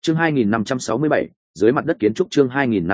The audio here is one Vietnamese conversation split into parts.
Chương 2567, dưới mặt đất kiến trúc. Chương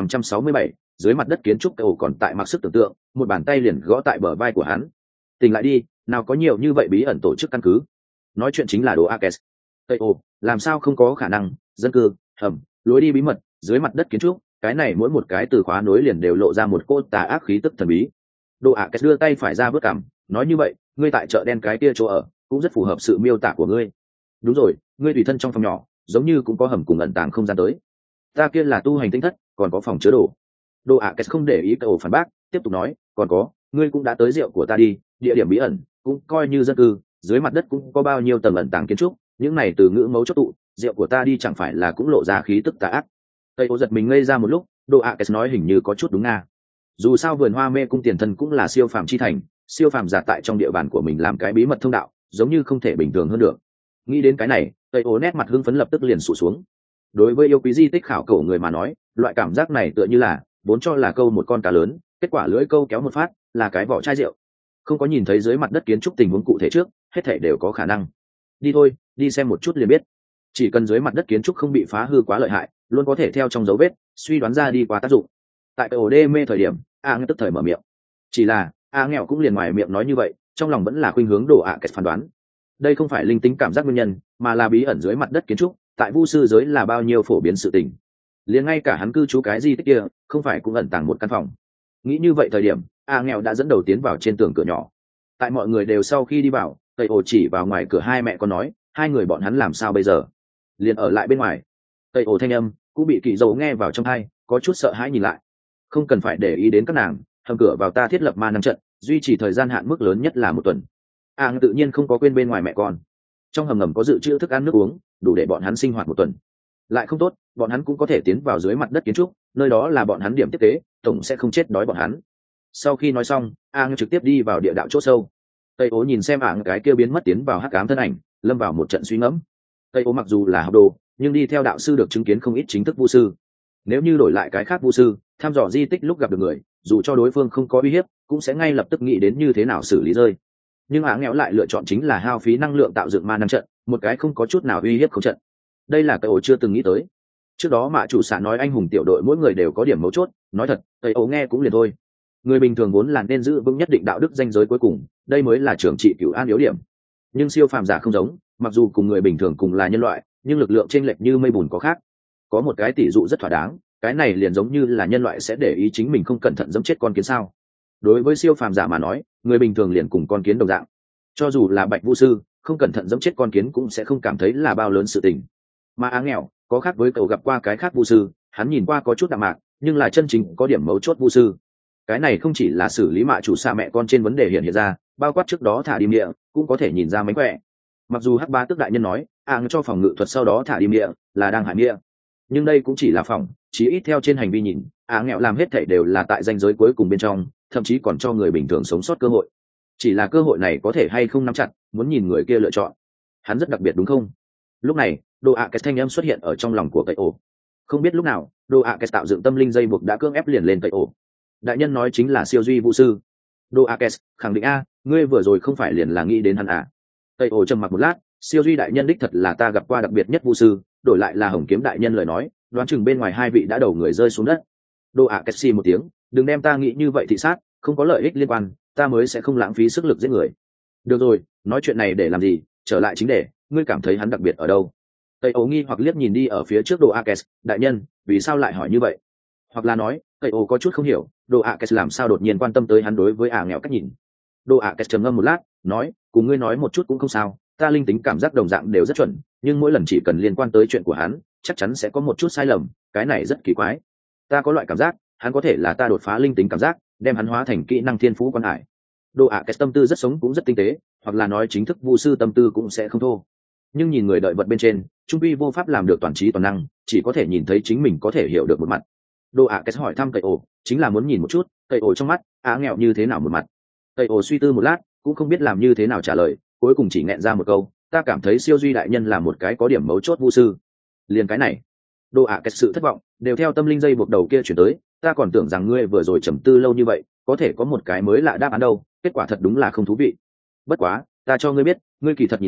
2567, dưới mặt đất kiến trúc. Cậu còn tại mặc sức tưởng tượng, một bàn tay liền gõ tại bờ vai của hắn. Tỉnh lại đi, nào có nhiều như vậy bí ẩn tổ chức căn cứ. Nói chuyện chính là đồ Akes. Cậu, làm sao không có khả năng, dân cư, hầm, lối đi bí mật, dưới mặt đất kiến trúc, cái này mỗi một cái từ khóa nối liền đều lộ ra một cô tà ác khí tức thần bí. Đồ Akes đưa tay phải ra vớt cằm, nói như vậy, ngươi tại chợ đen cái kia chỗ ở, cũng rất phù hợp sự miêu tả của ngươi. Đúng rồi, ngươi tùy thân trong phòng nhỏ giống như cũng có hầm cùng ẩn tàng không gian tới. Ta kia là tu hành tinh thất, còn có phòng chứa đồ. Đồ Akes không để ý cậu phản bác, tiếp tục nói, còn có, ngươi cũng đã tới rượu của ta đi, địa điểm bí ẩn cũng coi như dân cư, dưới mặt đất cũng có bao nhiêu tầng ẩn tàng kiến trúc, những này từ ngữ mấu chốt tụ, rượu của ta đi chẳng phải là cũng lộ ra khí tức tà ác. Cậu giật mình ngây ra một lúc, Đồ Akes nói hình như có chút đúng nga. Dù sao vườn hoa mê cung tiền thân cũng là siêu phàm chi thành, siêu phàm giả tại trong địa bàn của mình làm cái bí mật thông đạo, giống như không thể bình thường hơn được. Nghĩ đến cái này, cậu nét mặt hưng phấn lập tức liền sụt xuống. Đối với yêu quý di tích khảo cổ người mà nói, loại cảm giác này tựa như là vốn cho là câu một con cá lớn, kết quả lưỡi câu kéo một phát là cái vỏ chai rượu. Không có nhìn thấy dưới mặt đất kiến trúc tình huống cụ thể trước, hết thảy đều có khả năng. Đi thôi, đi xem một chút liền biết. Chỉ cần dưới mặt đất kiến trúc không bị phá hư quá lợi hại, luôn có thể theo trong dấu vết suy đoán ra đi qua tác dụng. Tại ổ đê mê thời điểm, nghe tức thời mở miệng. Chỉ là nghèo cũng liền ngoài miệng nói như vậy, trong lòng vẫn là khuynh hướng Đồ Akes phán đoán. Đây không phải linh tính cảm giác nguyên nhân, mà là bí ẩn dưới mặt đất kiến trúc, tại vu sư giới là bao nhiêu phổ biến sự tình. Liền ngay cả hắn cư trú cái di tích kia, không phải cũng ẩn tàng một căn phòng. Nghĩ như vậy thời điểm, nghèo đã dẫn đầu tiến vào trên tường cửa nhỏ. Tại mọi người đều sau khi đi vào, tây ồ chỉ vào ngoài cửa hai mẹ con nói, hai người bọn hắn làm sao bây giờ? Liền ở lại bên ngoài. Tây ồ thanh âm cũng bị Kỵ Dầu nghe vào trong tai, có chút sợ hãi nhìn lại. Không cần phải để ý đến các nàng, hầm cửa vào ta thiết lập ma năng trận, duy trì thời gian hạn mức lớn nhất là 1 tuần. Tự nhiên không có quên bên ngoài mẹ con. Trong hầm ngầm có dự trữ thức ăn nước uống, đủ để bọn hắn sinh hoạt 1 tuần. Lại không tốt, bọn hắn cũng có thể tiến vào dưới mặt đất kiến trúc, nơi đó là bọn hắn điểm tiếp tế, tổng sẽ không chết đói bọn hắn. Sau khi nói xong, trực tiếp đi vào địa đạo chỗ sâu. Tây ố nhìn xem cái kia biến mất tiến vào hắc ám thân ảnh, lâm vào một trận suy ngẫm. Tây ố mặc dù là học đồ, nhưng đi theo đạo sư được chứng kiến không ít chính thức vu sư. Nếu như đổi lại cái khác vu sư, thăm dò di tích lúc gặp được người, dù cho đối phương không có uy hiếp, cũng sẽ ngay lập tức nghĩ đến như thế nào xử lý rơi. Nhưng nghèo lại lựa chọn chính là hao phí năng lượng tạo dựng ma năng trận, một cái không có chút nào uy hiếp không trận. Đây là Tây ố chưa từng nghĩ tới. Trước đó mạ chủ xã nói anh hùng tiểu đội mỗi người đều có điểm mấu chốt, nói thật, Tây ố nghe cũng liền thôi. Người bình thường vốn là nên giữ vững nhất định đạo đức ranh giới cuối cùng, đây mới là trưởng trị cửu an yếu điểm. Nhưng siêu phàm giả không giống, mặc dù cùng người bình thường cùng là nhân loại, nhưng lực lượng chênh lệch như mây bùn có khác. Có một cái tỷ dụ rất thỏa đáng, cái này liền giống như là nhân loại sẽ để ý chính mình không cẩn thận giẫm chết con kiến sao. Đối với siêu phàm giả mà nói, người bình thường liền cùng con kiến đồng dạng. Cho dù là bạch vu sư, không cẩn thận giẫm chết con kiến cũng sẽ không cảm thấy là bao lớn sự tình. Mà nghèo có khác với cậu gặp qua cái khác vu sư, hắn nhìn qua có chút đạm mạc, nhưng là chân chính có điểm mấu chốt vu sư. Cái này không chỉ là xử lý mạ chủ xa mẹ con trên vấn đề hiện ra, bao quát trước đó thả đi địa cũng có thể nhìn ra mánh khỏe. Mặc dù hắc ba tước đại nhân nói cho phòng ngự thuật sau đó thả đi địa là đang hại địa, nhưng đây cũng chỉ là phòng, chí ít theo trên hành vi nhìn nghèo làm hết thảy đều là tại ranh giới cuối cùng bên trong, thậm chí còn cho người bình thường sống sót cơ hội. Chỉ là cơ hội này có thể hay không nắm chặt, muốn nhìn người kia lựa chọn. Hắn rất đặc biệt đúng không? Lúc này Đồ Akes thanh âm xuất hiện ở trong lòng của cậy ổ. Không biết lúc nào Đồ Akes tạo dựng tâm linh dây buộc đã cưỡng ép liền lên cậy ổ. Đại nhân nói chính là siêu duy vũ sư. Đồ Akes khẳng định ngươi vừa rồi không phải liền là nghĩ đến hắn à? Cậy ổ trầm mặc một lát, siêu duy đại nhân đích thật là ta gặp qua đặc biệt nhất vũ sư, đổi lại là Hồng Kiếm đại nhân lời nói, đoán chừng bên ngoài hai vị đã đầu người rơi xuống đất. Đồ Akes xì một tiếng, đừng đem ta nghĩ như vậy thị sát, không có lợi ích liên quan, ta mới sẽ không lãng phí sức lực giết người. Được rồi, nói chuyện này để làm gì, trở lại chính đề, ngươi cảm thấy hắn đặc biệt ở đâu? Tây ố nghi hoặc liếc nhìn đi ở phía trước Đồ Akes, đại nhân, vì sao lại hỏi như vậy? Hoặc là nói, Tây ố có chút không hiểu, Đồ Akes làm sao đột nhiên quan tâm tới hắn đối với nghèo cách nhìn. Đồ Akes trầm ngâm một lát, nói, cùng ngươi nói một chút cũng không sao, ta linh tính cảm giác đồng dạng đều rất chuẩn, nhưng mỗi lần chỉ cần liên quan tới chuyện của hắn, chắc chắn sẽ có một chút sai lầm, cái này rất kỳ quái. Ta có loại cảm giác, hắn có thể là ta đột phá linh tính cảm giác, đem hắn hóa thành kỹ năng thiên phú quan hải. Đồ Akes tâm tư rất sống cũng rất tinh tế, hoặc là nói chính thức vu sư tâm tư cũng sẽ không thô. Nhưng nhìn người đợi vật bên trên, trung quy vô pháp làm được toàn trí toàn năng, chỉ có thể nhìn thấy chính mình có thể hiểu được một mặt. Đồ Akes hỏi thăm cậy ổ, chính là muốn nhìn một chút cậy ổ trong mắt nghèo như thế nào một mặt. Cậy ổ suy tư một lát, cũng không biết làm như thế nào trả lời, cuối cùng chỉ nghẹn ra một câu, ta cảm thấy siêu duy đại nhân là một cái có điểm mấu chốt vu sư. Liền cái này, Đồ Akes sự thất vọng đều theo tâm linh dây buộc đầu kia chuyển tới, ta còn tưởng rằng ngươi vừa rồi trầm tư lâu như vậy, có thể có một cái mới lạ đáp án đâu, kết quả thật đúng là không thú vị. Bất quá, ta cho ngươi biết, ngươi kỳ thật nhìn lầm,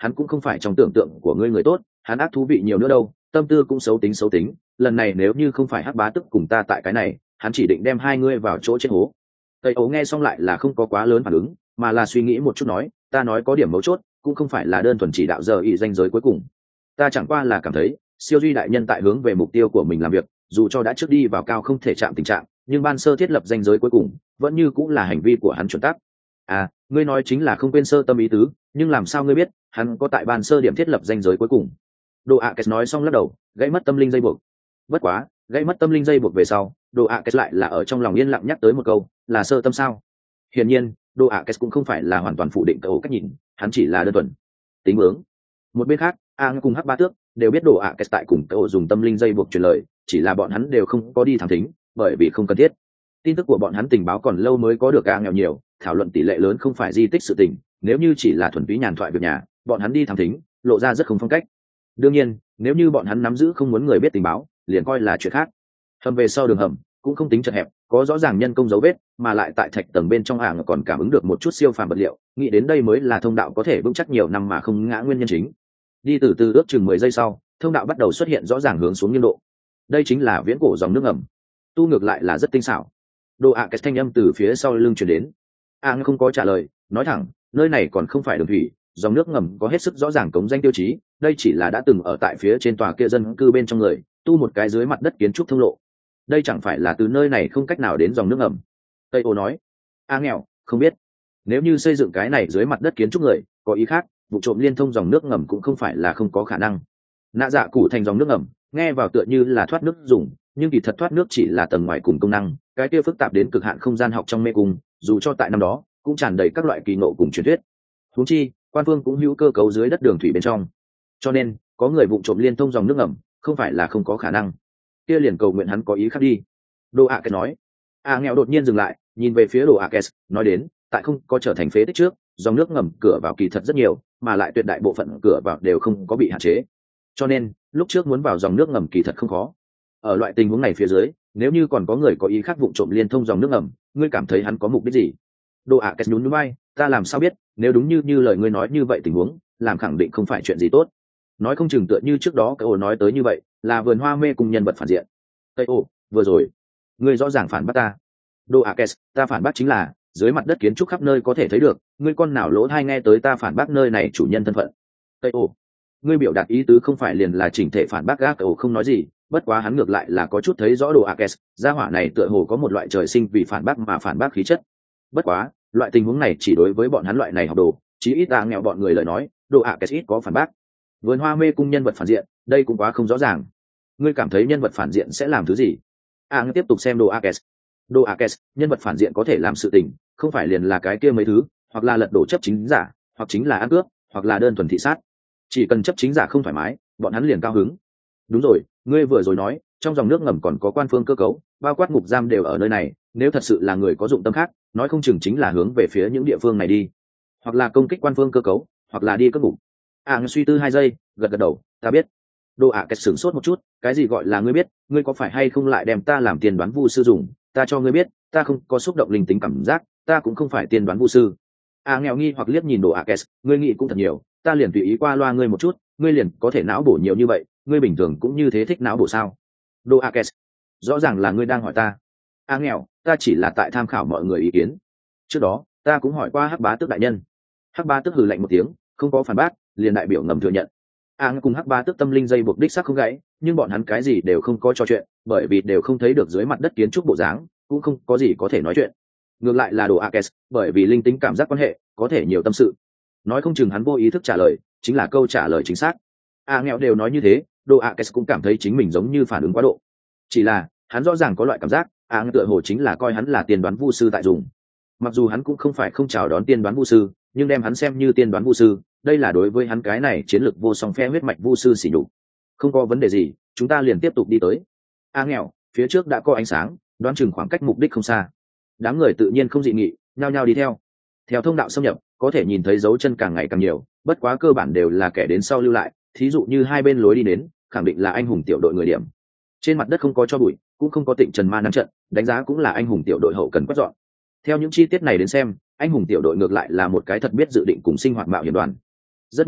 hắn cũng không phải trong tưởng tượng của ngươi người tốt, hắn ác thú vị nhiều nữa đâu, tâm tư cũng xấu tính, lần này nếu như không phải Hắc Bá Tức cùng ta tại cái này, hắn chỉ định đem hai ngươi vào chỗ chết hố. Tây ấu nghe xong lại là không có quá lớn phản ứng, mà là suy nghĩ một chút nói, ta nói có điểm mấu chốt, cũng không phải là đơn thuần chỉ đạo giờ ý danh giới cuối cùng, ta chẳng qua là cảm thấy siêu duy đại nhân tại hướng về mục tiêu của mình làm việc, dù cho đã trước đi vào cao không thể chạm tình trạng, nhưng ban sơ thiết lập danh giới cuối cùng vẫn như cũng là hành vi của hắn chuẩn tắc. À, ngươi nói chính là không quên sơ tâm ý tứ, nhưng làm sao ngươi biết hắn có tại ban sơ điểm thiết lập danh giới cuối cùng? Đồ ạ kết nói xong lắc đầu, gãy mất tâm linh dây buộc. Bất quá, gãy mất tâm linh dây buộc về sau, Đồ ạ kết lại là ở trong lòng yên lặng nhắc tới một câu, là sơ tâm sao? Hiển nhiên, Đồ ạ kết cũng không phải là hoàn toàn phủ định cậu cách nhìn, hắn chỉ là đơn thuần tính bướng. Một bên khác, Ang cùng Hắc Ba Tước đều biết Đồ ạ kết tại cùng cậu dùng tâm linh dây buộc truyền lời, chỉ là bọn hắn đều không có đi thẳng thính, bởi vì không cần thiết. Tin tức của bọn hắn tình báo còn lâu mới có được Ang nghèo nhiều, thảo luận tỷ lệ lớn không phải di tích sự tình, nếu như chỉ là thuần túy nhàn thoại việc nhà, bọn hắn đi thẳng thính, lộ ra rất không phong cách. Đương nhiên, nếu như bọn hắn nắm giữ không muốn người biết tình báo, liền coi là chuyện khác. Hầm về sau đường hầm cũng không tính chật hẹp, có rõ ràng nhân công dấu vết, mà lại tại thạch tầng bên trong Ang còn cảm ứng được một chút siêu phàm vật liệu, nghĩ đến đây mới là thông đạo có thể vững chắc nhiều năm mà không ngã nguyên nhân chính. Đi từ từ ước chừng 10 giây sau, thông đạo bắt đầu xuất hiện rõ ràng hướng xuống nghiêng độ. Đây chính là viễn cổ dòng nước ngầm. Tu ngược lại là rất tinh xảo. Đồ ạ kết thanh âm từ phía sau lưng truyền đến. Ang không có trả lời, nói thẳng, nơi này còn không phải đường thủy, dòng nước ngầm có hết sức rõ ràng cống danh tiêu chí, đây chỉ là đã từng ở tại phía trên tòa kia dân cư bên trong người, tu một cái dưới mặt đất kiến trúc thông lộ. Đây chẳng phải là từ nơi này không cách nào đến dòng nước ngầm. Tây Ô nói. Nghèo, không biết. Nếu như xây dựng cái này dưới mặt đất kiến trúc người, có ý khác, vụ trộm liên thông dòng nước ngầm cũng không phải là không có khả năng. Nạ dạ cụ thành dòng nước ngầm, nghe vào tựa như là thoát nước dùng, nhưng kỳ thật thoát nước chỉ là tầng ngoài cùng công năng, cái kia phức tạp đến cực hạn không gian học trong mê cung, dù cho tại năm đó cũng tràn đầy các loại kỳ ngộ cùng truyền thuyết. Huống chi, quan phương cũng hữu cơ cấu dưới đất đường thủy bên trong, cho nên có người vụ trộm liên thông dòng nước ngầm, không phải là không có khả năng. Kia liền cầu nguyện hắn có ý khác đi. Đồ ạ kết nói. Nghèo đột nhiên dừng lại, nhìn về phía Đồ ạ kết, nói đến, tại không có trở thành phế tích trước, dòng nước ngầm cửa vào kỳ thật rất nhiều, mà lại tuyệt đại bộ phận cửa vào đều không có bị hạn chế, cho nên lúc trước muốn vào dòng nước ngầm kỳ thật không khó. Ở loại tình huống này phía dưới, nếu như còn có người có ý khác vụ trộm liên thông dòng nước ngầm, ngươi cảm thấy hắn có mục đích gì? Đồ ạ kết nhún nhún vai, ta làm sao biết, nếu đúng như lời ngươi nói như vậy tình huống, làm khẳng định không phải chuyện gì tốt. Nói không chừng tựa như trước đó cái ổ nói tới như vậy, là vườn hoa mê cùng nhân vật phản diện. Tây ổ, vừa rồi, ngươi rõ ràng phản bác ta. Đồ ạ kết, ta phản bác chính là dưới mặt đất kiến trúc khắp nơi có thể thấy được, ngươi con nào lỗ tai nghe tới ta phản bác nơi này chủ nhân thân phận. Tây ổ, ngươi biểu đạt ý tứ không phải liền là chỉnh thể phản bác gác ổ không nói gì, bất quá hắn ngược lại là có chút thấy rõ Đồ Akes, gia hỏa này tựa hồ có một loại trời sinh vì phản bác mà phản bác khí chất. Bất quá, loại tình huống này chỉ đối với bọn hắn loại này học đồ, chí ít ta nghèo bọn người lời nói, Đồ Akes ít có phản bác. Vườn hoa mê cung nhân vật phản diện, đây cũng quá không rõ ràng. Ngươi cảm thấy nhân vật phản diện sẽ làm thứ gì? Ngươi tiếp tục xem Đồ Akes. Đồ Akes, nhân vật phản diện có thể làm sự tình, không phải liền là cái kia mấy thứ, hoặc là lật đổ chấp chính giả, hoặc chính là ăn cướp, hoặc là đơn thuần thị sát. Chỉ cần chấp chính giả không thoải mái, bọn hắn liền cao hứng. Đúng rồi, ngươi vừa rồi nói trong dòng nước ngầm còn có quan phương cơ cấu, bao quát ngục giam đều ở nơi này, nếu thật sự là người có dụng tâm khác, nói không chừng chính là hướng về phía những địa phương này đi, hoặc là công kích quan phương cơ cấu, hoặc là đi cất ngục. Suy tư 2 giây, gật đầu, ta biết. Đồ ạ kết sửng sốt một chút, cái gì gọi là ngươi biết, ngươi có phải hay không lại đem ta làm tiên đoán vu sư dùng? Ta cho ngươi biết, ta không có xúc động linh tính cảm giác, ta cũng không phải tiên đoán vu sư. Nghèo nghi hoặc liếc nhìn Đồ ạ kết, ngươi nghĩ cũng thật nhiều, ta liền tùy ý qua loa ngươi một chút, ngươi liền có thể não bổ nhiều như vậy, ngươi bình thường cũng như thế thích não bổ sao? Đồ Akes, rõ ràng là ngươi đang hỏi ta. Nghèo, ta chỉ là tại tham khảo mọi người ý kiến. Trước đó, ta cũng hỏi qua Hắc Bá Tước đại nhân. Hắc Bá Tước hừ lạnh một tiếng, không có phản bác, liền đại biểu ngầm thừa nhận. Cùng Hắc Bá Tước tâm linh dây buộc đích xác không gãy, nhưng bọn hắn cái gì đều không có trò chuyện, bởi vì đều không thấy được dưới mặt đất kiến trúc bộ dáng, cũng không có gì có thể nói chuyện. Ngược lại là Đồ Akes, bởi vì linh tính cảm giác quan hệ, có thể nhiều tâm sự. Nói không chừng hắn vô ý thức trả lời, chính là câu trả lời chính xác. Nghèo đều nói như thế, Đồ Akes cũng cảm thấy chính mình giống như phản ứng quá độ. Chỉ là hắn rõ ràng có loại cảm giác, tựa hồ chính là coi hắn là tiên đoán vu sư tại dùng. Mặc dù hắn cũng không phải không chào đón tiên đoán vu sư, nhưng đem hắn xem như tiên đoán vu sư, đây là đối với hắn cái này chiến lược vô song phe huyết mạch vu sư xỉ nhục. Không có vấn đề gì, chúng ta liền tiếp tục đi tới. Nghèo, phía trước đã có ánh sáng, đoán chừng khoảng cách mục đích không xa. Đám người tự nhiên không dị nghị, nhao nhao đi theo. Theo thông đạo xâm nhập, có thể nhìn thấy dấu chân càng ngày càng nhiều, bất quá cơ bản đều là kẻ đến sau lưu lại, thí dụ như hai bên lối đi đến, khẳng định là anh hùng tiểu đội người điểm. Trên mặt đất không có cho bụi, cũng không có Tịnh Trần Ma nắm trận, đánh giá cũng là anh hùng tiểu đội hậu cần quét dọn. Theo những chi tiết này đến xem, anh hùng tiểu đội ngược lại là một cái thật biết dự định cùng sinh hoạt mạo hiểm đoàn. Rất nhanh,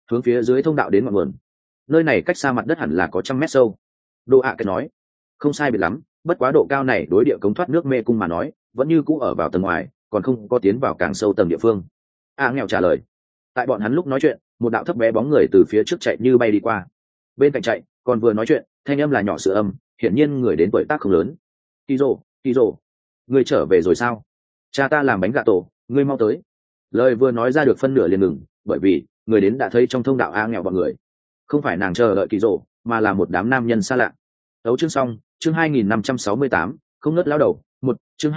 hướng phía dưới thông đạo đến ngọn nguồn. Nơi này cách xa mặt đất hẳn là có 100 mét sâu. Đỗ ạ cái nói. Không sai biệt lắm, bất quá độ cao này đối địa cống thoát nước mê cung mà nói vẫn như cũ ở vào tầng ngoài, còn không có tiến vào càng sâu tầng địa phương. Nghèo trả lời. Tại bọn hắn lúc nói chuyện, một đạo thấp bé bóng người từ phía trước chạy như bay đi qua. Bên cạnh chạy còn vừa nói chuyện, thanh âm là nhỏ sữa âm, hiển nhiên người đến tuổi tác không lớn. Kizo, ngươi trở về rồi sao? Cha ta làm bánh gà tổ, ngươi mau tới. Lời vừa nói ra được phân nửa liền ngừng, bởi vì người đến đã thấy trong thông đạo nghèo bọn người. Không phải nàng chờ đợi Kizo, mà là một đám nam nhân xa lạ. Đấu chương xong, chương 2568, không nớt lao đầu, chương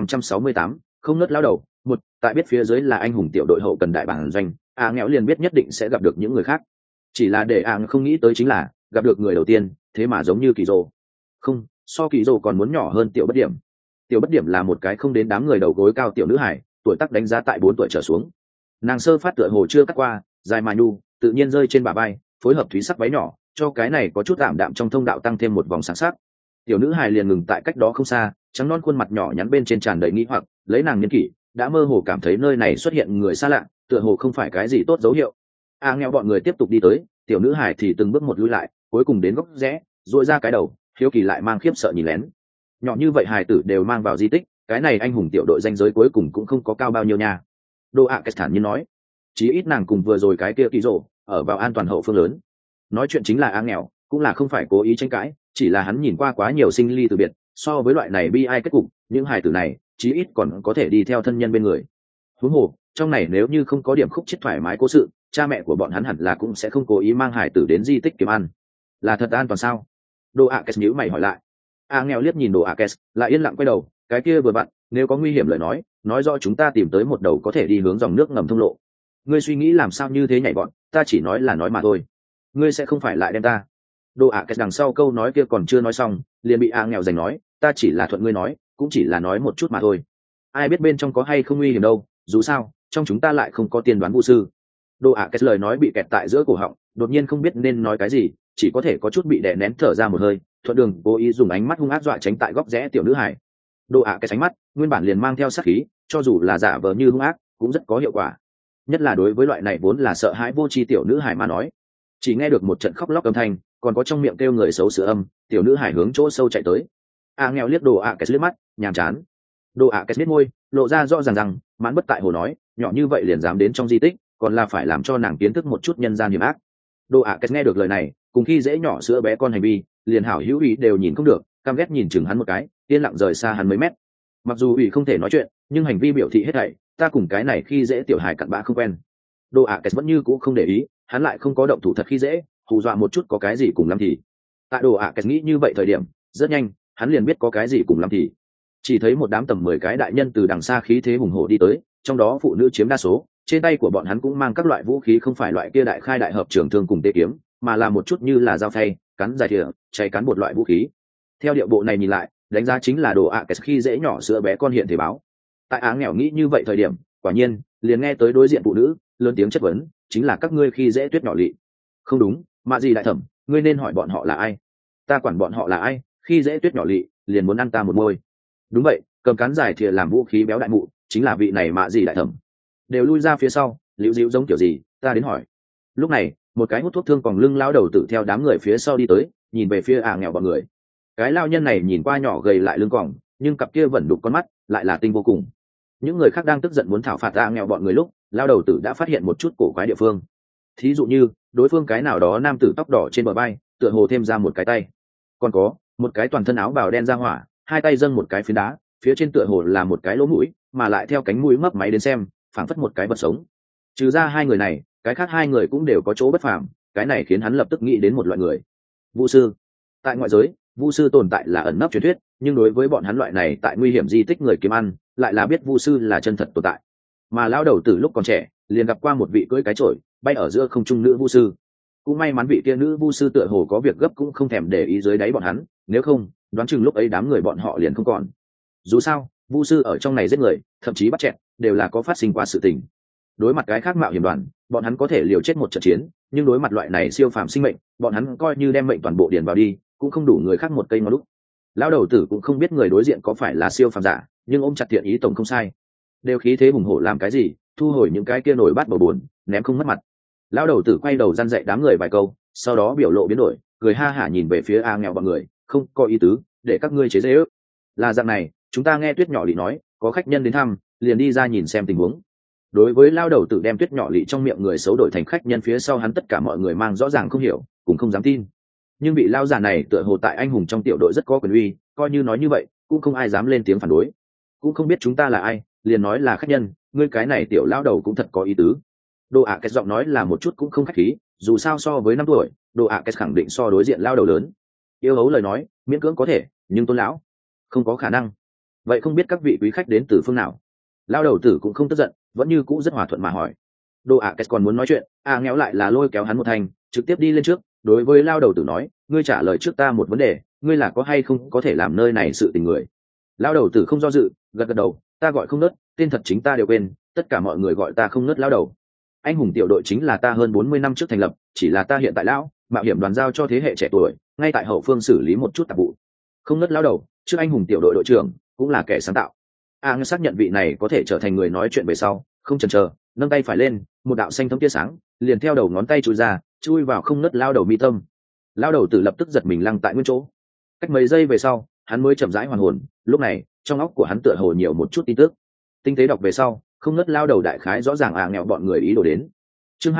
2568, không nớt lao đầu, tại biết phía dưới là anh hùng tiểu đội hậu cần đại bản doanh, nghèo liền biết nhất định sẽ gặp được những người khác. Chỉ là để không nghĩ tới chính là gặp được người đầu tiên, thế mà giống như Kizo. Không, so Kizo còn muốn nhỏ hơn tiểu bất điểm. Tiểu bất điểm là một cái không đến đám người đầu gối cao tiểu nữ hải, tuổi tác đánh giá tại 4 tuổi trở xuống. Nàng sơ phát tựa hồ chưa cắt qua, dài mà nhu, tự nhiên rơi trên bả vai, phối hợp thúy sắc váy nhỏ, cho cái này có chút ảm đạm trong thông đạo tăng thêm một vòng sáng sắc. Tiểu nữ hài liền ngừng tại cách đó không xa, trắng non khuôn mặt nhỏ nhắn bên trên tràn đầy nghi hoặc, lấy nàng niên kỷ đã mơ hồ cảm thấy nơi này xuất hiện người xa lạ, tựa hồ không phải cái gì tốt dấu hiệu. Nghèo bọn người tiếp tục đi tới, tiểu nữ hài thì từng bước một lùi lại, cuối cùng đến góc rẽ, duỗi ra cái đầu, hiếu kỳ lại mang khiếp sợ nhìn lén. Nhỏ như vậy hài tử đều mang vào di tích, cái này anh hùng tiểu đội danh giới cuối cùng cũng không có cao bao nhiêu nha. Đô ạ Kết thản nhiên nói, chí ít nàng cùng vừa rồi cái kia kỳ rồ ở vào an toàn hậu phương lớn. Nói chuyện chính là nghèo, cũng là không phải cố ý tranh cãi, chỉ là hắn nhìn qua quá nhiều sinh ly từ biệt, so với loại này bi ai kết cục, những hài tử này chí ít còn có thể đi theo thân nhân bên người. Huống hồ trong này nếu như không có điểm khúc chết thoải mái cố sự, cha mẹ của bọn hắn hẳn là cũng sẽ không cố ý mang hài tử đến di tích kiếm ăn. Là thật an toàn sao? Đồ ạ Kết nhíu mày hỏi lại. Nghèo liếc nhìn Đồ ạ Kết, lại yên lặng quay đầu, cái kia vừa vặn, nếu có nguy hiểm lời nói rõ chúng ta tìm tới một đầu có thể đi hướng dòng nước ngầm thông lộ. Ngươi suy nghĩ làm sao như thế nhảy bọn, ta chỉ nói là nói mà thôi. Ngươi sẽ không phải lại đem ta. Đồ ạ Kết đằng sau câu nói kia còn chưa nói xong, liền bị nghèo giành nói, ta chỉ là thuận ngươi nói, cũng chỉ là nói một chút mà thôi. Ai biết bên trong có hay không nguy hiểm đâu, dù sao trong chúng ta lại không có tiên đoán vu sư. Đồ ạ Kết lời nói bị kẹt tại giữa cổ họng, đột nhiên không biết nên nói cái gì, chỉ có thể có chút bị đè nén thở ra một hơi, thuận đường cố ý dùng ánh mắt hung ác dọa tránh tại góc rẽ tiểu nữ hải. Đồ ạ Kết ánh mắt nguyên bản liền mang theo sát khí, cho dù là giả vờ như hung ác cũng rất có hiệu quả, nhất là đối với loại này vốn là sợ hãi vô tri tiểu nữ hải mà nói. Chỉ nghe được một trận khóc lóc âm thanh, còn có trong miệng kêu người xấu sửa âm, tiểu nữ hải hướng chỗ sâu chạy tới. Nghèo liếc Đồ ạ Kết liếc mắt, nhàm chán. Đồ ạ Kết biết môi, lộ ra rõ ràng rằng mãn bất tại hồ nói, nhỏ như vậy liền dám đến trong di tích, còn là phải làm cho nàng kiến thức một chút nhân gian hiểm ác. Đồ ạ Kết nghe được lời này, cùng khi dễ nhỏ sữa bé con hành vi, liền hảo hữu ý đều nhìn không được, căm ghét nhìn chừng hắn một cái, yên lặng rời xa hắn mấy mét. Mặc dù ủy không thể nói chuyện, nhưng hành vi biểu thị hết thảy, ta cùng cái này khi dễ tiểu hài cặn bã không quen. Đồ ạ Kết vẫn như cũ không để ý, hắn lại không có động thủ thật khi dễ, hù dọa một chút có cái gì cùng lắm thì. Tại Đồ ạ Kết nghĩ như vậy thời điểm, rất nhanh hắn liền biết có cái gì cùng lắm thì. Chỉ thấy một đám tầm 10 cái đại nhân từ đằng xa khí thế hùng hổ đi tới, trong đó phụ nữ chiếm đa số, trên tay của bọn hắn cũng mang các loại vũ khí, không phải loại kia đại khai đại hợp trường thương cùng tê kiếm, mà là một chút như là dao phay, cắn dài thìa, cháy cắn một loại vũ khí. Theo điệu bộ này nhìn lại, đánh giá chính là Đồ ạ Kết khi dễ nhỏ sữa bé con hiện thể báo. Tại nghèo nghĩ như vậy thời điểm, quả nhiên liền nghe tới đối diện phụ nữ lớn tiếng chất vấn, chính là các ngươi khi dễ Tuyết nhỏ lỵ. Không đúng, mà gì đại thẩm, ngươi nên hỏi bọn họ là ai. Ta quản bọn họ là ai, khi dễ Tuyết nhỏ lỵ liền muốn ăn ta một môi. Đúng vậy, cầm cán dài thìa làm vũ khí béo đại mụ, chính là vị này mạ gì đại thẩm. Đều lui ra phía sau, liễu díu giống kiểu gì, ta đến hỏi. Lúc này một cái hút thuốc thương còn lưng lao đầu tự theo đám người phía sau đi tới, nhìn về phía nghèo bọn người. Cái lao nhân này nhìn qua nhỏ gầy lại lưng còng, nhưng cặp kia vẫn đục con mắt lại là tinh vô cùng. Những người khác đang tức giận muốn thảo phạt nghèo bọn người lúc, lao đầu tử đã phát hiện một chút cổ quái địa phương. Thí dụ như đối phương cái nào đó nam tử tóc đỏ trên bờ vai tựa hồ thêm ra một cái tay, còn có một cái toàn thân áo bào đen ra hỏa, hai tay dâng một cái phiến đá, phía trên tựa hồ là một cái lỗ mũi, mà lại theo cánh mũi mấp máy đến xem phảng phất một cái vật sống. Trừ ra hai người này, cái khác hai người cũng đều có chỗ bất phàm, cái này khiến hắn lập tức nghĩ đến một loại người, vu sư. Tại ngoại giới, vu sư tồn tại là ẩn nấp truyền thuyết, nhưng đối với bọn hắn loại này tại nguy hiểm di tích người kiếm ăn, lại là biết vu sư là chân thật tồn tại. Mà lão đầu từ lúc còn trẻ liền gặp qua một vị cưỡi cái chổi bay ở giữa không trung nữ vu sư, cũng may mắn vị kia nữ vu sư tựa hồ có việc gấp cũng không thèm để ý dưới đáy bọn hắn, nếu không đoán chừng lúc ấy đám người bọn họ liền không còn. Dù sao vu sư ở trong này giết người, thậm chí bắt chẹt, đều là có phát sinh qua sự tình. Đối mặt cái khác mạo hiểm đoàn, bọn hắn có thể liều chết một trận chiến, nhưng đối mặt loại này siêu phàm sinh mệnh, bọn hắn coi như đem mệnh toàn bộ điền vào đi cũng không đủ người khác một cây ngón đúc. Lão đầu tử cũng không biết người đối diện có phải là siêu phàm giả, nhưng ôm chặt thiện ý tổng không sai. Đều khí thế hùng hổ làm cái gì, thu hồi những cái kia nổi bát bầu buồn, ném không mất mặt. Lão đầu tử quay đầu răn dạy đám người vài câu, sau đó biểu lộ biến đổi, cười ha hả nhìn về phía A Nghèo bọn người, không có ý tứ để các ngươi chế giễu. Là dạng này, chúng ta nghe Tuyết Nhỏ Lị nói có khách nhân đến thăm, liền đi ra nhìn xem tình huống. Đối với lao đầu tử đem Tuyết Nhỏ Lị trong miệng người xấu đổi thành khách nhân phía sau hắn, tất cả mọi người mang rõ ràng không hiểu cũng không dám tin. Nhưng vị lao già này tựa hồ tại anh hùng trong tiểu đội rất có quyền uy, coi như nói như vậy cũng không ai dám lên tiếng phản đối. Cũng không biết chúng ta là ai, liền nói là khách nhân, ngươi cái này tiểu lao đầu cũng thật có ý tứ. Đồ ạ cái giọng nói là một chút cũng không khách khí, dù sao so với 5 tuổi, Đồ ạ cái khẳng định so đối diện lao đầu lớn. Yêu hấu lời nói miễn cưỡng có thể, nhưng Tôn lão không có khả năng. Vậy không biết các vị quý khách đến từ phương nào? Lao đầu tử cũng không tức giận, vẫn như cũ rất hòa thuận mà hỏi. Đồ ạ cái còn muốn nói chuyện, Nghèo lại là lôi kéo hắn một thành, trực tiếp đi lên trước, đối với lao đầu tử nói, ngươi trả lời trước ta một vấn đề, ngươi là có hay không có thể làm nơi này sự tình người? Lao đầu tử không do dự, gật gật đầu, ta gọi Không Nớt, tên thật chính ta đều quên, tất cả mọi người gọi ta Không Nớt lao đầu. Anh hùng tiểu đội chính là ta hơn 40 năm trước thành lập, chỉ là ta hiện tại lão mạo hiểm đoàn giao cho thế hệ trẻ tuổi, ngay tại hậu phương xử lý một chút tạp vụ. Không Nớt lao đầu trước anh hùng tiểu đội đội trưởng, cũng là kẻ sáng tạo. Nghèo xác nhận vị này có thể trở thành người nói chuyện về sau, không chần chờ, nâng tay phải lên, một đạo xanh thấm tia sáng liền theo đầu ngón tay chui ra, chui vào Không Nớt lao đầu mi tâm. Lao đầu tử lập tức giật mình lăng tại nguyên chỗ. Cách mấy giây về sau, hắn mới chậm rãi hoàn hồn, lúc này trong óc của hắn tựa hồ nhiều một chút tin tức. Tinh tế đọc về sau, Không Nớt lao đầu đại khái rõ ràng Nghèo bọn người ý đồ đến. Chương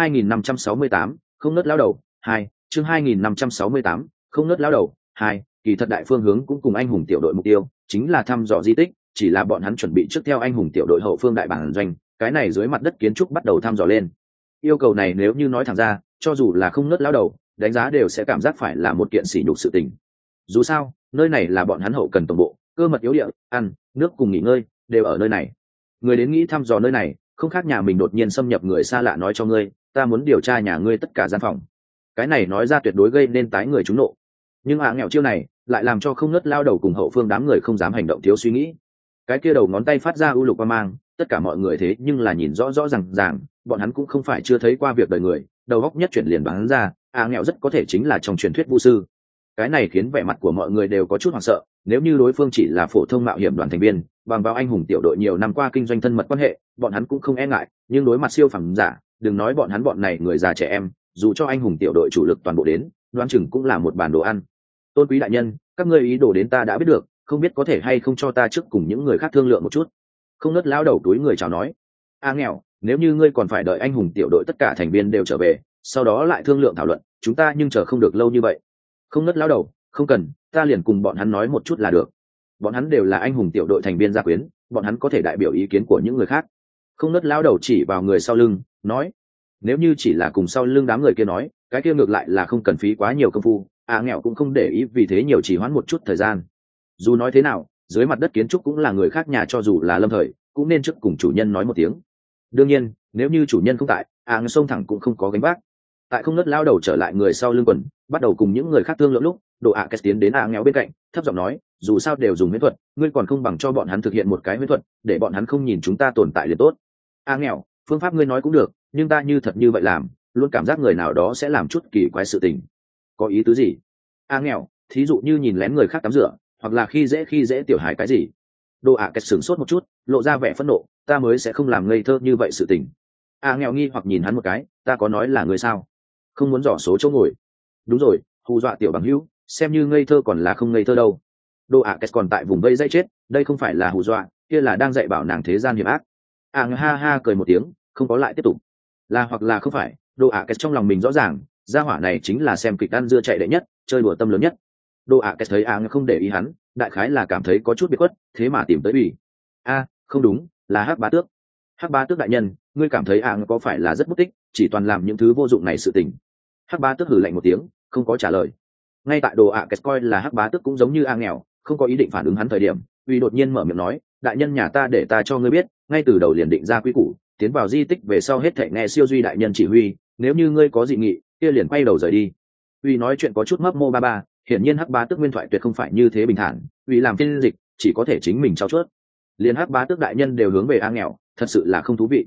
2568, Không Nớt lao đầu 2, chương 2568, Không Nớt lao đầu 2, kỳ thật đại phương hướng cũng cùng anh hùng tiểu đội mục tiêu, chính là thăm dò di tích, chỉ là bọn hắn chuẩn bị trước theo anh hùng tiểu đội hậu phương đại bản doanh, cái này dưới mặt đất kiến trúc bắt đầu thăm dò lên. Yêu cầu này nếu như nói thẳng ra, cho dù là Không Nớt lao đầu, đánh giá đều sẽ cảm giác phải là một kiện sỉ nhục sự tình. Dù sao, nơi này là bọn hắn hậu cần tổng bộ, cơ mật yếu địa, ăn, nước cùng nghỉ ngơi đều ở nơi này. Người đến nghĩ thăm dò nơi này, không khác nhà mình đột nhiên xâm nhập người xa lạ nói cho ngươi, ta muốn điều tra nhà ngươi tất cả gian phòng. Cái này nói ra tuyệt đối gây nên tái người trúng nộ. Nhưng Nghèo chiêu này lại làm cho Không Nớt lao đầu cùng hậu phương đám người không dám hành động thiếu suy nghĩ. Cái kia đầu ngón tay phát ra u lục quang mang, tất cả mọi người thế nhưng là nhìn rõ rõ ràng, bọn hắn cũng không phải chưa thấy qua việc đời người, đầu góc nhất chuyển liền bắn ra, Nghèo rất có thể chính là trong truyền thuyết vu sư. Cái này khiến vẻ mặt của mọi người đều có chút hoảng sợ, nếu như đối phương chỉ là phổ thông mạo hiểm đoàn thành viên, bằng vào anh hùng tiểu đội nhiều năm qua kinh doanh thân mật quan hệ, bọn hắn cũng không e ngại, nhưng đối mặt siêu phẩm giả, đừng nói bọn hắn bọn này người già trẻ em, dù cho anh hùng tiểu đội chủ lực toàn bộ đến, đoán chừng cũng là một bàn đồ ăn. Tôn quý đại nhân, các ngươi ý đồ đến ta đã biết được, không biết có thể hay không cho ta trước cùng những người khác thương lượng một chút. Không Nớt lão đầu túi người chào nói. Nghèo, nếu như ngươi còn phải đợi anh hùng tiểu đội tất cả thành viên đều trở về, sau đó lại thương lượng thảo luận, chúng ta nhưng chờ không được lâu như vậy. Không Nớt lão đầu, không cần, ta liền cùng bọn hắn nói một chút là được. Bọn hắn đều là anh hùng tiểu đội thành viên gia quyến, bọn hắn có thể đại biểu ý kiến của những người khác. Không Nớt lão đầu chỉ vào người sau lưng, nói, nếu như chỉ là cùng sau lưng đám người kia nói, cái kia ngược lại là không cần phí quá nhiều công phu, Nghèo cũng không để ý vì thế nhiều chỉ hoãn một chút thời gian. Dù nói thế nào, dưới mặt đất kiến trúc cũng là người khác nhà, cho dù là lâm thời, cũng nên trước cùng chủ nhân nói một tiếng. Đương nhiên, nếu như chủ nhân không tại, Nghèo xông thẳng cũng không có gánh vác. Tại Không Nớt lao đầu trở lại người sau lưng quần, bắt đầu cùng những người khác thương lượng lúc, Đồ ạ Kết tiến đến Nghèo bên cạnh, thấp giọng nói, dù sao đều dùng huyễn thuật, ngươi còn không bằng cho bọn hắn thực hiện một cái huyễn thuật, để bọn hắn không nhìn chúng ta tồn tại liền tốt. Nghèo, phương pháp ngươi nói cũng được, nhưng ta như thật như vậy làm, luôn cảm giác người nào đó sẽ làm chút kỳ quái sự tình. Có ý tứ gì? Nghèo, thí dụ như nhìn lén người khác tắm rửa, hoặc là khi dễ tiểu hài cái gì. Đồ ạ Kết sửng sốt một chút, lộ ra vẻ phẫn nộ, ta mới sẽ không làm ngây thơ như vậy sự tình. Nghèo nghi hoặc nhìn hắn một cái, ta có nói là ngươi sao? Không muốn dò số chỗ ngồi. Đúng rồi, hù dọa tiểu bằng hữu, xem như ngây thơ còn là không ngây thơ đâu. Đồ ạ Kết còn tại vùng vây dây chết, đây không phải là hù dọa, kia là đang dạy bảo nàng thế gian hiểm ác. Ha ha cười một tiếng, không có lại tiếp tục. Là hoặc là không phải, Đồ ạ Kết trong lòng mình rõ ràng, gia hỏa này chính là xem kịch ăn dưa chạy đệ nhất, chơi đùa tâm lớn nhất. Đồ ạ Kết thấy không để ý hắn, đại khái là cảm thấy có chút biệt khuất, thế mà tìm tới ủy. Không đúng, là Hắc Bá Tước. Hắc Bá Tước đại nhân, ngươi cảm thấy có phải là rất bất tích, chỉ toàn làm những thứ vô dụng này sự tình? Hắc Bá Tước hừ lạnh một tiếng, không có trả lời. Ngay tại Đồ ạ Kết coi là Hắc Bá Tước cũng giống như Nghèo, không có ý định phản ứng hắn thời điểm, uy đột nhiên mở miệng nói, đại nhân nhà ta để ta cho ngươi biết, ngay từ đầu liền định ra quy củ, tiến vào di tích về sau hết thảy nghe siêu duy đại nhân chỉ huy, nếu như ngươi có dị nghị, kia liền quay đầu rời đi. Uy nói chuyện có chút mấp mô ba ba, hiển nhiên Hắc Bá Tước nguyên thoại tuyệt không phải như thế bình thản, uy làm phiên dịch, chỉ có thể chính mình trao chuốt. Liền Hắc Bá Tước đại nhân đều hướng về Nghèo, thật sự là không thú vị.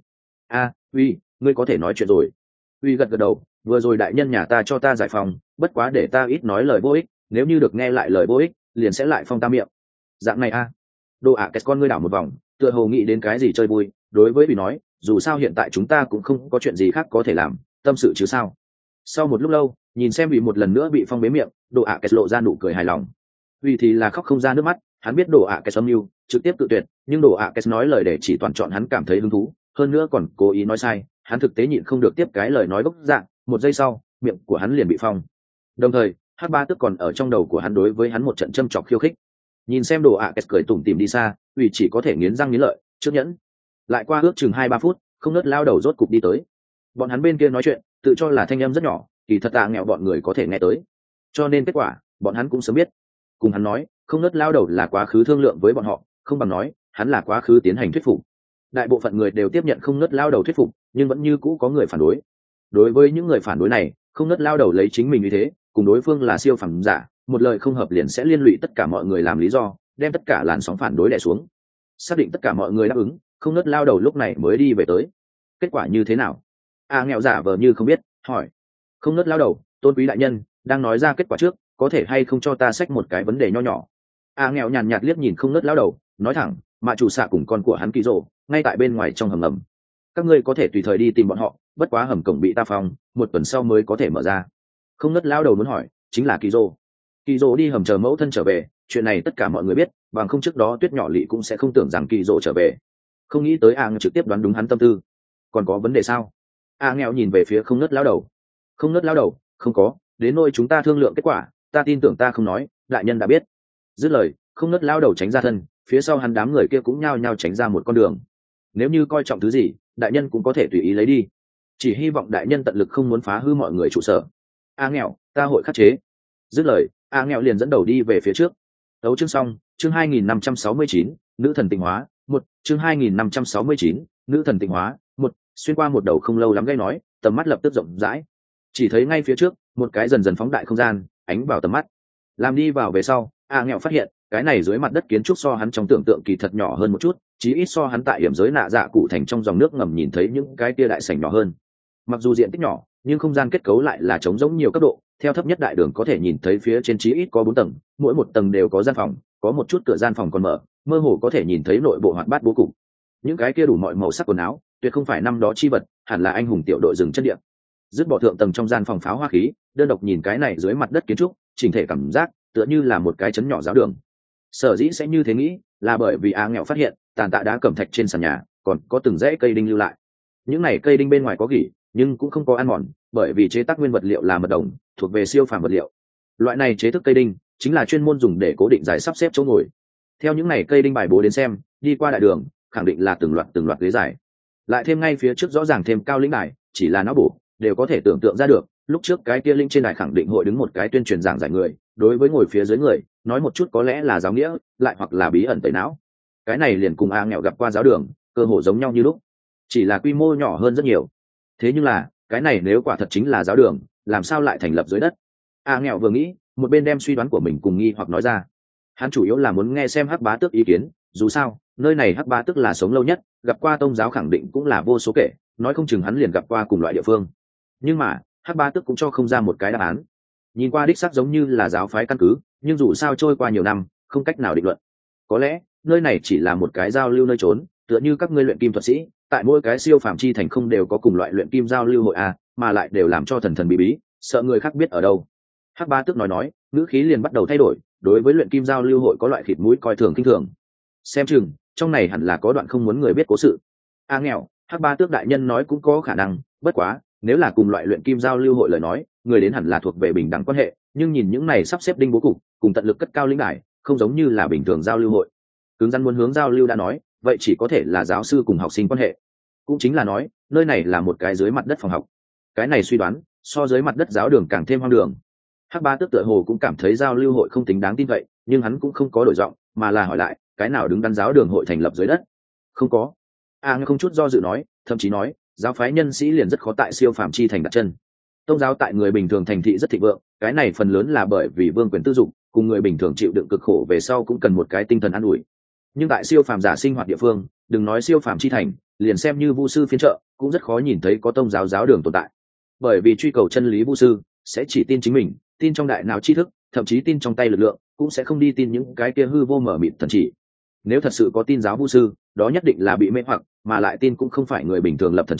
Uy, ngươi có thể nói chuyện rồi. Uy gật gật đầu, vừa rồi đại nhân nhà ta cho ta giải phòng, bất quá để ta ít nói lời vô ích, nếu như được nghe lại lời vô ích, liền sẽ lại phong ta miệng. Dạng này Đồ ạ Kết con ngươi đảo một vòng, tựa hồ nghĩ đến cái gì chơi vui, đối với Uy nói, dù sao hiện tại chúng ta cũng không có chuyện gì khác có thể làm, tâm sự chứ sao? Sau một lúc lâu, nhìn xem bị một lần nữa bị phong bế miệng, Đồ ạ Kẹt lộ ra nụ cười hài lòng. Vì thì là khóc không ra nước mắt, hắn biết Đồ ạ Kẹt âm mưu trực tiếp tự tuyệt, nhưng Đồ ạ Kẹt nói lời để chỉ toàn chọn hắn cảm thấy hứng thú, hơn nữa còn cố ý nói sai, hắn thực tế nhịn không được tiếp cái lời nói gốc dạng, một giây sau, miệng của hắn liền bị phong. Đồng thời, Hắc Ba Tức còn ở trong đầu của hắn đối với hắn một trận châm chọc khiêu khích. Nhìn xem Đồ ạ Kẹt cười tủm tỉm đi xa, Uy chỉ có thể nghiến răng nghiến lợi, trước nhẫn. Lại qua ước chừng 2-3 phút, không nớt lao đầu rốt cục đi tới. Bọn hắn bên kia nói chuyện, tự cho là thanh âm rất nhỏ, kỳ thật nghèo bọn người có thể nghe tới. Cho nên kết quả, bọn hắn cũng sớm biết. Cùng hắn nói, không nớt lao đầu là quá khứ thương lượng với bọn họ, không bằng nói, hắn là quá khứ tiến hành thuyết phục. Đại bộ phận người đều tiếp nhận không nớt lao đầu thuyết phục, nhưng vẫn như cũ có người phản đối. Đối với những người phản đối này, không nớt lao đầu lấy chính mình như thế, cùng đối phương là siêu phàm giả, một lời không hợp liền sẽ liên lụy tất cả mọi người làm lý do, đem tất cả làn sóng phản đối đè xuống. Xác định tất cả mọi người đáp ứng, không nớt lao đầu lúc này mới đi về tới. Kết quả như thế nào? Nghèo giả vờ như không biết, hỏi. Không nớt lao đầu, tôn quý đại nhân đang nói ra kết quả trước, có thể hay không cho ta xách một cái vấn đề nho nhỏ. Nghèo nhàn nhạt liếc nhìn không nớt lao đầu, nói thẳng, mà chủ xạ cùng con của hắn Kỳ Rồ ngay tại bên ngoài trong hầm ngầm. Các ngươi có thể tùy thời đi tìm bọn họ, bất quá hầm cổng bị ta phong, một tuần sau mới có thể mở ra. Không nớt lao đầu muốn hỏi, chính là Kỳ Rồ. Kỳ Rồ đi hầm chờ mẫu thân trở về, chuyện này tất cả mọi người biết, bằng không trước đó Tuyết nhỏ Lỵ cũng sẽ không tưởng rằng Kỳ Rồ trở về. Không nghĩ tới trực tiếp đoán đúng hắn tâm tư. Còn có vấn đề sao? Nghèo nhìn về phía không nớt lao đầu. Không nớt lao đầu, không có, đến nơi chúng ta thương lượng kết quả, ta tin tưởng ta không nói, đại nhân đã biết. Dứt lời, không nớt lao đầu tránh ra thân, phía sau hắn đám người kia cũng nhao nhao tránh ra một con đường. Nếu như coi trọng thứ gì, đại nhân cũng có thể tùy ý lấy đi, chỉ hy vọng đại nhân tận lực không muốn phá hư mọi người trụ sở. Nghèo, ta hội khắc chế. Dứt lời, nghèo liền dẫn đầu đi về phía trước. Đấu chương xong, chương 2569, nữ thần tịnh hóa, một chương 2569, nữ thần tịnh hóa, một xuyên qua một đầu không lâu lắm gây nói, tầm mắt lập tức rộng rãi. Chỉ thấy ngay phía trước, một cái dần dần phóng đại không gian, ánh vào tầm mắt. Làm đi vào về sau, nghèo phát hiện, cái này dưới mặt đất kiến trúc so hắn trong tưởng tượng kỳ thật nhỏ hơn một chút, chí ít so hắn tại hiểm giới nạ dạ cụ thành trong dòng nước ngầm nhìn thấy những cái kia đại sảnh nhỏ hơn. Mặc dù diện tích nhỏ, nhưng không gian kết cấu lại là trống rỗng nhiều cấp độ, theo thấp nhất đại đường có thể nhìn thấy phía trên chí ít có 4 tầng, mỗi một tầng đều có gian phòng, có một chút cửa gian phòng còn mở, mơ hồ có thể nhìn thấy nội bộ hoạt bát bố cục. Những cái kia đủ mọi màu sắc quần áo, tuyệt không phải năm đó chi vật, hẳn là anh hùng tiểu đội rừng chân địa. Dứt bỏ thượng tầng trong gian phòng pháo hoa khí, đơn độc nhìn cái này dưới mặt đất kiến trúc, chỉnh thể cảm giác tựa như là một cái trấn nhỏ giáo đường. Sở dĩ sẽ như thế nghĩ, là bởi vì nghèo phát hiện, tàn tạ đá cẩm thạch trên sàn nhà, còn có từng rễ cây đinh lưu lại. Những này cây đinh bên ngoài có gỉ, nhưng cũng không có ăn mòn, bởi vì chế tác nguyên vật liệu là mật đồng, thuộc về siêu phàm vật liệu. Loại này chế thức cây đinh, chính là chuyên môn dùng để cố định giải sắp xếp chỗ ngồi. Theo những này cây đinh bài bố đến xem, đi qua đại đường, khẳng định là từng loạt ghế dài. Lại thêm ngay phía trước rõ ràng thêm cao lĩnh đài, chỉ là não bổ, đều có thể tưởng tượng ra được, lúc trước cái kia linh trên đài khẳng định hội đứng một cái tuyên truyền giảng giải người, đối với ngồi phía dưới người, nói một chút có lẽ là giáo nghĩa, lại hoặc là bí ẩn tẩy não. Cái này liền cùng nghèo gặp qua giáo đường, cơ hồ giống nhau như lúc, chỉ là quy mô nhỏ hơn rất nhiều. Thế nhưng là, cái này nếu quả thật chính là giáo đường, làm sao lại thành lập dưới đất? Nghèo vừa nghĩ, một bên đem suy đoán của mình cùng nghi hoặc nói ra. Hắn chủ yếu là muốn nghe xem Hắc Bá Tước ý kiến, dù sao, nơi này Hắc Bá Tước là sống lâu nhất, gặp qua tông giáo khẳng định cũng là vô số kể, nói không chừng hắn liền gặp qua cùng loại địa phương. Nhưng mà, Hắc Bá Tước cũng cho không ra một cái đáp án. Nhìn qua đích xác giống như là giáo phái căn cứ, nhưng dù sao trôi qua nhiều năm, không cách nào định luận. Có lẽ, nơi này chỉ là một cái giao lưu nơi trốn, tựa như các ngươi luyện kim thuật sĩ, tại mỗi cái siêu phàm chi thành không đều có cùng loại luyện kim giao lưu hội mà lại đều làm cho thần thần bí bí, sợ người khác biết ở đâu. Hắc Bá Tước nói, ngữ khí liền bắt đầu thay đổi, đối với luyện kim giao lưu hội có loại khịt mũi coi thường kinh thường. Xem chừng, trong này hẳn là có đoạn không muốn người biết cố sự. Nghèo, Hắc Bá Tước đại nhân nói cũng có khả năng, bất quá, nếu là cùng loại luyện kim giao lưu hội lời nói, người đến hẳn là thuộc về bình đẳng quan hệ, nhưng nhìn những này sắp xếp đinh bố cục, cùng tận lực cất cao lĩnh đài, không giống như là bình thường giao lưu hội. Cứng rắn muốn hướng giao lưu đã nói, vậy chỉ có thể là giáo sư cùng học sinh quan hệ. Cũng chính là nói, nơi này là một cái dưới mặt đất phòng học. Cái này suy đoán, so dưới mặt đất giáo đường càng thêm hoang đường. Hắc Bá Tước tựa hồ cũng cảm thấy giao lưu hội không tính đáng tin cậy, nhưng hắn cũng không có đổi giọng, mà là hỏi lại, cái nào đứng đắn giáo đường hội thành lập dưới đất? Không có. Không chút do dự nói, thậm chí nói, giáo phái nhân sĩ liền rất khó tại siêu phàm chi thành đặt chân. Tông giáo tại người bình thường thành thị rất thịnh vượng, cái này phần lớn là bởi vì vương quyền tư dụng, cùng người bình thường chịu đựng cực khổ về sau cũng cần một cái tinh thần an ủi. Nhưng tại siêu phàm giả sinh hoạt địa phương, đừng nói siêu phàm chi thành, liền xem như vu sư phiên trợ, cũng rất khó nhìn thấy có tông giáo giáo đường tồn tại. Bởi vì truy cầu chân lý vu sư sẽ chỉ tin chính mình, tin trong đại não tri thức, thậm chí tin trong tay lực lượng, cũng sẽ không đi tin những cái kia hư vô mở mịt thần chỉ. Nếu thật sự có tin giáo vu sư, đó nhất định là bị mê hoặc, mà lại tin cũng không phải người bình thường lập thần chỉ,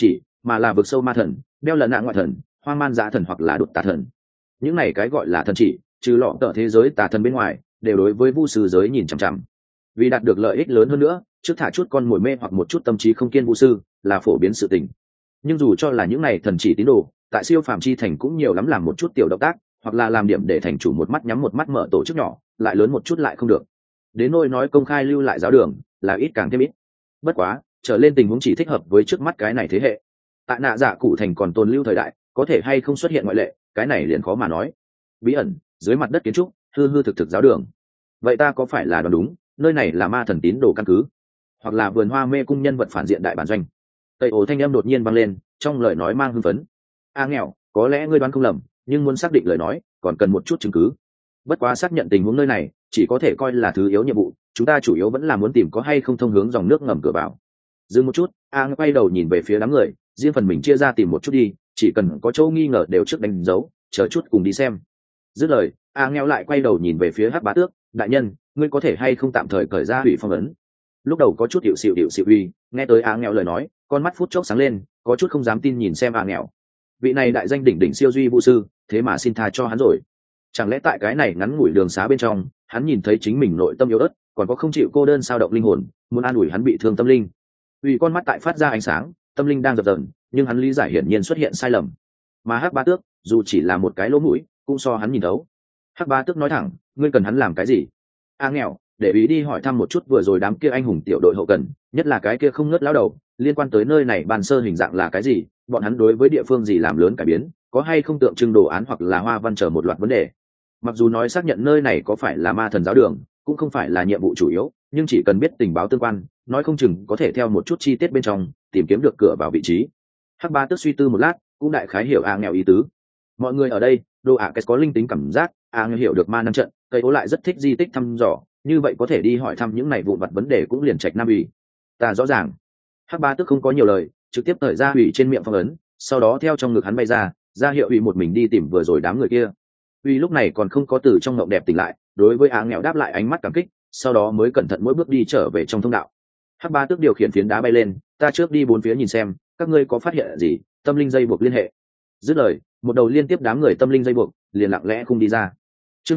mà là vực sâu ma thần, đeo lần nạn ngoại thần, hoang man dã thần hoặc là đột tà thần. Những này cái gọi là thần chỉ, trừ lọ tợ thế giới tà thần bên ngoài, đều đối với vu sư giới nhìn chằm chằm. Vì đạt được lợi ích lớn hơn nữa, trước thả chút con mồi mê hoặc một chút tâm trí không kiên vu sư là phổ biến sự tình. Nhưng dù cho là những này thần chỉ tín đồ, tại siêu phàm chi thành cũng nhiều lắm làm một chút tiểu động tác, hoặc là làm điểm để thành chủ một mắt nhắm một mắt mở tổ chức nhỏ, lại lớn một chút lại không được. Đến nỗi nói công khai lưu lại giáo đường, là ít càng thêm ít. Bất quá, trở lên tình huống chỉ thích hợp với trước mắt cái này thế hệ. Tại nạ dạ cụ thành còn tồn lưu thời đại, có thể hay không xuất hiện ngoại lệ, cái này liền khó mà nói. Bí ẩn, dưới mặt đất kiến trúc, hư hư thực thực giáo đường. Vậy ta có phải là đoán đúng, nơi này là ma thần tín đồ căn cứ, hoặc là vườn hoa mê cung nhân vật phản diện đại bản doanh? Tây ổ thanh âm đột nhiên vang lên, trong lời nói mang hưng phấn. Nghèo, có lẽ ngươi đoán không lầm, nhưng muốn xác định lời nói, còn cần một chút chứng cứ. Bất quá xác nhận tình huống nơi này, chỉ có thể coi là thứ yếu nhiệm vụ, chúng ta chủ yếu vẫn là muốn tìm có hay không thông hướng dòng nước ngầm cửa vào. Dừng một chút, quay đầu nhìn về phía đám người, riêng phần mình chia ra tìm một chút đi, chỉ cần có chỗ nghi ngờ đều trước đánh dấu, chờ chút cùng đi xem. Dứt lời, nghèo lại quay đầu nhìn về phía Hắc Bá Tước, đại nhân, ngươi có thể hay không tạm thời cởi ra hủy phong ấn? Lúc đầu có chút hiệu xịu uy, nghe tới nghèo lời nói, con mắt phút chốc sáng lên, có chút không dám tin nhìn xem nghèo. Vị này đại danh đỉnh đỉnh siêu duy vũ sư, thế mà xin tha cho hắn rồi. Chẳng lẽ tại cái này ngắn ngủi đường xá bên trong, hắn nhìn thấy chính mình nội tâm yếu ớt, còn có không chịu cô đơn sao động linh hồn, muốn an ủi hắn bị thương tâm linh. Vì con mắt tại phát ra ánh sáng, tâm linh đang dập dờn, nhưng hắn lý giải hiển nhiên xuất hiện sai lầm. Mà Hắc Bá Tước, dù chỉ là một cái lỗ mũi, cũng so hắn nhìn thấu. Hắc Bá Tước nói thẳng, ngươi cần hắn làm cái gì? Nghèo, để ý đi hỏi thăm một chút vừa rồi đám kia anh hùng tiểu đội hậu cần, nhất là cái kia không ngớt lão đầu, liên quan tới nơi này bàn sơ hình dạng là cái gì, bọn hắn đối với địa phương gì làm lớn cải biến, có hay không tượng trưng đồ án hoặc là hoa văn chờ một loạt vấn đề. Mặc dù nói xác nhận nơi này có phải là ma thần giáo đường cũng không phải là nhiệm vụ chủ yếu, nhưng chỉ cần biết tình báo tương quan, nói không chừng có thể theo một chút chi tiết bên trong tìm kiếm được cửa vào vị trí. Hắc Bá Tước suy tư một lát, cũng đại khái hiểu nghèo ý tứ. Mọi người ở đây, đồ cái có linh tính cảm giác, nghèo hiểu được ma năng trận, cây ố lại rất thích di tích thăm dò, như vậy có thể đi hỏi thăm những này vụn vặt vấn đề cũng liền trạch nam ủy. Ta rõ ràng. Hắc Bá Tước không có nhiều lời, trực tiếp thời ra ủy trên miệng phong ấn, sau đó theo trong ngực hắn bay ra hiệu ủy một mình đi tìm vừa rồi đám người kia. Uy lúc này còn không có từ trong ngộng đẹp tỉnh lại, đối với nghèo đáp lại ánh mắt cảm kích, sau đó mới cẩn thận mỗi bước đi trở về trong thông đạo. Hắc Bá Tước điều khiển phiến đá bay lên, ta trước đi bốn phía nhìn xem, các ngươi có phát hiện gì, tâm linh dây buộc liên hệ. Dứt lời, một đầu liên tiếp đám người tâm linh dây buộc liền lặng lẽ không đi ra. Chương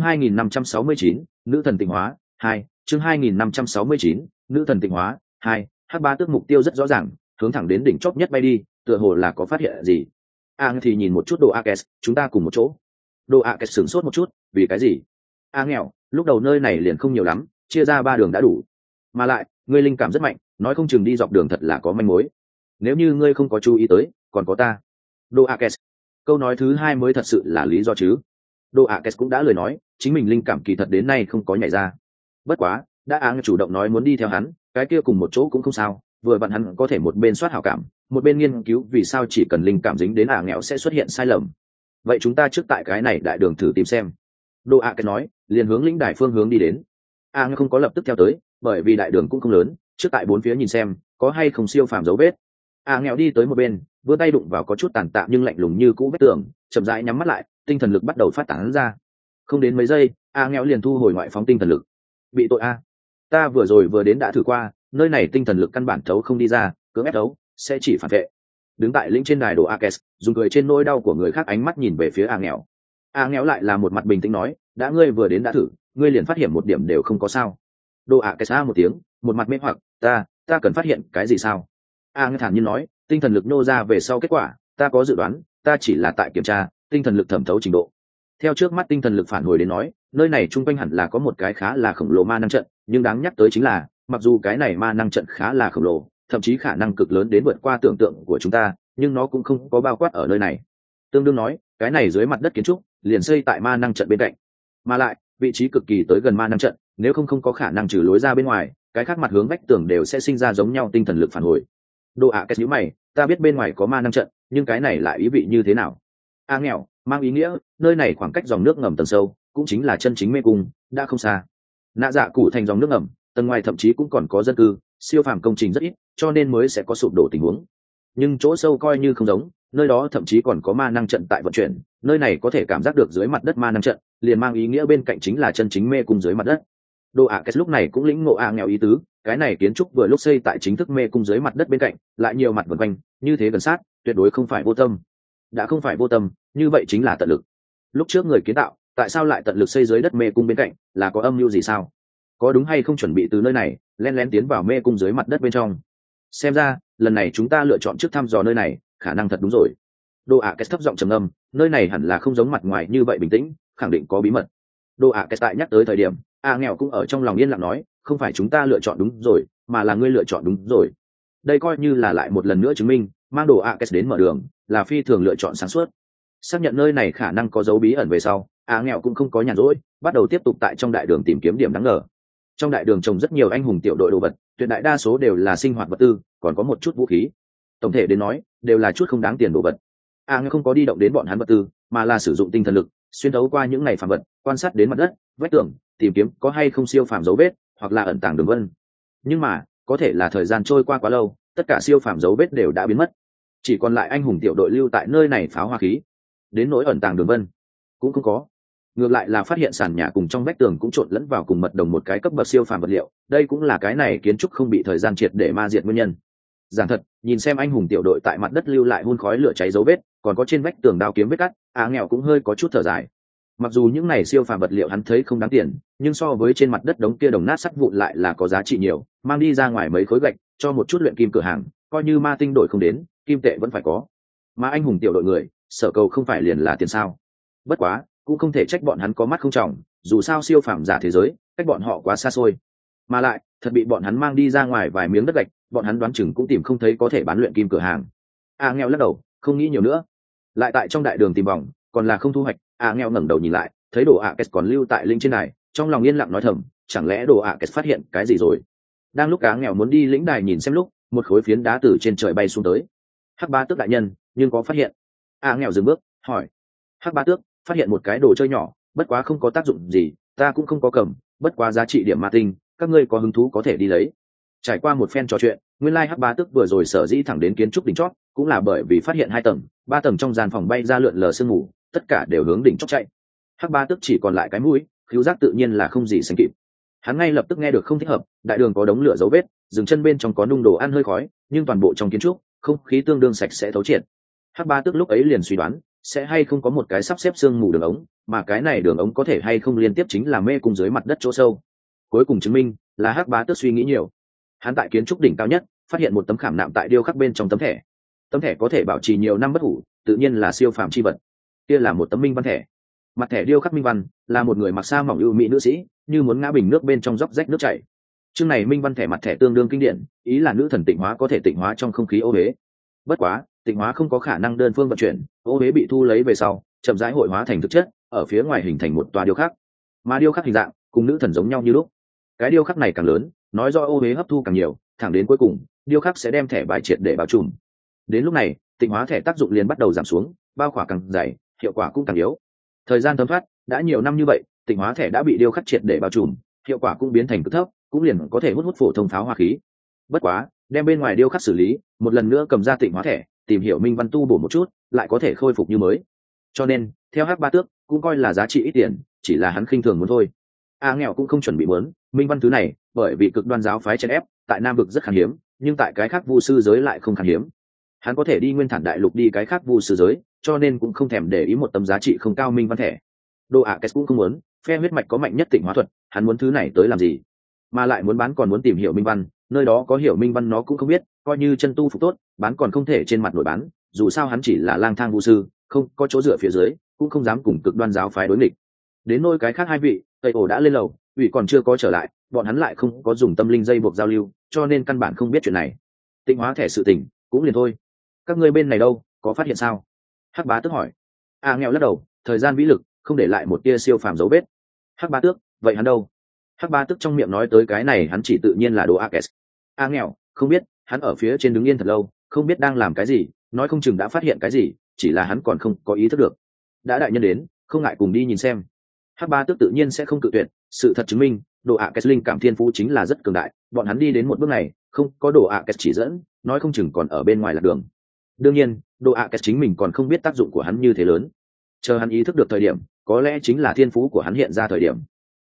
2569, nữ thần tịnh hóa 2, chương 2569, nữ thần tịnh hóa 2. Hắc Bá Tước mục tiêu rất rõ ràng, hướng thẳng đến đỉnh chóp nhất bay đi, tựa hồ là có phát hiện gì. Thì nhìn một chút đồ Akes, chúng ta cùng một chỗ. Đồ Akes sửng sốt một chút, vì cái gì? Nghèo, lúc đầu nơi này liền không nhiều lắm, chia ra 3 đường đã đủ. Mà lại, ngươi linh cảm rất mạnh, nói không chừng đi dọc đường thật là có manh mối. Nếu như ngươi không có chú ý tới, còn có ta. Đồ Akes. Câu nói thứ 2 mới thật sự là lý do chứ. Đồ Akes cũng đã lời nói, chính mình linh cảm kỳ thật đến nay không có nhảy ra. Bất quá, đã chủ động nói muốn đi theo hắn, cái kia cùng một chỗ cũng không sao, vừa vặn hắn có thể một bên soát hảo cảm, một bên nghiên cứu vì sao chỉ cần linh cảm dính đến nghèo sẽ xuất hiện sai lầm. Vậy chúng ta trước tại cái này đại đường thử tìm xem. Đồ Akes nói, liền hướng lĩnh đài phương hướng đi đến. Nghèo không có lập tức theo tới, bởi vì đại đường cũng không lớn, trước tại bốn phía nhìn xem có hay không siêu phàm dấu vết. Nghèo đi tới một bên, vươn tay đụng vào có chút tàn tạ nhưng lạnh lùng như cũ vết tường, chậm rãi nhắm mắt lại, tinh thần lực bắt đầu phát tán ra. Không đến mấy giây, nghèo liền thu hồi ngoại phóng tinh thần lực. Bị tội ta vừa đến đã thử qua, nơi này tinh thần lực căn bản thấu không đi ra, cưỡng ép thấu sẽ chỉ phản vệ. Đứng tại lĩnh trên đài đồ Akes, dùng cười trên nỗi đau của người khác ánh mắt nhìn về phía nghèo. Nghèo lại là một mặt bình tĩnh nói, đã ngươi vừa đến đã thử, ngươi liền phát hiện một điểm đều không có sao. Đồ Akes một tiếng, một mặt mê hoặc, ta cần phát hiện cái gì sao? Nghèo thản nhiên nói, tinh thần lực nô ra về sau kết quả, ta có dự đoán, ta chỉ là tại kiểm tra tinh thần lực thẩm thấu trình độ. Theo trước mắt tinh thần lực phản hồi đến nói, nơi này trung quanh hẳn là có một cái khá là khổng lồ ma năng trận, nhưng đáng nhắc tới chính là, mặc dù cái này ma năng trận khá là khổng lồ, thậm chí khả năng cực lớn đến vượt qua tưởng tượng của chúng ta, nhưng nó cũng không có bao quát ở nơi này. Tương đương nói, cái này dưới mặt đất kiến trúc liền xây tại ma năng trận bên cạnh, mà lại vị trí cực kỳ tới gần ma năng trận, nếu không có khả năng trừ lối ra bên ngoài, cái khác mặt hướng vách tường đều sẽ sinh ra giống nhau tinh thần lực phản hồi. Đồ Akes nhíu mày, ta biết bên ngoài có ma năng trận, nhưng cái này lại ý vị như thế nào? Nghèo, mang ý nghĩa nơi này khoảng cách dòng nước ngầm tầng sâu, cũng chính là chân chính mê cung, đã không xa. Nạ dạ cụ thành dòng nước ngầm, tầng ngoài thậm chí cũng còn có dân cư, siêu phàm công trình rất ít, cho nên mới sẽ có sụp đổ tình huống. Nhưng chỗ sâu coi như không giống, nơi đó thậm chí còn có ma năng trận tại vận chuyển, nơi này có thể cảm giác được dưới mặt đất ma năng trận, liền mang ý nghĩa bên cạnh chính là chân chính mê cung dưới mặt đất. Đồ ạ kết lúc này cũng lĩnh ngộ nghèo ý tứ, cái này kiến trúc vừa lúc xây tại chính thức mê cung dưới mặt đất bên cạnh, lại nhiều mặt vần quanh, như thế gần sát, tuyệt đối không phải vô tâm. Đã không phải vô tâm, như vậy chính là tận lực. Lúc trước người kiến tạo, tại sao lại tận lực xây dưới đất mê cung bên cạnh, là có âm mưu gì sao? Có đúng hay không chuẩn bị từ nơi này len lén tiến vào mê cung dưới mặt đất bên trong? Xem ra lần này chúng ta lựa chọn trước thăm dò nơi này, khả năng thật đúng rồi. Đồ ạ kết thấp giọng trầm ngâm, nơi này hẳn là không giống mặt ngoài như vậy bình tĩnh, khẳng định có bí mật. Đồ ạ kết tại nhắc tới thời điểm, nghèo cũng ở trong lòng yên lặng nói, không phải chúng ta lựa chọn đúng rồi, mà là ngươi lựa chọn đúng rồi. Đây coi như là lại một lần nữa chứng minh, mang đồ ạ kết đến mở đường là phi thường lựa chọn sáng suốt. Xác nhận nơi này khả năng có dấu bí ẩn về sau, nghèo cũng không có nhàn rỗi, bắt đầu tiếp tục tại trong đại đường tìm kiếm điểm đáng ngờ. Trong đại đường trồng rất nhiều anh hùng tiểu đội đồ vật, tuyệt đại đa số đều là sinh hoạt vật tư, còn có một chút vũ khí. Tổng thể đến nói, đều là chút không đáng tiền đồ vật. Nghèo không có đi động đến bọn hắn vật tư, mà là sử dụng tinh thần lực xuyên thấu qua những ngày phàm vật, quan sát đến mặt đất, vách tường, tìm kiếm có hay không siêu phàm dấu vết, hoặc là ẩn tàng đường vân. Nhưng mà, có thể là thời gian trôi qua quá lâu, tất cả siêu phàm dấu vết đều đã biến mất, chỉ còn lại anh hùng tiểu đội lưu tại nơi này pháo hoa khí. Đến nỗi ẩn tàng đường vân cũng không có, ngược lại là phát hiện sàn nhà cùng trong vách tường cũng trộn lẫn vào cùng mật đồng một cái cấp bậc siêu phàm vật liệu, đây cũng là cái này kiến trúc không bị thời gian triệt để ma diệt nguyên nhân. Giảng thật, nhìn xem anh hùng tiểu đội tại mặt đất lưu lại hun khói lửa cháy dấu vết, còn có trên vách tường đao kiếm vết cắt, nghèo cũng hơi có chút thở dài. Mặc dù những này siêu phàm vật liệu hắn thấy không đáng tiền, nhưng so với trên mặt đất đống kia đồng nát sắt vụn lại là có giá trị nhiều, mang đi ra ngoài mấy khối gạch, cho một chút luyện kim cửa hàng, coi như ma tinh đổi không đến, kim tệ vẫn phải có. Mà anh hùng tiểu đội người, sở cầu không phải liền là tiền sao? Bất quá, cũng không thể trách bọn hắn có mắt không trọng, dù sao siêu phàm giả thế giới, cách bọn họ quá xa xôi. Mà lại, thật bị bọn hắn mang đi ra ngoài vài miếng đất gạch, bọn hắn đoán chừng cũng tìm không thấy có thể bán luyện kim cửa hàng. Nghèo lắc đầu, không nghĩ nhiều nữa. Lại tại trong đại đường tìm vòng, còn là không thu hoạch. Nghèo ngẩng đầu nhìn lại, thấy đồ kết còn lưu tại linh trên này, trong lòng yên lặng nói thầm, chẳng lẽ đồ kết phát hiện cái gì rồi? Đang lúc nghèo muốn đi lĩnh đài nhìn xem lúc, một khối phiến đá từ trên trời bay xuống tới. Hắc Ba Tước đại nhân, nhưng có phát hiện? Nghèo dừng bước, hỏi. Hắc Ba Tước phát hiện một cái đồ chơi nhỏ, bất quá không có tác dụng gì, ta cũng không có cầm, bất quá giá trị điểm ma tinh, các ngươi có hứng thú có thể đi lấy. Trải qua một phen trò chuyện, nguyên lai Hắc Ba Tước vừa rồi sở dĩ thẳng đến kiến trúc đỉnh chót, cũng là bởi vì phát hiện 2 tầng, 3 tầng trong gian phòng bay ra lượn lờ sương mù, tất cả đều hướng đỉnh chót chạy. Hắc Ba Tước chỉ còn lại cái mũi, khứu giác tự nhiên là không gì sánh kịp. Hắn ngay lập tức nghe được không thích hợp, đại đường có đống lửa dấu vết, dừng chân bên trong có nung đồ ăn hơi khói, nhưng toàn bộ trong kiến trúc, không khí tương đương sạch sẽ thấu triệt. Hắc Ba Tước lúc ấy liền suy đoán, sẽ hay không có một cái sắp xếp sương mù đường ống, mà cái này đường ống có thể hay không liên tiếp chính là mê cung dưới mặt đất chỗ sâu. Cuối cùng chứng minh là Hắc Bá Tước suy nghĩ nhiều. Hắn tại kiến trúc đỉnh cao nhất phát hiện một tấm khảm nạm tại điêu khắc bên trong tấm thẻ. Tấm thẻ có thể bảo trì nhiều năm bất hủ, tự nhiên là siêu phàm chi vật. Kia là một tấm minh văn thẻ. Mặt thẻ điêu khắc minh văn là một người mặc sa mỏng ưu mỹ nữ sĩ, như muốn ngã bình nước bên trong dốc rách nước chảy. Chương này minh văn thẻ mặt thẻ tương đương kinh điển, ý là nữ thần tịnh hóa có thể tịnh hóa trong không khí ô huế. Bất quá, tịnh hóa không có khả năng đơn phương vận chuyển, ô huế bị thu lấy về sau, chậm rãi hội hóa thành thực chất, ở phía ngoài hình thành một tòa điêu khắc. Mà điêu khắc hình dạng cùng nữ thần giống nhau như lúc. Cái điêu khắc này càng lớn, nói do ô huế hấp thu càng nhiều, thẳng đến cuối cùng, điêu khắc sẽ đem thẻ bài triệt để bao trùm. Đến lúc này, tịnh hóa thẻ tác dụng liền bắt đầu giảm xuống, bao khỏa càng dày, hiệu quả cũng càng yếu. Thời gian thấm thoát, đã nhiều năm như vậy, tịnh hóa thẻ đã bị điêu khắc triệt để bao trùm, hiệu quả cũng biến thành cực thấp, cũng liền có thể hút phổ thông pháo hoa khí. Bất quá, đem bên ngoài điêu khắc xử lý, một lần nữa cầm ra tịnh hóa thẻ, tìm hiểu minh văn tu bổ một chút, lại có thể khôi phục như mới. Cho nên, theo Hắc Ba Tước, cũng coi là giá trị ít tiền, chỉ là hắn khinh thường muốn thôi. Nghèo cũng không chuẩn bị muốn minh văn thứ này, bởi vì cực đoan giáo phái chèn ép, tại Nam vực rất khan hiếm, nhưng tại cái khác vu sư giới lại không khan hiếm. Hắn có thể đi Nguyên Thản Đại Lục đi cái khác vu sư giới, cho nên cũng không thèm để ý một tấm giá trị không cao minh văn thẻ. Đồ Kết cũng không muốn, phe huyết mạch có mạnh nhất tịnh hóa thuật, hắn muốn thứ này tới làm gì? Mà lại muốn bán còn muốn tìm hiểu minh văn, nơi đó có hiểu minh văn nó cũng không biết, coi như chân tu phục tốt, bán còn không thể trên mặt nổi bán, dù sao hắn chỉ là lang thang vu sư, không có chỗ dựa phía dưới, cũng không dám cùng cực đoan giáo phái đối nghịch. Đến nôi cái khác 2 vị, Tây Ổ đã lên lầu, ủy còn chưa có trở lại, bọn hắn lại không có dùng tâm linh dây buộc giao lưu, cho nên căn bản không biết chuyện này. Tịnh hóa thẻ sự tình cũng liền thôi. Các ngươi bên này đâu, có phát hiện sao? Hắc Bá Tước hỏi. Nghèo lắc đầu, thời gian vĩ lực không để lại một tia siêu phàm dấu vết. Hắc Bá Tước, vậy hắn đâu? Hắc Bá Tước trong miệng nói tới cái này hắn chỉ tự nhiên là đồ Akes. Nghèo, không biết, hắn ở phía trên đứng yên thật lâu, không biết đang làm cái gì, nói không chừng đã phát hiện cái gì, chỉ là hắn còn không có ý thức được. Đã đại nhân đến, không ngại cùng đi nhìn xem. Hắc Ba Tước tự nhiên sẽ không cự tuyệt, sự thật chứng minh, đồ Akes linh cảm thiên phú chính là rất cường đại, bọn hắn đi đến một bước này, không có đồ Akes chỉ dẫn, nói không chừng còn ở bên ngoài lạc đường. Đương nhiên, đồ Akes chính mình còn không biết tác dụng của hắn như thế lớn. Chờ hắn ý thức được thời điểm, có lẽ chính là thiên phú của hắn hiện ra thời điểm.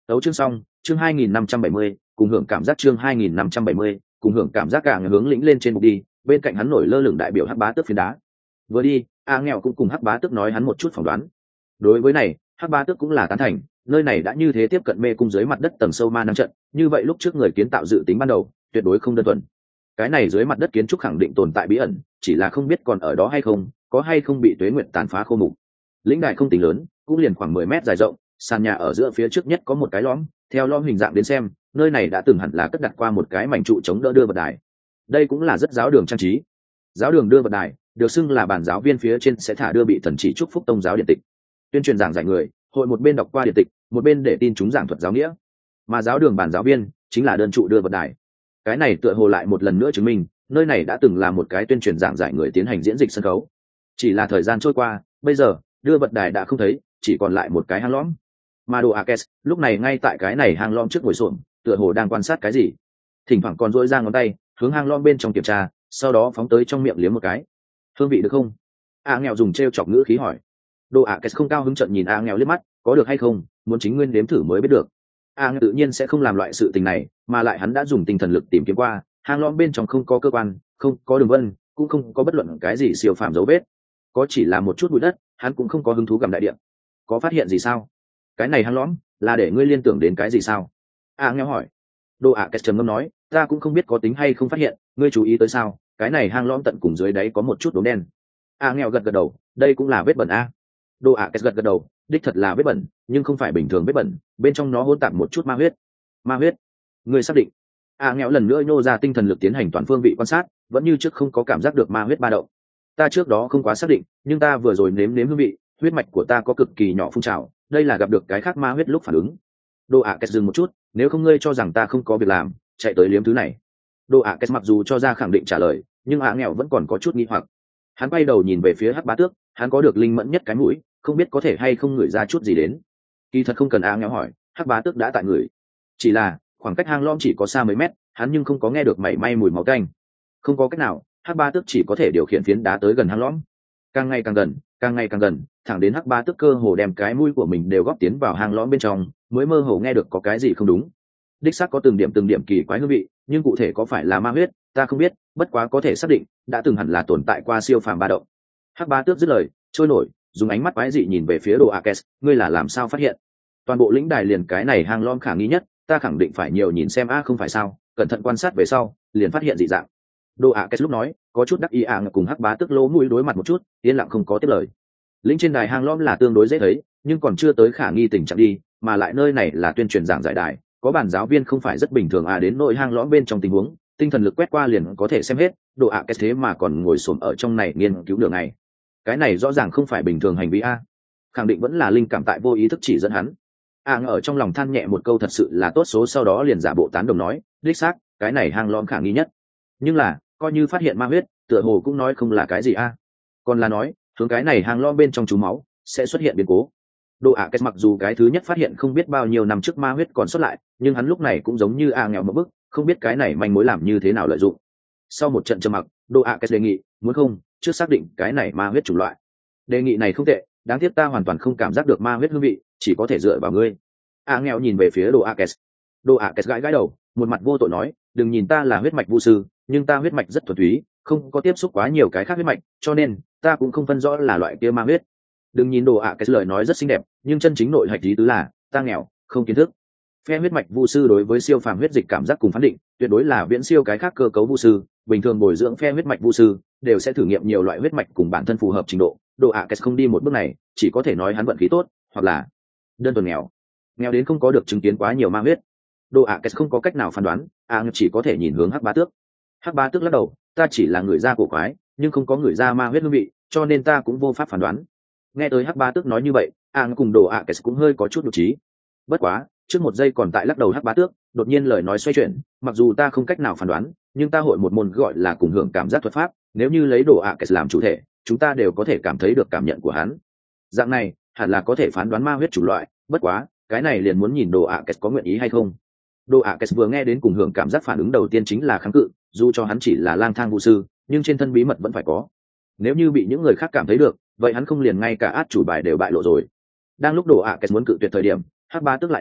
Tấu chương xong, chương 2570, cùng hưởng cảm giác chương 2570, cùng hưởng cảm giác cả người hướng lĩnh lên trên bục đi, bên cạnh hắn nổi lơ lửng đại biểu Hắc Bá Tước phiến đá. Vừa đi, A Nghèo cũng cùng Hắc Bá Tước nói hắn một chút phỏng đoán. Đối với này, Hắc Bá Tước cũng là tán thành, nơi này đã như thế tiếp cận mê cung dưới mặt đất tầng sâu ma năng trận, như vậy lúc trước người kiến tạo dự tính ban đầu, tuyệt đối không đơn thuần. Cái này dưới mặt đất kiến trúc khẳng định tồn tại bí ẩn, chỉ là không biết còn ở đó hay không, có hay không bị tuế nguyện tàn phá khô mục. Lĩnh đài không tính lớn, cũng liền khoảng 10 mét dài rộng, sàn nhà ở giữa phía trước nhất có một cái lõm, theo lõm hình dạng đến xem, nơi này đã từng hẳn là cất đặt qua một cái mảnh trụ chống đỡ đưa vật đài. Đây cũng là rất giáo đường trang trí. Giáo đường đưa vật đài, được xưng là bản giáo viên phía trên sẽ thả đưa bị thần chỉ chúc phúc tông giáo điện tịch. Tuyên truyền giảng giải người, hội một bên đọc qua điện tịch, một bên để tin chúng giảng thuật giáo nghĩa. Mà giáo đường bản giáo viên chính là đơn trụ đưa vật đài. Cái này tựa hồ lại một lần nữa chứng minh, nơi này đã từng là một cái tuyên truyền giảng giải người tiến hành diễn dịch sân khấu. Chỉ là thời gian trôi qua, bây giờ đưa vật đài đã không thấy, chỉ còn lại một cái hang lõm. Mà Đồ Akes lúc này ngay tại cái này hang lõm trước ngồi xổm, tựa hồ đang quan sát cái gì. Thỉnh thoảng còn duỗi ra ngón tay, hướng hang lõm bên trong kiểm tra, sau đó phóng tới trong miệng liếm một cái. Hương vị được không? A Nghèo dùng trêu chọc ngữ khí hỏi. Đồ Akes không cao hứng trợn nhìn A Nghèo liếc mắt, có được hay không, muốn chính nguyên nếm thử mới biết được. A Nghèo tự nhiên sẽ không làm loại sự tình này, mà lại hắn đã dùng tinh thần lực tìm kiếm qua, hang lõm bên trong không có cơ quan, không có đường vân, cũng không có bất luận cái gì siêu phàm dấu vết, có chỉ là một chút bụi đất, hắn cũng không có hứng thú gặm đại địa. Có phát hiện gì sao? Cái này hang lõm là để ngươi liên tưởng đến cái gì sao? A Nghèo hỏi. Đồ Akes trầm ngâm nói, ta cũng không biết có tính hay không phát hiện, ngươi chú ý tới sao? Cái này hang lõm tận cùng dưới đáy có một chút đốm đen. A Nghèo gật gật đầu, đây cũng là vết bẩn a. Đồ Akes gật gật đầu, đích thật là vết bẩn, nhưng không phải bình thường vết bẩn, bên trong nó hỗn tạp một chút ma huyết. Ma huyết? Ngươi xác định? A Nghèo lần nữa nhô ra tinh thần lực tiến hành toàn phương vị quan sát, vẫn như trước không có cảm giác được ma huyết ba động. Ta trước đó không quá xác định, nhưng ta vừa rồi nếm hương vị, huyết mạch của ta có cực kỳ nhỏ phun trào, đây là gặp được cái khác ma huyết lúc phản ứng. Đồ Akes dừng một chút, nếu không ngươi cho rằng ta không có việc làm, chạy tới liếm thứ này. Đồ Akes mặc dù cho ra khẳng định trả lời, nhưng A Nghèo vẫn còn có chút nghi hoặc. Hắn quay đầu nhìn về phía Hắc Bá Tước, hắn có được linh mẫn nhất cái mũi, không biết có thể hay không ngửi ra chút gì đến. Kỳ thật không cần A Nghèo hỏi, Hắc Bá Tước đã tại người. Chỉ là khoảng cách hang lõm chỉ có xa mấy mét, hắn nhưng không có nghe được mảy may mùi máu tanh. Không có cách nào, Hắc Bá Tước chỉ có thể điều khiển phiến đá tới gần hang lõm. Càng ngày càng gần, càng ngày càng gần, thẳng đến Hắc Bá Tước cơ hồ đem cái mũi của mình đều góp tiến vào hang lõm bên trong, mới mơ hồ nghe được có cái gì không đúng. Đích xác có từng điểm kỳ quái hương vị, nhưng cụ thể có phải là ma huyết, ta không biết, bất quá có thể xác định, đã từng hẳn là tồn tại qua siêu phàm ba động. Hắc Bá Tước dứt lời, trôi nổi, dùng ánh mắt quái dị nhìn về phía Đồ Akes, ngươi là làm sao phát hiện? Toàn bộ lĩnh đài liền cái này hang lõm khả nghi nhất, ta khẳng định phải nhiều nhìn xem không phải sao, cẩn thận quan sát về sau, liền phát hiện dị dạng. Đồ Akes lúc nói, có chút đắc ý cùng Hắc Bá Tước lỗ mũi đối mặt một chút, yên lặng không có tiếp lời. Lĩnh trên đài hang lõm là tương đối dễ thấy, nhưng còn chưa tới khả nghi tình trạng đi, mà lại nơi này là tuyên truyền giảng giải đài, có bản giáo viên không phải rất bình thường đến nội hang lõm bên trong tình huống, tinh thần lực quét qua liền có thể xem hết. Đồ Akes thế mà còn ngồi xổm ở trong này nghiên cứu đường này, cái này rõ ràng không phải bình thường hành vi khẳng định vẫn là linh cảm tại vô ý thức chỉ dẫn hắn. Ở trong lòng than nhẹ một câu thật sự là tốt số, sau đó liền giả bộ tán đồng nói, đích xác cái này hang lõm khả nghi nhất, nhưng là coi như phát hiện ma huyết, tựa hồ cũng nói không là cái gì còn là nói hướng cái này hang lõm bên trong trú máu sẽ xuất hiện biến cố. Đồ Akes mặc dù cái thứ nhất phát hiện không biết bao nhiêu năm trước ma huyết còn xuất lại, nhưng hắn lúc này cũng giống như Nghèo một bức, không biết cái này manh mối làm như thế nào lợi dụng. Sau một trận trầm mặc, Đồ Akes đề nghị, muốn không trước xác định cái này ma huyết chủng loại. Đề nghị này không tệ, đáng tiếc ta hoàn toàn không cảm giác được ma huyết hương vị, chỉ có thể dựa vào ngươi. Nghèo nhìn về phía Đồ Akes. Đồ Akes gãi đầu, một mặt vô tội nói, đừng nhìn ta là huyết mạch vu sư, nhưng ta huyết mạch rất thuần túy, không có tiếp xúc quá nhiều cái khác huyết mạch, cho nên ta cũng không phân rõ là loại kia ma huyết. Đừng nhìn Đồ Akes lời nói rất xinh đẹp, nhưng chân chính nội hạch ý tứ là ta nghèo, không kiến thức. Phe huyết mạch vu sư đối với siêu phàm huyết dịch cảm giác cùng phán định, tuyệt đối là viễn siêu cái khác cơ cấu vu sư. Bình thường bồi dưỡng phe huyết mạch vu sư đều sẽ thử nghiệm nhiều loại huyết mạch cùng bản thân phù hợp trình độ. Đồ Akes không đi một bước này, chỉ có thể nói hắn vận khí tốt, hoặc là đơn thuần nghèo, nghèo đến không có được chứng kiến quá nhiều ma huyết. Đồ Akes không có cách nào phán đoán, chỉ có thể nhìn hướng Hắc Bá Tước. Hắc Bá Tước lắc đầu, ta chỉ là người da cổ quái, nhưng không có người da ma huyết hương vị, cho nên ta cũng vô pháp phán đoán. Nghe tới Hắc Bá Tước nói như vậy, cùng Đồ Akes cũng hơi có chút nhục trí. Bất quá trước một giây còn tại lắc đầu Hắc Bá Tước đột nhiên lời nói xoay chuyển, mặc dù ta không cách nào phán đoán, nhưng ta hội một môn gọi là cùng hưởng cảm giác thuật pháp, nếu như lấy Đồ Akes làm chủ thể, chúng ta đều có thể cảm thấy được cảm nhận của hắn. Dạng này hẳn là có thể phán đoán ma huyết chủng loại, bất quá cái này liền muốn nhìn Đồ Akes có nguyện ý hay không. Đồ Akes vừa nghe đến cùng hưởng cảm giác, phản ứng đầu tiên chính là kháng cự, dù cho hắn chỉ là lang thang vu sư, nhưng trên thân bí mật vẫn phải có. Nếu như bị những người khác cảm thấy được, vậy hắn không liền ngay cả át chủ bài đều bại lộ rồi. Đang lúc Đồ Akes muốn cự tuyệt thời điểm, Hắc Bá Tước lại nói,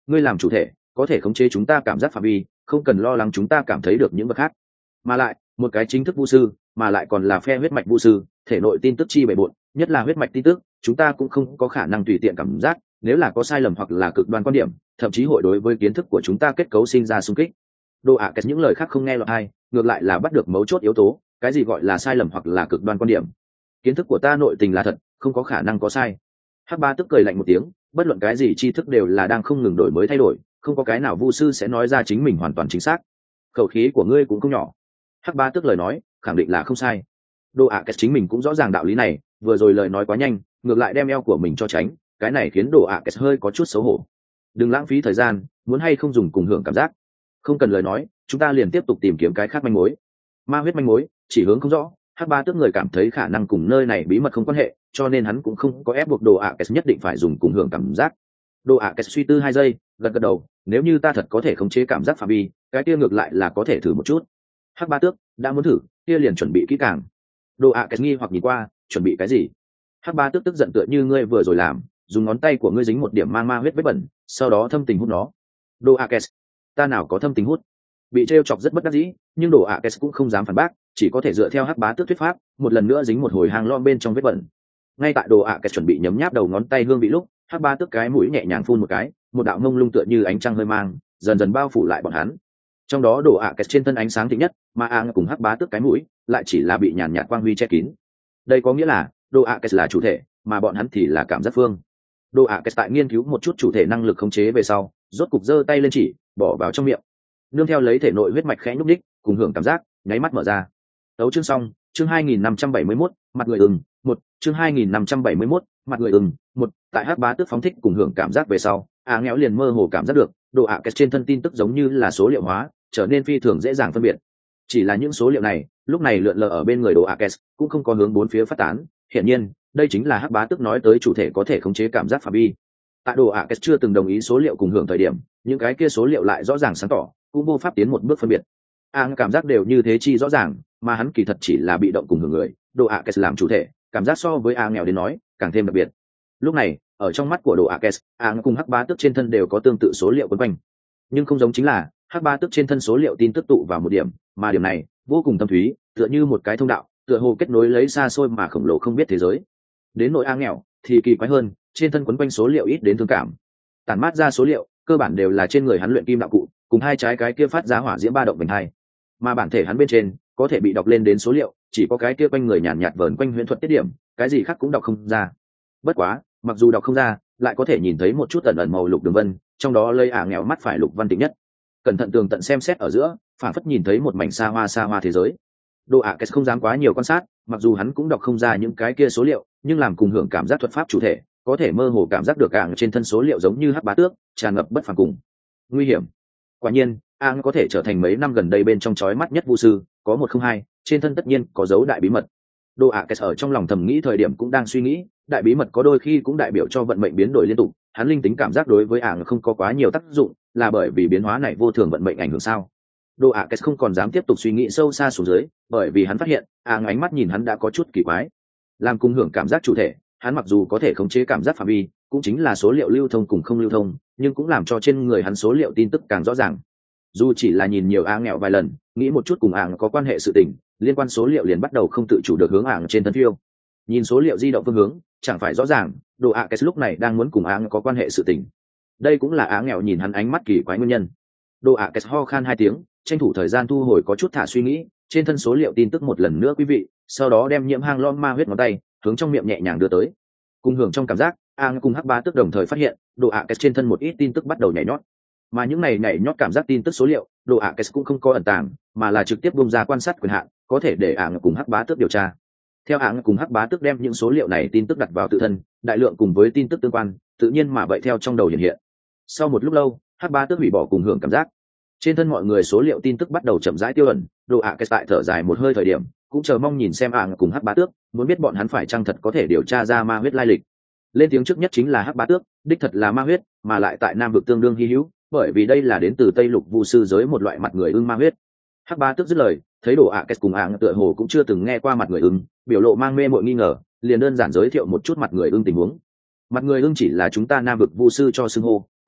ngươi làm chủ thể có thể khống chế chúng ta cảm giác phạm vi, không cần lo lắng chúng ta cảm thấy được những vật khác. Mà lại một cái chính thức vu sư, mà lại còn là phe huyết mạch vu sư, thể nội tin tức chi bề bộn, nhất là huyết mạch tin tức, chúng ta cũng không có khả năng tùy tiện cảm giác, nếu là có sai lầm hoặc là cực đoan quan điểm, thậm chí hội đối với kiến thức của chúng ta kết cấu sinh ra xung kích. Đồ ạ kết những lời khác không nghe lọt tai, ngược lại là bắt được mấu chốt yếu tố, cái gì gọi là sai lầm hoặc là cực đoan quan điểm. Kiến thức của ta nội tình là thật, không có khả năng có sai. Hắc Ba tức cười lạnh một tiếng, bất luận cái gì tri thức đều là đang không ngừng đổi mới thay đổi, không có cái nào vu sư sẽ nói ra chính mình hoàn toàn chính xác. Khẩu khí của ngươi cũng không nhỏ. Hắc Ba tức lời nói khẳng định là không sai. Đồ ạ kết chính mình cũng rõ ràng đạo lý này, vừa rồi lời nói quá nhanh, ngược lại đem eo của mình cho tránh, cái này khiến Đồ ạ kết hơi có chút xấu hổ. Đừng lãng phí thời gian, muốn hay không dùng cùng hưởng cảm giác. Không cần lời nói, chúng ta liền tiếp tục tìm kiếm cái khác manh mối. Ma huyết manh mối chỉ hướng không rõ, Hắc Ba tức người cảm thấy khả năng cùng nơi này bí mật không quan hệ, cho nên hắn cũng không có ép buộc Đồ ạ kết nhất định phải dùng cùng hưởng cảm giác. Đồ ạ kết suy tư 2 giây, gật gật đầu, nếu như ta thật có thể khống chế cảm giác phạm vi, cái kia ngược lại là có thể thử một chút. Hắc Ba tước đã muốn thử, kia liền chuẩn bị kỹ càng. Đồ ạ kết nghi hoặc nhìn qua, chuẩn bị cái gì? Hắc Ba tước tức giận tựa như ngươi vừa rồi làm, dùng ngón tay của ngươi dính một điểm mang ma huyết vết bẩn, sau đó thâm tình hút nó. Đồ ạ kết, ta nào có thâm tình hút? Bị trêu chọc rất bất đắc dĩ, nhưng Đồ ạ kết cũng không dám phản bác, chỉ có thể dựa theo Hắc Bá tước thuyết pháp, một lần nữa dính một hồi hang lom bên trong vết bẩn. Ngay tại Đồ ạ kết chuẩn bị nhấm nháp đầu ngón tay hương vị lúc, Hắc Ba tước cái mũi nhẹ nhàng phun một cái, một đạo mông lung tựa như ánh trăng hơi mang, dần dần bao phủ lại bọn hắn. Trong đó Đồ ạ kết trên thân ánh sáng thịnh nhất, mà cùng Hắc Bá tước cái mũi lại chỉ là bị nhàn nhạt quang huy che kín. Đây có nghĩa là Đồ ạ kết là chủ thể, mà bọn hắn thì là cảm giác phương. Đồ ạ kết tại nghiên cứu một chút chủ thể năng lực khống chế về sau, rốt cục giơ tay lên chỉ, bỏ vào trong miệng. Nương theo lấy thể nội huyết mạch khẽ nhúc nhích, cùng hưởng cảm giác, nháy mắt mở ra. Tấu chương xong, chương 2571, mặt người một chương 2571, mặt người một tại Hắc Bá tước phóng thích cùng hưởng cảm giác về sau, nghèo liền mơ hồ cảm giác được, Đồ ạ kết trên thân tin tức giống như là số liệu hóa, trở nên phi thường dễ dàng phân biệt. Chỉ là những số liệu này, lúc này lượn lờ ở bên người Đồ ạ kết, cũng không có hướng bốn phía phát tán, hiển nhiên, đây chính là Hắc Bá tước nói tới chủ thể có thể khống chế cảm giác phạm vi. Tại Đồ ạ kết chưa từng đồng ý số liệu cùng hưởng thời điểm, những cái kia số liệu lại rõ ràng sáng tỏ, cũng vô pháp tiến một bước phân biệt. Cảm giác đều như thế chi rõ ràng, mà hắn kỳ thật chỉ là bị động cùng hưởng người, Đồ ạ kết làm chủ thể, cảm giác so với nghèo đến nói càng thêm đặc biệt. Lúc này ở trong mắt của Đồ ạ kết, cùng Hắc Bá tước trên thân đều có tương tự số liệu quấn quanh, nhưng không giống chính là Hắc Bá tước trên thân số liệu tin tức tụ vào một điểm, mà điểm này vô cùng thâm thúy, tựa như một cái thông đạo, tựa hồ kết nối lấy xa xôi mà khổng lồ không biết thế giới. Đến nội nghèo thì kỳ quái hơn, trên thân quấn quanh số liệu ít đến thương cảm, tản mát ra số liệu cơ bản đều là trên người hắn luyện kim đạo cụ, cùng hai trái cái kia phát ra hỏa diễm ba động bình hai, mà bản thể hắn bên trên có thể bị đọc lên đến số liệu chỉ có cái kia quanh người nhàn nhạt vờn quanh huyễn thuật tiết điểm, cái gì khác cũng đọc không ra. Bất quá mặc dù đọc không ra, lại có thể nhìn thấy một chút ẩn ẩn màu lục đường vân, trong đó lây nghèo mắt phải lục văn tịnh nhất, cẩn thận tường tận xem xét ở giữa, phản phất nhìn thấy một mảnh xa hoa thế giới. Đồ ạ kết không dám quá nhiều quan sát, mặc dù hắn cũng đọc không ra những cái kia số liệu, nhưng làm cùng hưởng cảm giác thuật pháp chủ thể, có thể mơ hồ cảm giác được trên thân số liệu giống như Hắc Bá tước, tràn ngập bất phàm cùng nguy hiểm. Quả nhiên, có thể trở thành mấy năm gần đây bên trong chói mắt nhất vu sư, có 102, trên thân tất nhiên có dấu đại bí mật. Đồ ạ kết ở trong lòng thầm nghĩ thời điểm cũng đang suy nghĩ, đại bí mật có đôi khi cũng đại biểu cho vận mệnh biến đổi liên tục, hắn linh tính cảm giác đối với không có quá nhiều tác dụng, là bởi vì biến hóa này vô thường vận mệnh ảnh hưởng sao? Đồ ạ kết không còn dám tiếp tục suy nghĩ sâu xa xuống dưới, bởi vì hắn phát hiện ánh mắt nhìn hắn đã có chút kỳ quái. Làm cùng hưởng cảm giác chủ thể, hắn mặc dù có thể khống chế cảm giác phạm vi, cũng chính là số liệu lưu thông cùng không lưu thông, nhưng cũng làm cho trên người hắn số liệu tin tức càng rõ ràng. Dù chỉ là nhìn nhiều nghèo vài lần, nghĩ một chút cùng có quan hệ sự tình, liên quan số liệu liền bắt đầu không tự chủ được hướng trên thân phiêu. Nhìn số liệu di động phương hướng, chẳng phải rõ ràng Đồ ạ kết lúc này đang muốn cùng có quan hệ sự tình. Đây cũng là nghèo nhìn hắn ánh mắt kỳ quái nguyên nhân. Đồ ạ kết ho khan 2 tiếng, tranh thủ thời gian thu hồi có chút thả suy nghĩ, trên thân số liệu tin tức một lần nữa quý vị, sau đó đem nhiễm hang lom ma huyết ngón tay hướng trong miệng nhẹ nhàng đưa tới. Cùng hưởng trong cảm giác, cùng Hắc Bá tước đồng thời phát hiện Đồ ạ kết trên thân một ít tin tức bắt đầu nhảy nhót, mà những này nhảy nhót cảm giác tin tức số liệu, Đồ ạ kết cũng không có ẩn tàng, mà là trực tiếp bung ra quan sát quyền hạn, có thể để cùng Hắc Bá tước điều tra. Theo cùng Hắc Bá tước đem những số liệu này tin tức đặt vào tự thân, đại lượng cùng với tin tức tương quan, tự nhiên mà vậy theo trong đầu hiện hiện. Sau một lúc lâu, Hắc Bá tước hủy bỏ cùng hưởng cảm giác, trên thân mọi người số liệu tin tức bắt đầu chậm rãi tiêu ẩn. Đồ ạ kết tại thở dài một hơi thời điểm, cũng chờ mong nhìn xem cùng Hắc Bá tước, muốn biết bọn hắn phải chăng thật có thể điều tra ra ma huyết lai lịch. Lên tiếng trước nhất chính là Hắc Bá tước, đích thật là ma huyết, mà lại tại Nam vực tương đương hi hữu, bởi vì đây là đến từ Tây Lục vu sư giới một loại mặt người ưng ma huyết. Hắc Bá tước dứt lời, thấy Đồ ạ kết cùng tựa hồ cũng chưa từng nghe qua mặt người ưng, biểu lộ mang mê mội nghi ngờ, liền đơn giản giới thiệu một chút mặt người ưng tình huống. Mặt người ưng chỉ là chúng ta Nam vực vu sư cho xưng hô,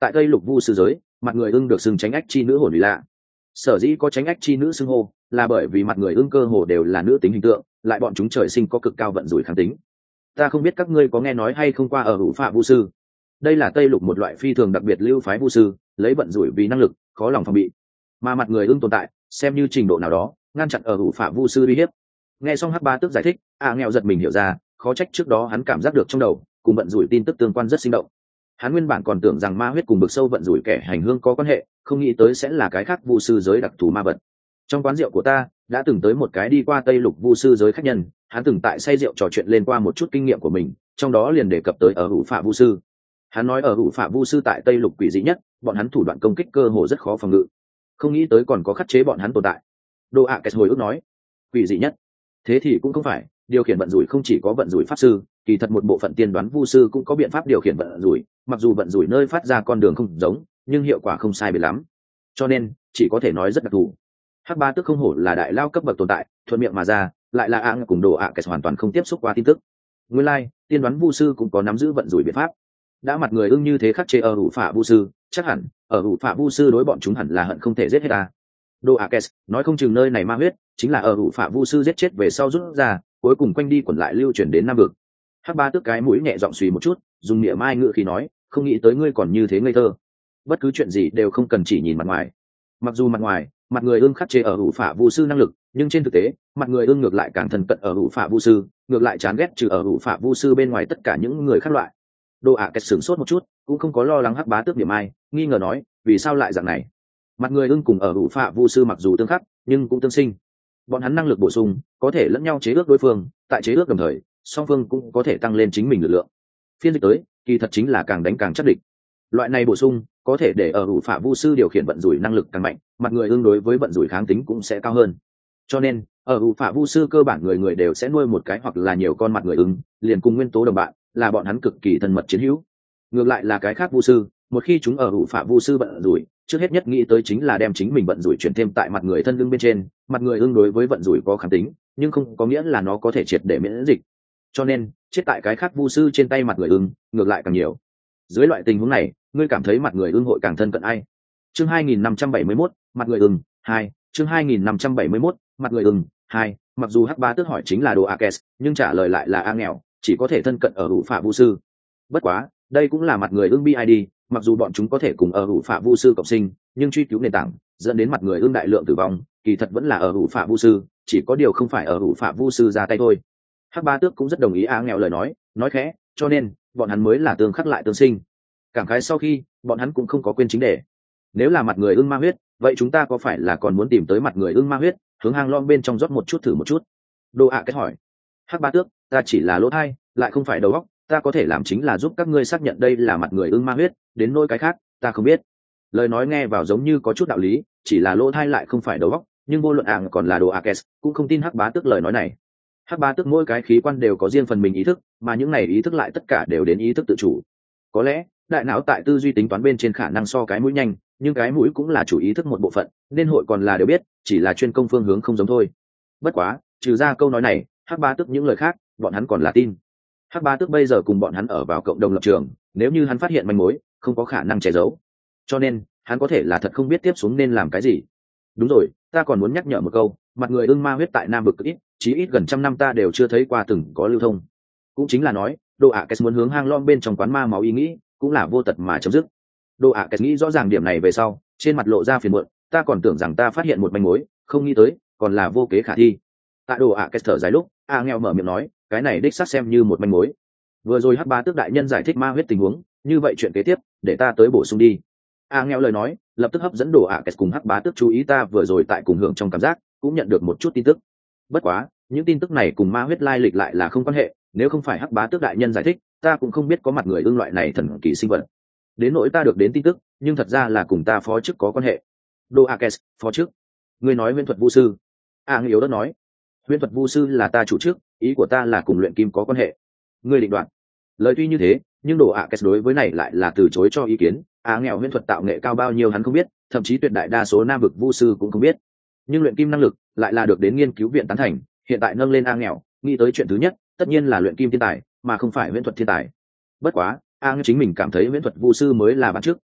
Tại Tây Lục Vu sư giới, mặt người ưng được xưng tránh ách chi nữ hồn lụy lạ. Sở dĩ có tránh ách chi nữ xưng hô là bởi vì mặt người ưng cơ hồ đều là nữ tính hình tượng, lại bọn chúng trời sinh có cực cao vận rủi kháng tính. Ta không biết các ngươi có nghe nói hay không qua ở hữu phạ vu sư. Đây là Tây Lục một loại phi thường đặc biệt lưu phái vu sư, lấy vận rủi vì năng lực, khó lòng phòng bị. Mà mặt người ưng tồn tại, xem như trình độ nào đó, ngăn chặn ở hữu phạ vu sư uy hiếp. Nghe xong Hắc Ba Tước giải thích, nghèo giật mình hiểu ra, khó trách trước đó hắn cảm giác được trong đầu cùng vận rủi tin tức tương quan rất sinh động. Hắn nguyên bản còn tưởng rằng ma huyết cùng bực sâu vận rủi kẻ hành hương có quan hệ, không nghĩ tới sẽ là cái khác vu sư giới đặc thù ma vật. Trong quán rượu của ta đã từng tới một cái đi qua Tây Lục vu sư giới khách nhân, hắn từng tại say rượu trò chuyện lên qua một chút kinh nghiệm của mình, trong đó liền đề cập tới ở hữu phạ vu sư. Hắn nói ở hữu phạ vu sư tại Tây Lục quỷ dị nhất, bọn hắn thủ đoạn công kích cơ hồ rất khó phòng ngự, không nghĩ tới còn có khắc chế bọn hắn tồn tại. Đô ạ Kết hồi ức nói, quỷ dị nhất, thế thì cũng không phải, điều khiển vận rủi không chỉ có vận rủi pháp sư, kỳ thật một bộ phận tiên đoán vu sư cũng có biện pháp điều khiển vận rủi, mặc dù vận rủi nơi phát ra con đường không giống, nhưng hiệu quả không sai biệt lắm, cho nên chỉ có thể nói rất đặc thù. Hắc Ba Tước không hổ là đại lao cấp bậc tồn tại, thuận miệng mà ra, lại là cùng Đồ ạ Kết hoàn toàn không tiếp xúc qua tin tức. Nguyên lai, tiên đoán vu sư cũng có nắm giữ vận rủi biện pháp. Đã mặt người ưng như thế khắc chế ở hữu phạ vu sư, chắc hẳn ở hữu phạ vu sư đối bọn chúng hẳn là hận không thể giết hết ta. Đồ ạ Kết nói không chừng nơi này ma huyết chính là ở hữu phạ vu sư giết chết về sau rút ra, cuối cùng quanh đi quẩn lại lưu chuyển đến Nam vực. Hắc Ba Tước cái mũi nhẹ giọng suy một chút, dùng miệng mai ngự khí nói, không nghĩ tới ngươi còn như thế ngây thơ. Bất cứ chuyện gì đều không cần chỉ nhìn mặt ngoài. Mặc dù mặt ngoài mặt người ưng khắc chế ở hữu phạ vu sư năng lực, nhưng trên thực tế mặt người ưng ngược lại càng thân cận ở hữu phạ vu sư, ngược lại chán ghét trừ ở hữu phạ vu sư bên ngoài tất cả những người khác loại. Đồ ạ Kết sửng sốt một chút, cũng không có lo lắng Hắc Bá Tước điểm ai, nghi ngờ nói, vì sao lại dạng này? Mặt người ưng cùng ở hữu phạ vu sư mặc dù tương khắc, nhưng cũng tương sinh. Bọn hắn năng lực bổ sung, có thể lẫn nhau chế ước đối phương, tại chế ước đồng thời, song phương cũng có thể tăng lên chính mình lực lượng. Phiên dịch tới, kỳ thật chính là càng đánh càng chắc địch. Loại này bổ sung có thể để ở hữu phạ vu sư điều khiển vận rủi năng lực càng mạnh, mặt người ưng đối với vận rủi kháng tính cũng sẽ cao hơn. Cho nên ở hữu phạ vu sư cơ bản người người đều sẽ nuôi một cái hoặc là nhiều con mặt người ưng, liền cùng nguyên tố đồng bạn, là bọn hắn cực kỳ thân mật chiến hữu. Ngược lại là cái khác vu sư, một khi chúng ở hữu phạ vu sư vận rủi, trước hết nhất nghĩ tới chính là đem chính mình vận rủi chuyển thêm tại mặt người thân ưng bên trên. Mặt người ưng đối với vận rủi có kháng tính, nhưng không có nghĩa là nó có thể triệt để miễn dịch. Cho nên chết tại cái khác vu sư trên tay mặt người ưng ngược lại càng nhiều. Dưới loại tình huống này, ngươi cảm thấy mặt người ưng hội càng thân cận ai? Chương 2571, mặt người ưng 2, chương 2571, mặt người ưng 2. Mặc dù Hắc Ba Tước hỏi chính là Đồ Akes, nhưng trả lời lại là nghèo, chỉ có thể thân cận ở hữu phạ vu sư. Bất quá, đây cũng là mặt người ưng BID, mặc dù bọn chúng có thể cùng ở hữu phạ vu sư cộng sinh, nhưng truy cứu nền tảng dẫn đến mặt người ưng đại lượng tử vong, kỳ thật vẫn là ở hữu phạ vu sư, chỉ có điều không phải ở hữu phạ vu sư ra tay thôi. Hắc Ba Tước cũng rất đồng ý nghèo lời nói khẽ, cho nên bọn hắn mới là tương khắc lại tương sinh. Cảm khái sau khi, bọn hắn cũng không có quên chính đề. Nếu là mặt người ưng ma huyết, vậy chúng ta có phải là còn muốn tìm tới mặt người ưng ma huyết, hướng hang lom bên trong rót một chút thử một chút? Đồ ạ Kết hỏi. Hắc Ba Tước, ta chỉ là lỗ tai, lại không phải đầu óc, ta có thể làm chính là giúp các ngươi xác nhận đây là mặt người ưng ma huyết, đến nỗi cái khác, ta không biết. Lời nói nghe vào giống như có chút đạo lý, chỉ là lỗ tai lại không phải đầu óc, nhưng vô luận còn là Đồ Akes, cũng không tin Hắc Bá Tước lời nói này. Hắc Bá Tước mỗi cái khí quan đều có riêng phần mình ý thức, mà những này ý thức lại tất cả đều đến ý thức tự chủ. Có lẽ đại não tại tư duy tính toán bên trên khả năng so cái mũi nhanh, nhưng cái mũi cũng là chủ ý thức một bộ phận, nên hội còn là đều biết, chỉ là chuyên công phương hướng không giống thôi. Bất quá trừ ra câu nói này, Hắc Ba Tước những lời khác bọn hắn còn là tin. Hắc Ba Tước bây giờ cùng bọn hắn ở vào cộng đồng lập trường, nếu như hắn phát hiện manh mối không có khả năng che giấu, cho nên hắn có thể là thật không biết tiếp xuống nên làm cái gì. Đúng rồi, ta còn muốn nhắc nhở một câu, mặt người ưng ma huyết tại Nam vực ít, chí ít gần trăm năm ta đều chưa thấy qua từng có lưu thông. Cũng chính là nói, Đồ Akes muốn hướng hang lom bên trong quán ma máu ý nghĩ cũng là vô tật mà chấm dứt. Đồ Akes nghĩ rõ ràng điểm này về sau, trên mặt lộ ra phiền muộn, ta còn tưởng rằng ta phát hiện một manh mối, không nghĩ tới còn là vô kế khả thi. Tại Đồ Akes thở dài lúc, nghèo mở miệng nói, cái này đích xác xem như một manh mối. Vừa rồi Hắc Bá Tước đại nhân giải thích ma huyết tình huống, như vậy chuyện kế tiếp để ta tới bổ sung đi. Nghèo lời nói lập tức hấp dẫn Đồ Akes cùng Hắc Bá Tước chú ý, ta vừa rồi tại cùng hưởng trong cảm giác cũng nhận được một chút tin tức. Bất quá những tin tức này cùng ma huyết lai lịch lại là không quan hệ, nếu không phải Hắc Bá Tước đại nhân giải thích, ta cũng không biết có mặt người ưng loại này thần kỳ sinh vật. Đến nỗi ta được đến tin tức, nhưng thật ra là cùng ta phó chức có quan hệ. Đồ Akes, phó chức? Ngươi nói huyễn thuật vu sư? Yếu đó nói, huyễn thuật vu sư là ta chủ chức, ý của ta là cùng luyện kim có quan hệ. Ngươi định đoạt. Lời tuy như thế, nhưng Đồ Akes đối với này lại là từ chối cho ý kiến. Nghèo huyễn thuật tạo nghệ cao bao nhiêu hắn không biết, thậm chí tuyệt đại đa số Nam vực vu sư cũng không biết. Nhưng luyện kim năng lực lại là được đến nghiên cứu viện tán thành, hiện tại nâng lên nghèo, nghĩ tới chuyện thứ nhất tất nhiên là luyện kim thiên tài, mà không phải huyễn thuật thiên tài. Bất quá, chính mình cảm thấy huyễn thuật vu sư mới là bản trước,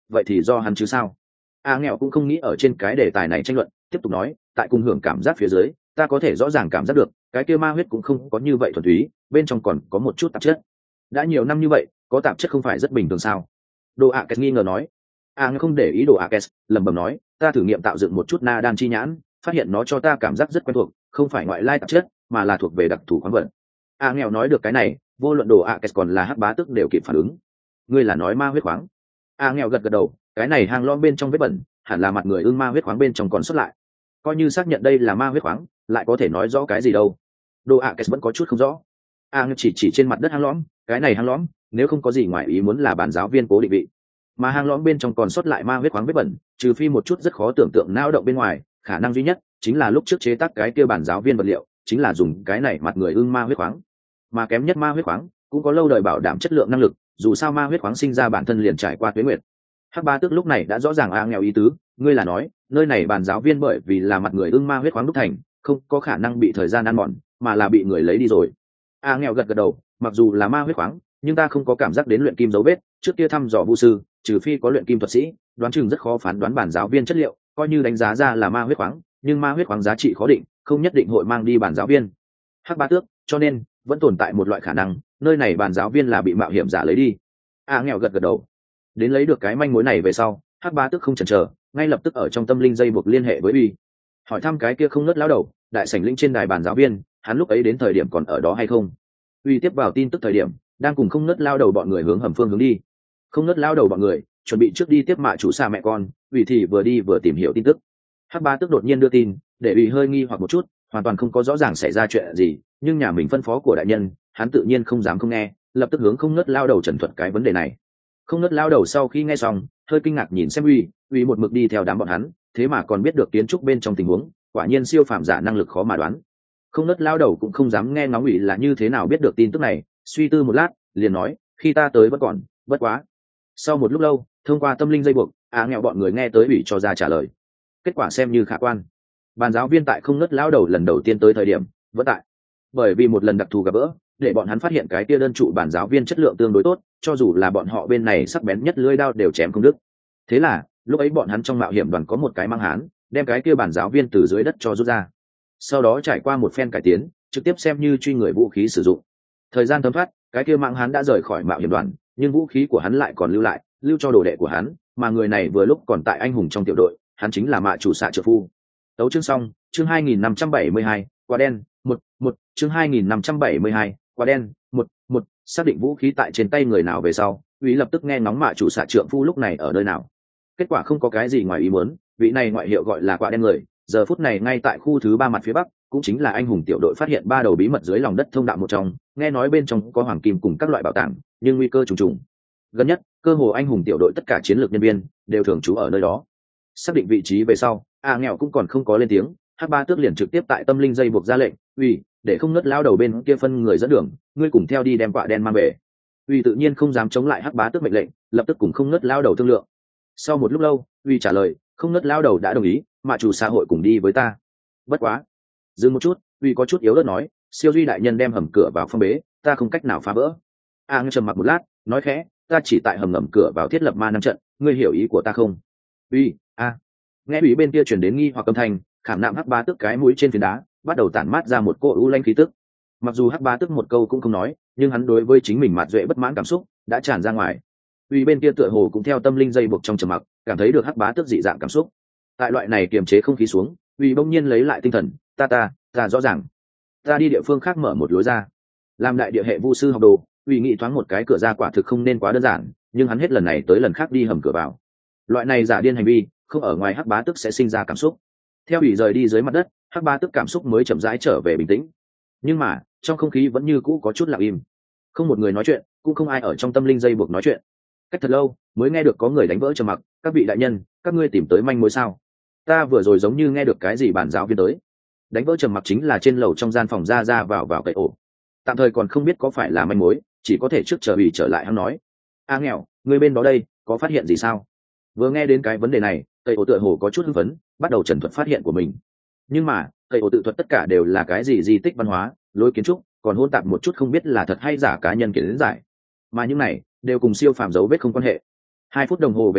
vậy thì do hắn chứ sao. Nghèo cũng không nghĩ ở trên cái đề tài này tranh luận, tiếp tục nói, tại cùng hưởng cảm giác phía dưới, ta có thể rõ ràng cảm giác được cái kia ma huyết cũng không có như vậy thuần túy, bên trong còn có một chút tạp chất. Đã nhiều năm như vậy, có tạp chất không phải rất bình thường sao? Đồ ạ Kes nghi ngờ nói. Nghèo không để ý Đồ ạ Kes, lẩm bẩm nói, ta thử nghiệm tạo dựng một chút na đan chi nhãn, phát hiện nó cho ta cảm giác rất quen thuộc, không phải ngoại lai tạp chất, mà là thuộc về đặc thù khoáng vật. Nghèo nói được cái này, vô luận Đồ ạ Kes còn là Hắc Bá Tước đều kịp phản ứng. Ngươi là nói ma huyết khoáng? Nghèo gật gật đầu, cái này hang lõm bên trong vết bẩn, hẳn là mặt người ưng ma huyết khoáng bên trong còn xuất lại. Coi như xác nhận đây là ma huyết khoáng, lại có thể nói rõ cái gì đâu. Đồ ạ Kes vẫn có chút không rõ. Chỉ trên mặt đất hang lõm, cái này hang lõm, nếu không có gì ngoài ý muốn là bản giáo viên cố định vị, mà hang lõm bên trong còn xuất lại ma huyết khoáng vết bẩn, trừ phi một chút rất khó tưởng tượng não động bên ngoài, khả năng duy nhất chính là lúc trước chế tác cái kia bản giáo viên vật liệu chính là dùng cái này mặt người ưng ma huyết khoáng, mà kém nhất ma huyết khoáng cũng có lâu đời bảo đảm chất lượng năng lực, dù sao ma huyết khoáng sinh ra bản thân liền trải qua tuế nguyệt. Hắc Bá Tước lúc này đã rõ ràng nghèo ý tứ, ngươi là nói nơi này bản giáo viên bởi vì là mặt người ưng ma huyết khoáng đúc thành, không có khả năng bị thời gian ăn mòn, mà là bị người lấy đi rồi. Nghèo gật gật đầu, mặc dù là ma huyết khoáng, nhưng ta không có cảm giác đến luyện kim dấu vết, trước kia thăm dò vu sư, trừ phi có luyện kim thuật sĩ, đoán chừng rất khó phán đoán bản giáo viên chất liệu, coi như đánh giá ra là ma huyết khoáng, nhưng ma huyết khoáng giá trị khó định, không nhất định hội mang đi bản giáo viên. Hắc Bá Tước, cho nên vẫn tồn tại một loại khả năng, nơi này bản giáo viên là bị mạo hiểm giả lấy đi. Nghèo gật gật đầu. Đến lấy được cái manh mối này về sau, Hắc Bá Tước không chần chờ, ngay lập tức ở trong tâm linh dây buộc liên hệ với Uy, hỏi thăm cái kia không ngớt lão đầu, đại sảnh lĩnh trên đài bản giáo viên, hắn lúc ấy đến thời điểm còn ở đó hay không. Uy tiếp vào tin tức thời điểm, đang cùng không ngớt lao đầu bọn người hướng hầm phương hướng đi. Không ngớt lao đầu bọn người chuẩn bị trước đi tiếp mạ chủ xa mẹ con, Uy thì vừa đi vừa tìm hiểu tin tức. Hắc Bá Tước đột nhiên đưa tin, để Uy hơi nghi hoặc một chút, hoàn toàn không có rõ ràng xảy ra chuyện gì, nhưng nhà mình phân phó của đại nhân, hắn tự nhiên không dám không nghe, lập tức hướng không ngớt lao đầu trần thuật cái vấn đề này. Không ngớt lao đầu sau khi nghe xong, hơi kinh ngạc nhìn xem Uy một mực đi theo đám bọn hắn, thế mà còn biết được kiến trúc bên trong tình huống, quả nhiên siêu phàm giả năng lực khó mà đoán. Không ngớt lao đầu cũng không dám nghe ngóng Uy là như thế nào biết được tin tức này, suy tư một lát, liền nói, khi ta tới vẫn còn, bất quá. Sau một lúc lâu, thông qua tâm linh dây buộc, nghèo bọn người nghe tới Uy cho ra trả lời. Kết quả xem như khả quan. Bàn giáo viên tại không ngớt lao đầu lần đầu tiên tới thời điểm, vẫn tại. Bởi vì một lần đặc thù gặp gỡ, để bọn hắn phát hiện cái kia đơn trụ bản giáo viên chất lượng tương đối tốt, cho dù là bọn họ bên này sắc bén nhất lưỡi đao đều chém không đứt. Thế là lúc ấy bọn hắn trong mạo hiểm đoàn có một cái mang hán, đem cái kia bản giáo viên từ dưới đất cho rút ra, sau đó trải qua một phen cải tiến, trực tiếp xem như truy người vũ khí sử dụng. Thời gian thấm thoát, cái kia mang hán đã rời khỏi mạo hiểm đoàn, nhưng vũ khí của hắn lại còn lưu lại, lưu cho đồ đệ của hắn, mà người này vừa lúc còn tại anh hùng trong tiểu đội, hắn chính là mạ chủ xạ trợ phu. Tấu chương xong, chương 2572, quả đen, chương 2572, quả đen, xác định vũ khí tại trên tay người nào về sau, Uy lập tức nghe ngóng mạ chủ xạ trượng phu lúc này ở nơi nào. Kết quả không có cái gì ngoài ý muốn, vị này ngoại hiệu gọi là quả đen người, giờ phút này ngay tại khu thứ 3 mặt phía bắc, cũng chính là anh hùng tiểu đội phát hiện 3 đầu bí mật dưới lòng đất thông đạo một trong, nghe nói bên trong có hoàng kim cùng các loại bảo tàng, nhưng nguy cơ trùng trùng. Gần nhất, cơ hồ anh hùng tiểu đội tất cả chiến lược nhân viên đều thường trú ở nơi đó. Xác định vị trí về sau, nghèo cũng còn không có lên tiếng, Hắc Bá Tước liền trực tiếp tại tâm linh dây buộc ra lệnh, Uy, để không ngớt lao đầu bên kia phân người dẫn đường, ngươi cùng theo đi đem quả đen mang về. Uy tự nhiên không dám chống lại Hắc Bá Tước mệnh lệnh, lập tức cùng không ngớt lao đầu thương lượng. Sau một lúc lâu, Uy trả lời, không ngớt lao đầu đã đồng ý, mạ chủ xã hội cùng đi với ta. Bất quá, dừng một chút, Uy có chút yếu ớt nói, siêu duy đại nhân đem hầm cửa vào phong bế, ta không cách nào phá vỡ. Ngươi trầm mặc một lát, nói khẽ, ta chỉ tại hầm ngầm cửa vào thiết lập ma năm trận, ngươi hiểu ý của ta không? Uy, nghe Uy bên kia truyền đến nghi hoặc âm thanh, khảm nạm Hắc Bá Tước cái mũi trên phiến đá bắt đầu tản mát ra một cỗ u lanh khí tức. Mặc dù Hắc Bá Tước một câu cũng không nói, nhưng hắn đối với chính mình mạt duệ bất mãn cảm xúc đã tràn ra ngoài. Uy bên kia tựa hồ cũng theo tâm linh dây buộc trong trầm mặc, cảm thấy được Hắc Bá Tước dị dạng cảm xúc. Tại loại này kiềm chế không khí xuống, Uy bỗng nhiên lấy lại tinh thần, ta rõ ràng, ta đi địa phương khác mở một lối ra. Làm đại địa hệ vu sư học đồ, Uy nghĩ thoáng một cái cửa ra quả thực không nên quá đơn giản, nhưng hắn hết lần này tới lần khác đi hầm cửa vào. Loại này giả điên hành vi, không ở ngoài Hắc Bá Tước sẽ sinh ra cảm xúc. Theo Uy rời đi dưới mặt đất, Hắc Bá Tước cảm xúc mới chậm rãi trở về bình tĩnh, nhưng mà trong không khí vẫn như cũ có chút lặng im, không một người nói chuyện, cũng không ai ở trong tâm linh dây buộc nói chuyện. Cách thật lâu mới nghe được có người đánh vỡ trầm mặc, các vị đại nhân, các ngươi tìm tới manh mối sao? Ta vừa rồi giống như nghe được cái gì bản giáo viên tới. Đánh vỡ trầm mặc chính là trên lầu trong gian phòng ra vào cậy ổ, tạm thời còn không biết có phải là manh mối, chỉ có thể trước chờ Uy trở lại hắn nói. Nghèo, người bên đó đây có phát hiện gì sao? Vừa nghe đến cái vấn đề này, cậy ổ tựa hồ có chút hưng phấn, bắt đầu trần thuật phát hiện của mình. Nhưng mà cậy ổ tự thuật tất cả đều là cái gì di tích văn hóa, lối kiến trúc, còn hôn tạp một chút không biết là thật hay giả cá nhân kiến giải, mà những này đều cùng siêu phàm dấu vết không quan hệ. 2 phút đồng hồ về sau,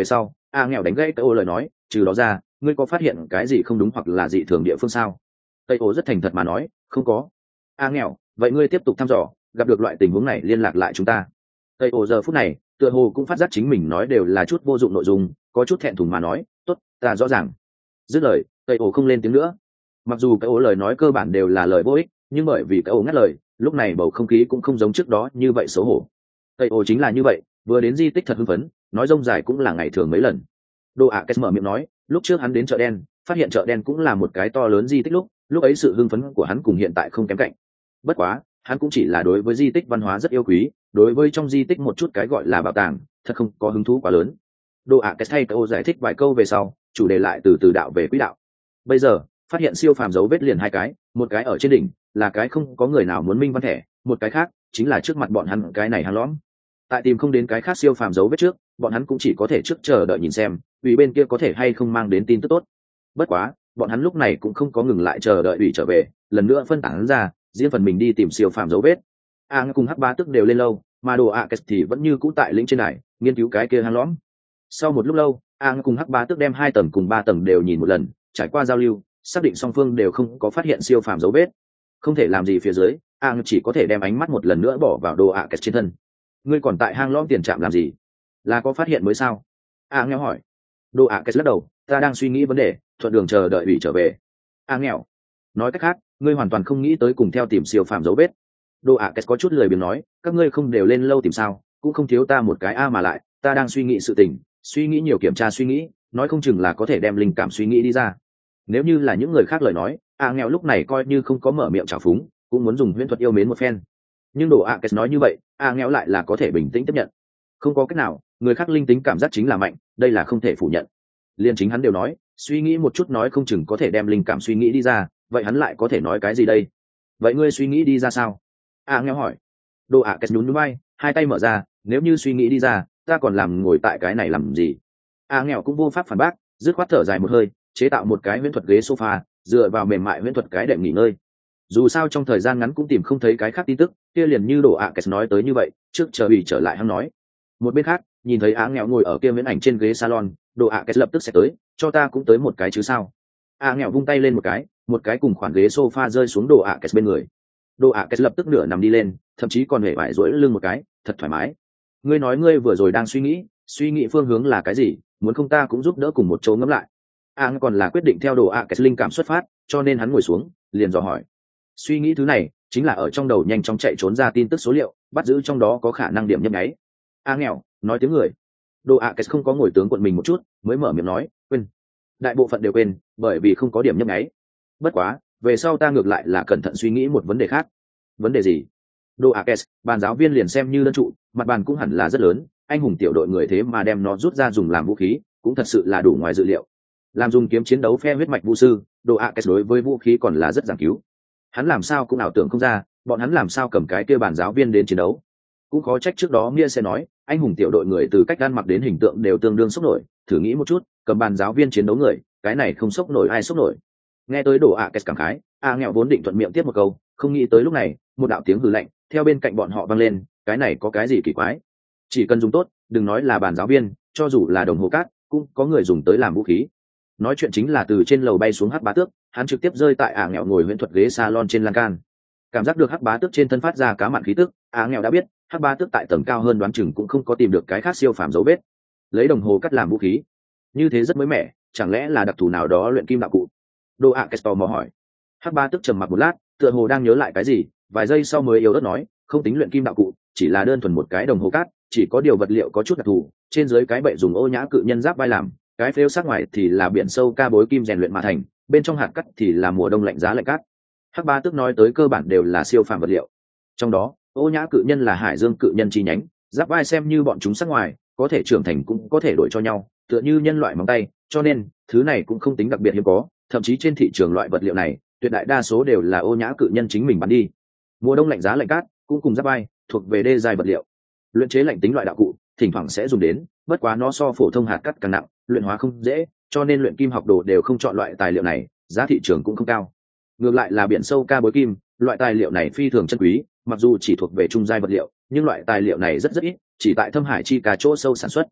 Nghèo đánh gãy cái ô lời nói, trừ đó ra ngươi có phát hiện cái gì không đúng hoặc là dị thường địa phương sao? Tây ô rất thành thật mà nói, không có. Nghèo, vậy ngươi tiếp tục thăm dò, gặp được loại tình huống này liên lạc lại chúng ta. Tây ô giờ phút này tựa hồ cũng phát giác chính mình nói đều là chút vô dụng nội dung, có chút thẹn thùng mà nói, tốt, ta rõ ràng. Dứt lời, Tây ô không lên tiếng nữa. Mặc dù cái ô lời nói cơ bản đều là lời vô ích, nhưng bởi vì cái ô ngắt lời, lúc này bầu không khí cũng không giống trước đó như vậy xấu hổ. Tây ô chính là như vậy, vừa đến di tích thật hưng phấn, nói rông dài cũng là ngày thường mấy lần. Đồ ạ kết mở miệng nói, lúc trước hắn đến chợ đen, phát hiện chợ đen cũng là một cái to lớn di tích lúc ấy sự hưng phấn của hắn cùng hiện tại không kém cạnh. Bất quá, hắn cũng chỉ là đối với di tích văn hóa rất yêu quý, đối với trong di tích một chút cái gọi là bảo tàng, thật không có hứng thú quá lớn. Đồ ạ kết thay câu giải thích vài câu về sau, chủ đề lại từ từ đạo về quỹ đạo. Bây giờ, phát hiện siêu phàm dấu vết liền hai cái, một cái ở trên đỉnh, là cái không có người nào muốn minh văn thẻ, một cái khác chính là trước mặt bọn hắn cái này hang lõm. Tại tìm không đến cái khác siêu phàm dấu vết trước, bọn hắn cũng chỉ có thể trước chờ đợi nhìn xem, ủy bên kia có thể hay không mang đến tin tức tốt. Bất quá, bọn hắn lúc này cũng không có ngừng lại chờ đợi ủy trở về, lần nữa phân tán ra, riêng phần mình đi tìm siêu phàm dấu vết. Cùng Hắc Bá Tức đều lên lâu, mà Đồ ạ thì vẫn như cũ tại lĩnh trên này, nghiên cứu cái kia hang lõm. Sau một lúc lâu, cùng Hắc Bá Tức đem 2 tầng cùng 3 tầng đều nhìn một lần, trải qua giao lưu, xác định song phương đều không có phát hiện siêu phàm dấu vết. Không thể làm gì phía dưới, chỉ có thể đem ánh mắt một lần nữa bỏ vào Đồ ạ trên thân. Ngươi còn tại hang lõm tiền trạm làm gì? Là có phát hiện mới sao? Nghèo hỏi. Đồ ạ lắc đầu, ta đang suy nghĩ vấn đề, thuận đường chờ đợi ủy trở về. Nghèo. Nói cách khác, ngươi hoàn toàn không nghĩ tới cùng theo tìm siêu phàm dấu vết. Đồ ạ có chút lười biếng nói, các ngươi không đều lên lâu tìm sao, cũng không thiếu ta một cái mà lại, ta đang suy nghĩ sự tình, suy nghĩ nhiều kiểm tra suy nghĩ, nói không chừng là có thể đem linh cảm suy nghĩ đi ra. Nếu như là những người khác lời nói, nghèo lúc này coi như không có mở miệng trào phúng, cũng muốn dùng huyễn thuật yêu mến một phen. Nhưng Đồ ạ nói như vậy, nghèo lại là có thể bình tĩnh tiếp nhận. Không có cách nào, người khác linh tính cảm giác chính là mạnh, đây là không thể phủ nhận. Liên chính hắn đều nói, suy nghĩ một chút nói không chừng có thể đem linh cảm suy nghĩ đi ra, vậy hắn lại có thể nói cái gì đây? Vậy ngươi suy nghĩ đi ra sao? Nghèo hỏi. Đồ ạ nhún nhún vai, hai tay mở ra, nếu như suy nghĩ đi ra, ta còn làm ngồi tại cái này làm gì? Nghèo cũng vô pháp phản bác, dứt khoát thở dài một hơi, chế tạo một cái huyễn thuật ghế sofa, dựa vào mềm mại huyễn thuật cái đệm nghỉ ngơi. Dù sao trong thời gian ngắn cũng tìm không thấy cái khác tin tức, kia liền như Đồ ạ nói tới như vậy, trước chờ ủy trở lại hắn nói. Một bên khác, nhìn thấy nghèo ngồi ở kia viễn ảnh trên ghế salon, Đồ ạ lập tức sẽ tới, cho ta cũng tới một cái chứ sao? Nghèo vung tay lên một cái cùng khoản ghế sofa rơi xuống Đồ ạ bên người. Đồ ạ lập tức nửa nằm đi lên, thậm chí còn hề vải duỗi lưng một cái, thật thoải mái. Ngươi nói ngươi vừa rồi đang suy nghĩ phương hướng là cái gì, muốn không ta cũng giúp đỡ cùng một chỗ ngẫm lại. Còn là quyết định theo Đồ ạ linh cảm xuất phát, cho nên hắn ngồi xuống, liền dò hỏi. Suy nghĩ thứ này chính là ở trong đầu nhanh chóng chạy trốn ra tin tức số liệu, bắt giữ trong đó có khả năng điểm nhấp nháy. Nghèo nói tiếng người. Đồ ạ không có ngồi tướng quận mình một chút, mới mở miệng nói, quên. Đại bộ phận đều quên, bởi vì không có điểm nhấp nháy. Bất quá, về sau ta ngược lại là cẩn thận suy nghĩ một vấn đề khác. Vấn đề gì? Đồ ạ bàn giáo viên liền xem như đơn trụ, mặt bàn cũng hẳn là rất lớn, anh hùng tiểu đội người thế mà đem nó rút ra dùng làm vũ khí, cũng thật sự là đủ ngoài dự liệu. Làm dùng kiếm chiến đấu phe huyết mạch vũ sư, Đồ ạ đối với vũ khí còn là rất giảng cứu. Hắn làm sao cũng ảo tưởng không ra, bọn hắn làm sao cầm cái kia bàn giáo viên đến chiến đấu. Cũng khó trách trước đó Mia sẽ nói, anh hùng tiểu đội người từ cách ăn mặc đến hình tượng đều tương đương sốc nổi, thử nghĩ một chút, cầm bàn giáo viên chiến đấu người, cái này không sốc nổi ai sốc nổi. Nghe tới Đồ ạ cảm khái, nghèo vốn định thuận miệng tiếp một câu, không nghĩ tới lúc này, một đạo tiếng hừ lạnh theo bên cạnh bọn họ vang lên, cái này có cái gì kỳ quái? Chỉ cần dùng tốt, đừng nói là bàn giáo viên, cho dù là đồng hồ cát, cũng có người dùng tới làm vũ khí. Nói chuyện chính là từ trên lầu bay xuống Hắc Bá Tước, hắn trực tiếp rơi tại nghèo ngồi huyễn thuật ghế salon trên lan can. Cảm giác được Hắc Bá Tước trên thân phát ra cá mặn khí tức, nghèo đã biết, Hắc Bá Tước tại tầng cao hơn đoán chừng cũng không có tìm được cái khác siêu phàm dấu vết. Lấy đồng hồ cắt làm vũ khí, như thế rất mới mẻ, chẳng lẽ là đặc thù nào đó luyện kim đạo cụ? Đồ ạ tò mò hỏi. Hắc Bá Tước trầm mặc một lát, tựa hồ đang nhớ lại cái gì, vài giây sau mới yếu ớt nói, không tính luyện kim đạo cụ, chỉ là đơn thuần một cái đồng hồ cát, chỉ có điều vật liệu có chút đặc thù, trên dưới cái bệ dùng ô nhã cự nhân giáp vai làm, cái phếu sắc ngoài thì là biển sâu ca bối kim rèn luyện mà thành, bên trong hạt cắt thì là mùa đông lạnh giá lạnh cát. Hắc Bá Tước nói tới cơ bản đều là siêu phàm vật liệu. Trong đó, ô nhã cự nhân là hải dương cự nhân chi nhánh, giáp vai xem như bọn chúng sắc ngoài, có thể trưởng thành cũng có thể đổi cho nhau, tựa như nhân loại móng tay, cho nên thứ này cũng không tính đặc biệt hiếm có, thậm chí trên thị trường loại vật liệu này, tuyệt đại đa số đều là ô nhã cự nhân chính mình bán đi. Mùa đông lạnh giá lạnh cát cũng cùng giáp vai, thuộc về đê dài vật liệu. Luyện chế lạnh tính loại đạo cụ, thỉnh thoảng sẽ dùng đến, bất quá nó so phổ thông hạt cắt càng nặng, luyện hóa không dễ, cho nên luyện kim học đồ đều không chọn loại tài liệu này, giá thị trường cũng không cao. Ngược lại là biển sâu ca bối kim, loại tài liệu này phi thường chân quý, mặc dù chỉ thuộc về trung giai vật liệu, nhưng loại tài liệu này rất ít, chỉ tại Thâm Hải chi ca chỗ sâu sản xuất.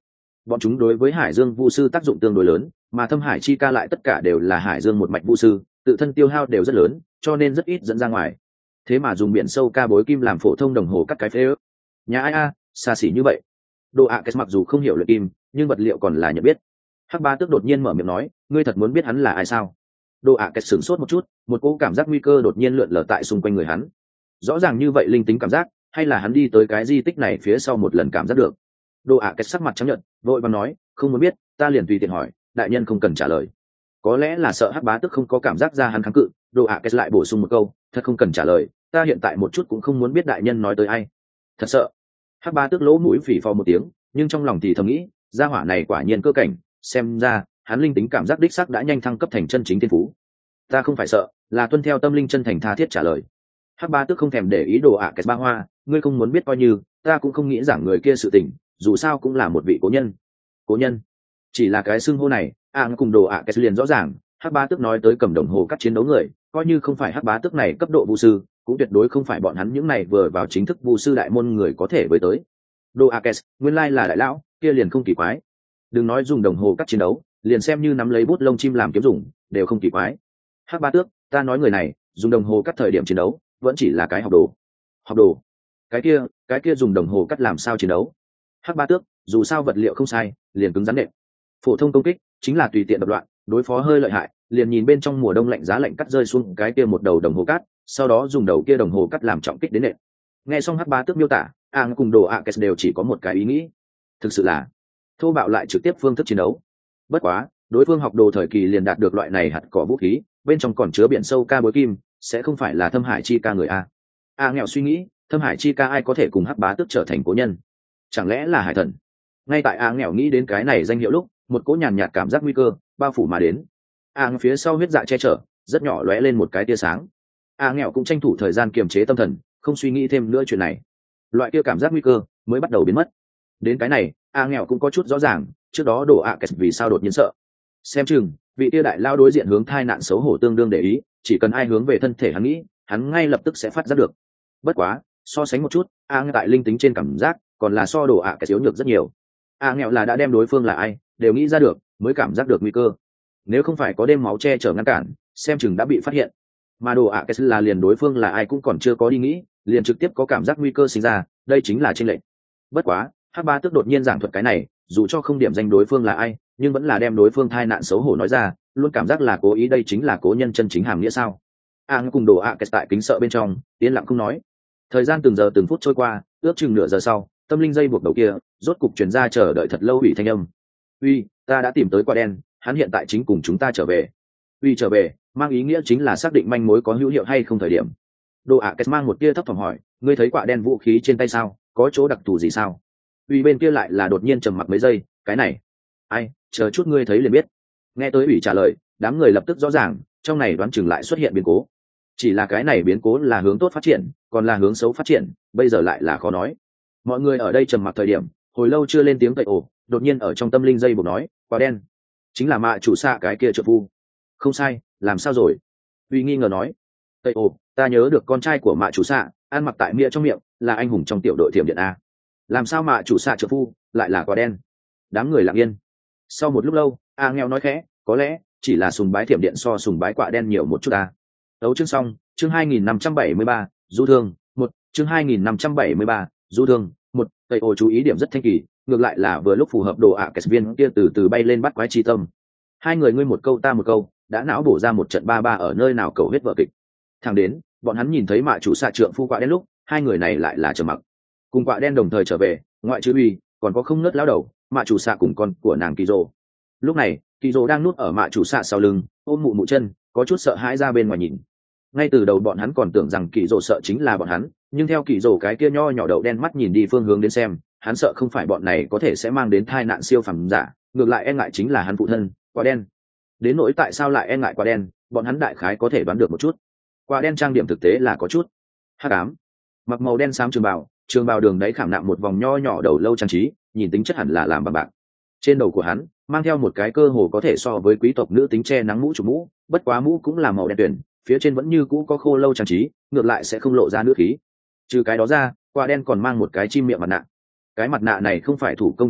bọn chúng đối với hải dương vu sư tác dụng tương đối lớn, mà thâm hải chi ca lại tất cả đều là hải dương một mạch vu sư, tự thân tiêu hao đều rất lớn, cho nên rất ít dẫn ra ngoài. Thế mà dùng biển sâu ca bối kim làm phổ thông đồng hồ cắt cái phế ước, nhà ai xa xỉ như vậy. Đồ ạ kết mặc dù không hiểu luyện kim, nhưng vật liệu còn là nhận biết. Hắc Ba Tước đột nhiên mở miệng nói, ngươi thật muốn biết hắn là ai sao? Đồ ạ kết sửng sốt một chút, một cỗ cảm giác nguy cơ đột nhiên lượn lờ tại xung quanh người hắn. Rõ ràng như vậy linh tính cảm giác, hay là hắn đi tới cái di tích này phía sau một lần cảm giác được. Đồ ạ kết sắc mặt trắng nhợt, vội vàng nói, không muốn biết, ta liền tùy tiện hỏi, đại nhân không cần trả lời. Có lẽ là sợ Hắc Bá Tước không có cảm giác ra hắn kháng cự, Đồ ạ kết lại bổ sung một câu, thật không cần trả lời, ta hiện tại một chút cũng không muốn biết đại nhân nói tới ai. Thật sợ. Hắc Bá Tước lỗ mũi phì phò một tiếng, nhưng trong lòng thì thầm nghĩ, gia hỏa này quả nhiên cơ cảnh, xem ra hắn linh tính cảm giác đích xác đã nhanh thăng cấp thành chân chính thiên phú. Ta không phải sợ, là tuân theo tâm linh chân thành tha thiết trả lời. Hắc Ba Tước không thèm để ý Đồ ạ kết ba hoa, ngươi không muốn biết coi như, ta cũng không nghĩ giảng người kia sự tình, dù sao cũng là một vị cố nhân. Cố nhân? Chỉ là cái xưng hô này, cùng Đồ ạ kết liền rõ ràng. Hắc Ba Tước nói tới cầm đồng hồ cắt chiến đấu người, coi như không phải Hắc Bá Tước này cấp độ vu sư, cũng tuyệt đối không phải bọn hắn những này vừa vào chính thức vu sư đại môn người có thể với tới. Đồ Akes, nguyên lai là đại lão, kia liền không kỳ quái. Đừng nói dùng đồng hồ cắt chiến đấu, liền xem như nắm lấy bút lông chim làm kiếm dùng, đều không kỳ quái. Hắc Ba Tước, ta nói người này, dùng đồng hồ cắt thời điểm chiến đấu, vẫn chỉ là cái học đồ. Học đồ? Cái kia dùng đồng hồ cắt làm sao chiến đấu? Hắc Ba Tước, dù sao vật liệu không sai, liền cứng rắn nện. Phổ thông công kích, chính là tùy tiện đập loạn, đối phó hơi lợi hại, liền nhìn bên trong mùa đông lạnh giá lạnh cắt rơi xuống cái kia một đầu đồng hồ cắt, sau đó dùng đầu kia đồng hồ cắt làm trọng kích đến nện. Nghe xong Hắc Ba Tước miêu tả, cùng Đồ Akes đều chỉ có một cái ý nghĩ, thực sự là thô bạo lại trực tiếp phương thức chiến đấu. Bất quá, đối phương học đồ thời kỳ liền đạt được loại này hạt cỏ vũ khí, bên trong còn chứa biển sâu ca bối kim, sẽ không phải là thâm hải chi ca người nghèo suy nghĩ, thâm hải chi ca ai có thể cùng Hắc Bá Tước trở thành cố nhân? Chẳng lẽ là hải thần? Ngay tại nghèo nghĩ đến cái này danh hiệu lúc, một cỗ nhàn nhạt cảm giác nguy cơ bao phủ mà đến. Phía sau huyết dạ che chở, rất nhỏ lóe lên một cái tia sáng. Nghèo cũng tranh thủ thời gian kiềm chế tâm thần, không suy nghĩ thêm nữa chuyện này. Loại kia cảm giác nguy cơ mới bắt đầu biến mất. Đến cái này, nghèo cũng có chút rõ ràng, trước đó Đồ Akes vì sao đột nhiên sợ. Xem chừng vị tia đại lao đối diện hướng thai nạn xấu hổ tương đương để ý, chỉ cần ai hướng về thân thể hắn nghĩ, hắn ngay lập tức sẽ phát giác được. Bất quá, so sánh một chút, tại linh tính trên cảm giác còn là so Đồ Akes yếu nhược rất nhiều. Nghèo là đã đem đối phương là ai đều nghĩ ra được, mới cảm giác được nguy cơ. Nếu không phải có đêm máu che chở ngăn cản, xem chừng đã bị phát hiện. Mà Đồ Akes là liền đối phương là ai cũng còn chưa có đi nghĩ, liền trực tiếp có cảm giác nguy cơ sinh ra, đây chính là chênh lệch. Bất quá, Hắc Ba Tước đột nhiên giảng thuật cái này, dù cho không điểm danh đối phương là ai, nhưng vẫn là đem đối phương thai nạn xấu hổ nói ra, luôn cảm giác là cố ý, đây chính là cố nhân chân chính hàm nghĩa sao? Cùng Đồ Akes tại kính sợ bên trong, yên lặng không nói. Thời gian từng giờ từng phút trôi qua, ước chừng nửa giờ sau, tâm linh dây buộc đầu kia, rốt cục truyền ra chờ đợi thật lâu ủy thanh âm. Uy, ta đã tìm tới quả đen, hắn hiện tại chính cùng chúng ta trở về. Uy trở về, mang ý nghĩa chính là xác định manh mối có hữu hiệu hay không thời điểm. Đồ Akes mang một tia thấp thỏm hỏi, ngươi thấy quả đen vũ khí trên tay sao, có chỗ đặc thù gì sao? Uy bên kia lại là đột nhiên trầm mặc mấy giây, cái này, ai, chờ chút ngươi thấy liền biết. Nghe tới ủy trả lời, đám người lập tức rõ ràng, trong này đoán chừng lại xuất hiện biến cố. Chỉ là cái này biến cố là hướng tốt phát triển, còn là hướng xấu phát triển, bây giờ lại là khó nói. Mọi người ở đây trầm mặc thời điểm, hồi lâu chưa lên tiếng cậy ồ, đột nhiên ở trong tâm linh dây buộc nói, quả đen, chính là mạ chủ xạ cái kia trợ phu. Không sai, làm sao rồi? Uy nghi ngờ nói, cậy ồ, ta nhớ được con trai của mạ chủ xạ, ăn mặc tại mĩa trong miệng, là anh hùng trong tiểu đội thiểm điện a. Làm sao mạ chủ xạ trợ phu lại là quả đen? Đám người lặng yên. Sau một lúc lâu, nghèo nói khẽ, có lẽ chỉ là sùng bái thiểm điện so sùng bái quả đen nhiều một chút ta. Đấu chương xong, chương 2573, du thương, một chương 2573, du thương, một. Tây ô chú ý điểm rất thanh kỳ, ngược lại là vừa lúc phù hợp Đồ Akes viên kia từ từ bay lên bắt quái chi tâm. Hai người ngươi một câu ta một câu, đã não bổ ra một trận ba ba ở nơi nào cầu huyết vợ kịch. Thẳng đến, bọn hắn nhìn thấy mạ chủ xạ trượng phu quạ đen lúc, hai người này lại là trầm mặc. Cùng quạ đen đồng thời trở về, ngoại trừ Uy, còn có không nớt lão đầu, mạ chủ xạ cùng con của nàng Kỳ Dô. Lúc này, Kỳ Dô đang nuốt ở mạ chủ xạ sau lưng, ôm mụ mụ chân, có chút sợ hãi ra bên ngoài nhìn. Ngay từ đầu bọn hắn còn tưởng rằng Kỳ Dô sợ chính là bọn hắn, nhưng theo Kỳ Dô cái kia nho nhỏ đậu đen mắt nhìn đi phương hướng đến xem, hắn sợ không phải bọn này có thể sẽ mang đến tai nạn siêu phàm giả, ngược lại e ngại chính là hắn phụ thân, quả đen. Đến nỗi tại sao lại e ngại quả đen, bọn hắn đại khái có thể đoán được một chút. Quả đen trang điểm thực tế là có chút hắc ám, mặc màu đen xám trường bào đường đáy khảm nạm một vòng nho nhỏ đầu lâu trang trí, nhìn tính chất hẳn là làm bằng bạc. Trên đầu của hắn mang theo một cái cơ hồ có thể so với quý tộc nữ tính che nắng mũ, chủ mũ, bất quá mũ cũng là màu đen tuyển, phía trên vẫn như cũ có khô lâu trang trí, ngược lại sẽ không lộ ra nước khí. Trừ cái đó ra, quả đen còn mang một cái chim miệng mặt nạ. Cái mặt nạ này không phải thủ công chế tác,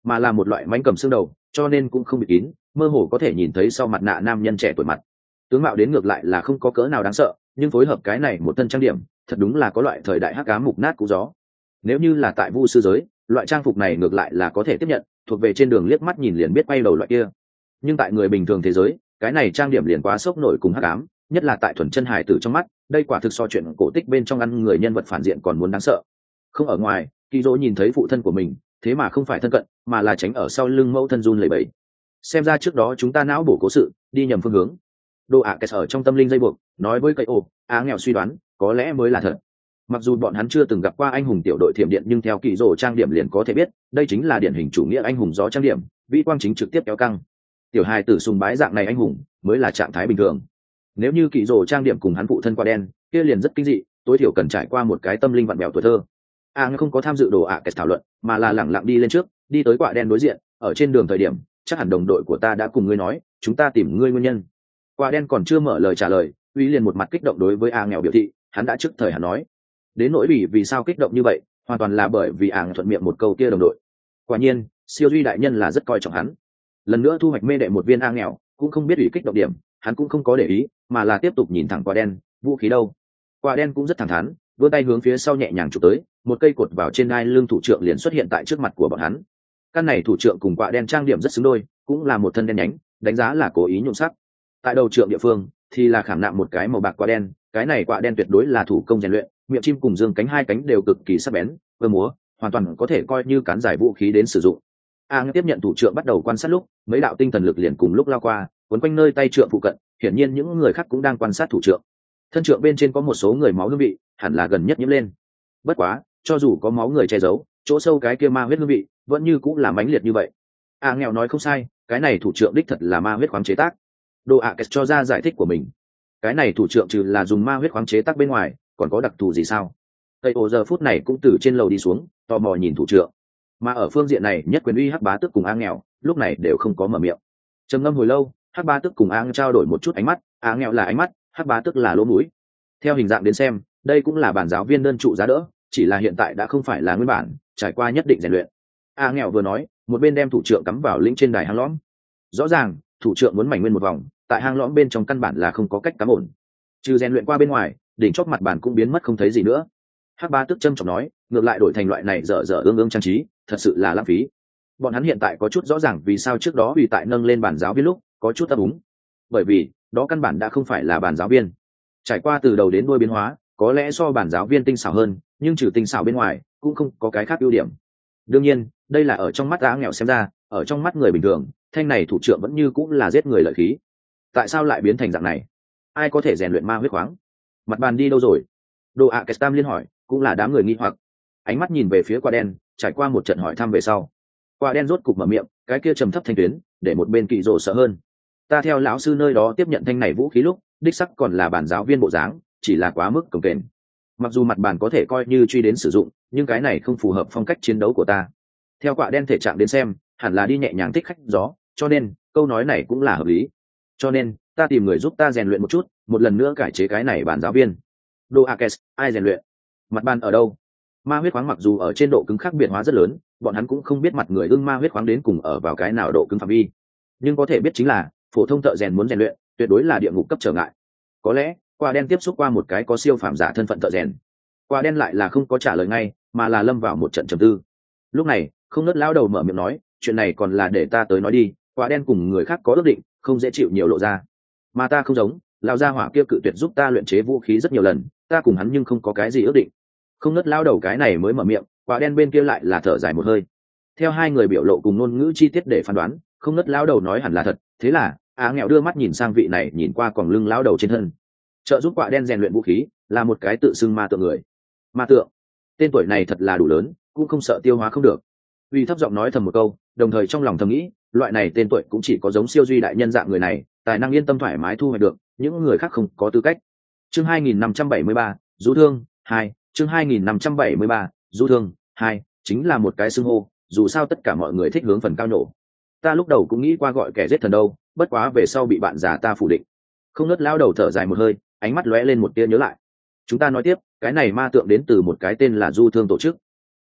mà là một loại mánh cầm xương đầu, cho nên cũng không bị kín, mơ hồ có thể nhìn thấy sau mặt nạ nam nhân trẻ tuổi mặt. Tướng mạo đến ngược lại là không có cỡ nào đáng sợ, nhưng phối hợp cái này một thân trang điểm thật đúng là có loại thời đại hắc ám mục nát cũ gió. Nếu như là tại vu sư giới, loại trang phục này ngược lại là có thể tiếp nhận, thuộc về trên đường liếc mắt nhìn liền biết quay đầu loại kia. Nhưng tại người bình thường thế giới, cái này trang điểm liền quá sốc nổi cùng hắc ám, nhất là tại thuần chân hài tử trong mắt, đây quả thực so chuyện cổ tích bên trong ăn người nhân vật phản diện còn muốn đáng sợ. Không ở ngoài, Kỳ Dỗ nhìn thấy phụ thân của mình, thế mà không phải thân cận, mà là tránh ở sau lưng mẫu thân run lẩy bẩy. Xem ra trước đó chúng ta não bổ cố sự, đi nhầm phương hướng. Đồ ạ kẹt ở trong tâm linh dây buộc, nói với cây ô, nghèo suy đoán, có lẽ mới là thật. Mặc dù bọn hắn chưa từng gặp qua anh hùng tiểu đội thiểm điện, nhưng theo Kỳ Dỗ trang điểm liền có thể biết, đây chính là điển hình chủ nghĩa anh hùng gió trang điểm, vĩ quang chính trực tiếp kéo căng. Tiểu hài tử sùng bái dạng này anh hùng, mới là trạng thái bình thường. Nếu như Kỳ Dỗ trang điểm cùng hắn phụ thân quả đen, kia liền rất kinh dị, tối thiểu cần trải qua một cái tâm linh vặn vẹo tuổi thơ. Không có tham dự đồ ạ kẹt thảo luận, mà là lẳng lặng đi lên trước, đi tới quả đen đối diện. Ở trên đường thời điểm, chắc hẳn đồng đội của ta đã cùng ngươi nói, chúng ta tìm ngươi nguyên nhân. Quả đen còn chưa mở lời trả lời, uy liền một mặt kích động đối với nghèo biểu thị, hắn đã trước thời hắn nói. Đến nỗi vì sao kích động như vậy, hoàn toàn là bởi vì thuận miệng một câu kia đồng đội. Quả nhiên, siêu duy đại nhân là rất coi trọng hắn. Lần nữa thu hoạch mê đệ một viên nghèo, cũng không biết ủy kích động điểm, hắn cũng không có để ý, mà là tiếp tục nhìn thẳng quả đen, vũ khí đâu? Quả đen cũng rất thẳng thắn, vươn tay hướng phía sau nhẹ nhàng chụp tới, một cây cột vào trên đai lưng thủ trưởng liền xuất hiện tại trước mặt của bọn hắn. Căn này thủ trưởng cùng quả đen trang điểm rất xứng đôi, cũng là một thân đen nhánh, đánh giá là cố ý nhuộm sắc. Tại đầu trượng địa phương thì là khảm nạm một cái màu bạc quả đen, cái này quả đen tuyệt đối là thủ công rèn luyện, miệng chim cùng dương cánh hai cánh đều cực kỳ sắc bén, vừa múa, hoàn toàn có thể coi như cán giải vũ khí đến sử dụng. Tiếp nhận thủ trượng bắt đầu quan sát lúc, mấy đạo tinh thần lực liền cùng lúc lao qua, quấn quanh nơi tay trượng phụ cận, hiển nhiên những người khác cũng đang quan sát thủ trượng. Thân trượng bên trên có một số người máu hương vị, hẳn là gần nhất nhiễm lên. Bất quá, cho dù có máu người che giấu, chỗ sâu cái kia ma huyết hương vị vẫn như cũng là mãnh liệt như vậy. Nghèo nói không sai, cái này thủ trượng đích thật là ma huyết khoáng chế tác. Đồ ạ kẹt cho ra giải thích của mình. Cái này thủ trượng trừ là dùng ma huyết khoáng chế tác bên ngoài, còn có đặc thù gì sao? Tây ổ giờ phút này cũng từ trên lầu đi xuống, tò mò nhìn thủ trượng. Mà ở phương diện này, nhất quyền uy hắc bá tức cùng nghèo lúc này đều không có mở miệng. Trầm ngâm hồi lâu, hắc bá tức cùng trao đổi một chút ánh mắt, nghèo là ánh mắt, hắc bá tức là lỗ mũi. Theo hình dạng đến xem, đây cũng là bản giáo viên đơn trụ giá đỡ, chỉ là hiện tại đã không phải là nguyên bản, trải qua nhất định rèn luyện. Nghèo vừa nói, một bên đem thủ trượng cắm vào lĩnh trên đài hang lõm. Rõ ràng, thủ trượng muốn mảnh nguyên một vòng, tại hang lõm bên trong căn bản là không có cách cắm ổn. Trừ rèn luyện qua bên ngoài, đỉnh chóp mặt bàn cũng biến mất không thấy gì nữa. Hắc bá tức châm trọng nói, ngược lại đổi thành loại này dở dở ương ương trang trí, thật sự là lãng phí. Bọn hắn hiện tại có chút rõ ràng vì sao trước đó vì tại nâng lên bản giáo viên lúc có chút ấp úng, bởi vì đó căn bản đã không phải là bản giáo viên. Trải qua từ đầu đến đuôi biến hóa, có lẽ so bản giáo viên tinh xảo hơn, nhưng trừ tinh xảo bên ngoài cũng không có cái khác ưu điểm. Đương nhiên, đây là ở trong mắt nghèo xem ra, ở trong mắt người bình thường, thanh này thủ trưởng vẫn như cũng là giết người lợi khí. Tại sao lại biến thành dạng này? Ai có thể rèn luyện ma huyết khoáng? Mặt bàn đi đâu rồi? Đồ ạ kẹt tam liên hỏi, cũng là đám người nghi hoặc. Ánh mắt nhìn về phía quả đen, trải qua một trận hỏi thăm về sau, quả đen rốt cục mở miệng, cái kia trầm thấp thanh tuyến, để một bên Kỳ Dỗ sợ hơn. Ta theo lão sư nơi đó tiếp nhận thanh này vũ khí lúc, đích sắc còn là bản giáo viên bộ dáng, chỉ là quá mức cồng kềnh. Mặc dù mặt bàn có thể coi như truy đến sử dụng, nhưng cái này không phù hợp phong cách chiến đấu của ta. Theo quả đen thể trạng đến xem, hẳn là đi nhẹ nhàng thích khách gió, cho nên câu nói này cũng là hợp lý. Cho nên ta tìm người giúp ta rèn luyện một chút, một lần nữa cải chế cái này bản giáo viên. Đồ Akes, ai rèn luyện? Mặt bàn ở đâu? Ma huyết khoáng mặc dù ở trên độ cứng khác biệt hóa rất lớn, bọn hắn cũng không biết mặt người ưng ma huyết khoáng đến cùng ở vào cái nào độ cứng phạm vi, nhưng có thể biết chính là phổ thông thợ rèn muốn rèn luyện tuyệt đối là địa ngục cấp trở ngại. Có lẽ quả đen tiếp xúc qua một cái có siêu phàm giả thân phận thợ rèn. Quả đen lại là không có trả lời ngay, mà là lâm vào một trận trầm tư. Lúc này không ngớt lão đầu mở miệng nói, chuyện này còn là để ta tới nói đi. Quả đen cùng người khác có ước định, không dễ chịu nhiều lộ ra, mà ta không giống lão gia hỏa kia cự tuyệt giúp ta luyện chế vũ khí rất nhiều lần, ta cùng hắn nhưng không có cái gì ước định. Không ngớt lão đầu cái này mới mở miệng, quả đen bên kia lại là thở dài một hơi. Theo hai người biểu lộ cùng ngôn ngữ chi tiết để phán đoán, không ngớt lão đầu nói hẳn là thật. Thế là nghèo đưa mắt nhìn sang vị này nhìn qua còn lưng lão đầu trên thân, trợ giúp quả đen rèn luyện vũ khí là một cái tự xưng ma tượng người. Ma tượng, tên tuổi này thật là đủ lớn, cũng không sợ tiêu hóa không được. Uy thấp giọng nói thầm một câu, đồng thời trong lòng thầm nghĩ, loại này tên tuổi cũng chỉ có giống siêu duy đại nhân dạng người này tài năng yên tâm thoải mái thu hoạch được, những người khác không có tư cách. Chương 2573, du thương 2, chương 2573, du thương 2, chính là một cái xưng hô, dù sao tất cả mọi người thích hướng phần cao nổ. Ta lúc đầu cũng nghĩ qua gọi kẻ giết thần đâu, bất quá về sau bị bạn già ta phủ định. Không ngớt lao đầu thở dài một hơi, ánh mắt lóe lên một tia nhớ lại. Chúng ta nói tiếp, cái này ma tượng đến từ một cái tên là du thương tổ chức.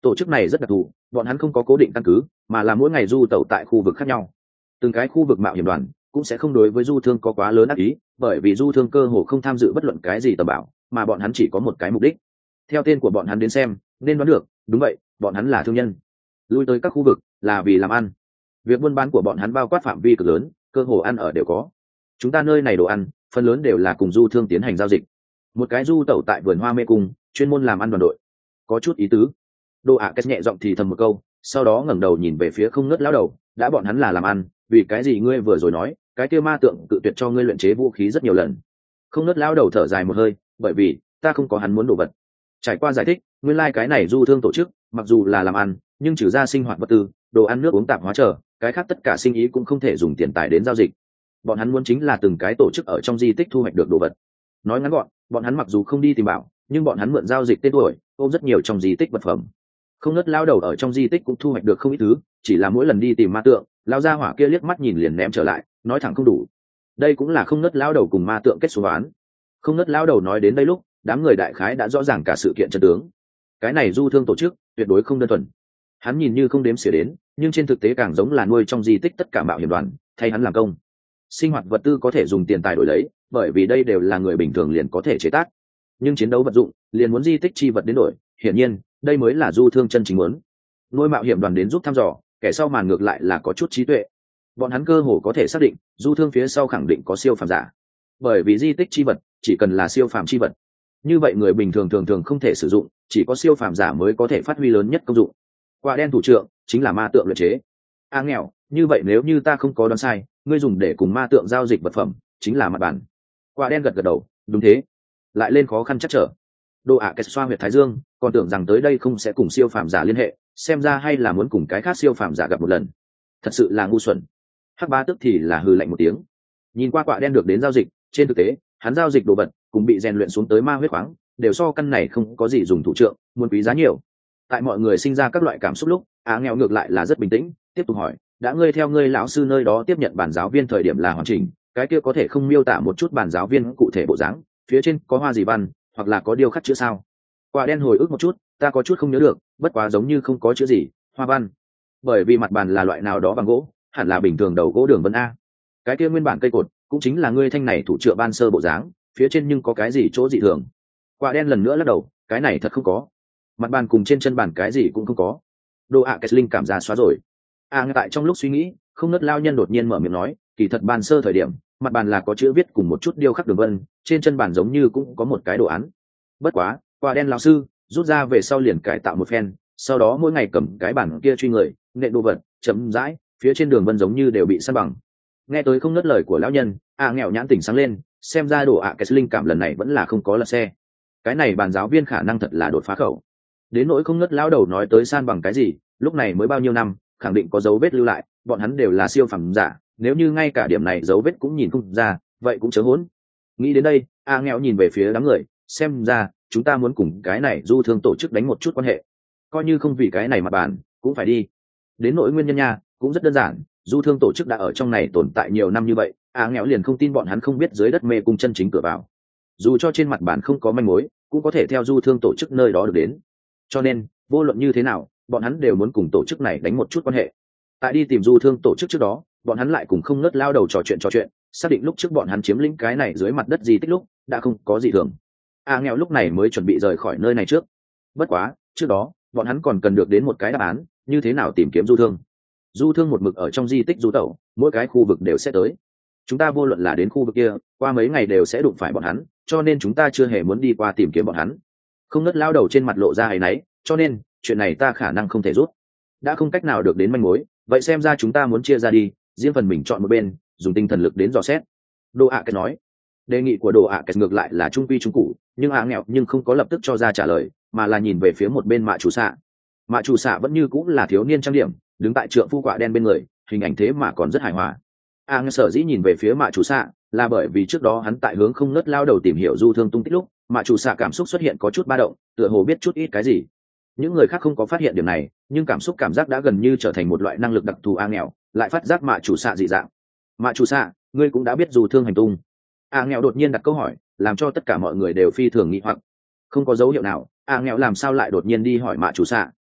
Tổ chức này rất đặc thù, bọn hắn không có cố định căn cứ, mà là mỗi ngày du tẩu tại khu vực khác nhau. Từng cái khu vực mạo hiểm đoàn cũng sẽ không đối với du thương có quá lớn ác ý, bởi vì du thương cơ hồ không tham dự bất luận cái gì tầm bảo, mà bọn hắn chỉ có một cái mục đích. Theo tên của bọn hắn đến xem, nên đoán được, đúng vậy, bọn hắn là thương nhân. Lui tới các khu vực là vì làm ăn. Việc buôn bán của bọn hắn bao quát phạm vi cực lớn, cơ hồ ăn ở đều có. Chúng ta nơi này đồ ăn, phần lớn đều là cùng du thương tiến hành giao dịch. Một cái du tẩu tại vườn hoa mê cung, chuyên môn làm ăn đoàn đội. Có chút ý tứ. Đồ ạ kết nhẹ giọng thì thầm một câu, sau đó ngẩng đầu nhìn về phía không ngớt lão đầu, đã bọn hắn là làm ăn, vì cái gì ngươi vừa rồi nói, cái kia ma tượng tự tuyệt cho ngươi luyện chế vũ khí rất nhiều lần. Không ngớt lão đầu thở dài một hơi, bởi vì ta không có hắn muốn đồ vật. Trải qua giải thích, nguyên lai cái này du thương tổ chức, mặc dù là làm ăn, nhưng trừ ra sinh hoạt vật tư, đồ ăn nước uống tạp hóa trở, cái khác tất cả sinh ý cũng không thể dùng tiền tài đến giao dịch. Bọn hắn muốn chính là từng cái tổ chức ở trong di tích thu hoạch được đồ vật. Nói ngắn gọn, bọn hắn mặc dù không đi tìm bảo, nhưng bọn hắn mượn giao dịch tên tuổi, ôm rất nhiều trong di tích vật phẩm. Không ngớt lao đầu ở trong di tích cũng thu hoạch được không ít thứ, chỉ là mỗi lần đi tìm ma tượng, lao ra hỏa kia liếc mắt nhìn liền ném trở lại, nói thẳng không đủ. Đây cũng là không ngớt lao đầu cùng ma tượng kết số án. Không ngớt lao đầu nói đến đây lúc, đám người đại khái đã rõ ràng cả sự kiện chân tướng. Cái này du thương tổ chức tuyệt đối không đơn thuần. Hắn nhìn như không đếm xỉa đến, nhưng trên thực tế càng giống là nuôi trong di tích tất cả mạo hiểm đoàn, thay hắn làm công. Sinh hoạt vật tư có thể dùng tiền tài đổi lấy, bởi vì đây đều là người bình thường liền có thể chế tác. Nhưng chiến đấu vật dụng liền muốn di tích chi vật đến đổi, hiển nhiên đây mới là du thương chân chính muốn. Nuôi mạo hiểm đoàn đến giúp thăm dò, kẻ sau màn ngược lại là có chút trí tuệ. Bọn hắn cơ hồ có thể xác định du thương phía sau khẳng định có siêu phàm giả, bởi vì di tích chi vật chỉ cần là siêu phàm chi vật, như vậy người bình thường thường thường không thể sử dụng, chỉ có siêu phàm giả mới có thể phát huy lớn nhất công dụng. Quả đen thủ trưởng chính là ma tượng luyện chế. Nghèo, như vậy nếu như ta không có đoán sai, ngươi dùng để cùng ma tượng giao dịch vật phẩm chính là mặt bản. Quả đen gật gật đầu, đúng thế. Lại lên khó khăn chắc trở. Đồ ạ kết xoa huyệt thái dương, còn tưởng rằng tới đây không sẽ cùng siêu phàm giả liên hệ, xem ra hay là muốn cùng cái khác siêu phàm giả gặp một lần. Thật sự là ngu xuẩn. Hắc Bá tức thì là hừ lạnh một tiếng. Nhìn qua quả đen được đến giao dịch, trên thực tế hắn giao dịch đồ vật cùng bị rèn luyện xuống tới ma huyết khoáng, đều so căn này không có gì dùng thủ trượng, muốn quý giá nhiều. Tại mọi người sinh ra các loại cảm xúc lúc, nghèo ngược lại là rất bình tĩnh, tiếp tục hỏi, đã ngươi theo ngươi lão sư nơi đó tiếp nhận bản giáo viên thời điểm là hoàn chỉnh, cái kia có thể không miêu tả một chút bản giáo viên cụ thể bộ dáng, phía trên có hoa gì văn, hoặc là có điêu khắc chữ sao? Quả đen hồi ức một chút, ta có chút không nhớ được, bất quá giống như không có chữ gì, hoa văn. Bởi vì mặt bàn là loại nào đó bằng gỗ, hẳn là bình thường đầu gỗ đường vân a. Cái kia nguyên bản cây cột, cũng chính là ngươi thanh này thủ trượng ban sơ bộ dáng, phía trên nhưng có cái gì chỗ dị thường? Quả đen lần nữa lắc đầu, cái này thật không có. Mặt bàn cùng trên chân bàn cái gì cũng không có. Đồ ạ kết linh cảm ra xóa rồi. Ngay tại trong lúc suy nghĩ, không ngớt lao nhân đột nhiên mở miệng nói, kỳ thật ban sơ thời điểm, mặt bàn là có chữ viết cùng một chút điêu khắc đường vân, trên chân bàn giống như cũng có một cái đồ án. Bất quá, quả đen lão sư rút ra về sau liền cải tạo một phen, sau đó mỗi ngày cầm cái bản kia truy người, nện đồ vật, chấm dãi, phía trên đường vân giống như đều bị san bằng. Nghe tới không ngớt lời của lão nhân, nghèo nhãn tỉnh sáng lên, xem ra đồ ạ kết linh cảm lần này vẫn là không có lật xe. Cái này bàn giáo viên khả năng thật là đột phá khẩu. Đến nỗi không ngớt lão đầu nói tới san bằng cái gì, lúc này mới bao nhiêu năm, khẳng định có dấu vết lưu lại, bọn hắn đều là siêu phẩm giả, nếu như ngay cả điểm này dấu vết cũng nhìn không ra, vậy cũng chớ hỗn. Nghĩ đến đây, nghèo nhìn về phía đám người, xem ra chúng ta muốn cùng cái này du thương tổ chức đánh một chút quan hệ, coi như không vì cái này mà bàn cũng phải đi. Đến nỗi nguyên nhân nha, cũng rất đơn giản, du thương tổ chức đã ở trong này tồn tại nhiều năm như vậy, nghèo liền không tin bọn hắn không biết dưới đất mê cung chân chính cửa vào. Dù cho trên mặt bàn không có manh mối, cũng có thể theo du thương tổ chức nơi đó được đến. Cho nên vô luận như thế nào, bọn hắn đều muốn cùng tổ chức này đánh một chút quan hệ. Tại đi tìm du thương tổ chức trước đó, bọn hắn lại cùng không ngớt lao đầu trò chuyện, xác định lúc trước bọn hắn chiếm lĩnh cái này dưới mặt đất di tích lúc đã không có gì thường. Nghèo lúc này mới chuẩn bị rời khỏi nơi này trước. Bất quá trước đó bọn hắn còn cần được đến một cái đáp án, như thế nào tìm kiếm du thương. Du thương một mực ở trong di tích du tẩu, mỗi cái khu vực đều sẽ tới. Chúng ta vô luận là đến khu vực kia, qua mấy ngày đều sẽ đụng phải bọn hắn, cho nên chúng ta chưa hề muốn đi qua tìm kiếm bọn hắn. Không ngớt lao đầu trên mặt lộ ra áy náy, cho nên chuyện này ta khả năng không thể rút. Đã không cách nào được đến manh mối, vậy xem ra chúng ta muốn chia ra đi, riêng phần mình chọn một bên, dùng tinh thần lực đến dò xét. Đồ ạ kết nói. Đề nghị của đồ ạ kết ngược lại là trung quy trung cụ, nhưng nghèo nhưng không có lập tức cho ra trả lời, mà là nhìn về phía một bên mạ chủ xạ. Mạ chủ xạ vẫn như cũng là thiếu niên trang điểm, đứng tại trượng phu quả đen bên người, hình ảnh thế mà còn rất hài hòa. Sở dĩ nhìn về phía mạ chủ xạ là bởi vì trước đó hắn tại hướng không ngớt lao đầu tìm hiểu du thương tung tích lúc, mạ chủ xạ cảm xúc xuất hiện có chút ba động, tựa hồ biết chút ít cái gì. Những người khác không có phát hiện điểm này, nhưng cảm giác đã gần như trở thành một loại năng lực đặc thù. Nghèo lại phát giác mạ chủ xạ dị dạng. Mạ chủ xạ, ngươi cũng đã biết du thương hành tung. Nghèo đột nhiên đặt câu hỏi, làm cho tất cả mọi người đều phi thường nghi hoặc. Không có dấu hiệu nào, nghèo làm sao lại đột nhiên đi hỏi mạ chủ xạ.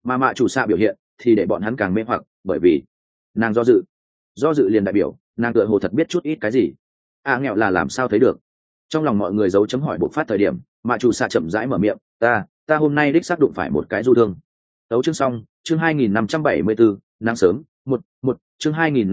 mà mạ chủ xạ biểu hiện thì để bọn hắn càng mê hoặc, bởi vì nàng do dự liền đại biểu nàng tựa hồ thật biết chút ít cái gì. Nghèo là làm sao thấy được? Trong lòng mọi người dấu chấm hỏi bộc phát thời điểm, mạ chủ xạ chậm rãi mở miệng, ta hôm nay đích xác đụng phải một cái du thương. Tấu chương xong, chương 2574, nắng sớm, một chương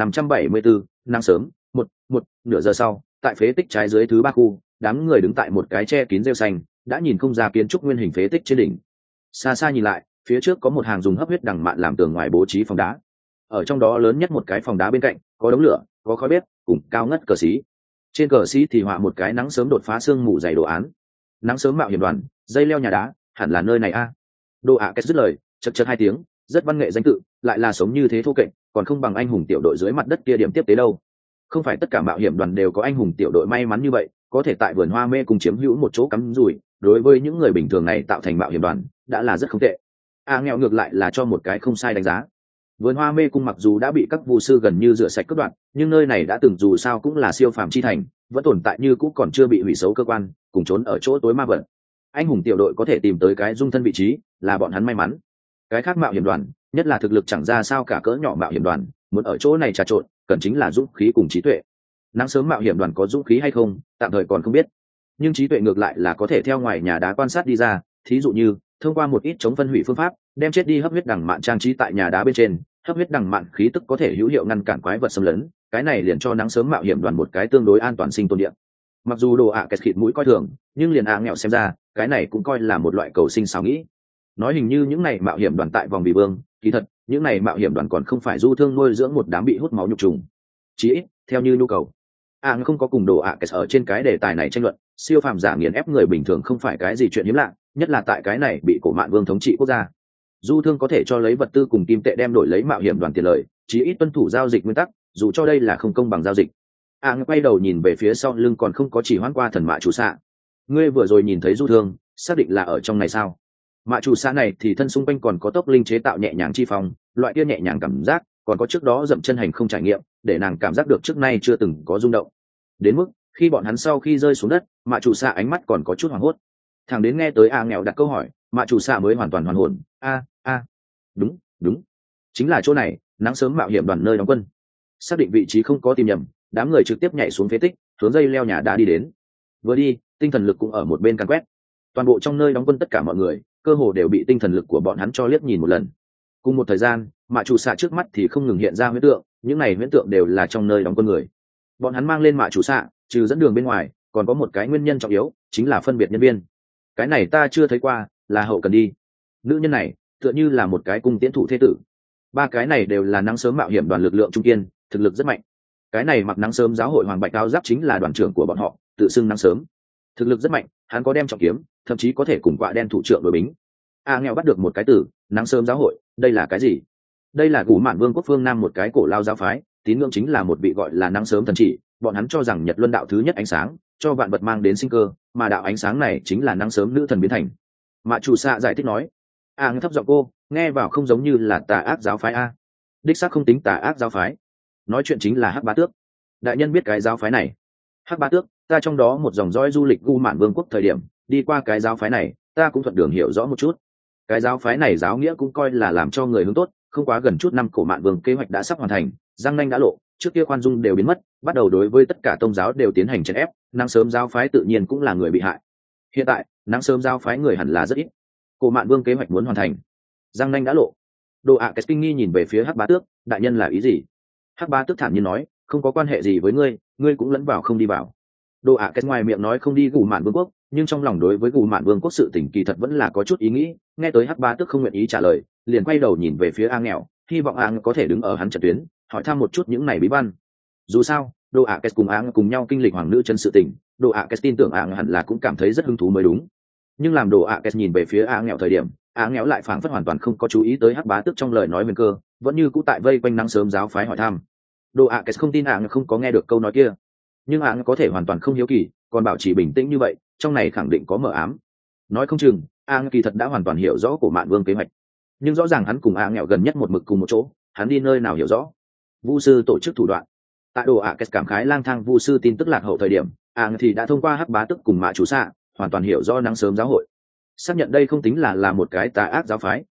2574, nắng sớm, một nửa giờ sau, tại phế tích trái dưới thứ 3 khu, đám người đứng tại một cái che kín rêu xanh, đã nhìn không ra kiến trúc nguyên hình phế tích trên đỉnh. Xa xa nhìn lại, phía trước có một hàng dùng hấp huyết đằng mạn làm tường ngoài bố trí phòng đá. Ở trong đó lớn nhất một cái phòng đá bên cạnh, có đống lửa, có khói bếp, cùng cao ngất cờ xí. Trên cờ xí thì họa một cái nắng sớm đột phá sương mù dày đồ án. Nắng sớm mạo hiểm đoàn, dây leo nhà đá, hẳn là nơi này a. Đồ ạ kết dứt lời, chật 2 tiếng, rất văn nghệ danh tự, lại là sống như thế thô kệch, còn không bằng anh hùng tiểu đội dưới mặt đất kia điểm tiếp tế đâu. Không phải tất cả mạo hiểm đoàn đều có anh hùng tiểu đội may mắn như vậy, có thể tại vườn hoa mê cùng chiếm hữu một chỗ cắm rủi, đối với những người bình thường này tạo thành mạo hiểm đoàn đã là rất không tệ. Nghèo ngược lại là cho một cái không sai đánh giá. Vườn hoa mê cung mặc dù đã bị các vu sư gần như rửa sạch cướp đoạt, nhưng nơi này đã từng dù sao cũng là siêu phàm chi thành, vẫn tồn tại như cũ còn chưa bị hủy xấu cơ quan, cùng trốn ở chỗ tối ma vật. Anh hùng tiểu đội có thể tìm tới cái dung thân vị trí, là bọn hắn may mắn. Cái khác mạo hiểm đoàn, nhất là thực lực chẳng ra sao cả cỡ nhỏ mạo hiểm đoàn, muốn ở chỗ này trà trộn, cần chính là dũng khí cùng trí tuệ. Nắng sớm mạo hiểm đoàn có dũng khí hay không, tạm thời còn không biết, nhưng trí tuệ ngược lại là có thể theo ngoài nhà đá quan sát đi ra. Thí dụ như thông qua một ít chống phân hủy phương pháp, đem chết đi hấp huyết đằng mạn trang trí tại nhà đá bên trên, hấp huyết đằng mạn khí tức có thể hữu hiệu ngăn cản quái vật xâm lấn, cái này liền cho nắng sớm mạo hiểm đoàn một cái tương đối an toàn sinh tồn địa. Mặc dù đồ kẹt khịt mũi coi thường, nhưng liền nghèo xem ra cái này cũng coi là một loại cầu sinh xảo nghĩ. Nói hình như những này mạo hiểm đoàn tại vòng vì vương, kỳ thật những này mạo hiểm đoàn còn không phải du thương nuôi dưỡng một đám bị hút máu nhục trùng. Chí ít theo như nhu cầu, không có cùng đồ kẹt ở trên cái đề tài này tranh luận. Siêu phàm giả nghiền ép người bình thường không phải cái gì chuyện hiếm lạ, nhất là tại cái này bị cổ mạn vương thống trị quốc gia. Du thương có thể cho lấy vật tư cùng kim tệ đem đổi lấy mạo hiểm đoàn tiền lợi, chí ít tuân thủ giao dịch nguyên tắc, dù cho đây là không công bằng giao dịch. Quay đầu nhìn về phía sau lưng còn không có chỉ hoãn qua thần mạ chủ xạ. Ngươi vừa rồi nhìn thấy du thương, xác định là ở trong này sao? Mạ chủ xạ này thì thân xung quanh còn có tốc linh chế tạo nhẹ nhàng chi phong, loại kia nhẹ nhàng cảm giác, còn có trước đó dậm chân hành không trải nghiệm, để nàng cảm giác được trước nay chưa từng có rung động. Đến mức khi bọn hắn sau khi rơi xuống đất, mạ chủ xạ ánh mắt còn có chút hoảng hốt. Thằng đến nghe tới nghèo đặt câu hỏi, mạ chủ xạ mới hoàn toàn hoàn hồn. Đúng, chính là chỗ này, nắng sớm mạo hiểm đoàn nơi đóng quân. Xác định vị trí không có tìm nhầm, đám người trực tiếp nhảy xuống phế tích, hướng dây leo nhà đá đi đến. Vừa đi, tinh thần lực cũng ở một bên càn quét. Toàn bộ trong nơi đóng quân tất cả mọi người, cơ hồ đều bị tinh thần lực của bọn hắn cho liếc nhìn một lần. Cùng một thời gian, mạ chủ xạ trước mắt thì không ngừng hiện ra huyễn tượng, những này huyễn tượng đều là trong nơi đóng quân người. Bọn hắn mang lên mạ chủ xạ, trừ dẫn đường bên ngoài, còn có một cái nguyên nhân trọng yếu, chính là phân biệt nhân viên. Cái này ta chưa thấy qua, là hậu cần đi. Nữ nhân này tựa như là một cái cung tiễn thủ thế tử. 3 cái này đều là nắng sớm mạo hiểm đoàn lực lượng trung kiên, thực lực rất mạnh. Cái này mặc nắng sớm giáo hội hoàng bạch áo giáp chính là đoàn trưởng của bọn họ, tự xưng nắng sớm, thực lực rất mạnh, hắn có đem trọng kiếm, thậm chí có thể cùng quạ đen thủ trưởng đối bính. Nghèo bắt được một cái từ nắng sớm giáo hội, đây là cái gì? Đây là Gù Mạn Vương quốc phương Nam một cái cổ lao giáo phái, tín ngưỡng chính là một vị gọi là nắng sớm thần chỉ, bọn hắn cho rằng Nhật Luân đạo thứ nhất ánh sáng, cho vạn vật mang đến sinh cơ, mà đạo ánh sáng này chính là nắng sớm nữ thần biến thành. Mạ chủ xạ giải thích nói. Thấp giọng cô, nghe vào không giống như là tà ác giáo phái a. Đích xác không tính tà ác giáo phái. Nói chuyện chính là Hắc Bá Tước. Đại nhân biết cái giáo phái này? Hắc Bá Tước, ta trong đó một dòng dõi du lịch Gu Mạn Vương quốc thời điểm, đi qua cái giáo phái này, ta cũng thuận đường hiểu rõ một chút. Cái giáo phái này giáo nghĩa cũng coi là làm cho người hướng tốt, không quá gần chút năm cổ Mạn Vương kế hoạch đã sắp hoàn thành, răng nanh đã lộ, trước kia khoan dung đều biến mất, bắt đầu đối với tất cả tôn giáo đều tiến hành chèn ép, nắng sớm giáo phái tự nhiên cũng là người bị hại. Hiện tại, nắng sớm giáo phái người hẳn là rất ít. Cổ Mạn Vương kế hoạch muốn hoàn thành, răng nanh đã lộ. Đồ ạ Kết kinh nghi nhìn về phía Hắc Bá Tước, đại nhân là ý gì? Hắc Bá Tước thản nhiên nói, không có quan hệ gì với ngươi, ngươi cũng lẫn vào không đi vào. Đồ ạ Kết ngoài miệng nói không đi Gù Mạn Vương quốc, nhưng trong lòng đối với Gù Mạn Vương quốc sự tình kỳ thật vẫn là có chút ý nghĩ. Nghe tới Hắc Bá Tước không nguyện ý trả lời, liền quay đầu nhìn về phía nghèo, hy vọng có thể đứng ở hắn trận tuyến, hỏi thăm một chút những này bí văn. Dù sao, Đồ ạ Kết cùng cùng nhau kinh lịch hoàng nữ chân sự tình, Đồ ạ Kết tin tưởng hẳn là cũng cảm thấy rất hứng thú mới đúng. Nhưng làm Đồ ạ Kết nhìn về phía nghèo thời điểm, nghèo lại phảng phất hoàn toàn không có chú ý tới Hắc Bá Tước trong lời nói nguyên cơ, vẫn như cũ tại vây quanh nắng sớm giáo phái hỏi thăm. Đồ ạ Kết không tin không có nghe được câu nói kia, nhưng có thể hoàn toàn không hiếu kỳ, còn bảo trì bình tĩnh như vậy, trong này khẳng định có mờ ám. Nói không chừng kỳ thật đã hoàn toàn hiểu rõ của Mạn Vương kế hoạch, nhưng rõ ràng hắn cùng nghèo gần nhất một mực cùng một chỗ, hắn đi nơi nào hiểu rõ. Vu sư tổ chức thủ đoạn. Tại Đồ ạ Kết cảm khái lang thang vu sư tin tức lạc hậu thời điểm, thì đã thông qua Hắc Bá Tước cùng Mạ Chủ Xạ hoàn toàn hiểu rõ nắng sớm giáo hội, xác nhận đây không tính là một cái tà ác giáo phái,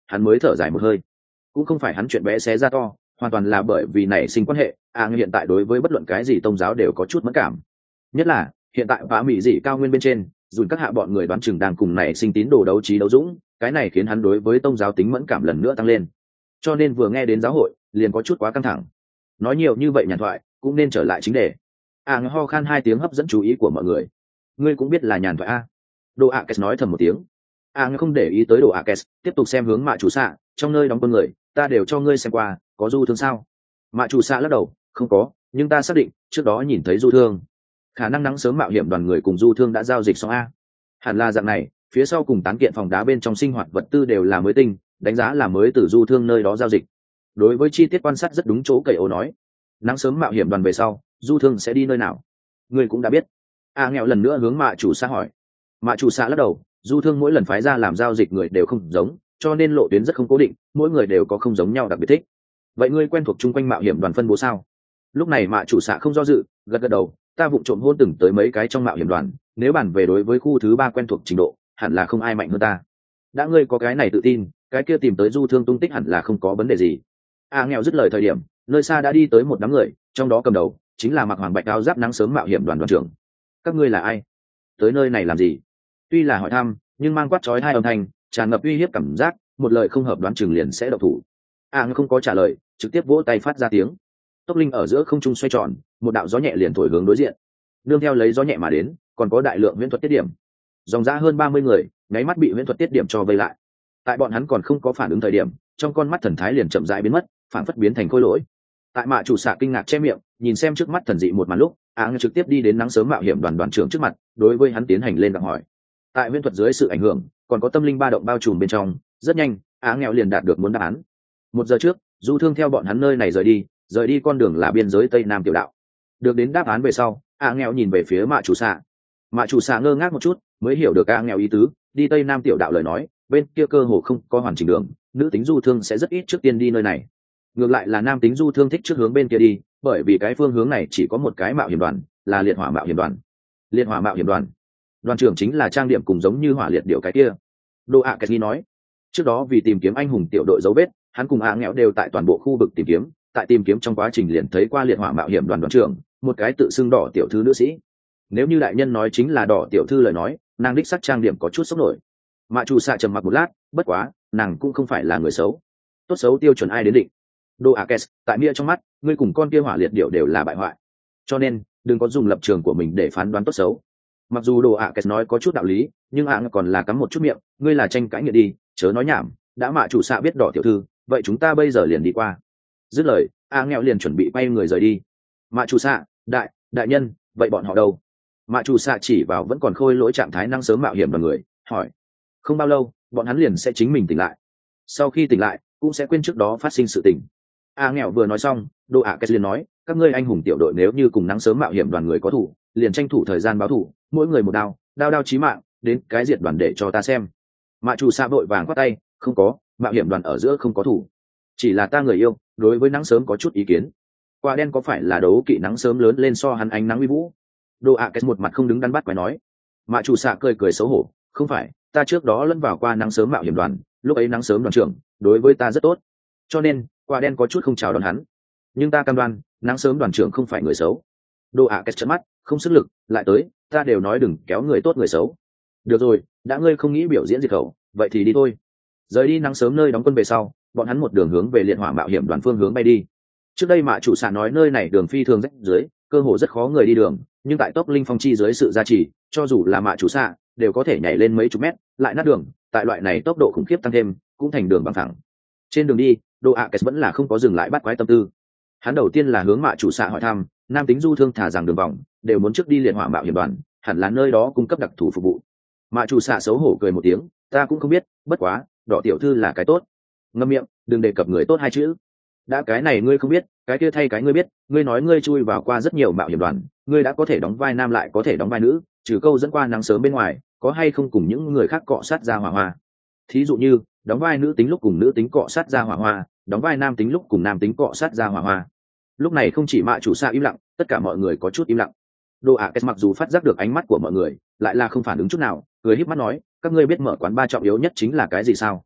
hắn mới thở dài một hơi. Cũng không phải hắn chuyện bé xé ra to, hoàn toàn là bởi vì nảy sinh quan hệ. Hiện tại đối với bất luận cái gì tôn giáo đều có chút mẫn cảm, nhất là hiện tại vã mỹ dị cao nguyên bên trên, dù các hạ bọn người đoán chừng đang cùng nảy sinh tín đồ đấu trí đấu dũng, cái này khiến hắn đối với tôn giáo tính mẫn cảm lần nữa tăng lên, cho nên vừa nghe đến giáo hội liền có chút quá căng thẳng. Nói nhiều như vậy nhàn thoại cũng nên trở lại chính đề. Ho khan 2 tiếng hấp dẫn chú ý của mọi người. Ngươi cũng biết là nhàn thoại a. Đồ Akes nói thầm một tiếng. Không để ý tới Đồ Akes, tiếp tục xem hướng Mạ Chủ Xạ, trong nơi đóng quân người, ta đều cho ngươi xem qua, có du thương sao? Mạ Chủ Xạ lắc đầu, không có, nhưng ta xác định trước đó nhìn thấy du thương. Khả năng nắng sớm mạo hiểm đoàn người cùng du thương đã giao dịch xong a. Hẳn là dạng này, phía sau cùng tán kiện phòng đá bên trong sinh hoạt vật tư đều là mới tinh, đánh giá là mới từ du thương nơi đó giao dịch. Đối với chi tiết quan sát rất đúng chỗ cậy ổ nói. Nắng sớm mạo hiểm đoàn về sau, du thương sẽ đi nơi nào? Ngươi cũng đã biết. Nghèo lần nữa hướng Mạ Chủ Xạ hỏi. Mạ Chủ Xạ lắc đầu, du thương mỗi lần phái ra làm giao dịch người đều không giống, cho nên lộ tuyến rất không cố định, mỗi người đều có không giống nhau đặc biệt thích. Vậy ngươi quen thuộc chung quanh mạo hiểm đoàn phân bố sao? Lúc này Mạ Chủ Xạ không do dự, gật gật đầu, ta vụng trộm hôn từng tới mấy cái trong mạo hiểm đoàn, nếu bàn về đối với khu thứ 3 quen thuộc trình độ, hẳn là không ai mạnh hơn ta. Đã ngươi có cái này tự tin, cái kia tìm tới du thương tung tích hẳn là không có vấn đề gì. Nghèo dứt lời thời điểm, nơi xa đã đi tới một đám người, trong đó cầm đầu chính là mặc hoàng bạch áo giáp nắng sớm mạo hiểm đoàn đoàn trưởng. Các ngươi là ai? Tới nơi này làm gì? Tuy là hỏi thăm, nhưng mang quát chói hai âm thanh, tràn ngập uy hiếp cảm giác, một lời không hợp đoán chừng liền sẽ độc thủ. Không có trả lời, trực tiếp vỗ tay phát ra tiếng. Tốc linh ở giữa không trung xoay tròn, một đạo gió nhẹ liền thổi hướng đối diện. Nương theo lấy gió nhẹ mà đến, còn có đại lượng huyễn thuật tiết điểm. Dòng ra hơn 30 người, nháy mắt bị huyễn thuật tiết điểm cho vây lại. Tại bọn hắn còn không có phản ứng thời điểm, trong con mắt thần thái liền chậm rãi biến mất, phản phất biến thành khối lỗi. Tại Mạ Chủ Xạ kinh ngạc che miệng, nhìn xem trước mắt thần dị một màn lúc, trực tiếp đi đến nắng sớm mạo hiểm đoàn đoàn trưởng trước mặt, đối với hắn tiến hành lên gặng hỏi. Tại huyễn thuật dưới sự ảnh hưởng, còn có tâm linh ba động bao trùm bên trong, rất nhanh, nghèo liền đạt được muốn đáp án. 1 giờ trước, du thương theo bọn hắn nơi này rời đi con đường là biên giới tây nam tiểu đạo. Được đến đáp án về sau, nghèo nhìn về phía Mạ Chủ Xạ. Mạ Chủ Xạ ngơ ngác một chút, mới hiểu được nghèo ý tứ, đi tây nam tiểu đạo lời nói, bên kia cơ hồ không có hoàn chỉnh đường, nữ tính du thương sẽ rất ít trước tiên đi nơi này. Ngược lại là nam tính du thương thích trước hướng bên kia đi, bởi vì cái phương hướng này chỉ có một cái mạo hiểm đoàn, là liệt hỏa mạo hiểm đoàn. Liệt hỏa mạo hiểm đoàn, đoàn trưởng chính là trang điểm cùng giống như hỏa liệt điệu cái kia. Đô ạ Kẹt nói, trước đó vì tìm kiếm anh hùng tiểu đội dấu vết, hắn cùng nghèo đều tại toàn bộ khu vực tìm kiếm, tại tìm kiếm trong quá trình liền thấy qua liệt hỏa mạo hiểm đoàn đoàn trưởng, một cái tự xưng đỏ tiểu thư nữ sĩ. Nếu như đại nhân nói chính là đỏ tiểu thư lời nói, nàng đích sắc trang điểm có chút sốc nổi. Mạ Chủ Xạ trầm mặc một lát, bất quá nàng cũng không phải là người xấu. Tốt xấu tiêu chuẩn ai đến định. Đô Akes, tại Mia trong mắt, ngươi cùng con kia hỏa liệt điệu đều là bại hoại, cho nên đừng có dùng lập trường của mình để phán đoán tốt xấu. Mặc dù Đô Akes nói có chút đạo lý, nhưng còn là cắm một chút miệng, ngươi là tranh cãi nghiện đi, chớ nói nhảm. Đã Mạ Chủ Xạ biết đỏ tiểu thư, vậy chúng ta bây giờ liền đi qua. Dứt lời, nghèo liền chuẩn bị quay người rời đi. Mạ Chủ Xạ, đại nhân, vậy bọn họ đâu? Mạ Chủ Xạ chỉ vào vẫn còn khôi lỗi trạng thái năng sớm mạo hiểm đoàn người, hỏi. Không bao lâu, bọn hắn liền sẽ chính mình tỉnh lại. Sau khi tỉnh lại, cũng sẽ quên trước đó phát sinh sự tình. Nghèo vừa nói xong, Đô Akes liền nói, các ngươi anh hùng tiểu đội nếu như cùng nắng sớm mạo hiểm đoàn người có thủ, liền tranh thủ thời gian báo thủ, mỗi người một đao, đao chí mạng, đến cái diệt đoàn để cho ta xem. Mạ Chủ Xạ vội vàng quát tay, không có, mạo hiểm đoàn ở giữa không có thủ, chỉ là ta người yêu đối với nắng sớm có chút ý kiến. Quả đen có phải là đấu kỵ nắng sớm lớn lên so hắn ánh nắng uy vũ? Đô Akes một mặt không đứng đắn bắt quái nói. Mạ Chủ Xạ cười xấu hổ, không phải, ta trước đó lẫn vào qua nắng sớm mạo hiểm đoàn, lúc ấy nắng sớm đoàn trưởng đối với ta rất tốt, cho nên quả đen có chút không chào đón hắn, nhưng ta cam đoan nắng sớm đoàn trưởng không phải người xấu. Đô Akes trợn mắt, không sức lực, lại tới, ta đều nói đừng kéo người tốt người xấu. Được rồi, đã ngươi không nghĩ biểu diễn diệt khẩu, vậy thì đi thôi. Rời đi nắng sớm nơi đóng quân về sau, bọn hắn một đường hướng về liệt hỏa mạo hiểm đoàn phương hướng bay đi. Trước đây Mạ Chủ Xạ nói nơi này đường phi thường rách dưới, cơ hồ rất khó người đi đường, nhưng tại tốc linh phong chi dưới sự gia trì, cho dù là Mạ Chủ Xạ đều có thể nhảy lên mấy chục mét, lại nát đường. Tại loại này tốc độ khủng khiếp tăng thêm, cũng thành đường bằng thẳng. Trên đường đi, Đô Akes vẫn là không có dừng lại bắt quái tâm tư. Hắn đầu tiên là hướng Mạ Chủ Xạ hỏi thăm, nam tính du thương thả rằng đường vòng đều muốn trước đi liệt hỏa mạo hiểm đoàn, hẳn là nơi đó cung cấp đặc thù phục vụ. Mạ Chủ Xạ xấu hổ cười một tiếng, ta cũng không biết, bất quá đỏ tiểu thư là cái tốt. Ngậm miệng, đừng đề cập người tốt hai chữ. Đã cái này ngươi không biết, cái kia thay cái ngươi biết. Ngươi nói ngươi chui vào qua rất nhiều mạo hiểm đoàn, ngươi đã có thể đóng vai nam lại có thể đóng vai nữ, trừ câu dẫn qua nắng sớm bên ngoài, có hay không cùng những người khác cọ sát ra hỏa hoa? Thí dụ như đóng vai nữ tính lúc cùng nữ tính cọ sát ra hỏa hoa, đóng vai nam tính lúc cùng nam tính cọ sát ra hỏa hoa. Lúc này không chỉ Mạ Chủ Xạ im lặng, tất cả mọi người có chút im lặng. Đô Akes mặc dù phát giác được ánh mắt của mọi người, lại là không phản ứng chút nào, cười híp mắt nói, các ngươi biết mở quán ba trọng yếu nhất chính là cái gì sao?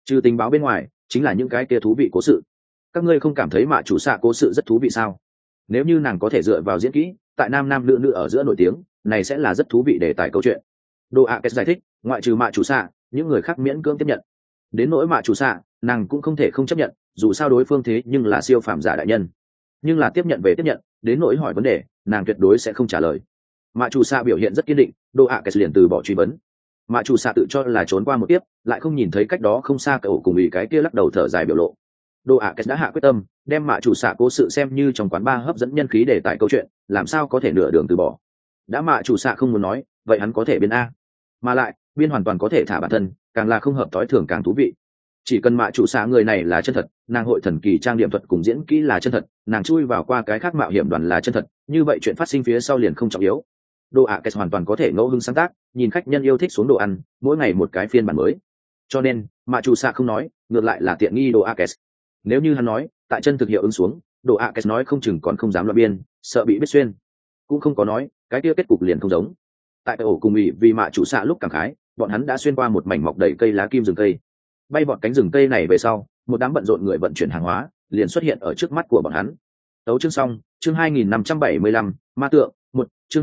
trừ tình báo bên ngoài chính là những cái kia thú vị cố sự. Các ngươi không cảm thấy mạ chủ xạ cố sự rất thú vị sao? Nếu như nàng có thể dựa vào diễn kỹ tại nam nam nữ nữ ở giữa nổi tiếng, này sẽ là rất thú vị để tải câu chuyện. Đồ ạ kết giải thích, ngoại trừ mạ chủ xạ, những người khác miễn cưỡng tiếp nhận. Đến nỗi mạ chủ xạ, nàng cũng không thể không chấp nhận, dù sao đối phương thế nhưng là siêu phàm giả đại nhân. Nhưng là tiếp nhận về tiếp nhận, đến nỗi hỏi vấn đề, nàng tuyệt đối sẽ không trả lời. Mạ chủ xạ biểu hiện rất kiên định, Đồ ạ kết liền từ bỏ truy vấn. Mạ chủ xạ tự cho là trốn qua một tiếp, lại không nhìn thấy cách đó không xa cậu cùng bị cái kia lắc đầu thở dài biểu lộ. Đồ ạ kết đã hạ quyết tâm, đem mạ chủ xạ cố sự xem như trong quán bar hấp dẫn nhân khí để tải câu chuyện, làm sao có thể nửa đường từ bỏ. Đã mạ chủ xạ không muốn nói, vậy hắn có thể biên a, mà lại biên hoàn toàn có thể thả bản thân, càng là không hợp tối thường càng thú vị. Chỉ cần mạ chủ xạ người này là chân thật, nàng hội thần kỳ trang điểm thuật cùng diễn kỹ là chân thật, nàng chui vào qua cái khác mạo hiểm đoàn là chân thật, như vậy chuyện phát sinh phía sau liền không trọng yếu. Đồ ạ kết hoàn toàn có thể ngẫu hứng sáng tác, nhìn khách nhân yêu thích xuống đồ ăn, mỗi ngày một cái phiên bản mới. Cho nên mạ chủ xạ không nói, ngược lại là tiện nghi đồ ạ kết. Nếu như hắn nói tại chân thực hiệu ứng xuống, đồ ạ kết nói không chừng còn không dám loạn biên, sợ bị biết xuyên. Cũng không có nói cái kia kết cục liền không giống. Tại ổ cùng ủy vì mạ chủ xạ lúc cảm khái, bọn hắn đã xuyên qua một mảnh mọc đầy cây lá kim rừng cây. Bay vọt cánh rừng cây này về sau, một đám bận rộn người vận chuyển hàng hóa liền xuất hiện ở trước mắt của bọn hắn. Tấu chương xong, chương 2575, ma tượng, chương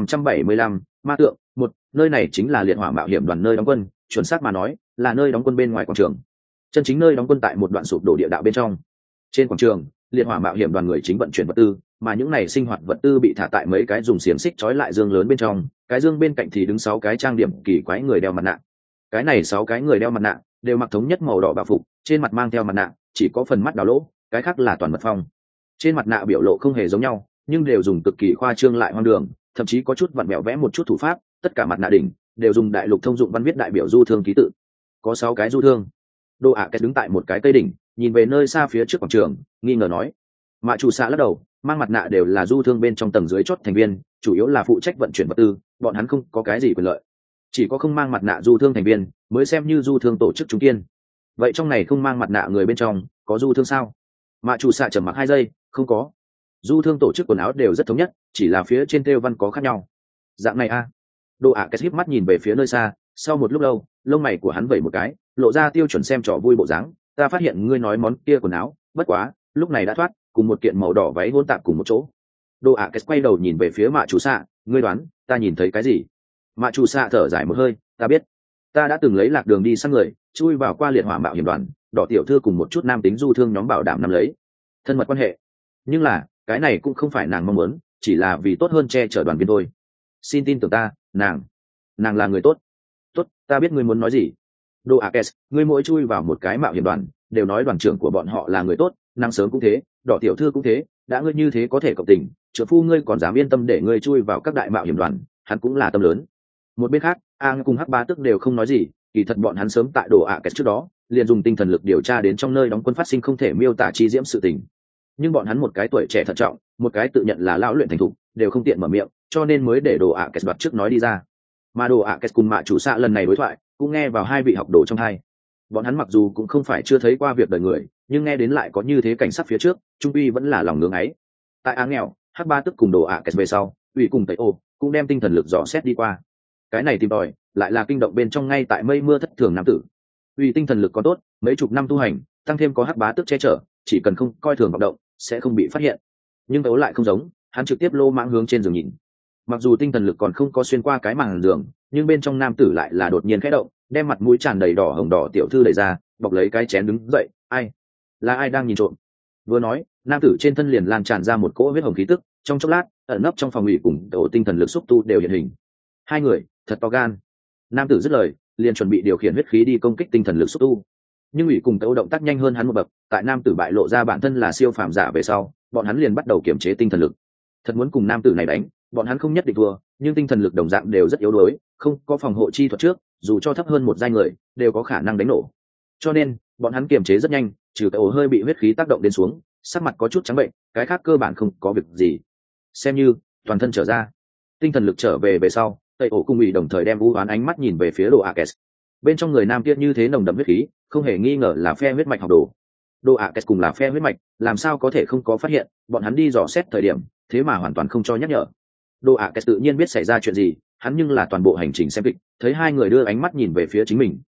2575, ma tượng, nơi này chính là liệt hỏa mạo hiểm đoàn nơi đóng quân, chuẩn xác mà nói, là nơi đóng quân bên ngoài quảng trường. Chân chính nơi đóng quân tại một đoạn sụp đổ địa đạo bên trong. Trên quảng trường, liệt hỏa mạo hiểm đoàn người chính vận chuyển vật tư, mà những này sinh hoạt vật tư bị thả tại mấy cái dùng xiềng xích trói lại dương lớn bên trong, cái dương bên cạnh thì đứng 6 cái trang điểm kỳ quái người đeo mặt nạ. Cái này 6 cái người đeo mặt nạ đều mặc thống nhất màu đỏ bảo phục, trên mặt mang theo mặt nạ, chỉ có phần mắt đào lỗ, cái khác là toàn mật phong. Trên mặt nạ biểu lộ không hề giống nhau, nhưng đều dùng cực kỳ khoa trương lại hoang đường, thậm chí có chút vặn vẹo vẽ một chút thủ pháp, tất cả mặt nạ đỉnh đều dùng đại lục thông dụng văn viết đại biểu du thương ký tự. Có 6 cái du thương. Đồ ạ kết đứng tại một cái cây đỉnh, nhìn về nơi xa phía trước quảng trường, nghi ngờ nói: mạ chủ xạ lắc đầu, mang mặt nạ đều là du thương bên trong tầng dưới chót thành viên, chủ yếu là phụ trách vận chuyển vật tư, bọn hắn không có cái gì quyền lợi. Chỉ có không mang mặt nạ du thương thành viên mới xem như du thương tổ chức chúng kiên. Vậy trong này không mang mặt nạ người bên trong có du thương sao? Mạ chủ xạ trầm mặc 2 giây, không có. Du thương tổ chức quần áo đều rất thống nhất, chỉ là phía trên thêu văn có khác nhau. Dạng này a. Đồ ạ kết híp mắt nhìn về phía nơi xa, sau một lúc lâu, lông mày của hắn vẩy một cái, lộ ra tiêu chuẩn xem trò vui bộ dáng. Ta phát hiện ngươi nói món kia quần áo, bất quá lúc này đã thoát, cùng một kiện màu đỏ váy hỗn tạp cùng một chỗ. Đồ ạ kết quay đầu nhìn về phía mạ chủ xạ, ngươi đoán ta nhìn thấy cái gì? Mạ chủ xạ thở dài một hơi, ta biết, ta đã từng lấy lạc đường đi săn người, chui vào qua liệt hỏa mạo hiểm đoàn, đỏ tiểu thư cùng một chút nam tính du thương nhóm bảo đảm nắm lấy thân mật quan hệ. Nhưng là cái này cũng không phải nàng mong muốn, chỉ là vì tốt hơn che chở đoàn viên thôi. Xin tin tưởng ta, nàng là người tốt. Tốt, ta biết ngươi muốn nói gì. Đồ Akes, ngươi mỗi chui vào một cái mạo hiểm đoàn đều nói đoàn trưởng của bọn họ là người tốt, nàng sớm cũng thế, đỏ tiểu thư cũng thế, đã ngươi như thế có thể cộng tình, trợ phu ngươi còn dám yên tâm để ngươi chui vào các đại mạo hiểm đoàn, hắn cũng là tâm lớn. Một bên khác, Ang cùng Hắc Ba Tức đều không nói gì, kỳ thật bọn hắn sớm tại Đồ Akes trước đó liền dùng tinh thần lực điều tra đến trong nơi đóng quân phát sinh không thể miêu tả chi diễm sự tình. Nhưng bọn hắn một cái tuổi trẻ thận trọng, một cái tự nhận là lão luyện thành thục, đều không tiện mở miệng, cho nên mới để Đồ Akes đoạt trước nói đi ra. Mà Đồ Akes cùng mạ chủ xạ lần này đối thoại cũng nghe vào hai vị học đồ trong hai. Bọn hắn mặc dù cũng không phải chưa thấy qua việc đời người, nhưng nghe đến lại có như thế cảnh sắc phía trước, trung uy vẫn là lòng ngưỡng ấy. Tại Á nghèo, Hắc Ba Tức cùng Đồ Akes về sau, ủy cùng Tây Ô cũng đem tinh thần lực dò xét đi qua. Cái này tìm tòi lại là kinh động bên trong ngay tại mây mưa thất thường nam tử. Ủy tinh thần lực có tốt, mấy chục năm tu hành, tăng thêm có Hắc Bá Tức che chở, chỉ cần không coi thường vọng động, sẽ không bị phát hiện. Nhưng Tố lại không giống, hắn trực tiếp lô mãng hướng trên giường nhìn. Mặc dù tinh thần lực còn không có xuyên qua cái màn giường, nhưng bên trong nam tử lại là đột nhiên khẽ động, đem mặt mũi tràn đầy đỏ hồng đỏ tiểu thư đẩy ra, bọc lấy cái chén đứng dậy. Ai? Là ai đang nhìn trộm? Vừa nói, nam tử trên thân liền lan tràn ra một cỗ huyết hồng khí tức, trong chốc lát, ẩn nấp trong phòng ủy cùng tổ tinh thần lực xúc tu đều hiện hình. Hai người, thật to gan. Nam tử dứt lời, liền chuẩn bị điều khiển huyết khí đi công kích tinh thần lực xúc tu. Nhưng ủy cùng tấu động tác nhanh hơn hắn một bậc, tại nam tử bại lộ ra bản thân là siêu phàm giả về sau, bọn hắn liền bắt đầu kiểm chế tinh thần lực. Thật muốn cùng nam tử này đánh, bọn hắn không nhất định thua, nhưng tinh thần lực đồng dạng đều rất yếu đuối, không có phòng hộ chi thuật trước, dù cho thấp hơn một giai người, đều có khả năng đánh nổ. Cho nên, bọn hắn kiềm chế rất nhanh, trừ cái ổ hơi bị huyết khí tác động đến xuống, sắc mặt có chút trắng bệnh, cái khác cơ bản không có việc gì. Xem như toàn thân trở ra, tinh thần lực trở về sau, Tây ổ cung ủy đồng thời đem u oán ánh mắt nhìn về phía Đồ Akes. Bên trong người nam kia như thế nồng đậm huyết khí, không hề nghi ngờ là phe huyết mạch học đồ. Đồ Akes cùng là phe huyết mạch, làm sao có thể không có phát hiện, bọn hắn đi dò xét thời điểm, thế mà hoàn toàn không cho nhắc nhở. Đồ Akes tự nhiên biết xảy ra chuyện gì, hắn nhưng là toàn bộ hành trình xem kịch, thấy hai người đưa ánh mắt nhìn về phía chính mình,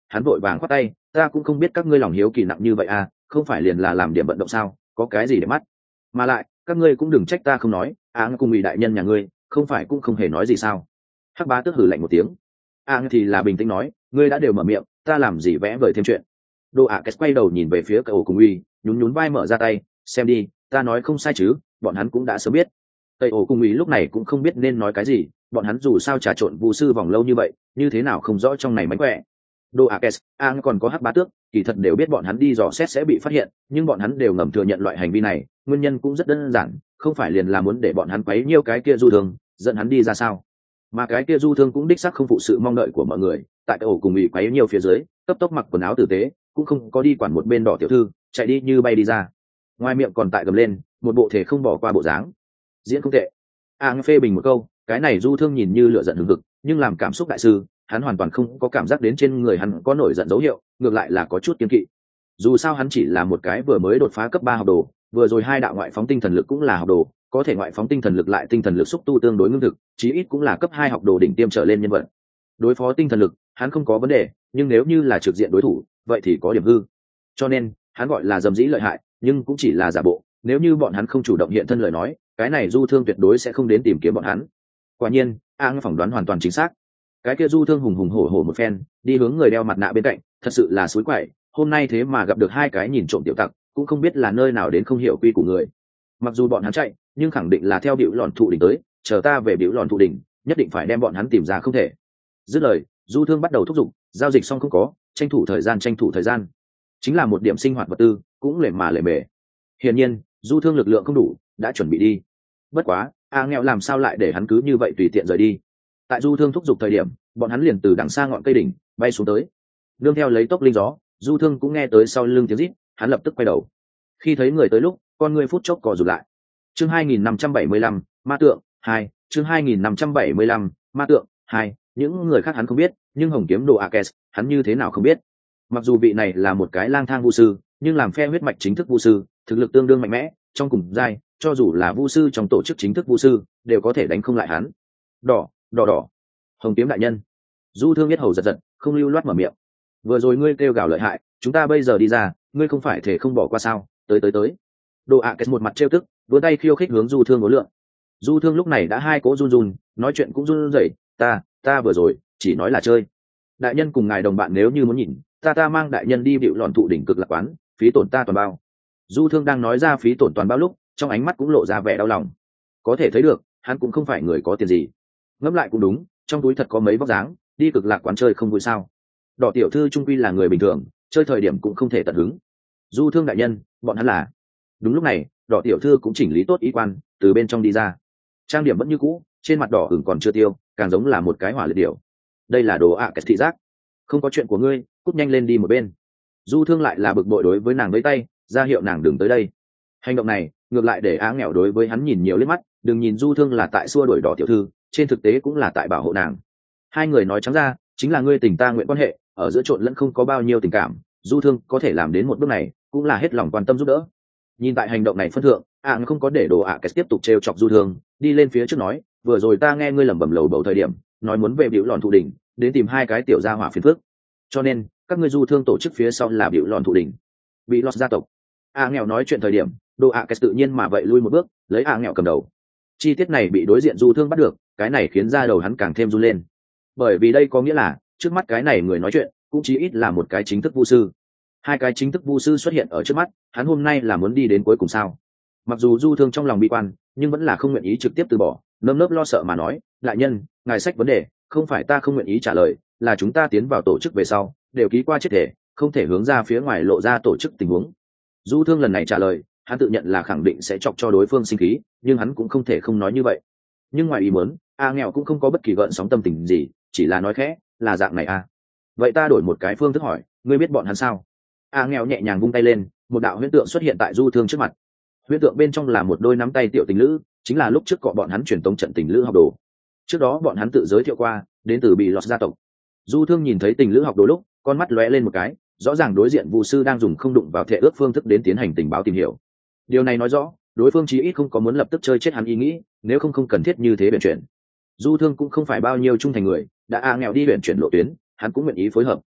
hắn vội vàng khoát tay, ta cũng không biết các ngươi lòng hiếu kỳ nặng như vậy à, không phải liền là làm điểm vận động sao, có cái gì để mắt. Mà lại các ngươi cũng đừng trách ta không nói, cùng ủy đại nhân nhà ngươi không phải cũng không hề nói gì sao. Hắc bá tước hừ lạnh một tiếng. Thì là bình tĩnh nói, ngươi đã đều mở miệng, ta làm gì vẽ vời thêm chuyện. Đồ ạ Kết quay đầu nhìn về phía cậu cùng uy, nhún nhún vai mở ra tay, xem đi, ta nói không sai chứ, bọn hắn cũng đã sớm biết. Tây ổ cùng uy lúc này cũng không biết nên nói cái gì, bọn hắn dù sao trà trộn vu sư vòng lâu như vậy, như thế nào không rõ trong này mánh khỏe. Đồ ạ Kết, còn có Hắc bá tước, kỳ thật đều biết bọn hắn đi dò xét sẽ bị phát hiện, nhưng bọn hắn đều ngầm thừa nhận loại hành vi này, nguyên nhân cũng rất đơn giản, không phải liền là muốn để bọn hắn quấy nhiêu cái kia du thường, dẫn hắn đi ra sao. Mà cái kia du thương cũng đích xác không phụ sự mong đợi của mọi người, tại cái ổ cùng ủy quấy nhiều phía dưới, cấp tốc mặc quần áo tử tế, cũng không có đi quản một bên đỏ tiểu thư, chạy đi như bay đi ra. Ngoài miệng còn tại gầm lên, một bộ thể không bỏ qua bộ dáng. Diễn không tệ. Phê bình một câu, cái này du thương nhìn như lửa giận hừng hực, nhưng làm cảm xúc đại sư, hắn hoàn toàn không có cảm giác đến trên người hắn có nổi giận dấu hiệu, ngược lại là có chút kiêng kỵ. Dù sao hắn chỉ là một cái vừa mới đột phá cấp 3 học đồ, vừa rồi 2 đạo ngoại phóng tinh thần lực cũng là học đồ, có thể ngoại phóng tinh thần lực lại tinh thần lực xúc tu tương đối ngưng thực, chí ít cũng là cấp 2 học đồ đỉnh tiêm trở lên nhân vật. Đối phó tinh thần lực, hắn không có vấn đề, nhưng nếu như là trực diện đối thủ, vậy thì có điểm hư. Cho nên, hắn gọi là dầm dĩ lợi hại, nhưng cũng chỉ là giả bộ, nếu như bọn hắn không chủ động hiện thân lời nói, cái này du thương tuyệt đối sẽ không đến tìm kiếm bọn hắn. Quả nhiên, phỏng đoán hoàn toàn chính xác. Cái kia du thương hùng hùng hổ hổ một phen, đi hướng người đeo mặt nạ bên cạnh, thật sự là suối quậy, hôm nay thế mà gặp được 2 cái nhìn trộm tiểu tặc, cũng không biết là nơi nào đến không hiểu quy của người. Mặc dù bọn hắn chạy, nhưng khẳng định là theo biểu lòn thụ đỉnh tới, chờ ta về biểu lòn thụ đỉnh, nhất định phải đem bọn hắn tìm ra không thể. Dứt lời, du thương bắt đầu thúc giục, giao dịch xong không có, tranh thủ thời gian, chính là một điểm sinh hoạt vật tư, cũng lề mà lề mề. Hiển nhiên, du thương lực lượng không đủ, đã chuẩn bị đi. Bất quá, nghèo làm sao lại để hắn cứ như vậy tùy tiện rời đi. Tại du thương thúc giục thời điểm, bọn hắn liền từ đằng xa ngọn cây đỉnh bay xuống tới, nương theo lấy tốc linh gió, du thương cũng nghe tới sau lưng tiếng rít, hắn lập tức quay đầu. Khi thấy người tới lúc, con người phút chốc co rụt lại. Chương 2575, ma tượng 2, chương 2575, ma tượng 2, những người khác hắn không biết, nhưng Hồng Kiếm Đồ Akes, hắn như thế nào không biết. Mặc dù vị này là một cái lang thang vu sư, nhưng làm phe huyết mạch chính thức vu sư, thực lực tương đương mạnh mẽ, trong cùng giai, cho dù là vu sư trong tổ chức chính thức vu sư, đều có thể đánh không lại hắn. Đỏ, đỏ. Hồng Kiếm đại nhân. Du thương biết hầu giật giật, không lưu loát mở miệng. Vừa rồi ngươi kêu gào lợi hại, chúng ta bây giờ đi ra, ngươi không phải thể không bỏ qua sao? Tới. Đồ Akes một mặt trêu tức, vươn tay khiêu khích hướng du thương ngố lượng. Du thương lúc này đã 2 cỗ run, nói chuyện cũng run rẩy, ta vừa rồi chỉ nói là chơi. Đại nhân cùng ngài đồng bạn nếu như muốn nhìn, ta mang đại nhân đi bịu lòn thụ đỉnh cực lạc quán, phí tổn ta toàn bao. Du thương đang nói ra phí tổn toàn bao lúc, trong ánh mắt cũng lộ ra vẻ đau lòng. Có thể thấy được, hắn cũng không phải người có tiền gì. Ngẫm lại cũng đúng, trong túi thật có mấy vóc dáng, đi cực lạc quán chơi không vui sao? Đỏ tiểu thư trung quy là người bình thường, chơi thời điểm cũng không thể tận hứng. Du thương đại nhân, bọn hắn là. Đúng lúc này, đỏ tiểu thư cũng chỉnh lý tốt y quan, từ bên trong đi ra. Trang điểm vẫn như cũ, trên mặt đỏ ửng còn chưa tiêu, càng giống là một cái hỏa liệt điểu. Đây là đồ ạ thị giác. Không có chuyện của ngươi, cút nhanh lên đi một bên. Du thương lại là bực bội đối với nàng với tay, ra hiệu nàng đừng tới đây. Hành động này ngược lại để nghèo đối với hắn nhìn nhiều liếc mắt, đừng nhìn du thương là tại xua đuổi đỏ tiểu thư, trên thực tế cũng là tại bảo hộ nàng. 2 người nói trắng ra, chính là ngươi tình ta nguyện quan hệ, ở giữa trộn lẫn không có bao nhiêu tình cảm, du thương có thể làm đến một bước này, cũng là hết lòng quan tâm giúp đỡ. Nhìn tại hành động này phân thượng, không có để đồ tiếp tục trêu chọc du thương, đi lên phía trước nói, vừa rồi ta nghe ngươi lẩm bẩm lầu bầu thời điểm, nói muốn về biểu lòn thụ đỉnh, đến tìm 2 cái tiểu gia hỏa phiền phức, cho nên các ngươi du thương tổ chức phía sau là biểu lòn thụ đỉnh, bị lọt gia tộc. Nghèo nói chuyện thời điểm, đồ tự nhiên mà vậy lui một bước, lấy nghèo cầm đầu. Chi tiết này bị đối diện du thương bắt được, cái này khiến da đầu hắn càng thêm run lên, bởi vì đây có nghĩa là trước mắt cái này người nói chuyện cũng chí ít là một cái chính thức vu sư. 2 cái chính thức vu sư xuất hiện ở trước mắt, hắn hôm nay là muốn đi đến cuối cùng sao? Mặc dù du thương trong lòng bi quan, nhưng vẫn là không nguyện ý trực tiếp từ bỏ, nơm nớp lo sợ mà nói, đại nhân, ngài sách vấn đề, không phải ta không nguyện ý trả lời, là chúng ta tiến vào tổ chức về sau, đều ký qua chết thể, không thể hướng ra phía ngoài lộ ra tổ chức tình huống. Du thương lần này trả lời, hắn tự nhận là khẳng định sẽ chọc cho đối phương sinh khí, nhưng hắn cũng không thể không nói như vậy. Nhưng ngoài ý muốn, nghèo cũng không có bất kỳ gợn sóng tâm tình gì, chỉ là nói khẽ, là dạng này vậy ta đổi một cái phương thức hỏi, ngươi biết bọn hắn sao? Nghèo nhẹ nhàng vung tay lên, một đạo huyễn tượng xuất hiện tại du thương trước mặt. Huyễn tượng bên trong là một đôi nắm tay tiểu tình lữ, chính là lúc trước cọ bọn hắn truyền tống trận tình lữ học đồ. Trước đó bọn hắn tự giới thiệu qua, đến từ bị lọt gia tộc. Du thương nhìn thấy tình lữ học đồ lúc, con mắt lóe lên một cái, rõ ràng đối diện vu sư đang dùng không đụng vào thể ước phương thức đến tiến hành tình báo tìm hiểu. Điều này nói rõ, đối phương chí ít không có muốn lập tức chơi chết hắn ý nghĩ, nếu không cần thiết như thế biển chuyển. Du thương cũng không phải bao nhiêu trung thành người, đã nghèo đi biển chuyển lộ tuyến, hắn cũng nguyện ý phối hợp.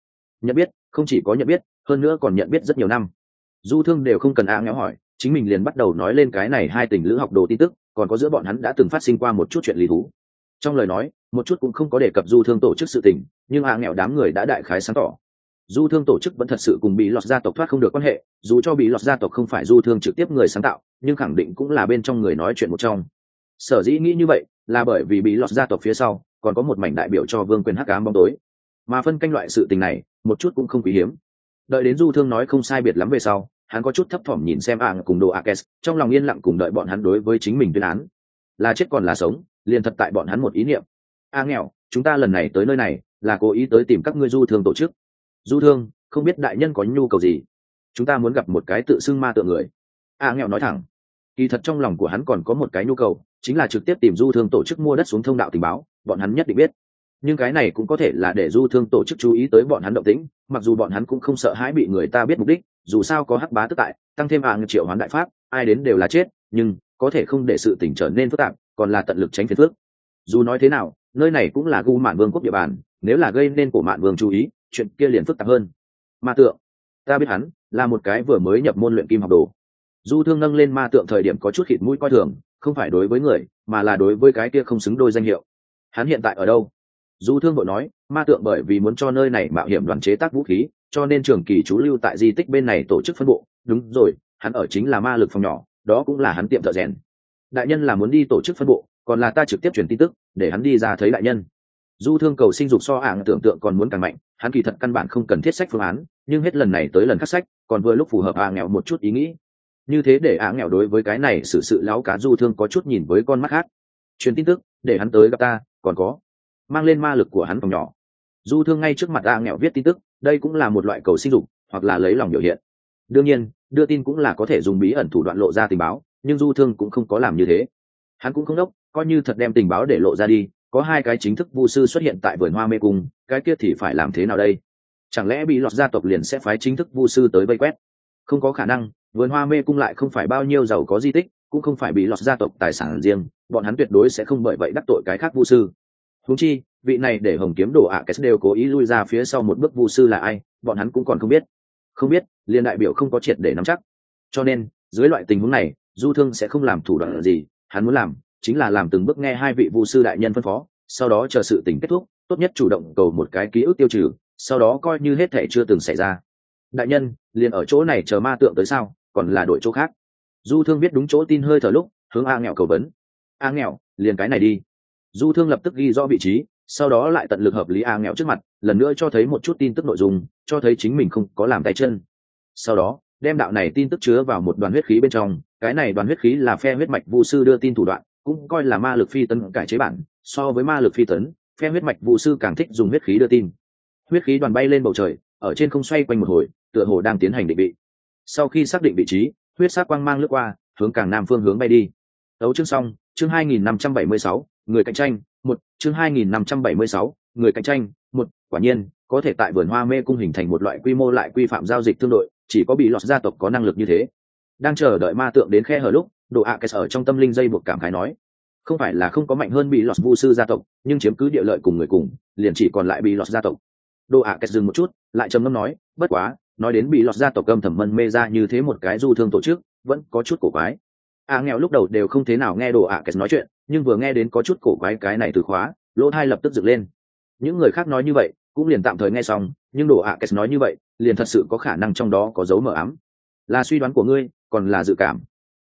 Nhận biết, không chỉ có nhận biết, hơn nữa còn nhận biết rất nhiều năm. Du Thương đều không cần nghẽo hỏi, chính mình liền bắt đầu nói lên cái này hai tình lữ học đồ tin tức, còn có giữa bọn hắn đã từng phát sinh qua một chút chuyện lý thú. Trong lời nói, một chút cũng không có đề cập Du Thương tổ chức sự tình, nhưng nghẽo đám người đã đại khái sáng tỏ. Du Thương tổ chức vẫn thật sự cùng Bí Lọt gia tộc thoát không được quan hệ, dù cho Bí Lọt gia tộc không phải Du Thương trực tiếp người sáng tạo, nhưng khẳng định cũng là bên trong người nói chuyện một trong. Sở dĩ nghĩ như vậy, là bởi vì Bí Lọt gia tộc phía sau còn có một mảnh đại biểu cho vương quyền hắc ám bóng tối, mà phân canh loại sự tình này, một chút cũng không quý hiếm. Đợi đến Du Thương nói không sai biệt lắm về sau, hắn có chút thấp thỏm nhìn xem cùng Đồ Akes, trong lòng yên lặng cùng đợi bọn hắn đối với chính mình tuyên án, là chết còn là sống, liền thật tại bọn hắn một ý niệm. Nghèo, chúng ta lần này tới nơi này là cố ý tới tìm các ngươi Du Thương tổ chức. Du Thương, không biết đại nhân có nhu cầu gì? Chúng ta muốn gặp một cái tự xưng ma tượng người. Nghèo nói thẳng. Kỳ thật trong lòng của hắn còn có một cái nhu cầu, chính là trực tiếp tìm Du Thương tổ chức mua đất xuống thông đạo tình báo, bọn hắn nhất định biết. Nhưng cái này cũng có thể là để Du Thương tổ chức chú ý tới bọn hắn động tĩnh, mặc dù bọn hắn cũng không sợ hãi bị người ta biết mục đích, dù sao có hắc bá tức tại, tăng thêm triệu hoán đại pháp, ai đến đều là chết, nhưng có thể không để sự tình trở nên phức tạp, còn là tận lực tránh phiền phức. Dù nói thế nào, nơi này cũng là Gu Mạn Vương quốc địa bàn, nếu là gây nên Cổ Mạn Vương chú ý, chuyện kia liền phức tạp hơn. Ma tượng, ta biết hắn là một cái vừa mới nhập môn luyện kim học đồ. Du Thương nâng lên ma tượng thời điểm có chút khịt mũi coi thường, không phải đối với người, mà là đối với cái kia không xứng đôi danh hiệu. Hắn hiện tại ở đâu? Du Thương vội nói, ma tượng bởi vì muốn cho nơi này mạo hiểm đoàn chế tác vũ khí, cho nên trường kỳ trú lưu tại di tích bên này tổ chức phân bộ. Đúng rồi, hắn ở chính là ma lực phòng nhỏ, đó cũng là hắn tiệm thợ rèn. Đại nhân là muốn đi tổ chức phân bộ, còn là ta trực tiếp truyền tin tức để hắn đi ra thấy đại nhân. Du Thương cầu sinh dục so tưởng tượng còn muốn càng mạnh, hắn kỳ thật căn bản không cần thiết sách phương án, nhưng hết lần này tới lần khác sách, còn vừa lúc phù hợp nghèo một chút ý nghĩ. Như thế để nghèo đối với cái này sự láo cá Du Thương có chút nhìn với con mắt khác. Truyền tin tức để hắn tới gặp ta, còn có mang lên ma lực của hắn phòng nhỏ. Du Thương ngay trước mặt nghèo viết tin tức, đây cũng là một loại cầu sinh dục, hoặc là lấy lòng biểu hiện. Đương nhiên, đưa tin cũng là có thể dùng bí ẩn thủ đoạn lộ ra tình báo, nhưng Du Thương cũng không có làm như thế. Hắn cũng không đốc, coi như thật đem tình báo để lộ ra đi, có hai cái chính thức vu sư xuất hiện tại vườn hoa mê cung, cái kia thì phải làm thế nào đây? Chẳng lẽ Bí Lọt gia tộc liền sẽ phái chính thức vu sư tới vây quét? Không có khả năng, vườn hoa mê cung lại không phải bao nhiêu giàu có di tích, cũng không phải Bí Lọt gia tộc tài sản riêng, bọn hắn tuyệt đối sẽ không bởi vậy đắc tội cái khác vu sư. Huống chi, vị này để Hồng Kiếm Đồ Akes đều cố ý lui ra phía sau một bước vu sư là ai, bọn hắn cũng còn không biết. Không biết, liền đại biểu không có triệt để nắm chắc. Cho nên, dưới loại tình huống này, Du Thương sẽ không làm thủ đoạn gì, hắn muốn làm chính là làm từng bước nghe hai vị vu sư đại nhân phân phó, sau đó chờ sự tình kết thúc, tốt nhất chủ động cầu một cái ký ức tiêu trừ, sau đó coi như hết thể chưa từng xảy ra. Đại nhân, liền ở chỗ này chờ ma tượng tới sao, còn là đổi chỗ khác? Du Thương biết đúng chỗ tin hơi thở lúc, hướng nghèo cầu vấn. Nghèo, liền cái này đi. Du Thương lập tức ghi rõ vị trí, sau đó lại tận lực hợp lý nghèo trước mặt, lần nữa cho thấy một chút tin tức nội dung, cho thấy chính mình không có làm tay chân. Sau đó, đem đạo này tin tức chứa vào một đoàn huyết khí bên trong, cái này đoàn huyết khí là phe huyết mạch vu sư đưa tin thủ đoạn, cũng coi là ma lực phi tấn cải chế bản, so với ma lực phi tấn, phe huyết mạch vu sư càng thích dùng huyết khí đưa tin. Huyết khí đoàn bay lên bầu trời, ở trên không xoay quanh một hồi, tựa hồ đang tiến hành định vị. Sau khi xác định vị trí, huyết sắc quang mang lướt qua, hướng càng nam phương hướng bay đi. Đấu chương xong, chương 2576, người cạnh tranh, một chương 2576, người cạnh tranh, một quả nhiên, có thể tại vườn hoa mê cung hình thành một loại quy mô lại quy phạm giao dịch tương đội, chỉ có Bí Lọt gia tộc có năng lực như thế. Đang chờ đợi ma tượng đến khe hở lúc, Đồ Akes ở trong tâm linh dây buộc cảm khái nói, không phải là không có mạnh hơn Bí Lọt vu sư gia tộc, nhưng chiếm cứ địa lợi cùng người cùng, liền chỉ còn lại Bí Lọt gia tộc. Đồ Akes dừng một chút, lại trầm ngâm nói, bất quá, nói đến Bí Lọt gia tộc âm thầm mân mê ra như thế một cái Du Thương tổ chức, vẫn có chút cổ quái. Nghèo lúc đầu đều không thế nào nghe Đồ Akes nói chuyện, nhưng vừa nghe đến có chút cổ quái cái này từ khóa, lỗ tai lập tức dựng lên. Những người khác nói như vậy, cũng liền tạm thời nghe xong, nhưng Đồ Akes nói như vậy, liền thật sự có khả năng trong đó có dấu mờ ám. Là suy đoán của ngươi, còn là dự cảm?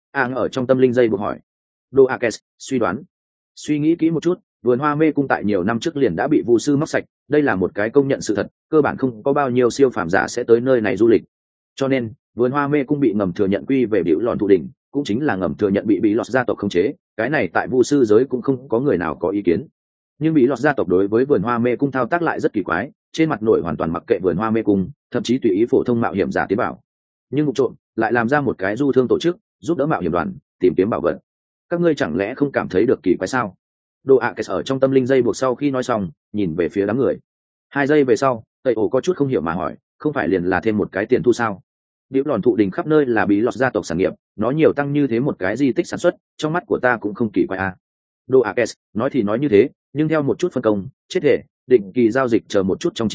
Ở trong tâm linh dây buộc hỏi. Đồ Akes, suy đoán. Suy nghĩ kỹ một chút, vườn hoa mê cung tại nhiều năm trước liền đã bị vu sư móc sạch, đây là một cái công nhận sự thật, cơ bản không có bao nhiêu siêu phàm giả sẽ tới nơi này du lịch. Cho nên, vườn hoa mê cung bị ngầm thừa nhận quy về Biểu Lòn thụ đỉnh, cũng chính là ngầm thừa nhận bị Bí Lọt gia tộc khống chế, cái này tại vu sư giới cũng không có người nào có ý kiến. Nhưng Bí Lọt gia tộc đối với vườn hoa mê cung thao tác lại rất kỳ quái, trên mặt nổi hoàn toàn mặc kệ vườn hoa mê cung, thậm chí tùy ý phổ thông mạo hiểm giả tiến bảo. Nhưng mục trộm lại làm ra một cái Du Thương tổ chức, giúp đỡ mạo hiểm đoàn tìm kiếm bảo vật. Các ngươi chẳng lẽ không cảm thấy được kỳ quái sao? Đồ Akes ở trong tâm linh dây buộc sau khi nói xong, nhìn về phía đám người. 2 giây về sau, Tây Ổ có chút không hiểu mà hỏi, không phải liền là thêm một cái tiền thu sao? Biểu Lòn thụ đình khắp nơi là Bí Lọt gia tộc sản nghiệp, nó nhiều tăng như thế một cái di tích sản xuất, trong mắt của ta cũng không kỳ quái à? Đồ Akes nói thì nói như thế, nhưng theo một chút phân công, chết thể, định kỳ giao dịch chờ một chút trong chi tiết,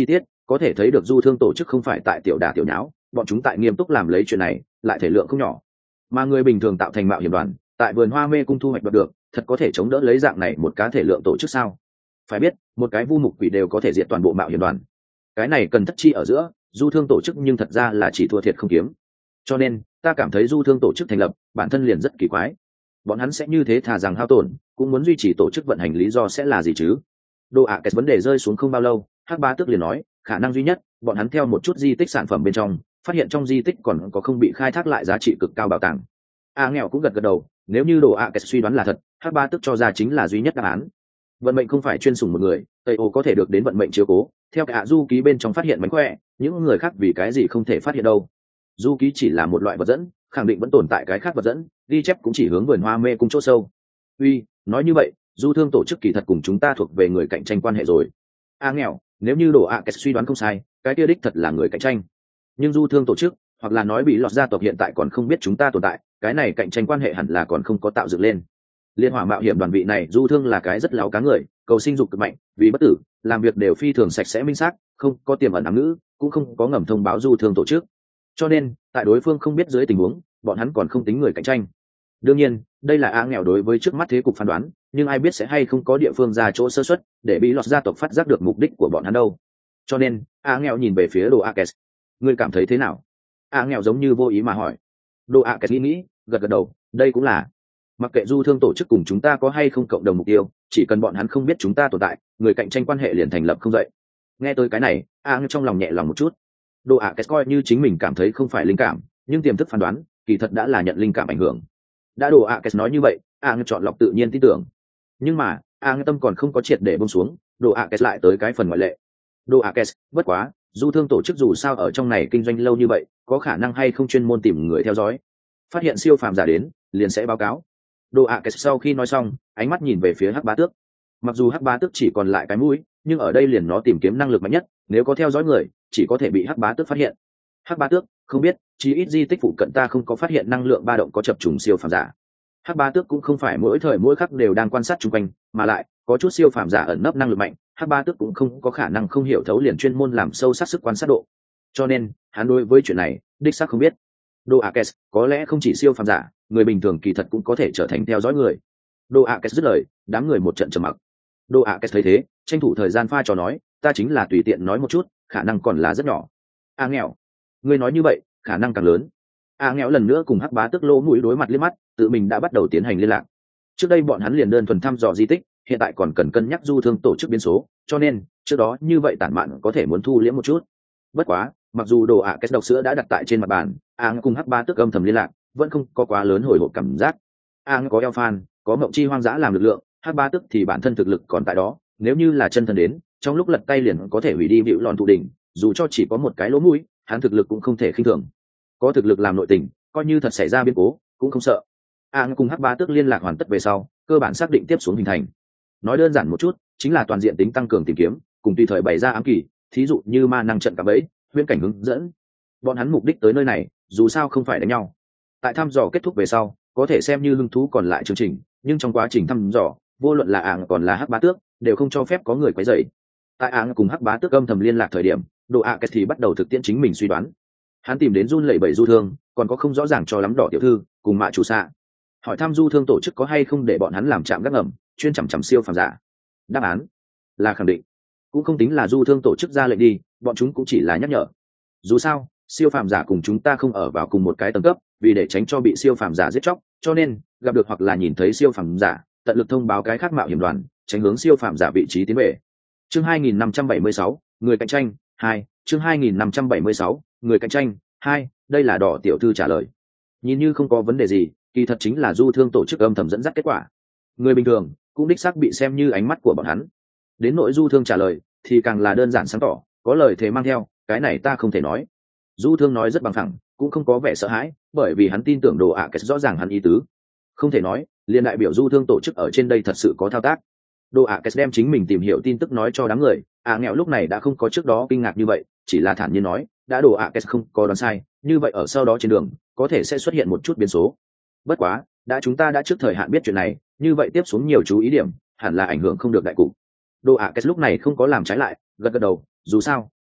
có thể thấy được du thương tổ chức không phải tại tiểu đà tiểu nháo, bọn chúng tại nghiêm túc làm lấy chuyện này, lại thể lượng không nhỏ. Mà người bình thường tạo thành mạo hiểm đoàn, tại vườn hoa mê cung thu hoạch được, thật có thể chống đỡ lấy dạng này một cá thể lượng tổ chức sao? Phải biết, một cái vu mục quỷ đều có thể diệt toàn bộ mạo hiểm đoàn. Cái này cần thất chi ở giữa, du thương tổ chức nhưng thật ra là chỉ thua thiệt không kiếm. Cho nên, ta cảm thấy du thương tổ chức thành lập, bản thân liền rất kỳ quái. Bọn hắn sẽ như thế thà rằng hao tổn, cũng muốn duy trì tổ chức vận hành lý do sẽ là gì chứ? Đồ ạ cái vấn đề rơi xuống không bao lâu, Hắc Bá Tước liền nói, khả năng duy nhất, bọn hắn theo một chút di tích sản phẩm bên trong, phát hiện trong di tích còn có không bị khai thác lại giá trị cực cao bảo tàng. Nghèo cũng gật gật đầu, nếu như Đồ ạ cái suy đoán là thật, Hắc Bá Tước cho ra chính là duy nhất đáp án. Vận mệnh không phải chuyên sủng một người, Tây Ô có thể được đến vận mệnh chiếu cố, theo cả du ký bên trong phát hiện mánh khỏe, những người khác vì cái gì không thể phát hiện đâu. Du ký chỉ là một loại vật dẫn, khẳng định vẫn tồn tại cái khác vật dẫn, ghi chép cũng chỉ hướng vườn hoa mê cung chỗ sâu. Uy, nói như vậy, du thương tổ chức kỳ thật cùng chúng ta thuộc về người cạnh tranh quan hệ rồi. Nghèo, nếu như Đồ ạ cái suy đoán không sai, cái kia đích thật là người cạnh tranh. Nhưng du thương tổ chức, hoặc là nói bị lọt gia tộc hiện tại còn không biết chúng ta tồn tại, cái này cạnh tranh quan hệ hẳn là còn không có tạo dựng lên. Liên hỏa mạo hiểm đoàn vị này du thương là cái rất láo cá người, cầu sinh dục cực mạnh, vì bất tử, làm việc đều phi thường sạch sẽ minh xác, không có tiềm ẩn ám ngữ, cũng không có ngầm thông báo du thương tổ chức. Cho nên, tại đối phương không biết dưới tình huống, bọn hắn còn không tính người cạnh tranh. Đương nhiên, đây là nghèo đối với trước mắt thế cục phán đoán, nhưng ai biết sẽ hay không có địa phương ra chỗ sơ suất, để bị lọt gia tộc phát giác được mục đích của bọn hắn đâu. Cho nên, nghèo nhìn về phía Đồ Akes, ngươi cảm thấy thế nào? Nghèo giống như vô ý mà hỏi. Đồ Akes nghĩ, gật gật đầu, đây cũng là. Mặc kệ du thương tổ chức cùng chúng ta có hay không cộng đồng mục tiêu, chỉ cần bọn hắn không biết chúng ta tồn tại, người cạnh tranh quan hệ liền thành lập không dậy. Nghe tới cái này, trong lòng nhẹ lòng một chút. Đồ Akes coi như chính mình cảm thấy không phải linh cảm, nhưng tiềm thức phán đoán, kỳ thật đã là nhận linh cảm ảnh hưởng. Đã Đồ Akes nói như vậy, chọn lọc tự nhiên tin tưởng. Nhưng mà, tâm còn không có triệt để buông xuống, Đồ Akes lại tới cái phần ngoại lệ. Đồ Akes, bất quá, du thương tổ chức dù sao ở trong này kinh doanh lâu như vậy, có khả năng hay không chuyên môn tìm người theo dõi, phát hiện siêu phàm giả đến, liền sẽ báo cáo. Đồ Akes sau khi nói xong, ánh mắt nhìn về phía Hắc Bá Tước. Mặc dù Hắc Bá Tước chỉ còn lại cái mũi, nhưng ở đây liền nó tìm kiếm năng lực mạnh nhất, nếu có theo dõi người, chỉ có thể bị Hắc Bá Tước phát hiện. Hắc Bá Tước, không biết, chí ít di tích phụ cận ta không có phát hiện năng lượng ba động có chập trùng siêu phàm giả. Hắc Bá Tước cũng không phải mỗi thời mỗi khắc đều đang quan sát xung quanh, mà lại có chút siêu phàm giả ẩn nấp năng lực mạnh, Hắc Bá Tước cũng không có khả năng không hiểu thấu liền chuyên môn làm sâu sắc sức quan sát độ. Cho nên, hắn đối với chuyện này, đích xác không biết. Đồ Akes, có lẽ không chỉ siêu phàm giả, người bình thường kỳ thật cũng có thể trở thành theo dõi người. Đồ Akes dứt lời, đám người một trận trầm mặc. Đồ Akes thấy thế, tranh thủ thời gian pha trò nói, ta chính là tùy tiện nói một chút, khả năng còn là rất nhỏ. Nghèo, ngươi nói như vậy, khả năng càng lớn. Nghèo lần nữa cùng Hắc Bá Tước lỗ mũi đối mặt liếc mắt, tự mình đã bắt đầu tiến hành liên lạc. Trước đây bọn hắn liền đơn thuần thăm dò di tích, hiện tại còn cần cân nhắc du thương tổ chức biến số, cho nên trước đó như vậy tản mạn có thể muốn thu liễm một chút. Bất quá, mặc dù Đồ Akes độc sữa đã đặt tại trên mặt bàn, cùng Hắc Bá Tước âm thầm liên lạc, vẫn không có quá lớn hồi hộp cảm giác. Có Elfan, có Mộng Chi hoang dã làm lực lượng, Hắc Bá Tước thì bản thân thực lực còn tại đó, nếu như là chân thân đến, trong lúc lật tay liền có thể hủy đi bịu lòn thụ đỉnh, dù cho chỉ có một cái lỗ mũi, hắn thực lực cũng không thể khinh thường. Có thực lực làm nội tình, coi như thật xảy ra biến cố, cũng không sợ. Cùng Hắc Bá Tước liên lạc hoàn tất về sau, cơ bản xác định tiếp xuống hình thành. Nói đơn giản một chút, chính là toàn diện tính tăng cường tìm kiếm, cùng tùy thời bày ra ám kỳ, thí dụ như ma năng trận cả bẫy, huyễn cảnh hướng dẫn. Bọn hắn mục đích tới nơi này, dù sao không phải đánh nhau. Tại thăm dò kết thúc về sau, có thể xem như hứng thú còn lại chương trình, nhưng trong quá trình thăm dò, vô luận là còn là Hắc Bá Tước, đều không cho phép có người quấy rầy. Tại cùng Hắc Bá Tước âm thầm liên lạc thời điểm, Đồ Akes thì bắt đầu thực tiễn chính mình suy đoán. Hắn tìm đến run lẩy bẩy du thương, còn có không rõ ràng cho lắm đỏ tiểu thư cùng mạ chủ xạ, hỏi thăm du thương tổ chức có hay không để bọn hắn làm trạm gác ngầm, chuyên chằm chằm siêu phàm giả. Đáp án là khẳng định. Cũng không tính là du thương tổ chức ra lệnh đi, bọn chúng cũng chỉ là nhắc nhở. Dù sao, siêu phàm giả cùng chúng ta không ở vào cùng một cái tầng cấp, vì để tránh cho bị siêu phàm giả giết chóc, cho nên gặp được hoặc là nhìn thấy siêu phàm giả, tận lực thông báo cái khác mạo hiểm đoàn, tránh hướng siêu phàm giả vị trí tiến về. Chương 2576, người cạnh tranh 2, chương 2576, người cạnh tranh 2, đây là đỏ tiểu thư trả lời. Nhìn như không có vấn đề gì, kỳ thật chính là du thương tổ chức âm thầm dẫn dắt kết quả. Người bình thường cũng đích xác bị xem như ánh mắt của bọn hắn. Đến nội du thương trả lời thì càng là đơn giản sáng tỏ, có lời thế mang theo, cái này ta không thể nói. Du thương nói rất bằng phẳng, cũng không có vẻ sợ hãi, bởi vì hắn tin tưởng Đồ Akes rõ ràng hắn ý tứ. Không thể nói, liên đại biểu du thương tổ chức ở trên đây thật sự có thao tác. Đồ Akes đem chính mình tìm hiểu tin tức nói cho đám người, nghèo lúc này đã không có trước đó kinh ngạc như vậy, chỉ là thản nhiên nói, đã Đồ Akes không có đoán sai, như vậy ở sau đó trên đường có thể sẽ xuất hiện một chút biến số. Bất quá, chúng ta đã trước thời hạn biết chuyện này, như vậy tiếp xuống nhiều chú ý điểm, hẳn là ảnh hưởng không được đại cục. Đồ Akes lúc này không có làm trái lại, gật gật đầu, dù sao,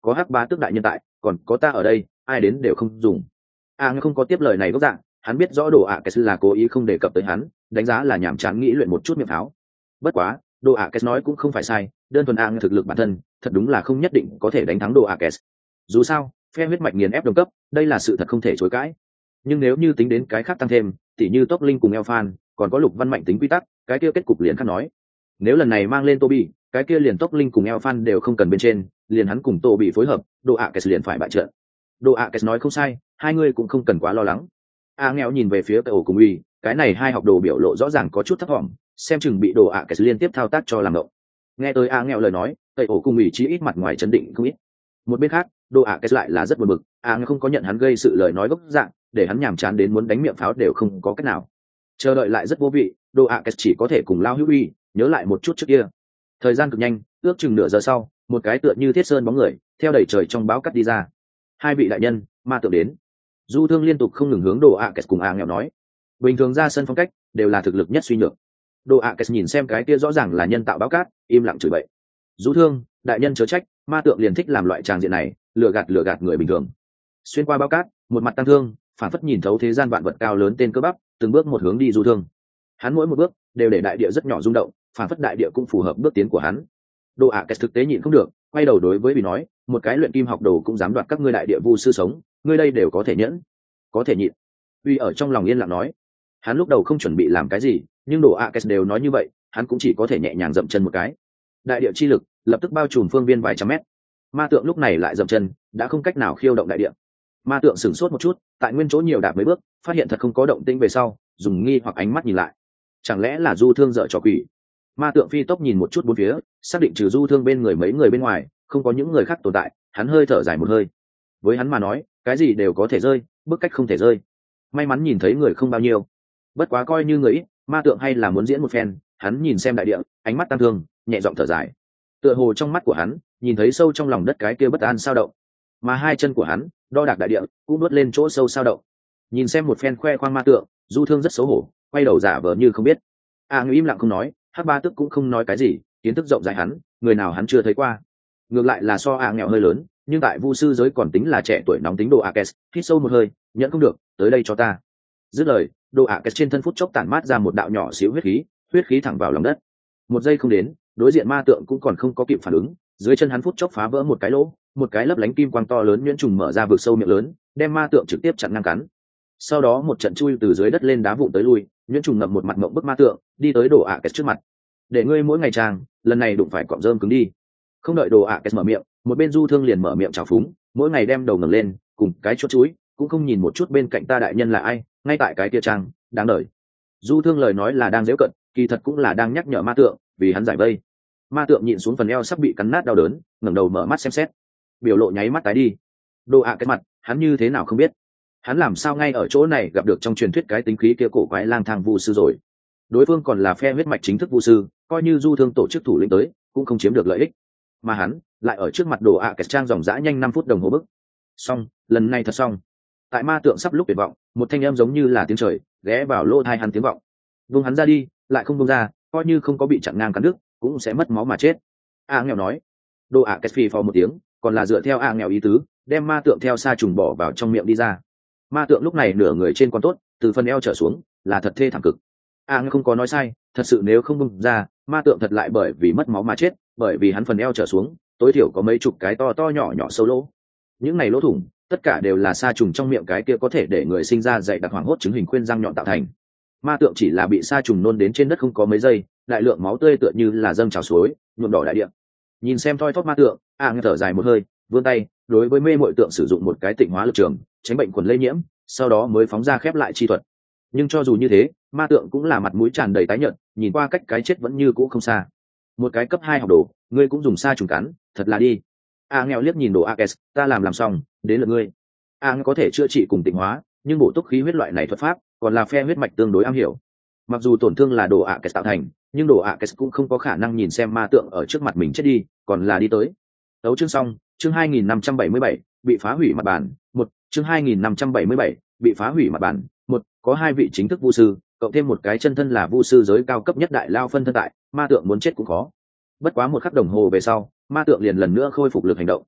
có hắc bá tước đại nhân tại, còn có ta ở đây, ai đến đều không dùng. Không có tiếp lời này gốc dạng, hắn biết rõ đồ ạ cái là cố ý không đề cập tới hắn, đánh giá là nhảm chán nghĩ luyện một chút miệng pháo. Bất quá đồ ạ cái nói cũng không phải sai, đơn thuần thực lực bản thân thật đúng là không nhất định có thể đánh thắng đồ ạ cái. Dù sao phe huyết mạch nghiền ép đồng cấp, đây là sự thật không thể chối cãi. Nhưng nếu như tính đến cái khác tăng thêm, tỉ như tốc linh cùng eo phan, còn có lục văn mạnh tính quy tắc, cái kia kết cục liền khác nói. Nếu lần này mang lên Toby, cái kia liền tốc linh cùng eo phan đều không cần bên trên, liền hắn cùng Toby phối hợp, đồ ạ cái liền phải bại trận. Đồ ạ cái nói không sai, hai người cũng không cần quá lo lắng. Nghèo nhìn về phía ổ cùng uy, cái này hai học đồ biểu lộ rõ ràng có chút thất vọng, xem chừng bị đồ ạ cái liên tiếp thao tác cho làm ngộng. Nghe tới nghèo lời nói, ổ cùng uy chí ít mặt ngoài chấn định không ít. Một bên khác đồ ạ cái lại là rất buồn bực, nghèo không có nhận hắn gây sự lời nói gốc dạng, để hắn nhàm chán đến muốn đánh miệng pháo đều không có cách nào. Chờ đợi lại rất vô vị, đồ ạ cái chỉ có thể cùng lao hữu uy nhớ lại một chút trước kia. Thời gian cực nhanh, ước chừng nửa giờ sau, một cái tựa như thiết sơn bóng người theo đẩy trời trong báo cắt đi ra. Hai vị đại nhân, ma tượng đến. Du Thương liên tục không ngừng hướng đồ ạ cái cùng nghèo nói. Bình thường ra sân phong cách đều là thực lực nhất suy nhược. Đồ ạ cái nhìn xem cái kia rõ ràng là nhân tạo báo cát, im lặng chửi bậy. Du Thương, đại nhân chớ trách, ma tượng liền thích làm loại tràng diện này, lừa gạt người bình thường. Xuyên qua báo cát, một mặt tăng thương, phản phất nhìn thấu thế gian vạn vật cao lớn tên cơ bắp, từng bước một hướng đi Du Thương. Hắn mỗi một bước đều để đại địa rất nhỏ rung động, phản phất đại địa cũng phù hợp bước tiến của hắn. Đồ ạ cái thực tế nhịn không được, quay đầu đối với Bỉ nói, một cái luyện kim học đồ cũng dám đoạt các ngươi đại địa vu sư sống, ngươi đây đều có thể nhẫn, có thể nhịn. Uy ở trong lòng yên lặng nói, hắn lúc đầu không chuẩn bị làm cái gì, nhưng đồ ạ cái đều nói như vậy, hắn cũng chỉ có thể nhẹ nhàng dậm chân một cái. Đại địa chi lực lập tức bao trùm phương viên vài trăm mét. Ma tượng lúc này lại dậm chân, đã không cách nào khiêu động đại địa. Ma tượng sửng sốt một chút, tại nguyên chỗ nhiều đạp mấy bước, phát hiện thật không có động tĩnh về sau, dùng nghi hoặc ánh mắt nhìn lại. Chẳng lẽ là Du Thương dở trò quỷ? Ma tượng phi tốc nhìn một chút bốn phía, xác định trừ Du Thương bên người mấy người bên ngoài, không có những người khác tồn tại, hắn hơi thở dài một hơi. Với hắn mà nói, cái gì đều có thể rơi, bức cách không thể rơi. May mắn nhìn thấy người không bao nhiêu, bất quá coi như người ít, ma tượng hay là muốn diễn một phen. Hắn nhìn xem đại địa, ánh mắt tăng thương, nhẹ giọng thở dài. Tựa hồ trong mắt của hắn nhìn thấy sâu trong lòng đất cái kia bất an sao động, mà hai chân của hắn đo đạc đại địa cũng nuốt lên chỗ sâu sao động. Nhìn xem một phen khoe khoang ma tượng, Du Thương rất xấu hổ, quay đầu giả vờ như không biết. Người im lặng không nói, Hắc Ba Tức cũng không nói cái gì, kiến thức rộng rãi hắn, người nào hắn chưa thấy qua. Ngược lại là so nghèo hơi lớn, nhưng tại vu sư giới còn tính là trẻ tuổi nóng tính đồ Akes, hít sâu một hơi, nhận không được, tới đây cho ta. Dứt lời, đồ Akes trên thân phút chốc tản mát ra một đạo nhỏ xíu huyết khí thẳng vào lòng đất. Một giây không đến, đối diện ma tượng cũng còn không có kịp phản ứng, dưới chân hắn phút chốc phá vỡ một cái lỗ, một cái lấp lánh kim quang to lớn nhuyễn trùng mở ra vực sâu miệng lớn, đem ma tượng trực tiếp chặn ngang cắn. Sau đó một trận chui từ dưới đất lên đá vụn tới lui, nhuyễn trùng ngậm một mặt mộng bức ma tượng, đi tới đồ Akes trước mặt. Để ngươi mỗi ngày trang, lần này đụng phải cọm rơm cứng đi. Không đợi đồ Akes mở miệng, một bên Du Thương liền mở miệng chào phúng, mỗi ngày đem đầu ngẩng lên, cùng cái chốt chuối, cũng không nhìn một chút bên cạnh ta đại nhân là ai, ngay tại cái kia trang, đáng đời. Du Thương lời nói là đang giễu cận, kỳ thật cũng là đang nhắc nhở ma tượng, vì hắn giải vây. Ma tượng nhịn xuống phần eo sắp bị cắn nát đau đớn, ngẩng đầu mở mắt xem xét, biểu lộ nháy mắt tái đi. Đồ Akes mặt, hắn như thế nào không biết, hắn làm sao ngay ở chỗ này gặp được trong truyền thuyết cái tính khí kia cổ quái lang thang vu sư rồi. Đối phương còn là phe huyết mạch chính thức vu sư, coi như Du Thương tổ chức thủ lĩnh tới cũng không chiếm được lợi ích, mà hắn lại ở trước mặt đồ Akes trang dòng dã nhanh 5 phút đồng hồ bức. Xong, lần này thật xong. Tại ma tượng sắp lúc tuyệt vọng, một thanh âm giống như là tiếng trời ghé vào lỗ tai hắn tiếng vọng. Buông hắn ra đi, lại không buông ra, coi như không có bị chặn ngang cắn đứt, cũng sẽ mất máu mà chết. Nghèo nói. Đồ Akes phì phò một tiếng, còn là dựa theo nghèo ý tứ, đem ma tượng theo sa trùng bỏ vào trong miệng đi ra. Ma tượng lúc này nửa người trên con tốt, từ phần eo trở xuống là thật thê thảm cực. Nghèo không có nói sai, thật sự nếu không buông ra, ma tượng thật lại bởi vì mất máu mà chết, bởi vì hắn phần eo trở xuống tối thiểu có mấy chục cái to to nhỏ nhỏ sâu lỗ. Những này lỗ thủng tất cả đều là sa trùng trong miệng cái kia có thể để người sinh ra dày đặc hoảng hốt chứng hình khuyên răng nhọn tạo thành. Ma tượng chỉ là bị sa trùng nôn đến trên đất không có mấy giây, đại lượng máu tươi tựa như là dâng trào suối nhuộm đỏ đại địa. Nhìn xem thoi thóp ma tượng, nghe thở dài một hơi, vươn tay đối với mê mội tượng sử dụng một cái tịnh hóa lực trường, tránh bệnh quần lây nhiễm, sau đó mới phóng ra khép lại chi thuật. Nhưng cho dù như thế, ma tượng cũng là mặt mũi tràn đầy tái nhợt, nhìn qua cách cái chết vẫn như cũ không xa. Một cái cấp 2 học đồ, ngươi cũng dùng sa trùng cắn, thật là đi. Nghèo liếc nhìn đồ Akes, ta làm xong, đến lượt ngươi. Nghèo có thể chữa trị cùng tịnh hóa, nhưng bổ túc khí huyết loại này thuật pháp, còn là phe huyết mạch tương đối am hiểu. Mặc dù tổn thương là đồ Akes tạo thành, nhưng đồ Akes cũng không có khả năng nhìn xem ma tượng ở trước mặt mình chết đi, còn là đi tới. Đấu chương xong, chương 2577, bị phá hủy mặt bàn, chương 2577, bị phá hủy mặt bàn, có 2 vị chính thức vu sư, cộng thêm một cái chân thân là vu sư giới cao cấp nhất đại lao phân thân tại, ma tượng muốn chết cũng khó. Bất quá một khắc đồng hồ về sau, ma tượng liền lần nữa khôi phục lực hành động.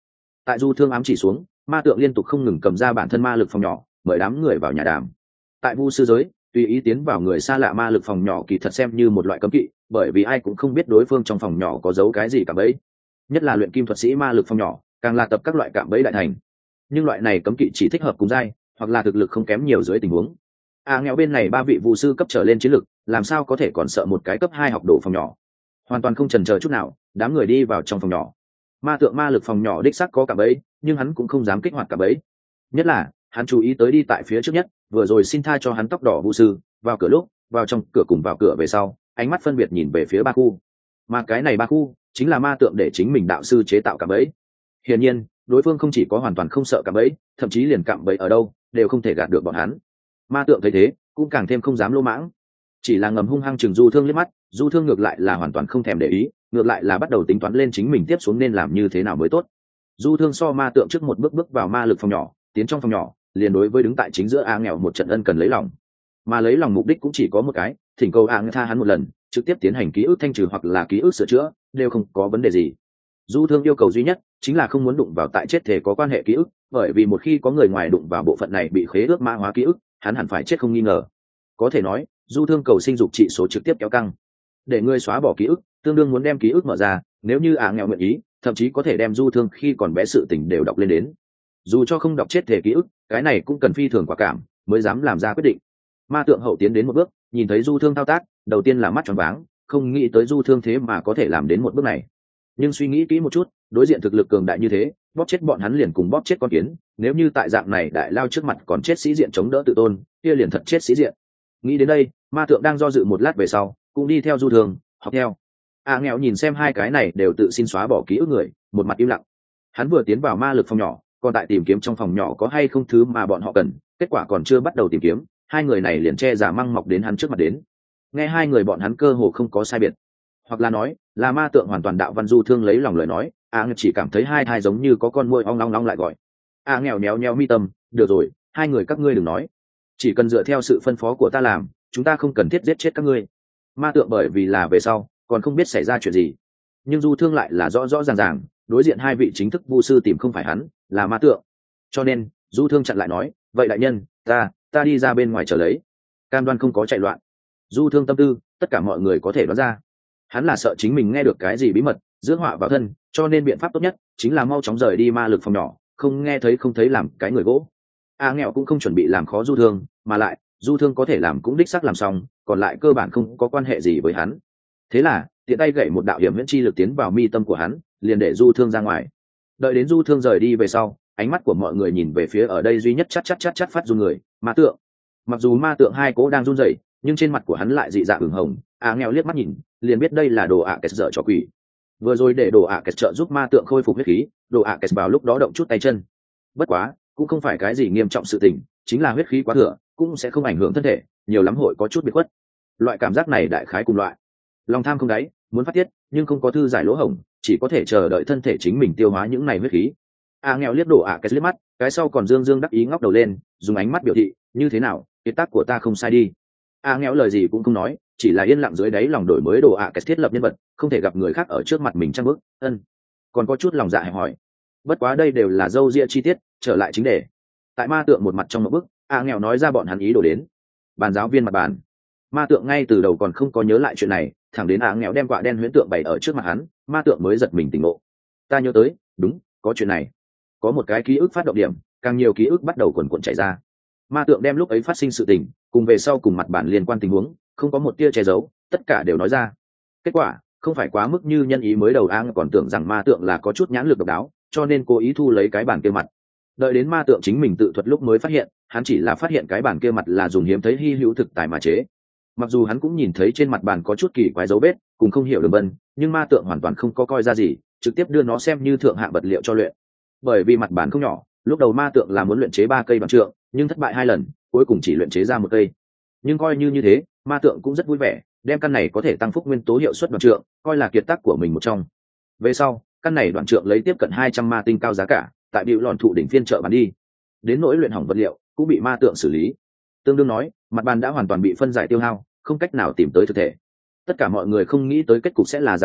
Tại du thương ám chỉ xuống, ma tượng liên tục không ngừng cầm ra bản thân ma lực phòng nhỏ mời đám người vào nhà đàm. Tại vu sư giới, tùy ý tiến vào người xa lạ ma lực phòng nhỏ kỳ thật xem như một loại cấm kỵ, bởi vì ai cũng không biết đối phương trong phòng nhỏ có giấu cái gì cả bấy, nhất là luyện kim thuật sĩ ma lực phòng nhỏ càng là tập các loại cạm bẫy đại thành. Nhưng loại này cấm kỵ chỉ thích hợp cùng giai hoặc là thực lực không kém nhiều dưới tình huống. Nghèo bên này ba vị vụ sư cấp trở lên chiến lực, làm sao có thể còn sợ một cái cấp 2 học đồ phòng nhỏ. Hoàn toàn không chần chờ chút nào, đám người đi vào trong phòng nhỏ. Ma tượng ma lực phòng nhỏ đích xác có cạm bẫy, nhưng hắn cũng không dám kích hoạt cạm bẫy. Nhất là hắn chú ý tới đi tại phía trước nhất, vừa rồi xin tha cho hắn tóc đỏ vụ sư, vào cửa lúc, vào trong cửa cùng vào cửa về sau, ánh mắt phân biệt nhìn về phía ba khu. Mà cái này ba khu chính là ma tượng để chính mình đạo sư chế tạo cạm bẫy. Hiển nhiên, đối phương không chỉ có hoàn toàn không sợ cạm bẫy, thậm chí liền cạm bẫy ở đâu đều không thể gạt được bọn hắn. Ma tượng thấy thế, cũng càng thêm không dám lô mãng, chỉ là ngầm hung hăng chừng du thương liếc mắt. Du thương ngược lại là hoàn toàn không thèm để ý, ngược lại là bắt đầu tính toán lên chính mình tiếp xuống nên làm như thế nào mới tốt. Du thương so ma tượng trước một bước bước vào ma lực phòng nhỏ, tiến trong phòng nhỏ liền đối với đứng tại chính giữa nghèo một trận ân cần lấy lòng, mà lấy lòng mục đích cũng chỉ có một cái, thỉnh cầu tha hắn một lần, trực tiếp tiến hành ký ức thanh trừ hoặc là ký ức sửa chữa đều không có vấn đề gì. Du thương yêu cầu duy nhất chính là không muốn đụng vào tại chết thể có quan hệ ký ức, bởi vì một khi có người ngoài đụng vào bộ phận này bị khế ước mã hóa ký ức, hắn hẳn phải chết không nghi ngờ. Có thể nói du thương cầu sinh dục trị số trực tiếp kéo căng, để ngươi xóa bỏ ký ức tương đương muốn đem ký ức mở ra. Nếu như nghèo nguyện ý, thậm chí có thể đem du thương khi còn bé sự tình đều đọc lên đến, dù cho không đọc chết thể ký ức, cái này cũng cần phi thường quả cảm mới dám làm ra quyết định. Ma tượng hậu tiến đến một bước, nhìn thấy du thương thao tác, đầu tiên là mắt tròn váng, không nghĩ tới du thương thế mà có thể làm đến một bước này. Nhưng suy nghĩ kỹ một chút, đối diện thực lực cường đại như thế, bóp chết bọn hắn liền cùng bóp chết con kiến, nếu như tại dạng này đại lao trước mặt còn chết sĩ diện chống đỡ tự tôn, kia liền thật chết sĩ diện. Nghĩ đến đây, ma tượng đang do dự một lát về sau, cũng đi theo du thương học theo. Nghèo nhìn xem hai cái này đều tự xin xóa bỏ ký ức người, một mặt im lặng. Hắn vừa tiến vào ma lực phòng nhỏ, còn tại tìm kiếm trong phòng nhỏ có hay không thứ mà bọn họ cần, kết quả còn chưa bắt đầu tìm kiếm, hai người này liền che giả măng mọc đến hắn trước mặt đến. Nghe hai người bọn hắn cơ hồ không có sai biệt, hoặc là nói là ma tượng hoàn toàn đạo văn. Du thương lấy lòng lời nói, chỉ cảm thấy hai thai giống như có con muỗi ong long long lại gọi. Nghèo nhéo nhéo mi tâm, được rồi, hai người các ngươi đừng nói, chỉ cần dựa theo sự phân phó của ta làm, chúng ta không cần thiết giết chết các ngươi. Ma tượng bởi vì là về sau còn không biết xảy ra chuyện gì, nhưng du thương lại là rõ rõ ràng ràng, đối diện hai vị chính thức vu sư tìm không phải hắn, là ma tượng. Cho nên du thương chặn lại nói, vậy đại nhân, ta đi ra bên ngoài chờ lấy, cam đoan không có chạy loạn. Du thương tâm tư tất cả mọi người có thể đoán ra, hắn là sợ chính mình nghe được cái gì bí mật rước họa vào thân, cho nên biện pháp tốt nhất chính là mau chóng rời đi ma lực phòng nhỏ, không nghe thấy không thấy làm cái người gỗ. Nghèo cũng không chuẩn bị làm khó du thương, mà lại du thương có thể làm cũng đích xác làm xong, còn lại cơ bản không có quan hệ gì với hắn. Thế là tiện tay gậy một đạo hiểm huyễn chi lực tiến vào mi tâm của hắn, liền để du thương ra ngoài. Đợi đến du thương rời đi về sau, ánh mắt của mọi người nhìn về phía ở đây duy nhất chắt phát run người, ma tượng. Mặc dù ma tượng hai cố đang run rẩy, nhưng trên mặt của hắn lại dị dạng ửng hồng. Nghèo liếc mắt nhìn liền biết đây là đồ kẹt dở trò quỷ. Vừa rồi để đồ kẹt trợ giúp ma tượng khôi phục huyết khí, đồ kẹt vào lúc đó động chút tay chân. Bất quá cũng không phải cái gì nghiêm trọng sự tình, chính là huyết khí quá thừa cũng sẽ không ảnh hưởng thân thể, nhiều lắm hội có chút biệt khuất. Loại cảm giác này đại khái cùng loại lòng tham không đáy, muốn phát tiết nhưng không có thư giải lỗ hổng, chỉ có thể chờ đợi thân thể chính mình tiêu hóa những này huyết khí. Nghèo liếc đồ cái liếc mắt, cái sau còn dương đắc ý ngóc đầu lên, dùng ánh mắt biểu thị, như thế nào, kiệt tác của ta không sai đi. Nghèo lời gì cũng không nói, chỉ là yên lặng dưới đáy lòng đổi mới đồ cái thiết lập nhân vật, không thể gặp người khác ở trước mặt mình trăng bước, còn có chút lòng dạ hẹp hỏi. Bất quá đây đều là dâu ria chi tiết, trở lại chính đề. Tại ma tượng một mặt trong một bức, nghèo nói ra bọn hắn ý đồ đến. Bàn giáo viên mặt bàn. Ma tượng ngay từ đầu còn không có nhớ lại chuyện này, thẳng đến nghèo đem quạ đen huyễn tượng bày ở trước mặt hắn, ma tượng mới giật mình tỉnh ngộ. Ta nhớ tới, đúng, có chuyện này. Có một cái ký ức phát động điểm, càng nhiều ký ức bắt đầu quần quần chảy ra. Ma tượng đem lúc ấy phát sinh sự tình, cùng về sau cùng mặt bản liên quan tình huống, không có một tia che giấu, tất cả đều nói ra. Kết quả không phải quá mức như nhân ý mới đầu còn tưởng rằng ma tượng là có chút nhãn lực độc đáo, cho nên cố ý thu lấy cái bản kia mặt. Đợi đến ma tượng chính mình tự thuật lúc mới phát hiện, hắn chỉ là phát hiện cái bản kia mặt là dùng hiếm thấy hy hữu thực tài mà chế. Mặc dù hắn cũng nhìn thấy trên mặt bàn có chút kỳ quái dấu vết cùng không hiểu đường vân, nhưng ma tượng hoàn toàn không có coi ra gì, trực tiếp đưa nó xem như thượng hạng vật liệu cho luyện. Bởi vì mặt bàn không nhỏ, lúc đầu ma tượng là muốn luyện chế 3 cây bằng trượng, nhưng thất bại 2 lần, cuối cùng chỉ luyện chế ra 1 cây. Nhưng coi như thế, ma tượng cũng rất vui vẻ, đem căn này có thể tăng phúc nguyên tố hiệu suất đoạn trượng coi là kiệt tác của mình một trong. Về sau căn này đoạn trượng lấy tiếp cận 200 ma tinh cao giá cả, tại bịu lòn thụ đỉnh phiên chợ bán đi. Đến nỗi luyện hỏng vật liệu cũng bị ma tượng xử lý, tương đương nói mặt bàn đã hoàn toàn bị phân giải tiêu hao, không cách nào tìm tới thực thể. Tất cả mọi người không nghĩ tới kết cục sẽ là dạng này,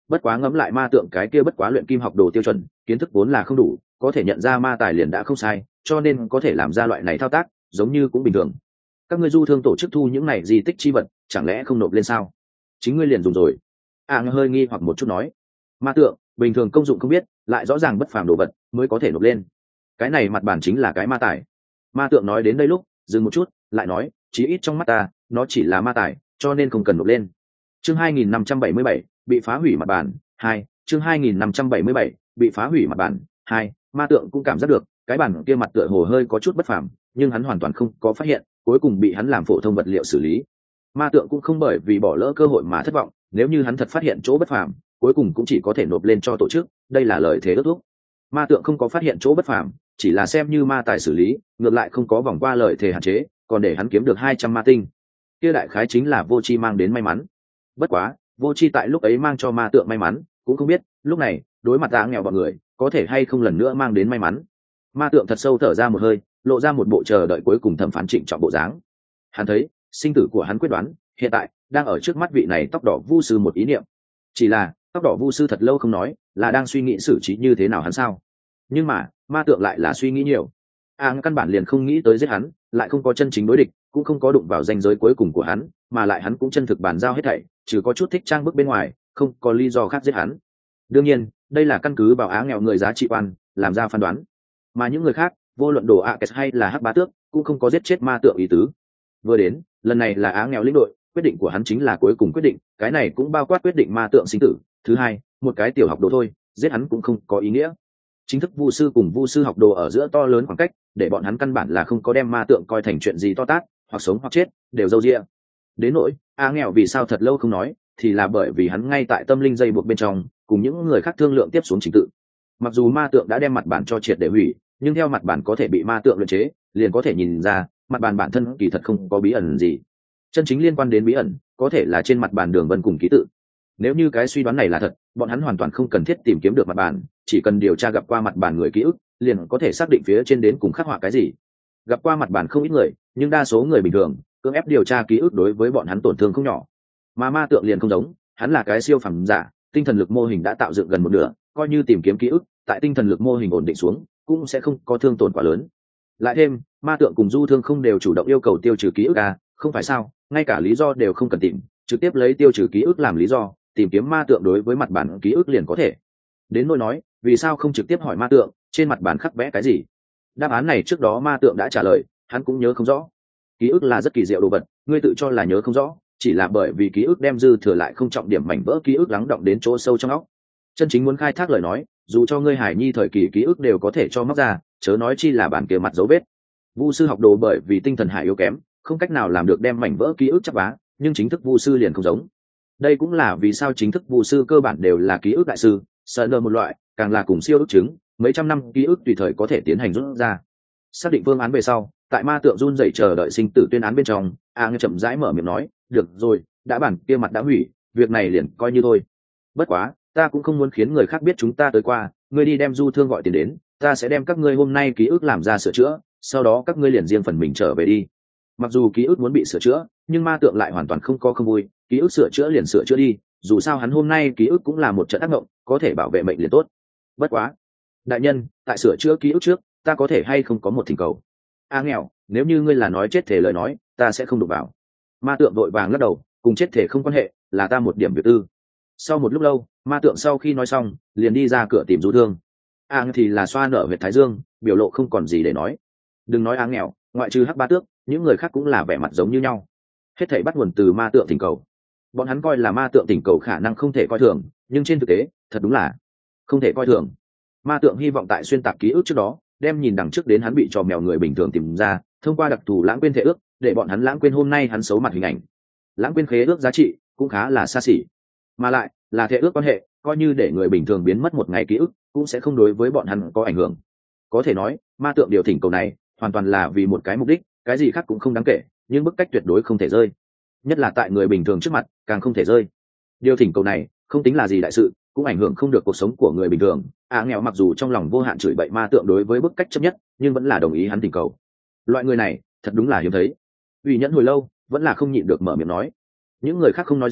bất quá ngẫm lại ma tượng cái kia bất quá luyện kim học đồ tiêu chuẩn, kiến thức vốn là không đủ, có thể nhận ra ma tài liền đã không sai, cho nên có thể làm ra loại này thao tác giống như cũng bình thường. Các ngươi du thương tổ chức thu những này di tích chi vật, chẳng lẽ không nộp lên sao? Chính ngươi liền dùng rồi. Hơi nghi hoặc một chút nói. Ma tượng bình thường công dụng không biết, lại rõ ràng bất phàm đồ vật mới có thể nộp lên. Cái này mặt bản chính là cái ma tài. Ma tượng nói đến đây lúc dừng một chút, lại nói, chí ít trong mắt ta nó chỉ là ma tài, cho nên không cần nộp lên. Chương 2577, bị phá hủy mặt bản 2. Chương 2577, bị phá hủy mặt bản 2. Ma tượng cũng cảm giác được cái bản kia mặt tựa hồ hơi có chút bất phàm, nhưng hắn hoàn toàn không có phát hiện, cuối cùng bị hắn làm phổ thông vật liệu xử lý. Ma tượng cũng không bởi vì bỏ lỡ cơ hội mà thất vọng, nếu như hắn thật phát hiện chỗ bất phàm, cuối cùng cũng chỉ có thể nộp lên cho tổ chức, đây là lời thề ước thúc. Ma tượng không có phát hiện chỗ bất phàm, chỉ là xem như ma tài xử lý, ngược lại không có vòng qua lời thề hạn chế, còn để hắn kiếm được 200 ma tinh. Kia đại khái chính là vô chi mang đến may mắn. Bất quá, vô chi tại lúc ấy mang cho ma tượng may mắn, cũng không biết lúc này đối mặt nghèo bọn người có thể hay không lần nữa mang đến may mắn. Ma tượng thật sâu thở ra một hơi, lộ ra một bộ chờ đợi cuối cùng thẩm phán trịnh trọng bộ dáng. Hắn thấy sinh tử của hắn quyết đoán hiện tại đang ở trước mắt vị này tóc đỏ vu sư một ý niệm. Chỉ là tóc đỏ vu sư thật lâu không nói, là đang suy nghĩ xử trí như thế nào hắn sao? Nhưng mà ma tượng lại là suy nghĩ nhiều. Căn bản liền không nghĩ tới giết hắn, lại không có chân chính đối địch, cũng không có đụng vào ranh giới cuối cùng của hắn, mà lại hắn cũng chân thực bàn giao hết thảy, trừ có chút thích trang bức bên ngoài, không có lý do khác giết hắn. Đương nhiên, đây là căn cứ vào nghèo người giá trị quan làm ra phán đoán, mà những người khác, vô luận đồ Akes hay là Hắc Bá Tước, cũng không có giết chết ma tượng ý tứ. Vừa đến, lần này là nghèo lĩnh đội, quyết định của hắn chính là cuối cùng quyết định, cái này cũng bao quát quyết định ma tượng sinh tử. Thứ hai, một cái tiểu học đồ thôi, giết hắn cũng không có ý nghĩa. Chính thức vu sư cùng vu sư học đồ ở giữa to lớn khoảng cách, để bọn hắn căn bản là không có đem ma tượng coi thành chuyện gì to tát, hoặc sống hoặc chết đều dâu dịa. Đến nỗi nghèo vì sao thật lâu không nói, thì là bởi vì hắn ngay tại tâm linh dây buộc bên trong, cùng những người khác thương lượng tiếp xuống trình tự. Mặc dù ma tượng đã đem mặt bản cho triệt để hủy, nhưng theo mặt bản có thể bị ma tượng luyện chế, liền có thể nhìn ra mặt bản bản thân kỳ thật không có bí ẩn gì. Chân chính liên quan đến bí ẩn có thể là trên mặt bản đường vân cùng ký tự. Nếu như cái suy đoán này là thật, bọn hắn hoàn toàn không cần thiết tìm kiếm được mặt bản, chỉ cần điều tra gặp qua mặt bản người ký ức, liền có thể xác định phía trên đến cùng khắc họa cái gì. Gặp qua mặt bản không ít người, nhưng đa số người bình thường cưỡng ép điều tra ký ức đối với bọn hắn tổn thương không nhỏ. Mà ma tượng liền không giống, hắn là cái siêu phẩm giả, tinh thần lực mô hình đã tạo dựng gần một nửa, coi như tìm kiếm ký ức, tại tinh thần lực mô hình ổn định xuống, cũng sẽ không có thương tổn quá lớn. Lại thêm, ma tượng cùng du thương không đều chủ động yêu cầu tiêu trừ ký ức không phải sao? Ngay cả lý do đều không cần tìm, trực tiếp lấy tiêu trừ ký ức làm lý do, tìm kiếm ma tượng đối với mặt bản ký ức liền có thể. Đến nỗi nói, vì sao không trực tiếp hỏi ma tượng, trên mặt bản khắc vẽ cái gì? Đáp án này trước đó ma tượng đã trả lời, hắn cũng nhớ không rõ. Ký ức là rất kỳ diệu đồ vật, ngươi tự cho là nhớ không rõ, chỉ là bởi vì ký ức đem dư thừa lại không trọng điểm mảnh vỡ ký ức lắng động đến chỗ sâu trong óc. Chân chính muốn khai thác lời nói, dù cho ngươi hải nhi thời kỳ ký ức đều có thể cho móc ra, chớ nói chi là bản kia mặt dấu vết. Vu sư học đồ bởi vì tinh thần hải yếu kém, không cách nào làm được đem mảnh vỡ ký ức chắp vá, nhưng chính thức vu sư liền không giống. Đây cũng là vì sao chính thức vu sư cơ bản đều là ký ức đại sư, sợ nợ một loại, càng là cùng siêu ức chứng, mấy trăm năm ký ức tùy thời có thể tiến hành rút ra. Xác định phương án về sau, tại ma tượng run rẩy chờ đợi sinh tử tuyên án bên trong, nghe chậm rãi mở miệng nói, được rồi, đã bản kia mặt đã hủy, việc này liền coi như thôi. Bất quá, ta cũng không muốn khiến người khác biết chúng ta tới qua, ngươi đi đem du thương gọi tiền đến, ta sẽ đem các ngươi hôm nay ký ức làm ra sửa chữa, sau đó các ngươi liền riêng phần mình trở về đi. Mặc dù ký ức muốn bị sửa chữa, nhưng ma tượng lại hoàn toàn không có không vui, ký ức sửa chữa liền sửa chữa đi, dù sao hắn hôm nay ký ức cũng là một trận ác mộng, có thể bảo vệ mệnh liền tốt. Bất quá, đại nhân, tại sửa chữa ký ức trước, ta có thể hay không có một thỉnh cầu? Nghèo, nếu như ngươi là nói chết thể lời nói, ta sẽ không đụng vào. Ma tượng vội vàng lắc đầu, cùng chết thể không quan hệ, là ta một điểm việc tư. Sau một lúc lâu, ma tượng sau khi nói xong, liền đi ra cửa tìm du thương. Thì là xoa nở huyệt thái dương, biểu lộ không còn gì để nói. Đừng nói nghèo, ngoại trừ Hắc Bá Tước, những người khác cũng là vẻ mặt giống như nhau. Hết thảy bắt nguồn từ ma tượng thỉnh cầu. Bọn hắn coi là ma tượng thỉnh cầu khả năng không thể coi thường, nhưng trên thực tế, thật đúng là không thể coi thường. Ma tượng hy vọng tại xuyên tạc ký ức trước đó, đem nhìn đằng trước đến hắn bị trò mèo người bình thường tìm ra, thông qua đặc thù lãng quên thể ước, để bọn hắn lãng quên hôm nay hắn xấu mặt hình ảnh. Lãng quên khế ước giá trị cũng khá là xa xỉ, mà lại là thể ước quan hệ, coi như để người bình thường biến mất một ngày ký ức, cũng sẽ không đối với bọn hắn có ảnh hưởng. Có thể nói, ma tượng điều thỉnh cầu này hoàn toàn là vì một cái mục đích, cái gì khác cũng không đáng kể, nhưng bức cách tuyệt đối không thể rơi, nhất là tại người bình thường trước mặt càng không thể rơi. Điều thỉnh cầu này không tính là gì đại sự, cũng ảnh hưởng không được cuộc sống của người bình thường. Nghèo mặc dù trong lòng vô hạn chửi bậy ma tượng đối với bức cách chấp nhất, nhưng vẫn là đồng ý hắn thỉnh cầu. Loại người này thật đúng là hiếm thấy. Ủy nhẫn hồi lâu vẫn là không nhịn được mở miệng nói. Những người khác không nói gì,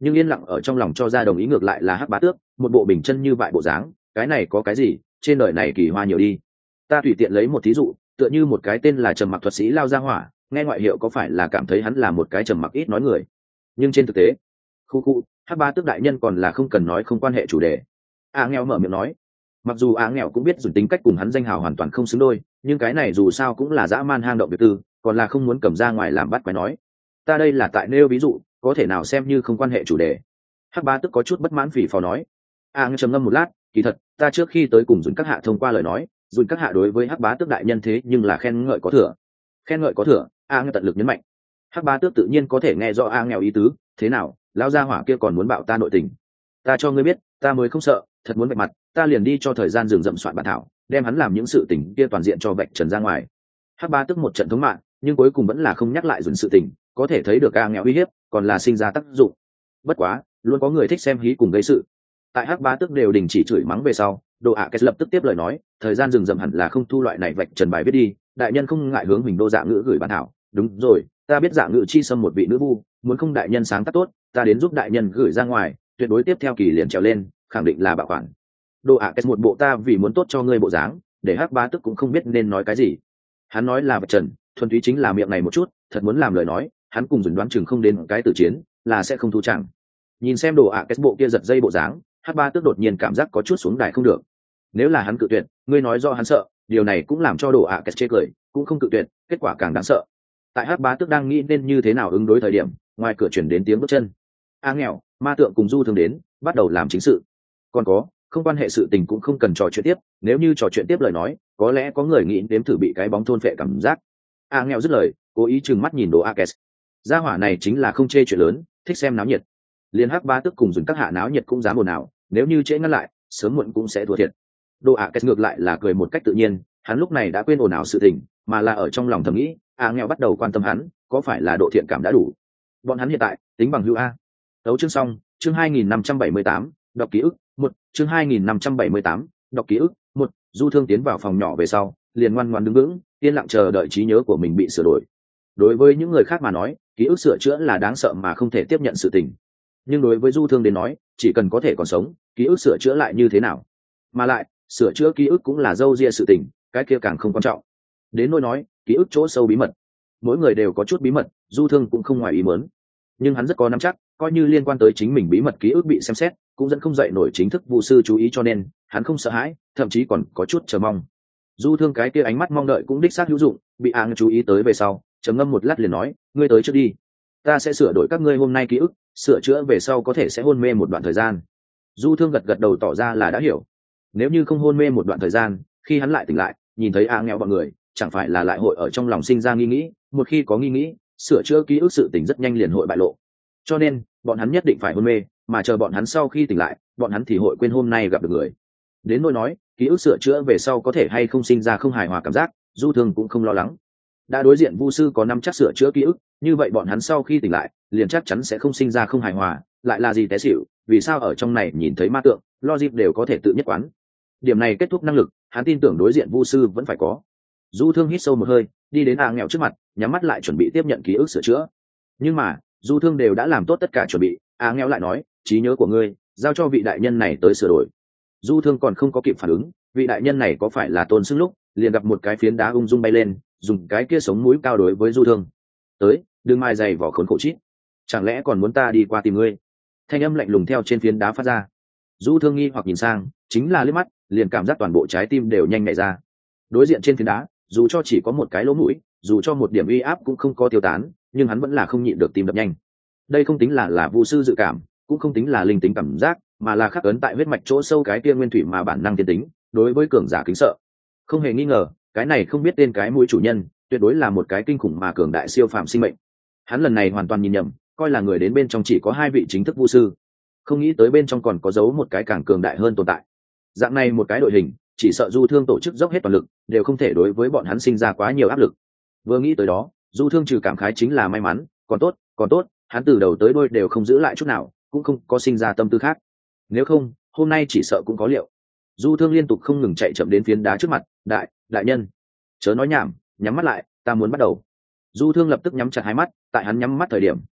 nhưng yên lặng ở trong lòng cho ra đồng ý ngược lại là Hắc Bá Tước, một bộ bình chân như vậy bộ dáng, cái này có cái gì, trên đời này kỳ hoa nhiều đi. Ta tùy tiện lấy một thí dụ, tựa như một cái tên là Trầm Mặc thuật sĩ lao ra hỏa, nghe ngoại hiệu có phải là cảm thấy hắn là một cái trầm mặc ít nói người, nhưng trên thực tế, khu Hắc Bá Tước đại nhân còn là không cần nói không quan hệ chủ đề. Nghèo mở miệng nói, mặc dù nghèo cũng biết dùng tính cách cùng hắn danh hào hoàn toàn không xứng đôi, nhưng cái này dù sao cũng là dã man hang động việc tư, còn là không muốn cầm ra ngoài làm bắt quái nói. Ta đây là tại nêu ví dụ, có thể nào xem như không quan hệ chủ đề. Hắc Bá Tước có chút bất mãn phì phò nói. Trầm ngâm một lát, kỳ thật ta trước khi tới cùng dùn các hạ thông qua lời nói, dùn các hạ đối với Hắc Bá Tước đại nhân thế nhưng là khen ngợi có thừa. Khen ngợi có thừa, nghèo tận lực nhấn mạnh. Hắc Bá Tước tự nhiên có thể nghe rõ nghèo ý tứ, thế nào, lão gia hỏa kia còn muốn bạo ta nội tình. Ta cho ngươi biết, ta mới không sợ, thật muốn vạch mặt, ta liền đi cho thời gian rừng rậm soạn bản thảo, đem hắn làm những sự tình kia toàn diện cho vạch trần ra ngoài. Hắc Bá Tước một trận thống mạng, nhưng cuối cùng vẫn là không nhắc lại dùn sự tình, có thể thấy được nghèo uy hiếp, còn là sinh ra tác dụng. Bất quá, luôn có người thích xem hí cùng gây sự. Tại Hắc Bá Tước đều đình chỉ chửi mắng về sau, Đồ ạ Kết lập tức tiếp lời nói, thời gian rừng rậm hẳn là không thu loại này vạch trần bài viết đi, đại nhân không ngại hướng mình Đô Dạ Ngữ gửi bản thảo. Đúng rồi, ta biết Dạ Ngữ chi xâm một vị nữ vu, muốn không đại nhân sáng tác tốt, ta đến giúp đại nhân gửi ra ngoài, tuyệt đối tiếp theo kỳ liền trèo lên, khẳng định là bảo khoản. Đồ ạ Kết một bộ ta vì muốn tốt cho ngươi bộ dáng, để Hắc Bá Tước cũng không biết nên nói cái gì. Hắn nói là vạch trần, thuần túy chính là miệng này một chút, thật muốn làm lời nói, hắn cùng dùn đoán chừng không đến cái tử chiến, là sẽ không thu chẳng. Nhìn xem Đồ ạ Kết bộ kia giật dây bộ dáng, Hắc Bá Tước đột nhiên cảm giác có chút xuống đài không được. Nếu là hắn cự tuyệt, ngươi nói do hắn sợ, điều này cũng làm cho Đồ ạ Kết chê cười, cũng không cự tuyệt, kết quả càng đáng sợ. Tại Hắc Bá Tước đang nghĩ nên như thế nào ứng đối thời điểm, ngoài cửa chuyển đến tiếng bước chân. Nghèo, ma tượng cùng Du Thương đến, bắt đầu làm chính sự. Còn có, không quan hệ sự tình cũng không cần trò chuyện tiếp, nếu như trò chuyện tiếp lời nói, có lẽ có người nghĩ đếm thử bị cái bóng thôn phệ cảm giác. Nghèo dứt lời, cố ý trừng mắt nhìn Đồ ạ Kết. Gia hỏa này chính là không chê chuyện lớn, thích xem náo nhiệt. Liên Hắc Bá Tước cùng dùng các hạ náo nhiệt cũng dám ồn ào, nếu như trễ ngăn lại, sớm muộn cũng sẽ thua thiệt. Đồ ạ Kết ngược lại là cười một cách tự nhiên, hắn lúc này đã quên ồn ào sự tình, mà là ở trong lòng thầm nghĩ, nghèo bắt đầu quan tâm hắn, có phải là độ thiện cảm đã đủ. Bọn hắn hiện tại tính bằng hữu a. Đấu chương xong, chương 2578, đọc ký ức, chương 2578, đọc ký ức, Du Thương tiến vào phòng nhỏ về sau, liền ngoan ngoãn đứng vững, yên lặng chờ đợi trí nhớ của mình bị sửa đổi. Đối với những người khác mà nói, ký ức sửa chữa là đáng sợ mà không thể tiếp nhận sự tình. Nhưng đối với Du Thương đến nói, chỉ cần có thể còn sống, ký ức sửa chữa lại như thế nào? Mà lại, sửa chữa ký ức cũng là dâu ria sự tình, cái kia càng không quan trọng. Đến nỗi nói, ký ức chỗ sâu bí mật. Mỗi người đều có chút bí mật, Du Thương cũng không ngoài ý muốn. Nhưng hắn rất có nắm chắc, coi như liên quan tới chính mình bí mật ký ức bị xem xét, cũng dẫn không dậy nổi chính thức vu sư chú ý, cho nên hắn không sợ hãi, thậm chí còn có chút chờ mong. Du Thương cái kia ánh mắt mong đợi cũng đích xác hữu dụng, bị chú ý tới về sau, trầm ngâm một lát liền nói, ngươi tới trước đi, ta sẽ sửa đổi các ngươi hôm nay ký ức, sửa chữa về sau có thể sẽ hôn mê một đoạn thời gian. Du Thương gật gật đầu tỏ ra là đã hiểu. Nếu như không hôn mê một đoạn thời gian, khi hắn lại tỉnh lại, nhìn thấy nghèo bọn người, chẳng phải là lại hội ở trong lòng sinh ra nghi nghĩ, một khi có nghi nghĩ, sửa chữa ký ức sự tỉnh rất nhanh liền hội bại lộ. Cho nên, bọn hắn nhất định phải hôn mê, mà chờ bọn hắn sau khi tỉnh lại, bọn hắn thì hội quên hôm nay gặp được người. Đến nỗi nói, ký ức sửa chữa về sau có thể hay không sinh ra không hài hòa cảm giác, Du Thương cũng không lo lắng. Đã đối diện vu sư có năm chắc sửa chữa ký ức, như vậy bọn hắn sau khi tỉnh lại, liền chắc chắn sẽ không sinh ra không hài hòa, lại là gì té xỉu, vì sao ở trong này nhìn thấy ma tượng, logic đều có thể tự nhất quán. Điểm này kết thúc năng lực, hắn tin tưởng đối diện vu sư vẫn phải có. Du Thương hít sâu một hơi, đi đến nghèo trước mặt, nhắm mắt lại chuẩn bị tiếp nhận ký ức sửa chữa. Nhưng mà, Du Thương đều đã làm tốt tất cả chuẩn bị, nghèo lại nói, trí nhớ của ngươi, giao cho vị đại nhân này tới sửa đổi. Du Thương còn không có kịp phản ứng, vị đại nhân này có phải là tôn xưng lúc, liền gặp một cái phiến đá ung dung bay lên, dùng cái kia sống mũi cao đối với Du Thương. Tới, đừng mai dày vỏ khốn khổ chít. Chẳng lẽ còn muốn ta đi qua tìm ngươi? Thanh âm lạnh lùng theo trên phiến đá phát ra. Du Thương nghi hoặc nhìn sang, chính là liếc mắt, liền cảm giác toàn bộ trái tim đều nhanh nhảy ra. Đối diện trên phiến đá, dù cho chỉ có một cái lỗ mũi, dù cho một điểm uy áp cũng không có tiêu tán, nhưng hắn vẫn là không nhịn được tim đập nhanh. Đây không tính là vu sư dự cảm, cũng không tính là linh tính cảm giác, mà là khắc ấn tại huyết mạch chỗ sâu cái kia nguyên thủy mà bản năng tiên tính, đối với cường giả kính sợ. Không hề nghi ngờ, cái này không biết tên cái mũi chủ nhân, tuyệt đối là một cái kinh khủng mà cường đại siêu phàm sinh mệnh. Hắn lần này hoàn toàn nhìn nhầm, coi là người đến bên trong chỉ có hai vị chính thức vu sư, không nghĩ tới bên trong còn có giấu một cái càng cường đại hơn tồn tại. Dạng này một cái đội hình, chỉ sợ Du Thương tổ chức dốc hết toàn lực, đều không thể đối với bọn hắn sinh ra quá nhiều áp lực. Vừa nghĩ tới đó, Du Thương trừ cảm khái chính là may mắn, còn tốt, hắn từ đầu tới đuôi đều không giữ lại chút nào, cũng không có sinh ra tâm tư khác. Nếu không, hôm nay chỉ sợ cũng có liệu. Du Thương liên tục không ngừng chạy chậm đến phiến đá trước mặt, đại nhân, chớ nói nhảm, nhắm mắt lại, ta muốn bắt đầu. Du Thương lập tức nhắm chặt hai mắt, tại hắn nhắm mắt thời điểm,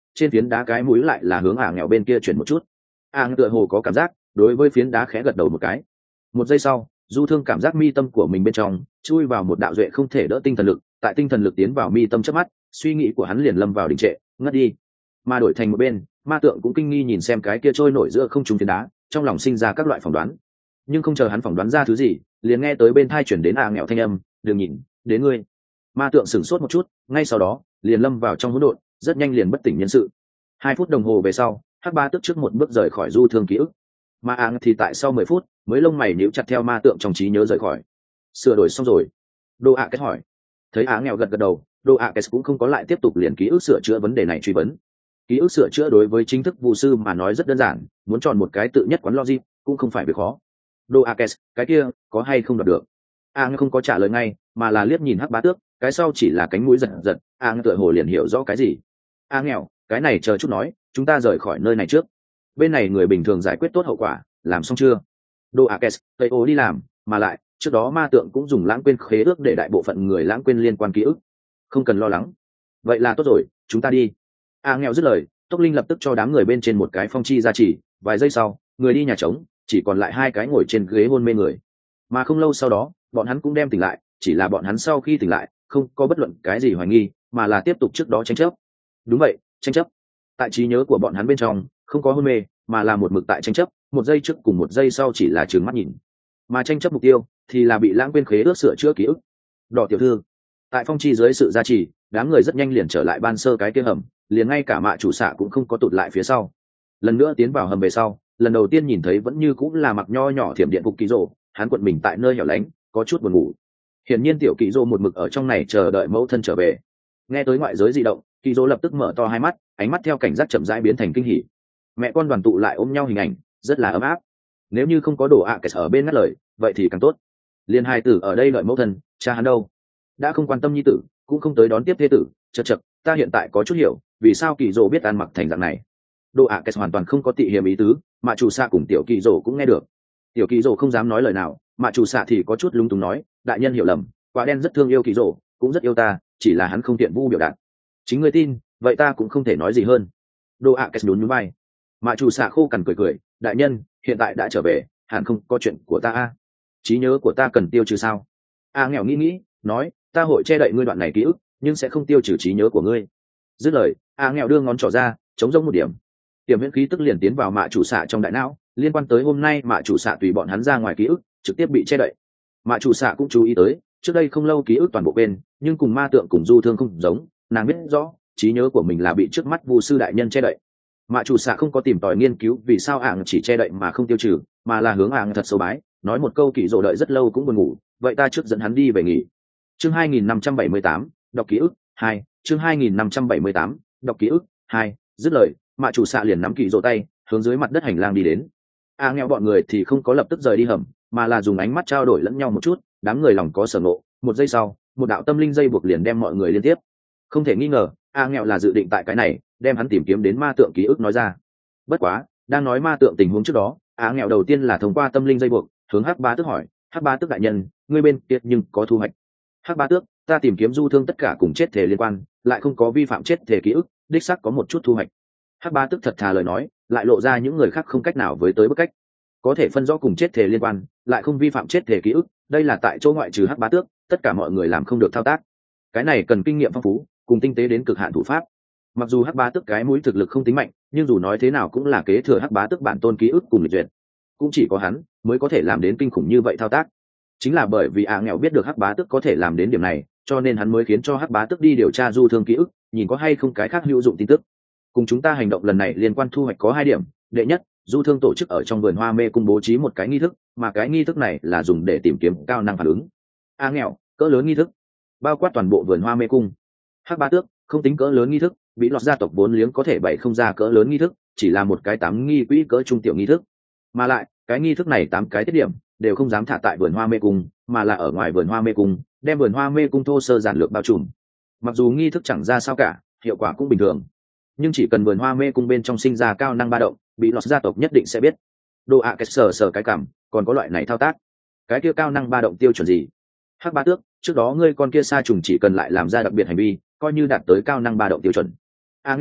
trên phiến đá cái mũi lại là hướng nghèo bên kia chuyển một chút. Tựa hồ có cảm giác, đối với phiến đá khẽ gật đầu một cái. Một giây sau, du thương cảm giác mi tâm của mình bên trong chui vào một đạo duệ không thể đỡ tinh thần lực, tại tinh thần lực tiến vào mi tâm chớp mắt, suy nghĩ của hắn liền lâm vào đình trệ, ngất đi. Mà đổi thành một bên, ma tượng cũng kinh nghi nhìn xem cái kia trôi nổi giữa không trung phiến đá, trong lòng sinh ra các loại phỏng đoán. Nhưng không chờ hắn phỏng đoán ra thứ gì, liền nghe tới bên tai chuyển đến nghèo thanh âm, "Đừng nhìn, đến ngươi." Ma tượng sửng sốt một chút, ngay sau đó liền lâm vào trong hỗn độn, rất nhanh liền bất tỉnh nhân sự. 2 phút đồng hồ về sau, hắc ba tức trước một bước rời khỏi du thương ký ức, mà thì tại sau 10 phút mới lông mày níu chặt theo ma tượng trong trí nhớ rời khỏi. Sửa đổi xong rồi? Đô ạ kết hỏi. Thấy nghèo gật gật đầu, Đô ạ kết cũng không có lại tiếp tục liền ký ức sửa chữa vấn đề này truy vấn. Ký ức sửa chữa đối với chính thức vụ sư mà nói rất đơn giản, muốn chọn một cái tự nhất quán logic cũng không phải việc khó. Đô ạ cái kia có hay không đoạt được? Không có trả lời ngay, mà là liếc nhìn hắc bá tước, cái sau chỉ là cánh mũi giật giật. Tựa hồ liền hiểu rõ cái gì. Nghèo, cái này chờ chút nói, chúng ta rời khỏi nơi này trước. Bên này người bình thường giải quyết tốt hậu quả, làm xong chưa? Đô Akes, Tây Ô đi làm, mà lại trước đó ma tượng cũng dùng lãng quên khế ước để đại bộ phận người lãng quên liên quan ký ức, không cần lo lắng. Vậy là tốt rồi, chúng ta đi. Nghèo dứt lời, Tốc Linh lập tức cho đám người bên trên một cái phong chi gia trì. Vài giây sau, người đi nhà trống, chỉ còn lại 2 cái ngồi trên ghế hôn mê người. Mà không lâu sau đó, bọn hắn cũng đem tỉnh lại, chỉ là bọn hắn sau khi tỉnh lại, không có bất luận cái gì hoài nghi, mà là tiếp tục trước đó tranh chấp. Đúng vậy, tranh chấp. Tại trí nhớ của bọn hắn bên trong, không có hôn mê, mà là một mực tại tranh chấp, 1 giây trước cùng 1 giây sau chỉ là trừng mắt nhìn. Mà tranh chấp mục tiêu thì là bị lãng quên khế ước sửa chữa ký ức. Đỏ tiểu thư, tại phong chi dưới sự gia trì, đám người rất nhanh liền trở lại ban sơ cái kia hầm, liền ngay cả mạ chủ xạ cũng không có tụt lại phía sau. Lần nữa tiến vào hầm về sau, lần đầu tiên nhìn thấy vẫn như cũng là mặc nho nhỏ thiểm điện phục kỳ rồ, hắn quận mình tại nơi hẻo lánh, có chút buồn ngủ. Hiển nhiên tiểu kỳ rồ một mực ở trong này chờ đợi mẫu thân trở về. Nghe tới ngoại giới di động, kỳ rồ lập tức mở to 2 mắt, ánh mắt theo cảnh giác chậm rãi biến thành kinh hỉ. Mẹ con đoàn tụ lại ôm nhau hình ảnh, rất là ấm áp. Nếu như không có đồ kẻ ở bên ngắt lời, vậy thì càng tốt. Liên hai tử ở đây đợi mẫu thân, cha hắn đâu? Đã không quan tâm nhi tử, cũng không tới đón tiếp thế tử. Chật, ta hiện tại có chút hiểu, vì sao kỳ rồ biết ăn mặc thành dạng này. Đồ kẻ hoàn toàn không có tị hiềm ý tứ, mà chủ xạ cùng tiểu kỳ rồ cũng nghe được. Tiểu kỳ rồ không dám nói lời nào, mà chủ xạ thì có chút lúng túng nói, đại nhân hiểu lầm, quả đen rất thương yêu kỳ rồ, cũng rất yêu ta, chỉ là hắn không tiện vu biểu đạt. Chính ngươi tin, vậy ta cũng không thể nói gì hơn. Đồ nhún nhún vai. Mà chủ xạ khô cằn cười, đại nhân hiện tại đã trở về, hẳn không có chuyện của ta. Trí nhớ của ta cần tiêu trừ sao? Nghèo nghĩ nói, ta hội che đậy ngươi đoạn này ký ức, nhưng sẽ không tiêu trừ trí nhớ của ngươi. Dứt lời, nghèo đưa ngón trỏ ra, chống rỗng một điểm. Tiềm huyễn khí tức liền tiến vào mạ chủ xạ trong đại não, liên quan tới hôm nay mạ chủ xạ tùy bọn hắn ra ngoài ký ức trực tiếp bị che đậy. Mạ chủ xạ cũng chú ý tới, trước đây không lâu ký ức toàn bộ bên, nhưng cùng ma tượng cùng du thương không giống, nàng biết rõ trí nhớ của mình là bị trước mắt vu sư đại nhân che đậy. Mạ chủ xạ không có tìm tòi nghiên cứu vì sao chỉ che đậy mà không tiêu trừ, mà là hướng thật sâu bái, nói một câu kỳ rồ đợi rất lâu cũng buồn ngủ, vậy ta trước dẫn hắn đi về nghỉ. Chương 2578, đọc ký ức 2, chương 2578, đọc ký ức 2, dứt lời, mạ chủ xạ liền nắm kỳ rồ tay, hướng dưới mặt đất hành lang đi đến. Nghèo bọn người thì không có lập tức rời đi hầm, mà là dùng ánh mắt trao đổi lẫn nhau một chút, đám người lòng có sở ngộ, 1 giây sau, một đạo tâm linh dây buộc liền đem mọi người liên tiếp. Không thể nghi ngờ, nghèo là dự định tại cái này đem hắn tìm kiếm đến ma tượng ký ức nói ra. Bất quá, đang nói ma tượng tình huống trước đó, nghèo đầu tiên là thông qua tâm linh dây buộc hướng hắc bá tước hỏi, hắc bá tước đại nhân, ngươi bên kia nhưng có thu hoạch? Hắc bá tước, ta tìm kiếm du thương tất cả cùng chết thể liên quan, lại không có vi phạm chết thể ký ức, đích xác có một chút thu hoạch. Hắc bá tước thật thà lời nói, lại lộ ra những người khác không cách nào với tới bức cách. Có thể phân rõ cùng chết thể liên quan, lại không vi phạm chết thể ký ức, đây là tại chỗ ngoại trừ hắc bá tước, tất cả mọi người làm không được thao tác. Cái này cần kinh nghiệm phong phú, cùng tinh tế đến cực hạn thủ pháp. Mặc dù hắc bá tước cái mũi thực lực không tính mạnh, nhưng dù nói thế nào cũng là kế thừa hắc bá tước bản tôn ký ức cùng lịch duyệt, cũng chỉ có hắn mới có thể làm đến kinh khủng như vậy thao tác. Chính là bởi vì nghèo biết được hắc bá tước có thể làm đến điểm này, cho nên hắn mới khiến cho hắc bá tước đi điều tra du thương ký ức, nhìn có hay không cái khác hữu dụng tin tức. Cùng chúng ta hành động lần này liên quan thu hoạch có 2 điểm. Đệ nhất, du thương tổ chức ở trong vườn hoa mê cung bố trí một cái nghi thức, mà cái nghi thức này là dùng để tìm kiếm cao năng phản ứng. Nghèo, cỡ lớn nghi thức, bao quát toàn bộ vườn hoa mê cung. Hắc bá tước, không tính cỡ lớn nghi thức, bị lọt gia tộc vốn liếng có thể bày không ra cỡ lớn nghi thức, chỉ là một cái 8 nghi quỹ cỡ trung tiểu nghi thức. Mà lại, cái nghi thức này 8 cái tiết điểm đều không dám thả tại vườn hoa mê cung, mà là ở ngoài vườn hoa mê cung, đem vườn hoa mê cung thô sơ giản lược bao trùm. Mặc dù nghi thức chẳng ra sao cả, hiệu quả cũng bình thường, nhưng chỉ cần vườn hoa mê cung bên trong sinh ra cao năng ba động, bị lọt gia tộc nhất định sẽ biết. Đồ cái sờ cái cảm, còn có loại này thao tác, cái kia cao năng ba động tiêu chuẩn gì? Hắc bá tước, trước đó ngươi con kia sa trùng chỉ cần lại làm ra đặc biệt hành vi, coi như đạt tới cao năng ba động tiêu chuẩn. Nghèo,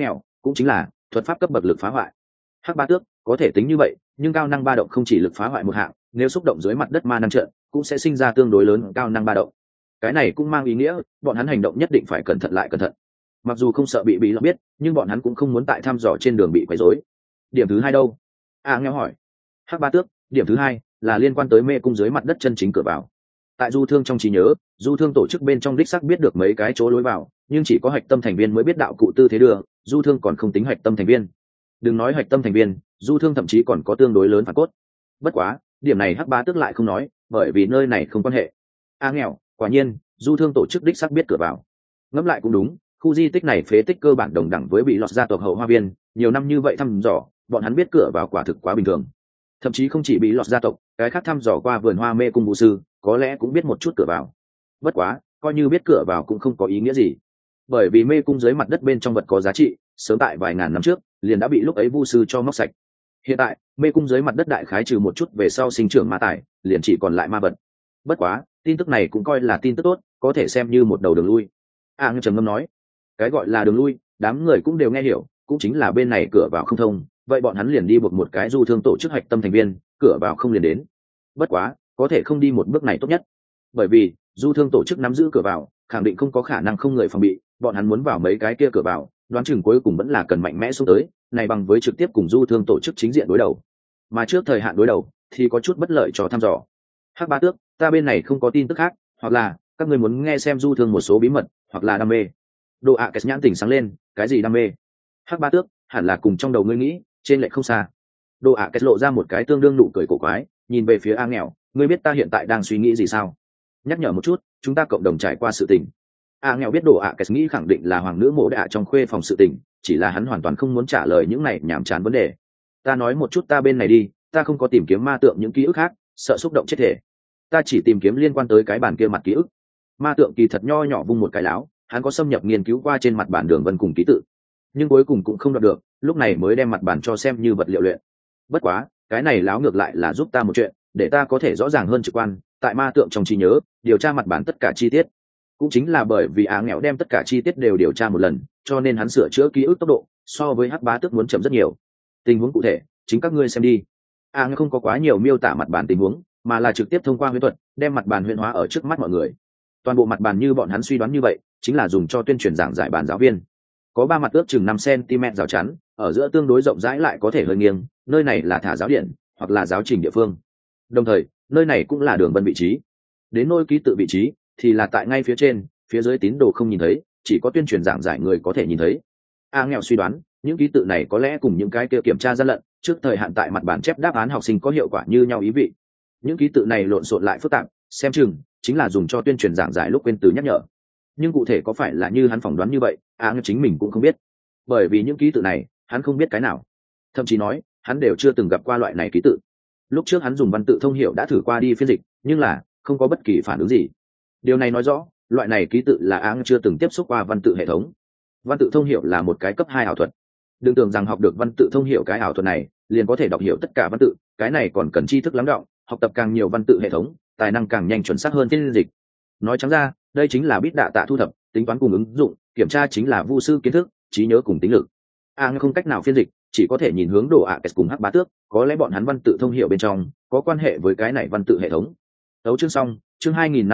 cũng chính là thuật pháp cấp bậc lực phá hoại. Hắc Ba Tước có thể tính như vậy, nhưng cao năng ba động không chỉ lực phá hoại một hạng, nếu xúc động dưới mặt đất ma năng trận cũng sẽ sinh ra tương đối lớn cao năng ba động. Cái này cũng mang ý nghĩa bọn hắn hành động nhất định phải cẩn thận lại cẩn thận. Mặc dù không sợ bị lọt biết, nhưng bọn hắn cũng không muốn tại thăm dò trên đường bị quấy rối. Điểm thứ hai đâu? Nghèo hỏi. Hắc Ba Tước, điểm thứ hai là liên quan tới mê cung dưới mặt đất chân chính cửa vào. Tại du thương trong trí nhớ, du thương tổ chức bên trong đích xác biết được mấy cái chỗ lối vào, nhưng chỉ có hạch tâm thành viên mới biết đạo cụ tư thế đường, du thương còn không tính hạch tâm thành viên. Đừng nói hạch tâm thành viên, du thương thậm chí còn có tương đối lớn phản cốt. Bất quá điểm này Hắc Ba Tước lại không nói, bởi vì nơi này không quan hệ. Nghèo, quả nhiên du thương tổ chức đích xác biết cửa vào. Ngẫm lại cũng đúng, khu di tích này phế tích cơ bản đồng đẳng với bị lọt gia tộc hậu hoa viên, nhiều năm như vậy thăm dò, bọn hắn biết cửa vào quả thực quá bình thường. Thậm chí không chỉ bị lọt gia tộc, cái khác thăm dò qua vườn hoa mê cung vũ sư có lẽ cũng biết một chút cửa vào. Bất quá coi như biết cửa vào cũng không có ý nghĩa gì, bởi vì mê cung dưới mặt đất bên trong vật có giá trị sớm tại vài ngàn năm trước liền đã bị lúc ấy vu sư cho móc sạch. Hiện tại mê cung dưới mặt đất đại khái trừ một chút về sau sinh trưởng ma tài, liền chỉ còn lại ma vật. Bất quá tin tức này cũng coi là tin tức tốt, có thể xem như một đầu đường lui. Như trầm ngâm nói, cái gọi là đường lui đám người cũng đều nghe hiểu, cũng chính là bên này cửa vào không thông, vậy bọn hắn liền đi buộc một cái du thương tổ chức hạch tâm thành viên, cửa vào không liền đến. Bất quá có thể không đi một bước này tốt nhất, bởi vì du thương tổ chức nắm giữ cửa vào khẳng định không có khả năng không người phòng bị, bọn hắn muốn vào mấy cái kia cửa vào đoán chừng cuối cùng vẫn là cần mạnh mẽ xuống tới, này bằng với trực tiếp cùng du thương tổ chức chính diện đối đầu, mà trước thời hạn đối đầu thì có chút bất lợi cho thăm dò. Hắc Ba Tước, ta bên này không có tin tức khác, hoặc là các người muốn nghe xem du thương một số bí mật, hoặc là đam mê. Đồ ạ Kết nhãn tỉnh sáng lên, cái gì đam mê? Hắc Ba Tước, hẳn là cùng trong đầu ngươi nghĩ, trên lệch không xa. Đồ ạ Kết lộ ra một cái tương đương nụ cười cổ quái, nhìn về phía nghèo, ngươi biết ta hiện tại đang suy nghĩ gì sao? Nhắc nhở một chút, chúng ta cộng đồng trải qua sự tình. Nghèo biết Đồ ạ Kết nghĩ khẳng định là hoàng nữ mộ đạ trong khuê phòng sự tình, chỉ là hắn hoàn toàn không muốn trả lời những này nhảm chán vấn đề. Ta nói một chút ta bên này đi, ta không có tìm kiếm ma tượng những ký ức khác, sợ xúc động chết thể. Ta chỉ tìm kiếm liên quan tới cái bản kia mặt ký ức. Ma tượng kỳ thật nho nhỏ vung một cái láo, hắn có xâm nhập nghiên cứu qua trên mặt bản đường vân cùng ký tự, nhưng cuối cùng cũng không đoạt được, lúc này mới đem mặt bản cho xem như vật liệu luyện. Bất quá cái này láo ngược lại là giúp ta một chuyện, để ta có thể rõ ràng hơn trực quan tại ma tượng trong trí nhớ điều tra mặt bản tất cả chi tiết. Cũng chính là bởi vì nghèo đem tất cả chi tiết đều điều tra một lần, cho nên hắn sửa chữa ký ức tốc độ so với Hắc Bá Tước muốn chậm rất nhiều. Tình huống cụ thể chính các ngươi xem đi. Nghèo không có quá nhiều miêu tả mặt bản tình huống, mà là trực tiếp thông qua huyễn thuật đem mặt bản huyễn hóa ở trước mắt mọi người. Toàn bộ mặt bàn như bọn hắn suy đoán như vậy, chính là dùng cho tuyên truyền giảng giải bàn giáo viên. Có 3 mặt ước chừng 5 cm rào chắn, ở giữa tương đối rộng rãi lại có thể hơi nghiêng, nơi này là thả giáo điện hoặc là giáo trình địa phương. Đồng thời nơi này cũng là đường vân vị trí. Đến nôi ký tự vị trí thì là tại ngay phía trên, phía dưới tín đồ không nhìn thấy, chỉ có tuyên truyền giảng giải người có thể nhìn thấy. Nghèo suy đoán những ký tự này có lẽ cùng những cái kia kiểm tra gian lận trước thời hạn tại mặt bản chép đáp án học sinh có hiệu quả như nhau ý vị. Những ký tự này lộn xộn lại phức tạp, xem chừng chính là dùng cho tuyên truyền giảng giải lúc quên từ nhắc nhở. Nhưng cụ thể có phải là như hắn phỏng đoán như vậy, chính mình cũng không biết, bởi vì những ký tự này hắn không biết cái nào, thậm chí nói hắn đều chưa từng gặp qua loại này ký tự. Lúc trước hắn dùng văn tự thông hiểu đã thử qua đi phiên dịch, nhưng là không có bất kỳ phản ứng gì. Điều này nói rõ loại này ký tự là chưa từng tiếp xúc qua văn tự hệ thống. Văn tự thông hiểu là một cái cấp 2 ảo thuật, đừng tưởng rằng học được văn tự thông hiểu cái ảo thuật này liền có thể đọc hiểu tất cả văn tự, cái này còn cần tri thức lắng đọng, học tập càng nhiều văn tự hệ thống, tài năng càng nhanh chuẩn xác hơn phiên dịch. Nói trắng ra đây chính là bit đạ tạ thu thập, tính toán cùng ứng dụng, kiểm tra chính là vu sư kiến thức, trí nhớ cùng tính lực. Không cách nào phiên dịch, chỉ có thể nhìn hướng Đồ ạ Kết cùng Hắc Bá Tước, có lẽ bọn hắn văn tự thông hiểu bên trong có quan hệ với cái này văn tự hệ thống. Tấu chương xong, chương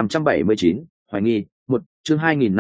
2579, hoài nghi, 1, chương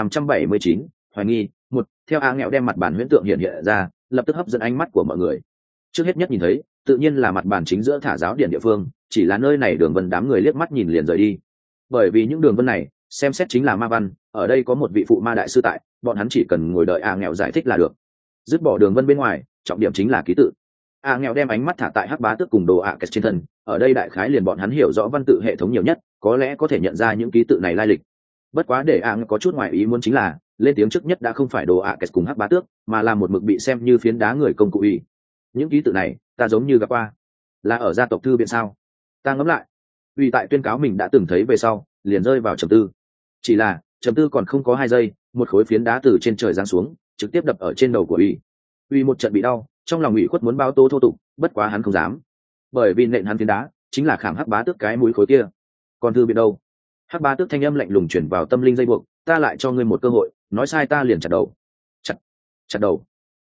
2579, hoài nghi, 1, theo nghèo đem mặt bản huyễn tượng hiện ra, lập tức hấp dẫn ánh mắt của mọi người. Trước hết nhất nhìn thấy, tự nhiên là mặt bản chính giữa thả giáo điện địa phương, chỉ là nơi này đường vân đám người liếc mắt nhìn liền rời đi. Bởi vì những đường vân này, xem xét chính là ma văn, ở đây có một vị phụ ma đại sư tại, bọn hắn chỉ cần ngồi đợi nghèo giải thích là được. Dứt bỏ đường vân bên ngoài, trọng điểm chính là ký tự. Nghèo đem ánh mắt thả tại Hắc Bá Tước cùng Đồ ạ Kết trên thân, ở đây đại khái liền bọn hắn hiểu rõ văn tự hệ thống nhiều nhất, có lẽ có thể nhận ra những ký tự này lai lịch. Bất quá để có chút ngoài ý muốn chính là, lên tiếng trước nhất đã không phải Đồ ạ Kết cùng Hắc Bá Tước, mà là một mực bị xem như phiến đá người công cụ ủy. Những ký tự này, ta giống như gặp qua, là ở gia tộc thư viện sao? Ta ngẫm lại, vì tại tuyên cáo mình đã từng thấy về sau, liền rơi vào trầm tư. Chỉ là trầm tư còn không có 2 giây, một khối phiến đá từ trên trời giáng xuống, trực tiếp đập ở trên đầu của uy một trận bị đau, trong lòng ủy khuất muốn báo tố thô tục, bất quá hắn không dám, bởi vì nện hắn phiến đá chính là khảm Hắc Bá Tước cái mũi khối kia. Còn thư viện đâu? Hắc Bá Tước thanh âm lạnh lùng chuyển vào tâm linh dây buộc, ta lại cho ngươi một cơ hội, nói sai ta liền chặt đầu. Chặt đầu.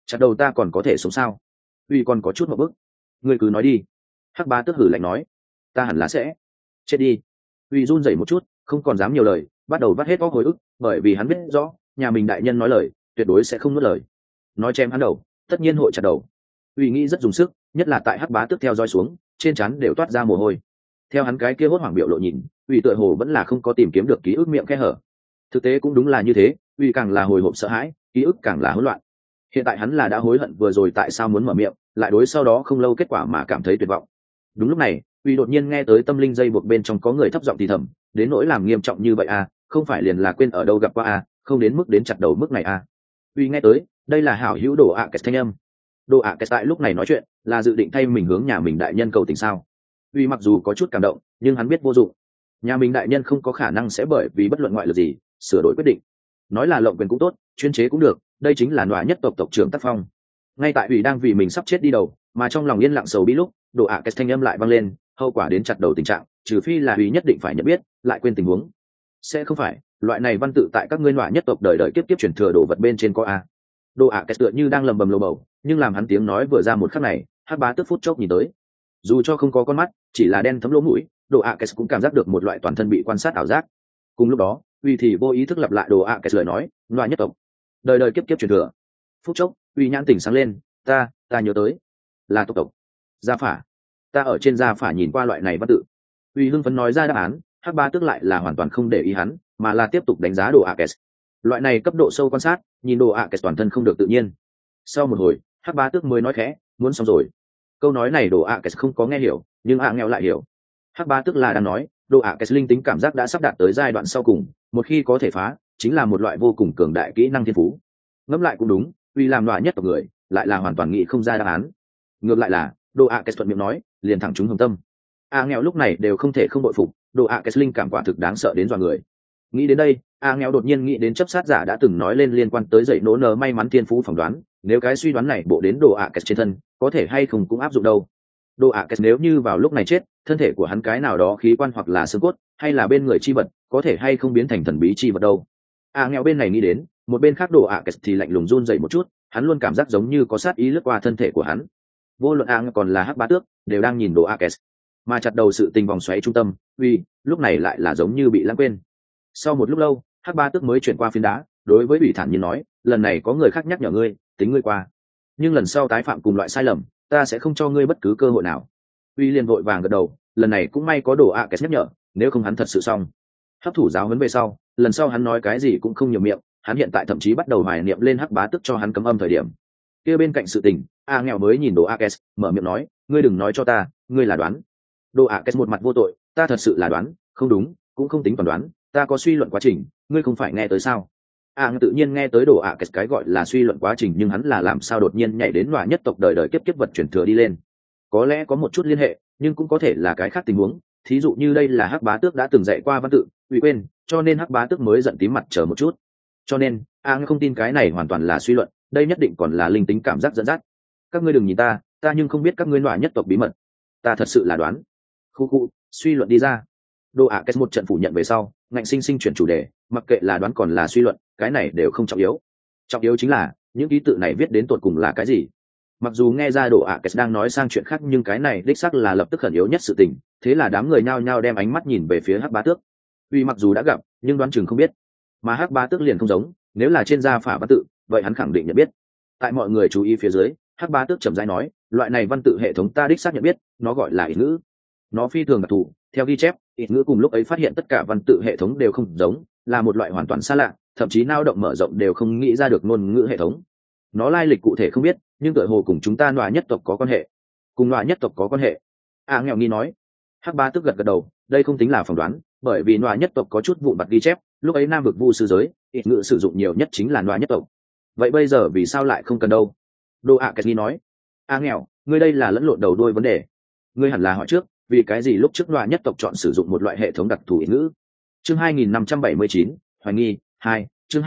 chặt đầu ta còn có thể sống sao? Uy còn có chút một bức. Ngươi cứ nói đi. Hắc bá tước hử lạnh nói. Ta hẳn là sẽ chết đi. Uy run rẩy một chút, không còn dám nhiều lời, bắt đầu vắt hết óc hồi ức, bởi vì hắn biết rõ nhà mình đại nhân nói lời tuyệt đối sẽ không nuốt lời. Nói chém hắn đầu, tất nhiên hội chặt đầu. Uy nghĩ rất dùng sức, nhất là tại Hắc bá tước theo dõi xuống, trên trán đều toát ra mồ hôi. Theo hắn cái kia hốt hoảng biểu lộ nhìn, Uy tựa hồ vẫn là không có tìm kiếm được ký ức miệng khe hở. Thực tế cũng đúng là như thế, Uy càng là hồi hộp sợ hãi, ký ức càng là hỗn loạn. Hiện tại hắn là đã hối hận vừa rồi tại sao muốn mở miệng, lại đối sau đó không lâu kết quả mà cảm thấy tuyệt vọng. Đúng lúc này, Uy đột nhiên nghe tới tâm linh dây buộc bên trong có người thấp giọng thì thầm, đến nỗi làm nghiêm trọng như vậy à, không phải liền là quên ở đâu gặp qua à, không đến mức đến chặt đầu mức này à. Uy nghe tới, đây là hảo hữu Đồ ạ Kẹt thanh âm. Đồ ạ Kẹt tại lúc này nói chuyện, là dự định thay mình hướng nhà mình đại nhân cầu tình sao? Uy mặc dù có chút cảm động, nhưng hắn biết vô dụng. Nhà mình đại nhân không có khả năng sẽ bởi vì bất luận ngoại lực gì sửa đổi quyết định. Nói là lộng quyền cũng tốt, chuyên chế cũng được, đây chính là nọa nhất tộc trưởng tác phong. Ngay tại Uy đang vì mình sắp chết đi đầu, mà trong lòng yên lặng sầu bi lúc, Đồ ạ Kẹt thanh âm lại vang lên, hậu quả đến chặt đầu tình trạng, trừ phi là Uy nhất định phải nhận biết, lại quên tình huống. Sẽ không phải, loại này văn tự tại các ngươi nọa nhất tộc đời đời kiếp kiếp truyền thừa đồ vật bên trên có a. Đồ ạ Kẹt tựa như đang lầm bầm lầu bầu, nhưng làm hắn tiếng nói vừa ra một khắc này, Hắc bá tức phút chốc nhìn tới. Dù cho không có con mắt, chỉ là đen thấm lỗ mũi, Đồ ạ Kẹt cũng cảm giác được một loại toàn thân bị quan sát ảo giác. Cùng lúc đó, Uy thì vô ý thức lặp lại Đồ ạ Kẹt lời nói, nọa nhất tộc đời đời kiếp kiếp truyền thừa. Phút chốc, Uy nhãn tỉnh sáng lên, ta nhớ tới, là tộc gia phả. Ta ở trên gia phả nhìn qua loại này văn tự. Uy hưng phấn nói ra đáp án, Hắc bá tức lại là hoàn toàn không để ý hắn, mà là tiếp tục đánh giá Đồ ạ Kẹt. Loại này cấp độ sâu quan sát, nhìn Đồ ạ Kẹt toàn thân không được tự nhiên. Sau một hồi, Hắc bá tước mới nói khẽ, muốn xong rồi. Câu nói này Đồ ạ Kẹt không có nghe hiểu, nhưng nghèo lại hiểu. Hắc bá tước là đang nói, Đồ ạ Kẹt linh tính cảm giác đã sắp đạt tới giai đoạn sau cùng, một khi có thể phá, chính là một loại vô cùng cường đại kỹ năng thiên phú. Ngẫm lại cũng đúng, vì làm nọa nhất tộc người, lại là hoàn toàn nghĩ không ra đáp án. Ngược lại là, Đồ ạ Kẹt thuận miệng nói, liền thẳng trúng hồng tâm. Nghèo lúc này đều không thể không bội phục, Đồ ạ Kẹt linh cảm quả thực đáng sợ đến dọa người. Nghĩ đến đây, nghèo đột nhiên nghĩ đến chấp sát giả đã từng nói lên liên quan tới dậy nỗ nở may mắn thiên phú phỏng đoán, nếu cái suy đoán này bộ đến Đồ ạ Kẹt trên thân, có thể hay không cũng áp dụng đâu. Đồ ạ Kẹt nếu như vào lúc này chết, thân thể của hắn cái nào đó khí quan hoặc là xương cốt, hay là bên người chi vật, có thể hay không biến thành thần bí chi vật đâu. Nghèo bên này nghĩ đến, một bên khác Đồ ạ Kẹt thì lạnh lùng run dậy một chút, hắn luôn cảm giác giống như có sát ý lướt qua thân thể của hắn. Vô luận còn là Hắc bá tước, đều đang nhìn Đồ ạ Kẹt, mà chặt đầu sự tình vòng xoáy trung tâm, Uy lúc này lại là giống như bị lãng quên. Sau một lúc lâu, Hắc bá tước mới chuyển qua phiến đá, đối với Uy thản nhiên nói, lần này có người khác nhắc nhở ngươi, tính ngươi qua, nhưng lần sau tái phạm cùng loại sai lầm, ta sẽ không cho ngươi bất cứ cơ hội nào. Uy liền vội vàng gật đầu, lần này cũng may có Đồ ạ Kẹt nhắc nhở, nếu không hắn thật sự xong. Hấp thủ giáo huấn về sau, lần sau hắn nói cái gì cũng không nhiều miệng, hắn hiện tại thậm chí bắt đầu hoài niệm lên Hắc bá tước cho hắn cấm âm thời điểm. Kia bên cạnh sự tình, nghèo mới nhìn Đồ ạ Kẹt, mở miệng nói, ngươi đừng nói cho ta, ngươi là đoán. Đồ ạ Kẹt một mặt vô tội, ta thật sự là đoán, không đúng, cũng không tính toàn đoán, ta có suy luận quá trình, ngươi không phải nghe tới sao? Tự nhiên nghe tới Đồ ạ Kẹt cái gọi là suy luận quá trình, nhưng hắn là làm sao đột nhiên nhảy đến nọa nhất tộc đời đời kiếp kiếp vật chuyển thừa đi lên? Có lẽ có một chút liên hệ, nhưng cũng có thể là cái khác tình huống. Thí dụ như đây là Hắc bá tước đã từng dạy qua văn tự, Uy quên, cho nên Hắc bá tước mới giận tím mặt chờ một chút. Cho nên, không tin cái này hoàn toàn là suy luận, đây nhất định còn là linh tính cảm giác dẫn dắt. Các ngươi đừng nhìn ta nhưng không biết các ngươi nọa nhất tộc bí mật. Ta thật sự là đoán. Khu, suy luận đi ra. Đồ ạ Kẹt một trận phủ nhận về sau, ngạnh sinh sinh chuyển chủ đề, mặc kệ là đoán còn là suy luận, cái này đều không trọng yếu. Trọng yếu chính là những ký tự này viết đến tột cùng là cái gì. Mặc dù nghe ra Đồ ạ Kẹt đang nói sang chuyện khác, nhưng cái này đích xác là lập tức khẩn yếu nhất sự tình. Thế là đám người nhao nhao đem ánh mắt nhìn về phía Hắc bá tước. Uy mặc dù đã gặp, nhưng đoán chừng không biết. Mà Hắc bá tước liền không giống, nếu là trên gia phả văn tự, vậy hắn khẳng định nhận biết. Tại mọi người chú ý phía dưới, Hắc bá tước chậm rãi nói, loại này văn tự hệ thống ta đích xác nhận biết, nó gọi là ý ngữ. Nó phi thường đặc thù, theo ghi chép, ít ngữ cùng lúc ấy phát hiện tất cả văn tự hệ thống đều không giống, là một loại hoàn toàn xa lạ, thậm chí nao động mở rộng đều không nghĩ ra được ngôn ngữ hệ thống. Nó lai lịch cụ thể không biết, nhưng tựa hồ cùng chúng ta nọa nhất tộc có quan hệ. Cùng nọa nhất tộc có quan hệ. Nghèo nghi nói. Hắc bá tức gật gật đầu, đây không tính là phỏng đoán, bởi vì nọa nhất tộc có chút vụn vặt ghi chép, lúc ấy Nam vực vu sư giới, ít ngữ sử dụng nhiều nhất chính là nọa nhất tộc. Vậy bây giờ vì sao lại không cần đâu? Đồ ạ Kẹt nghi nói. Nghèo, ngươi đây là lẫn lộn đầu đuôi vấn đề. Ngươi hẳn là hỏi trước, vì cái gì lúc trước nọa nhất tộc chọn sử dụng một loại hệ thống đặc thù ít ngữ. Chương 2579, hoài nghi 2, chương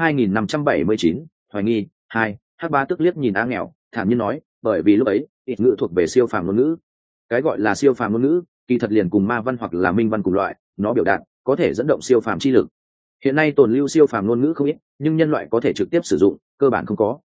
2579, hoài nghi 2. Hắc bá tức liếc nhìn nghèo, thản nhiên nói, bởi vì lúc ấy ít ngữ thuộc về siêu phàm ngôn ngữ. Cái gọi là siêu phàm ngôn ngữ, kỳ thật liền cùng ma văn hoặc là minh văn cùng loại, nó biểu đạt có thể dẫn động siêu phàm chi lực. Hiện nay tồn lưu siêu phàm ngôn ngữ không ít, nhưng nhân loại có thể trực tiếp sử dụng, cơ bản không có.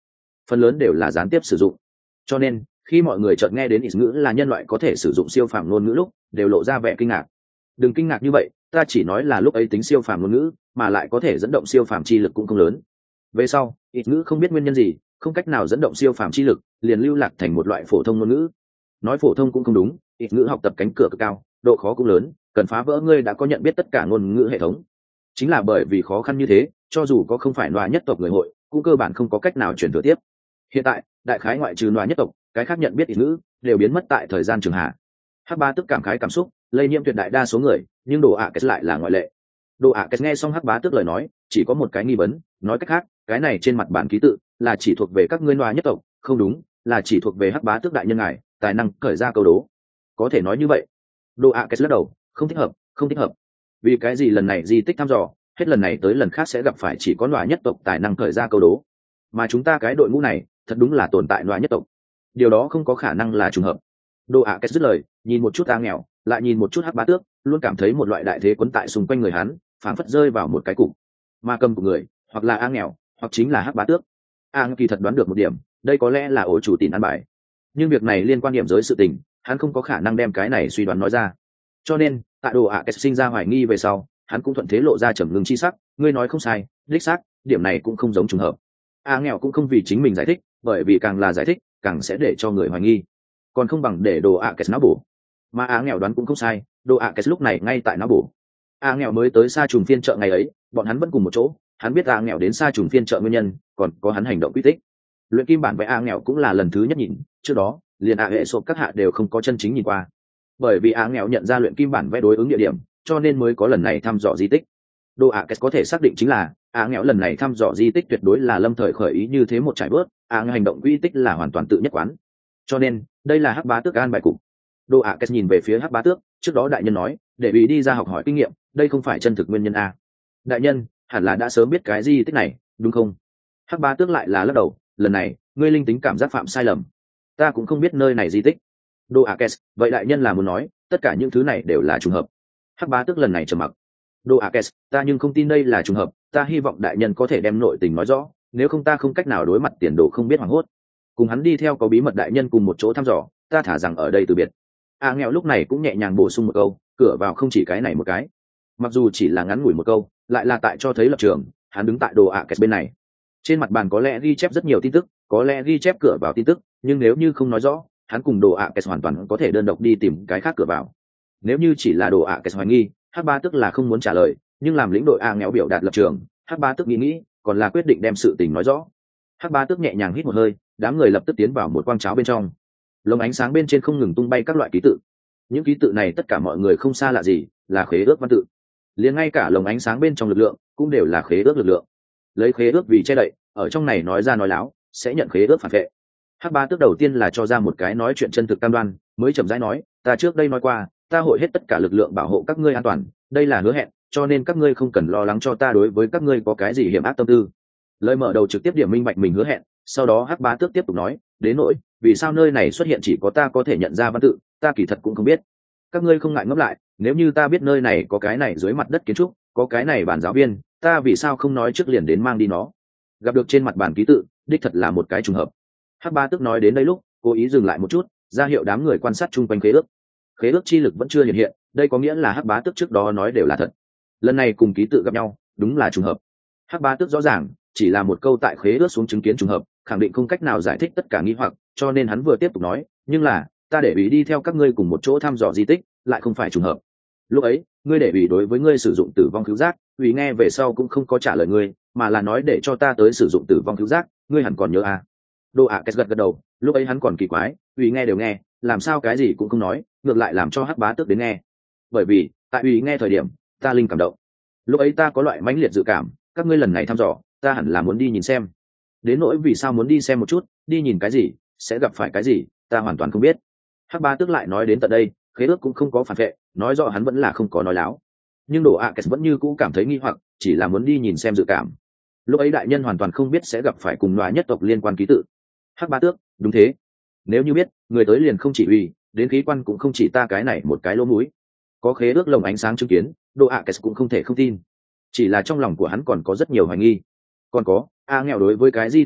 phần lớn đều là gián tiếp sử dụng. Cho nên khi mọi người chợt nghe đến ít ngữ là nhân loại có thể sử dụng siêu phàm ngôn ngữ lúc, đều lộ ra vẻ kinh ngạc. Đừng kinh ngạc như vậy, ta chỉ nói là lúc ấy tính siêu phàm ngôn ngữ, mà lại có thể dẫn động siêu phàm chi lực cũng không lớn. Về sau, ít ngữ không biết nguyên nhân gì, không cách nào dẫn động siêu phàm chi lực, liền lưu lạc thành một loại phổ thông ngôn ngữ. Nói phổ thông cũng không đúng, ít ngữ học tập cánh cửa cực cao, độ khó cũng lớn, cần phá vỡ ngươi đã có nhận biết tất cả ngôn ngữ hệ thống. Chính là bởi vì khó khăn như thế, cho dù có không phải loa nhất tộc người hội, cũng cơ bản không có cách nào chuyển thừa tiếp. Hiện tại, đại khái ngoại trừ loa nhất tộc, cái khác nhận biết ít ngữ đều biến mất tại thời gian trường hạ. Hắc Bá Tước cảm khái cảm xúc, lây nhiễm tuyệt đại đa số người, nhưng Đồ ạ Kết lại là ngoại lệ. Đồ ạ Kết nghe xong Hắc Bá Tước lời nói, chỉ có một cái nghi vấn, nói cách khác, cái này trên mặt bản ký tự là chỉ thuộc về các ngươi loa nhất tộc, không đúng, là chỉ thuộc về Hắc Bá Tước đại nhân ngài, tài năng khởi ra câu đố. Có thể nói như vậy. Đồ ạ Kết lắc đầu, không thích hợp, không thích hợp. Vì cái gì lần này di tích thăm dò, hết lần này tới lần khác sẽ gặp phải chỉ có loa nhất tộc tài năng khởi ra câu đố, mà chúng ta cái đội ngũ này thật đúng là tồn tại loa nhất tộc, điều đó không có khả năng là trùng hợp. Đồ ạ Kết dứt lời, nhìn một chút A Nghèo, lại nhìn một chút Hắc Bá Tước, luôn cảm thấy một loại đại thế quấn tại xung quanh người hắn, phảng phất rơi vào một cái cục. Mà cầm của người, hoặc là A Nghèo, hoặc chính là Hắc Bá Tước. A Nghèo kỳ thật đoán được một điểm, đây có lẽ là ổ chủ tín ăn bài. Nhưng việc này liên quan điểm giới sự tình, hắn không có khả năng đem cái này suy đoán nói ra. Cho nên, tại Đồ ạ Kết sinh ra hoài nghi về sau, hắn cũng thuận thế lộ ra trầm ngưng chi sắc, ngươi nói không sai, đích xác, điểm này cũng không giống trùng hợp. A Nghèo cũng không vì chính mình giải thích, bởi vì càng là giải thích, càng sẽ để cho người hoài nghi, còn không bằng để Đồ ạ Kết não bổ. Mà A Nghèo đoán cũng không sai, Đồ ạ Kết lúc này ngay tại não bổ. A Nghèo mới tới Sa Trùng phiên chợ ngày ấy, bọn hắn vẫn cùng một chỗ, hắn biết A Nghèo đến Sa Trùng phiên chợ nguyên nhân, còn có hắn hành động quy tích. Luyện kim bản vẽ A Nghèo cũng là lần thứ nhất nhìn, trước đó liền A hệ sộp các hạ đều không có chân chính nhìn qua. Bởi vì A Nghèo nhận ra luyện kim bản vẽ đối ứng địa điểm, cho nên mới có lần này thăm dò di tích. Đồ ạ Kết có thể xác định chính là A Nghèo lần này thăm dò di tích tuyệt đối là lâm thời khởi ý như thế một trải bớt, A Nghèo hành động quy tích là hoàn toàn tự nhất quán. Cho nên, đây là Hắc Bá Tước an bài cục. Đồ ạ Kết nhìn về phía Hắc Bá Tước, trước đó đại nhân nói, để bị đi ra học hỏi kinh nghiệm, đây không phải chân thực nguyên nhân a. Đại nhân, hẳn là đã sớm biết cái di tích này, đúng không? Hắc Bá Tước lại là lắc đầu, lần này, ngươi linh tính cảm giác phạm sai lầm. Ta cũng không biết nơi này di tích. Đồ ạ Kết, vậy đại nhân là muốn nói, tất cả những thứ này đều là trùng hợp. Hắc Bá Tước lần này trầm mặc. Đồ ạ Kết, ta nhưng không tin đây là trùng hợp, ta hy vọng đại nhân có thể đem nội tình nói rõ, nếu không ta không cách nào đối mặt tiền đồ không biết hoảng hốt. Cùng hắn đi theo có bí mật đại nhân cùng một chỗ thăm dò, ta thả rằng ở đây từ biệt. A Nghèo lúc này cũng nhẹ nhàng bổ sung một câu, cửa vào không chỉ cái này một cái. Mặc dù chỉ là ngắn ngủi một câu, lại là tại cho thấy lập trường, hắn đứng tại Đồ ạ Kết bên này. Trên mặt bàn có lẽ ghi chép rất nhiều tin tức, có lẽ ghi chép cửa vào tin tức, nhưng nếu như không nói rõ, hắn cùng Đồ ạ Kết hoàn toàn có thể đơn độc đi tìm cái khác cửa vào. Nếu như chỉ là Đồ ạ Kết hoài nghi, Hắc Bá Tước là không muốn trả lời, nhưng làm lĩnh đội A Nghèo biểu đạt lập trường, Hắc Bá Tước nghĩ, còn là quyết định đem sự tình nói rõ. Hắc Bá Tước nhẹ nhàng hít một hơi, đám người lập tức tiến vào một quang cháo bên trong. Lồng ánh sáng bên trên không ngừng tung bay các loại ký tự. Những ký tự này tất cả mọi người không xa lạ gì, là khế ước văn tự. Liền ngay cả lồng ánh sáng bên trong lực lượng cũng đều là khế ước lực lượng. Lấy khế ước vì che đậy, ở trong này nói ra nói láo, sẽ nhận khế ước phản vệ. Hắc Bá Tước đầu tiên là cho ra một cái nói chuyện chân thực cam đoan, mới chậm rãi nói, ta trước đây nói qua, ta hội hết tất cả lực lượng bảo hộ các ngươi an toàn, đây là hứa hẹn, cho nên các ngươi không cần lo lắng cho ta đối với các ngươi có cái gì hiểm ác tâm tư. Lời mở đầu trực tiếp điểm minh bạch mình hứa hẹn, sau đó Hắc Bá Tước tiếp tục nói, đến nỗi vì sao nơi này xuất hiện chỉ có ta có thể nhận ra văn tự, ta kỳ thật cũng không biết. Các ngươi không ngại ngẫm lại, nếu như ta biết nơi này có cái này dưới mặt đất kiến trúc, có cái này bản giáo viên, ta vì sao không nói trước liền đến mang đi nó. Gặp được trên mặt bản ký tự, đích thật là một cái trùng hợp. Hắc Bá Tước nói đến đây lúc, cố ý dừng lại một chút, ra hiệu đám người quan sát chung quanh khế ước. Khế ước chi lực vẫn chưa hiện hiện, đây có nghĩa là Hắc Bá Tước trước đó nói đều là thật. Lần này cùng ký tự gặp nhau, đúng là trùng hợp. Hắc Bá Tước rõ ràng, chỉ là một câu tại khế ước xuống chứng kiến trùng hợp, khẳng định không cách nào giải thích tất cả nghi hoặc, cho nên hắn vừa tiếp tục nói, nhưng là, ta để ý đi theo các ngươi cùng một chỗ thăm dò di tích, lại không phải trùng hợp. Lúc ấy, ngươi để ý đối với ngươi sử dụng tử vong cứu giác, ủy nghe về sau cũng không có trả lời ngươi, mà là nói để cho ta tới sử dụng tử vong cứu giác, ngươi hẳn còn nhớ à? Đồ ạ Kết gật gật đầu, lúc ấy hắn còn kỳ quái, ủy nghe đều nghe, làm sao cái gì cũng không nói, ngược lại làm cho Hắc Bá Tước đến nghe. Bởi vì, tại ủy nghe thời điểm, ta linh cảm động. Lúc ấy ta có loại mãnh liệt dự cảm, các ngươi lần này thăm dò, ta hẳn là muốn đi nhìn xem. Đến nỗi vì sao muốn đi xem một chút, đi nhìn cái gì, sẽ gặp phải cái gì, ta hoàn toàn không biết. Hắc Bá Tước lại nói đến tận đây, khế ước cũng không có phản vệ, nói rõ hắn vẫn là không có nói láo. Nhưng Đồ ạ Kết vẫn như cũ cảm thấy nghi hoặc, chỉ là muốn đi nhìn xem dự cảm. Lúc ấy đại nhân hoàn toàn không biết sẽ gặp phải cùng loài nhất tộc liên quan ký tự. Hắc Bá Tước, đúng thế. Nếu như biết, người tới liền không chỉ uy, đến khí quan cũng không chỉ ta cái này một cái lỗ mũi. Có khế ước lồng ánh sáng chứng kiến, Đồ ạ Kết cũng không thể không tin. Chỉ là trong lòng của hắn còn có rất nhiều hoài nghi. Còn có, A Nghèo đối với cái di tích này,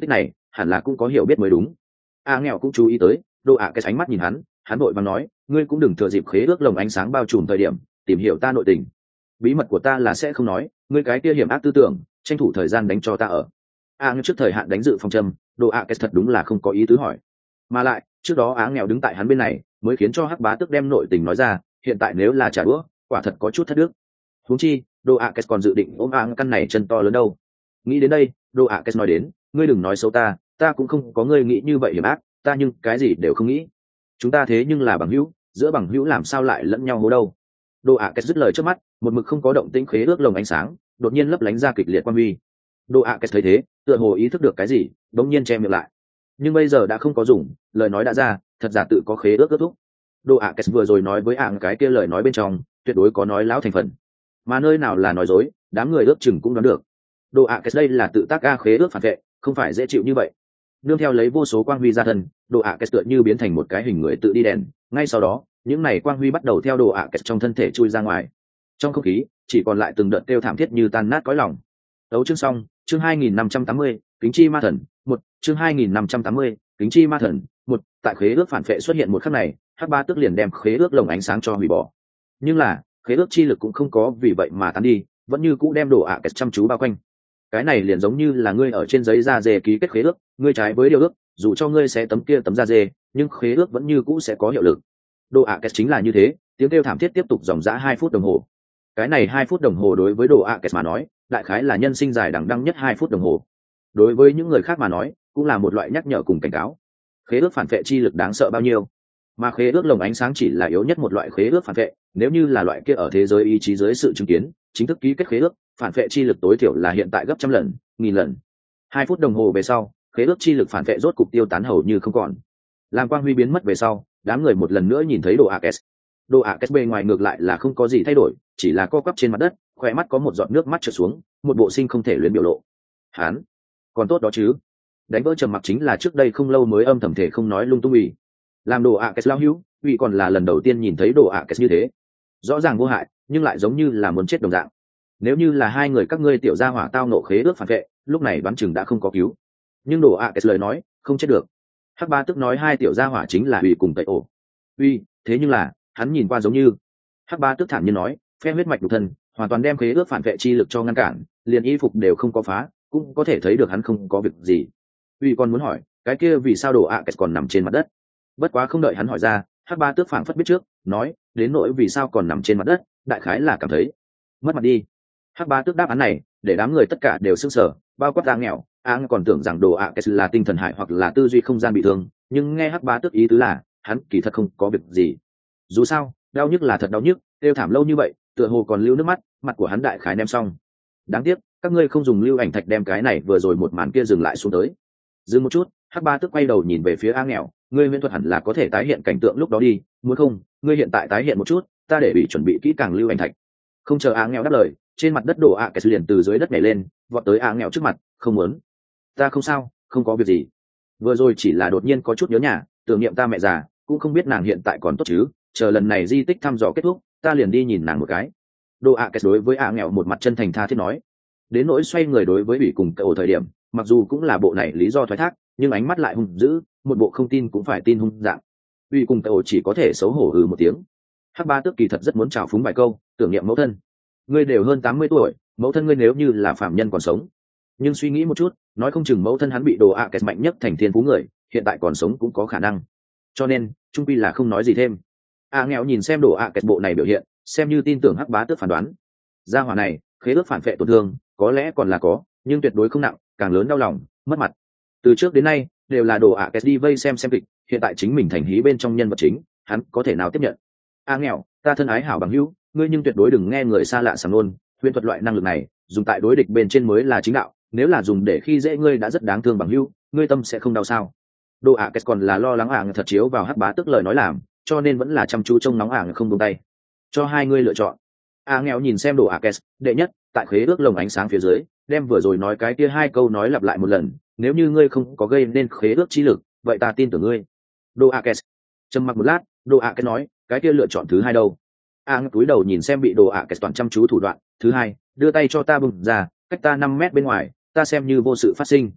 hẳn là cũng có hiểu biết mới đúng. A nghèo cũng chú ý tới đồ ạ cái ánh mắt nhìn hắn vội vàng nói, ngươi cũng đừng thừa dịp khế ước lồng ánh sáng bao trùm thời điểm tìm hiểu ta nội tình. Bí mật của ta là sẽ không nói, ngươi cái kia hiểm ác tư tưởng tranh thủ thời gian đánh cho ta ở. A trước thời hạn đánh dự phòng châm, đồ ạ cái thật đúng là không có ý tứ hỏi, mà lại trước đó Á nghèo đứng tại hắn bên này mới khiến cho Hắc Bá Tước đem nội tình nói ra, hiện tại nếu là trả đũa quả thật có chút thất đức. Huống chi đồ ạ cái còn dự định ôm A căn này chân to lớn đâu. Nghĩ đến đây đồ ạ cái nói đến, ngươi đừng nói xấu ta cũng không có ngươi nghĩ như vậy hiểm ác, ta nhưng cái gì đều không nghĩ. Chúng ta thế nhưng là bằng hữu, giữa bằng hữu làm sao lại lẫn nhau hố đâu. Đồ ạ cái dứt lời trước mắt, một mực không có động tĩnh khế ước lồng ánh sáng đột nhiên lấp lánh ra kịch liệt quang huy. Đồ ạ cái thấy thế tựa hồ ý thức được cái gì, đống nhiên che miệng lại, nhưng bây giờ đã không có dùng, lời nói đã ra, thật giả tự có khế ước kết thúc. Đồ ạ cái vừa rồi nói với cái kia lời nói bên trong tuyệt đối có nói láo thành phần, mà nơi nào là nói dối đám người ước chừng cũng đoán được. Đồ ạ cái đây là tự tác khế ước phản vệ, không phải dễ chịu như vậy. Nương theo lấy vô số quang huy ra thân, đồ ạ cái tựa như biến thành một cái hình người tự đi đèn, ngay sau đó những này quang huy bắt đầu theo đồ ạ cái trong thân thể chui ra ngoài. Trong không khí chỉ còn lại từng đợt kêu thảm thiết như tan nát cõi lòng. Đấu chương xong, chương 2580, kính chi ma thần, một chương 2580, kính chi ma thần, một. Tại khế ước phản vệ xuất hiện một khắc này, Hắc Bá Tước liền đem khế ước lồng ánh sáng cho hủy bỏ. Nhưng là khế ước chi lực cũng không có vì vậy mà tán đi, vẫn như cũ đem đồ ạ kẹt chăm chú bao quanh. Cái này liền giống như là ngươi ở trên giấy da dê ký kết khế ước, ngươi trái với điều ước, dù cho ngươi sẽ tấm kia tấm da dê, nhưng khế ước vẫn như cũ sẽ có hiệu lực. Đồ ạ kẹt chính là như thế, tiếng kêu thảm thiết tiếp tục dòng dã 2 phút đồng hồ. Cái này 2 phút đồng hồ đối với đồ ạ kẹt mà nói, đại khái là nhân sinh dài đằng đẵng nhất 2 phút đồng hồ. Đối với những người khác mà nói cũng là một loại nhắc nhở cùng cảnh cáo. Khế ước phản vệ chi lực đáng sợ bao nhiêu, mà khế ước lồng ánh sáng chỉ là yếu nhất một loại khế ước phản vệ. Nếu như là loại kia ở thế giới ý chí dưới sự chứng kiến chính thức ký kết khế ước, phản vệ chi lực tối thiểu là hiện tại gấp trăm lần, nghìn lần. 2 phút đồng hồ về sau, khế ước chi lực phản vệ rốt cục tiêu tán hầu như không còn. Làm quang huy biến mất về sau, đám người một lần nữa nhìn thấy đồ Akes. Đồ Akes bề ngoài ngược lại là không có gì thay đổi, chỉ là co quắp trên mặt đất, khóe mắt có một giọt nước mắt trượt xuống, một bộ sinh không thể luyến biểu lộ. Hán, còn tốt đó chứ. Đánh vỡ trầm mặc chính là trước đây không lâu mới âm thầm thể không nói lung tung ủy. Làm đồ Akes lao hữu, ủy còn là lần đầu tiên nhìn thấy đồ Akes như thế. Rõ ràng vô hại, nhưng lại giống như là muốn chết đồng dạng. Nếu như là hai người các ngươi tiểu gia hỏa tao nộ khế ước phản vệ, lúc này đoán chừng đã không có cứu. Nhưng đồ Akes lời nói, không chết được. Hắc Ba tức nói hai tiểu gia hỏa chính là ủy cùng tẩy ổ. Uy, thế nhưng là, hắn nhìn qua giống như. Hắc Ba tức thản nhiên nói, phe huyết mạch đục thân, hoàn toàn đem khế ước phản vệ chi lực cho ngăn cản, liền y phục đều không có phá, cũng có thể thấy được hắn không có việc gì. Uy còn muốn hỏi, cái kia vì sao đồ Akes còn nằm trên mặt đất? Bất quá không đợi hắn hỏi ra, Hắc Ba tước phảng phất biết trước, nói, đến nỗi vì sao còn nằm trên mặt đất, đại khái là cảm thấy mất mặt đi. Hắc Ba tước đáp án này, để đám người tất cả đều sững sờ, bao quát A nghèo, A còn tưởng rằng đồ Akes là tinh thần hại hoặc là tư duy không gian bị thương, nhưng nghe Hắc Ba tước ý tứ là, hắn kỳ thật không có việc gì. Dù sao, đau nhức là thật đau nhức, tiêu thảm lâu như vậy, tựa hồ còn lưu nước mắt, mặt của hắn đại khái ném xong. Đáng tiếc, các ngươi không dùng lưu ảnh thạch đem cái này vừa rồi một màn kia dừng lại xuống tới. Dừng một chút, Hắc Ba tước quay đầu nhìn về phía A nghèo, ngươi huyễn thuật hẳn là có thể tái hiện cảnh tượng lúc đó đi, muốn không ngươi hiện tại tái hiện một chút, ta để bị chuẩn bị kỹ càng lưu ảnh thạch. Không chờ A nghèo đáp lời, trên mặt đất đổ Akes liền từ dưới đất nhảy lên, vọt tới A nghèo trước mặt, không muốn. Ta không sao, không có việc gì. Vừa rồi chỉ là đột nhiên có chút nhớ nhà, tưởng niệm ta mẹ già, cũng không biết nàng hiện tại còn tốt chứ, chờ lần này di tích thăm dò kết thúc, ta liền đi nhìn nàng một cái. Đồ Akes đối với A nghèo một mặt chân thành tha thiết nói. Đến nỗi xoay người đối với ủy cùng cậu thời điểm, mặc dù cũng là bộ này lý do thoái thác, nhưng ánh mắt lại hung dữ, một bộ không tin cũng phải tin hung dạng. Ủy cùng cậu chỉ có thể xấu hổ một tiếng. Hắc Ba tước kỳ thật rất muốn chào phúng vài câu, tưởng niệm mẫu thân. Ngươi đều hơn 80 tuổi, mẫu thân ngươi nếu như là phạm nhân còn sống. Nhưng suy nghĩ một chút, nói không chừng mẫu thân hắn bị đồ Akes mạnh nhất thành thiên phú người, hiện tại còn sống cũng có khả năng. Cho nên, trung quy là không nói gì thêm. Nghèo nhìn xem đồ Akes bộ này biểu hiện, xem như tin tưởng Hắc Bá tước phán đoán. Gia hỏa này, khế ước phản vệ tổn thương, có lẽ còn là có, nhưng tuyệt đối không nặng, càng lớn đau lòng, mất mặt. Từ trước đến nay, đều là đồ Akes đi vây xem kịch, hiện tại chính mình thành hí bên trong nhân vật chính, hắn có thể nào tiếp nhận? Nghèo, ta thân ái hảo bằng hữu, ngươi nhưng tuyệt đối đừng nghe người xa lạ sảng nôn, huyễn thuật loại năng lực này, dùng tại đối địch bên trên mới là chính đạo, nếu là dùng để khi dễ ngươi đã rất đáng thương bằng hữu, ngươi tâm sẽ không đau sao? Đồ Akes còn là lo lắng thật chiếu vào Hắc Bá tức lời nói làm, cho nên vẫn là chăm chú trông nóng không buông tay. Cho hai ngươi lựa chọn. Nghèo nhìn xem đồ Akes, đệ nhất, tại khế ước lồng ánh sáng phía dưới, đem vừa rồi nói cái kia hai câu nói lặp lại một lần, nếu như ngươi không có gây nên khế ước chi lực, vậy ta tin tưởng ngươi. Đồ Akes trầm mặc một lát, đồ Akes nói, cái kia lựa chọn thứ hai đâu? Cúi đầu nhìn xem bị đồ Akes toàn chăm chú thủ đoạn, thứ hai, đưa tay cho ta bùng ra, cách ta 5 mét bên ngoài, ta xem như vô sự phát sinh.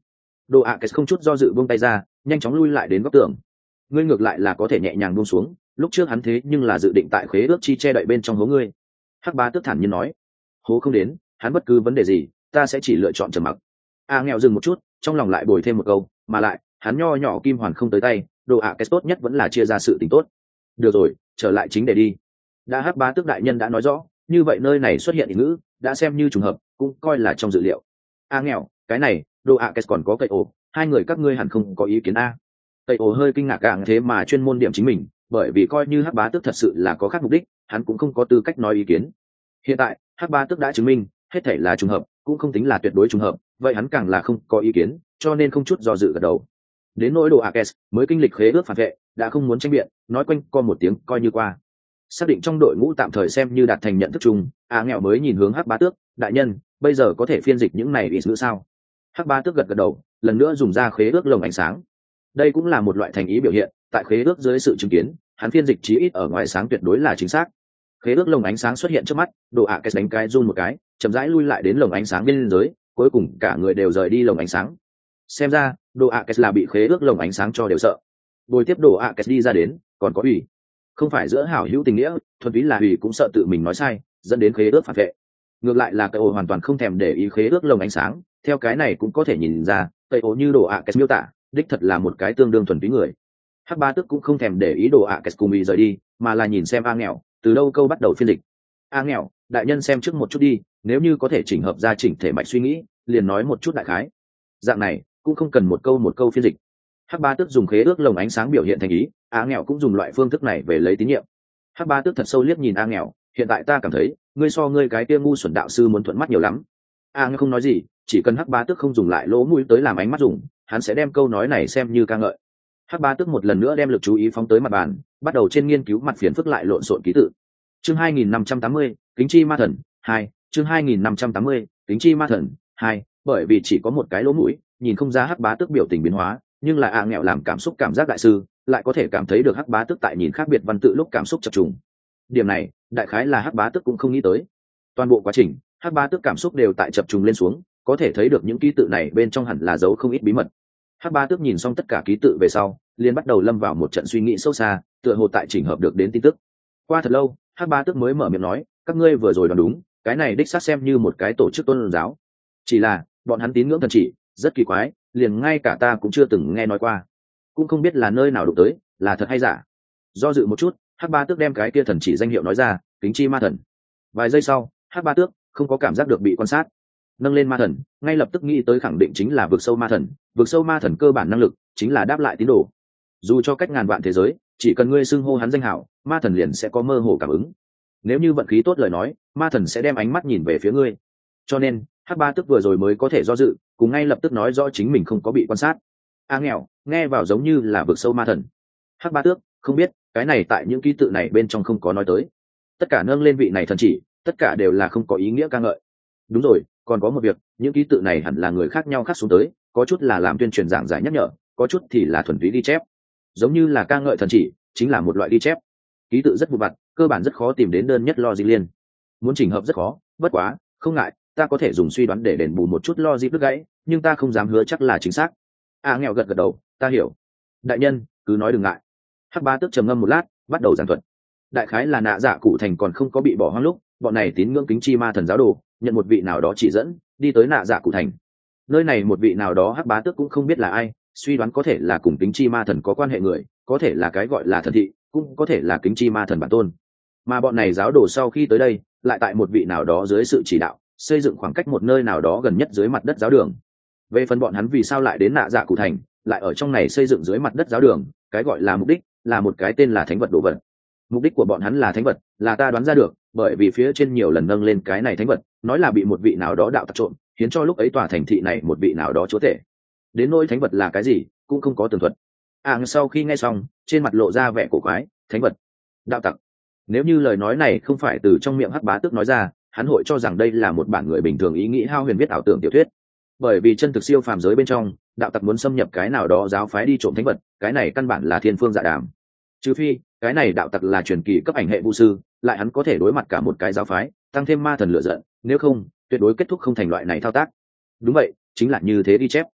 Đồ ạ cái không chút do dự buông tay ra, nhanh chóng lui lại đến góc tường. Ngươi ngược lại là có thể nhẹ nhàng buông xuống, lúc trước hắn thế nhưng là dự định tại khế ước chi che đậy bên trong hố ngươi. Hắc Bá Tước thản nhiên nói, hố không đến, hắn bất cứ vấn đề gì, ta sẽ chỉ lựa chọn trầm mặc. Nghèo dừng một chút, trong lòng lại bồi thêm một câu, mà lại, hắn nho nhỏ kim hoàn không tới tay, Đồ ạ cái tốt nhất vẫn là chia ra sự tình tốt. Được rồi, trở lại chính để đi. Đã Hắc Bá Tước đại nhân đã nói rõ, như vậy nơi này xuất hiện ý ngữ, đã xem như trùng hợp, cũng coi là trong dự liệu. Nghèo, cái này, Đồ ạ cái còn có cây ổ, hai người các ngươi hẳn không có ý kiến a. Tây ổ hơi kinh ngạc càng thế mà chuyên môn điểm chính mình, bởi vì coi như Hắc Bá Tước thật sự là có khác mục đích, hắn cũng không có tư cách nói ý kiến. Hiện tại, Hắc Bá Tước đã chứng minh, hết thảy là trùng hợp, cũng không tính là tuyệt đối trùng hợp, vậy hắn càng là không có ý kiến, cho nên không chút do dự gật đầu. Đến nỗi Đồ Akes mới kinh lịch khế ước phản vệ, đã không muốn tranh biện, nói quanh co một tiếng coi như qua. Xác định trong đội ngũ tạm thời xem như đạt thành nhận thức chung, nghèo mới nhìn hướng Hắc Bá Tước, đại nhân, bây giờ có thể phiên dịch những này ý ngữ sao? Hắc Bá Tước gật gật đầu, lần nữa dùng ra khế ước lồng ánh sáng. Đây cũng là một loại thành ý biểu hiện, tại khế ước dưới sự chứng kiến, hắn phiên dịch chí ít ở ngoài sáng tuyệt đối là chính xác. Khế ước lồng ánh sáng xuất hiện trước mắt, Đồ Akes đánh cái run một cái, chậm rãi lui lại đến lồng ánh sáng bên dưới, cuối cùng cả người đều rời đi lồng ánh sáng. Xem ra, Đồ Akes là bị khế ước lồng ánh sáng cho đều sợ. Bồi tiếp Đồ Akes đi ra đến, còn có ủy, không phải giữa hảo hữu tình nghĩa, thuần túy là ủy cũng sợ tự mình nói sai, dẫn đến khế ước phản vệ. Ngược lại là Cây Ổ hoàn toàn không thèm để ý khế ước lồng ánh sáng, theo cái này cũng có thể nhìn ra, Cây Ổ như Đồ Akes miêu tả, đích thật là một cái tương đương thuần túy người. Hắc Bá Tước cũng không thèm để ý Đồ Akes cùng ý rời đi, mà là nhìn xem nghèo, từ đâu câu bắt đầu phiên dịch. Nghèo, đại nhân xem trước một chút đi, nếu như có thể chỉnh hợp ra chỉnh thể mạch suy nghĩ, liền nói một chút đại khái. Dạng này cũng không cần một câu phiên dịch. Hắc Bá Tước dùng khế ước lồng ánh sáng biểu hiện thành ý, nghèo cũng dùng loại phương thức này về lấy tín nhiệm. Hắc Bá Tước thật sâu liếc nhìn nghèo, hiện tại ta cảm thấy ngươi so ngươi cái kia ngu xuẩn đạo sư muốn thuận mắt nhiều lắm. Nghèo không nói gì, chỉ cần Hắc Bá Tước không dùng lại lỗ mũi tới làm ánh mắt dùng, hắn sẽ đem câu nói này xem như ca ngợi. Hắc Bá Tước một lần nữa đem lực chú ý phóng tới mặt bàn, bắt đầu trên nghiên cứu mặt phiền phức lại lộn xộn ký tự. Chương 2580, Kính chi ma thần 2, chương 2580, Kính chi ma thần 2, bởi vì chỉ có một cái lỗ mũi, nhìn không ra Hắc Bá Tước biểu tình biến hóa, nhưng là nghèo làm cảm xúc cảm giác đại sư, lại có thể cảm thấy được Hắc Bá Tước tại nhìn khác biệt văn tự lúc cảm xúc chập trùng. Điểm này, đại khái là Hắc Bá Tước cũng không nghĩ tới. Toàn bộ quá trình, Hắc Bá Tước cảm xúc đều tại chập trùng lên xuống, có thể thấy được những ký tự này bên trong hẳn là giấu không ít bí mật. Hắc Bá Tước nhìn xong tất cả ký tự về sau, liền bắt đầu lâm vào một trận suy nghĩ sâu xa, tựa hồ tại chỉnh hợp được đến tin tức. Qua thật lâu, Hắc Bá Tước mới mở miệng nói, các ngươi vừa rồi đoán đúng, cái này đích xác xem như một cái tổ chức tôn giáo. Chỉ là bọn hắn tín ngưỡng thần chỉ rất kỳ quái, liền ngay cả ta cũng chưa từng nghe nói qua, cũng không biết là nơi nào đụng tới, là thật hay giả. Do dự một chút, Hắc Bá Tước đem cái kia thần chỉ danh hiệu nói ra, Kính chi ma thần. Vài giây sau, Hắc Bá Tước không có cảm giác được bị quan sát, nâng lên ma thần, ngay lập tức nghĩ tới khẳng định chính là vực sâu ma thần. Vực sâu ma thần cơ bản năng lực chính là đáp lại tín đồ, dù cho cách ngàn vạn thế giới, chỉ cần ngươi xưng hô hắn danh hảo, ma thần liền sẽ có mơ hồ cảm ứng. Nếu như vận khí tốt lời nói, ma thần sẽ đem ánh mắt nhìn về phía ngươi. Cho nên Hắc Bá Tước vừa rồi mới có thể do dự, cùng ngay lập tức nói rõ chính mình không có bị quan sát. Nghèo nghe vào giống như là vực sâu ma thần. Hắc Bá Tước không biết, cái này tại những ký tự này bên trong không có nói tới. Tất cả nâng lên vị này thần chỉ, tất cả đều là không có ý nghĩa ca ngợi. Đúng rồi, còn có một việc, những ký tự này hẳn là người khác nhau khắc xuống tới, có chút là làm tuyên truyền giảng giải nhắc nhở, có chút thì là thuần túy ghi chép. Giống như là ca ngợi thần chỉ, chính là một loại ghi chép. Ký tự rất vụn vặt, cơ bản rất khó tìm đến đơn nhất logic liên. Muốn chỉnh hợp rất khó, bất quá, không ngại, ta có thể dùng suy đoán để đền bù một chút logic đứt gãy, nhưng ta không dám hứa chắc là chính xác. Nghèo gật gật đầu, ta hiểu. Đại nhân, cứ nói đừng ngại. Hắc Bá Tước trầm ngâm một lát, bắt đầu giảng thuật. Đại khái là Nạ Dạ Cụ Thành còn không có bị bỏ hoang lúc, bọn này tín ngưỡng kính chi ma thần giáo đồ, nhận một vị nào đó chỉ dẫn, đi tới Nạ Dạ Cụ Thành. Nơi này một vị nào đó Hắc Bá Tước cũng không biết là ai, suy đoán có thể là cùng kính chi ma thần có quan hệ người, có thể là cái gọi là thần thị, cũng có thể là kính chi ma thần bản tôn. Mà bọn này giáo đồ sau khi tới đây, lại tại một vị nào đó dưới sự chỉ đạo, xây dựng khoảng cách một nơi nào đó gần nhất dưới mặt đất giáo đường. Về phần bọn hắn vì sao lại đến Nạ Dạ Cụ Thành, lại ở trong này xây dựng dưới mặt đất giáo đường, cái gọi là mục đích là một cái tên là thánh vật đồ vật. Mục đích của bọn hắn là thánh vật, là ta đoán ra được, bởi vì phía trên nhiều lần nâng lên cái này thánh vật, nói là bị một vị nào đó đạo tặc trộm, khiến cho lúc ấy tòa thành thị này một vị nào đó chúa tể. Đến nỗi thánh vật là cái gì, cũng không có tường thuật. Sau khi nghe xong, trên mặt lộ ra vẻ cổ quái, thánh vật, đạo tặc. Nếu như lời nói này không phải từ trong miệng Hắc Bá Tước nói ra, hắn hội cho rằng đây là một bản người bình thường ý nghĩ hao huyền viết ảo tưởng tiểu thuyết. Bởi vì chân thực siêu phàm giới bên trong, đạo tặc muốn xâm nhập cái nào đó giáo phái đi trộm thánh vật, cái này căn bản là thiên phương dạ đàm. Trừ phi cái này đạo tặc là truyền kỳ cấp ảnh hệ vũ sư, lại hắn có thể đối mặt cả một cái giáo phái, tăng thêm ma thần lựa giận, nếu không tuyệt đối kết thúc không thành loại này thao tác. Đúng vậy, chính là như thế đi chép.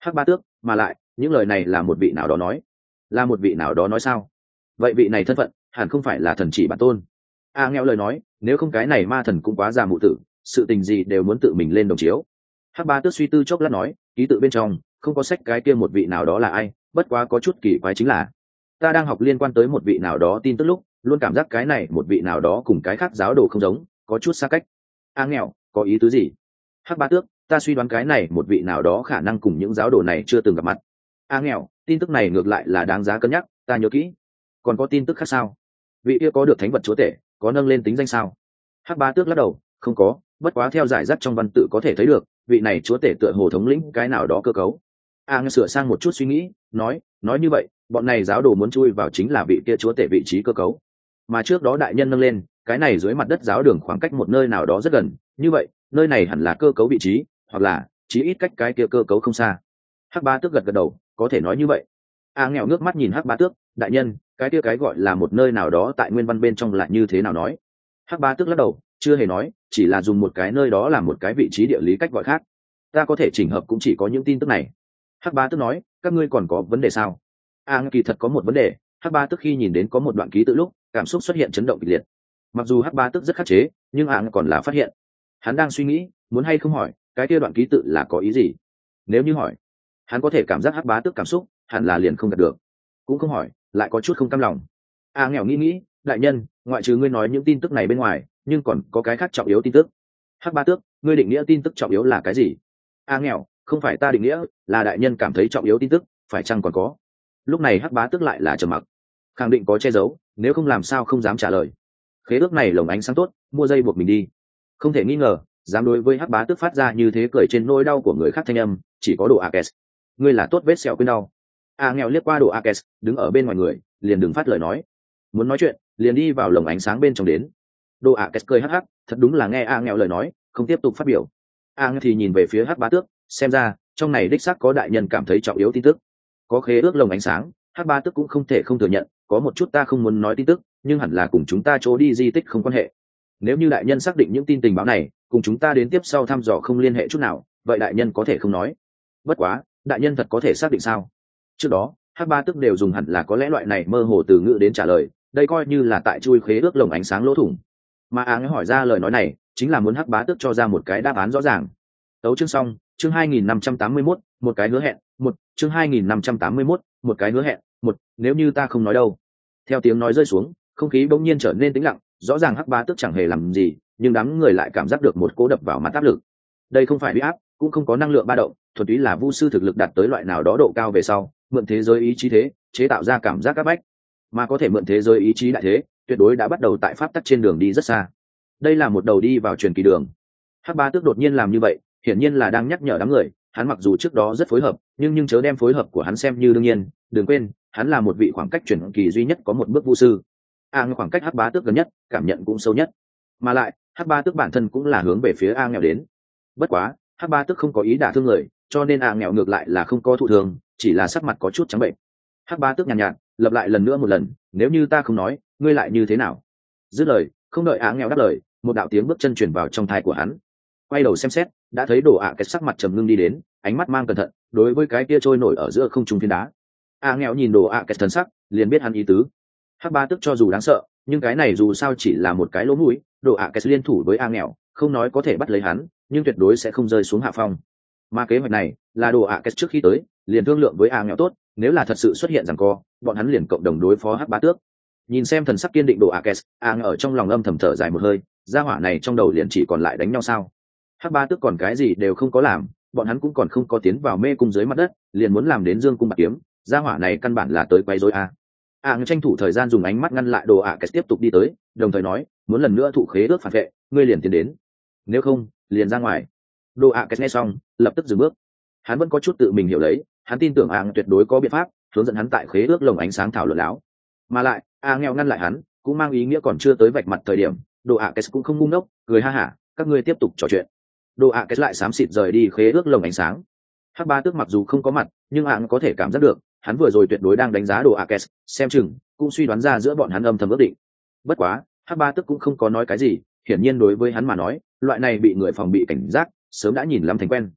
Hắc Ba Tước, mà lại những lời này là một vị nào đó nói. Là một vị nào đó nói sao? Vậy vị này thân phận hẳn không phải là thần chỉ bản tôn. Nghèo lời nói, nếu không cái này ma thần cũng quá già mụ tử, sự tình gì đều muốn tự mình lên đồng chiếu. Hắc Ba Tước suy tư chốc lát nói, ký tự bên trong không có sách cái kia một vị nào đó là ai, bất quá có chút kỳ quái chính là ta đang học liên quan tới một vị nào đó tin tức lúc luôn cảm giác cái này một vị nào đó cùng cái khác giáo đồ không giống, có chút xa cách. Nghèo, có ý tứ gì? Hắc Ba Tước, ta suy đoán cái này một vị nào đó khả năng cùng những giáo đồ này chưa từng gặp mặt. Nghèo, tin tức này ngược lại là đáng giá cân nhắc, ta nhớ kỹ. Còn có tin tức khác sao? Vị kia có được thánh vật chúa tể, có nâng lên tính danh sao? Hắc Ba Tước lắc đầu, không có, bất quá theo giải dắt trong văn tự có thể thấy được vị này chúa tể tựa hồ thống lĩnh cái nào đó cơ cấu. Sửa sang một chút suy nghĩ, nói như vậy bọn này giáo đồ muốn chui vào chính là vị kia chúa tể vị trí cơ cấu, mà trước đó đại nhân nâng lên cái này dưới mặt đất giáo đường khoảng cách một nơi nào đó rất gần, như vậy nơi này hẳn là cơ cấu vị trí, hoặc là chí ít cách cái kia cơ cấu không xa. Hắc Ba Tước gật gật đầu, có thể nói như vậy. Nghèo ngước mắt nhìn Hắc Ba Tước, đại nhân, cái kia cái gọi là một nơi nào đó tại nguyên văn bên trong là như thế nào nói? Hắc Ba Tước lắc đầu, chưa hề nói, chỉ là dùng một cái nơi đó làm một cái vị trí địa lý cách gọi khác. Ta có thể chỉnh hợp cũng chỉ có những tin tức này. Hắc Ba Tước nói, các ngươi còn có vấn đề sao? Kỳ thật có một vấn đề. Hắc Ba Tước khi nhìn đến có một đoạn ký tự lúc, cảm xúc xuất hiện chấn động kịch liệt. Mặc dù Hắc Ba Tước rất khắc chế, nhưng còn là phát hiện. Hắn đang suy nghĩ, muốn hay không hỏi, cái kia đoạn ký tự là có ý gì? Nếu như hỏi, hắn có thể cảm giác Hắc Ba Tước cảm xúc, hẳn là liền không đạt được. Cũng không hỏi, lại có chút không cam lòng. Nghèo nghĩ, đại nhân, ngoại trừ ngươi nói những tin tức này bên ngoài, nhưng còn có cái khác trọng yếu tin tức. Hắc Ba Tước, ngươi định nghĩa tin tức trọng yếu là cái gì? Nghèo, không phải ta định nghĩa, là đại nhân cảm thấy trọng yếu tin tức, phải chăng còn có? Lúc này Hắc Bá Tước lại là trầm mặc, khẳng định có che giấu, nếu không làm sao không dám trả lời. Khế ước này lồng ánh sáng tốt, mua dây buộc mình đi. Không thể nghi ngờ, dám đối với Hắc Bá Tước phát ra như thế cười trên nỗi đau của người khác thanh âm, chỉ có Đồ Akes. Ngươi là tốt vết sẹo quên đau. Nghèo liếc qua Đồ Akes, đứng ở bên ngoài người, liền đừng phát lời nói. Muốn nói chuyện, liền đi vào lồng ánh sáng bên trong đến. Đồ Akes cười hắc hắc, thật đúng là nghe nghèo lời nói, không tiếp tục phát biểu. Thì nhìn về phía Hắc Bá Tước, xem ra trong này đích xác có đại nhân cảm thấy trọng yếu tin tức. Có khế ước lồng ánh sáng, Hắc Ba Tước cũng không thể không thừa nhận, có một chút ta không muốn nói tin tức, nhưng hẳn là cùng chúng ta chỗ đi di tích không quan hệ. Nếu như đại nhân xác định những tin tình báo này cùng chúng ta đến tiếp sau thăm dò không liên hệ chút nào, vậy đại nhân có thể không nói. Bất quá, đại nhân thật có thể xác định sao? Trước đó, Hắc Ba Tước đều dùng hẳn là có lẽ loại này mơ hồ từ ngữ đến trả lời, đây coi như là tại chui khế ước lồng ánh sáng lỗ thủng. Mà hỏi ra lời nói này, chính là muốn Hắc Bá Tước cho ra một cái đáp án rõ ràng. Tấu chương xong, chương 2581, một cái hứa hẹn, chương 2581, một cái hứa hẹn, nếu như ta không nói đâu. Theo tiếng nói rơi xuống, không khí bỗng nhiên trở nên tĩnh lặng, rõ ràng Hắc Bá Tước chẳng hề làm gì, nhưng đám người lại cảm giác được một cỗ đập vào mặt áp lực. Đây không phải uy áp, cũng không có năng lượng ba động, thuần túy là vu sư thực lực đạt tới loại nào đó độ cao về sau, mượn thế giới ý chí thế, chế tạo ra cảm giác áp bách. Mà có thể mượn thế giới ý chí đại thế, tuyệt đối đã bắt đầu tại pháp tắc trên đường đi rất xa. Đây là một đầu đi vào truyền kỳ đường. Hắc Bá Tước đột nhiên làm như vậy, hiển nhiên là đang nhắc nhở đám người, hắn mặc dù trước đó rất phối hợp, nhưng chớ đem phối hợp của hắn xem như đương nhiên, đừng quên, hắn là một vị khoảng cách truyền kỳ duy nhất có một bước vu sư. Khoảng cách Hắc Bá Tước gần nhất, cảm nhận cũng sâu nhất. Mà lại, Hắc Bá Tước bản thân cũng là hướng về phía nghèo đến. Bất quá, Hắc Bá Tước không có ý đả thương người, cho nên nghèo ngược lại là không có thụ thương, chỉ là sắc mặt có chút trắng bệnh. Hắc Bá Tước nhàn nhạt, lặp lại lần nữa một lần, nếu như ta không nói, ngươi lại như thế nào? Dứt lời, không đợi nghèo đáp lời, một đạo tiếng bước chân truyền vào trong tai của hắn. Quay đầu xem xét, đã thấy Đồ Akes sắc mặt trầm ngưng đi đến, ánh mắt mang cẩn thận đối với cái kia trôi nổi ở giữa không trung phiến đá. Nghèo nhìn Đồ Akes thần sắc, liền biết hắn ý tứ. Hắc Bá Tước cho dù đáng sợ, nhưng cái này dù sao chỉ là một cái lỗ mũi, Đồ Akes liên thủ với nghèo, không nói có thể bắt lấy hắn, nhưng tuyệt đối sẽ không rơi xuống hạ phong. Mà kế hoạch này là Đồ Akes trước khi tới, liền thương lượng với nghèo tốt, nếu là thật sự xuất hiện giằng co, bọn hắn liền cộng đồng đối phó Hắc Bá Tước. Nhìn xem thần sắc kiên định Đồ Akes, ở trong lòng âm thầm thở dài một hơi, gia hỏa này trong đầu liền chỉ còn lại đánh nhau sao? Hắc Bá Tước còn cái gì đều không có làm, bọn hắn cũng còn không có tiến vào mê cung dưới mặt đất, liền muốn làm đến dương cung bạc kiếm, gia hỏa này căn bản là tới quấy rối tranh thủ thời gian dùng ánh mắt ngăn lại Đồ Akes tiếp tục đi tới, đồng thời nói, muốn lần nữa thụ khế ước phản vệ, ngươi liền tiến đến, nếu không, liền ra ngoài. Đồ Akes nghe xong, lập tức dừng bước. Hắn vẫn có chút tự mình hiểu lấy, hắn tin tưởng tuyệt đối có biện pháp hướng dẫn hắn tại khế ước lồng ánh sáng thảo luận láo. Mà lại, nghèo ngăn lại hắn, cũng mang ý nghĩa còn chưa tới vạch mặt thời điểm, Đồ Akes cũng không ngu ngốc, cười ha hả, các ngươi tiếp tục trò chuyện. Đồ Akes lại xám xịt rời đi khế ước lồng ánh sáng. Hắc Bá Tước mặc dù không có mặt, nhưng có thể cảm giác được, hắn vừa rồi tuyệt đối đang đánh giá Đồ Akes, xem chừng cũng suy đoán ra giữa bọn hắn âm thầm ước định. Bất quá, Hắc Bá Tước cũng không có nói cái gì, hiển nhiên đối với hắn mà nói, loại này bị người phòng bị cảnh giác, sớm đã nhìn lắm thành quen.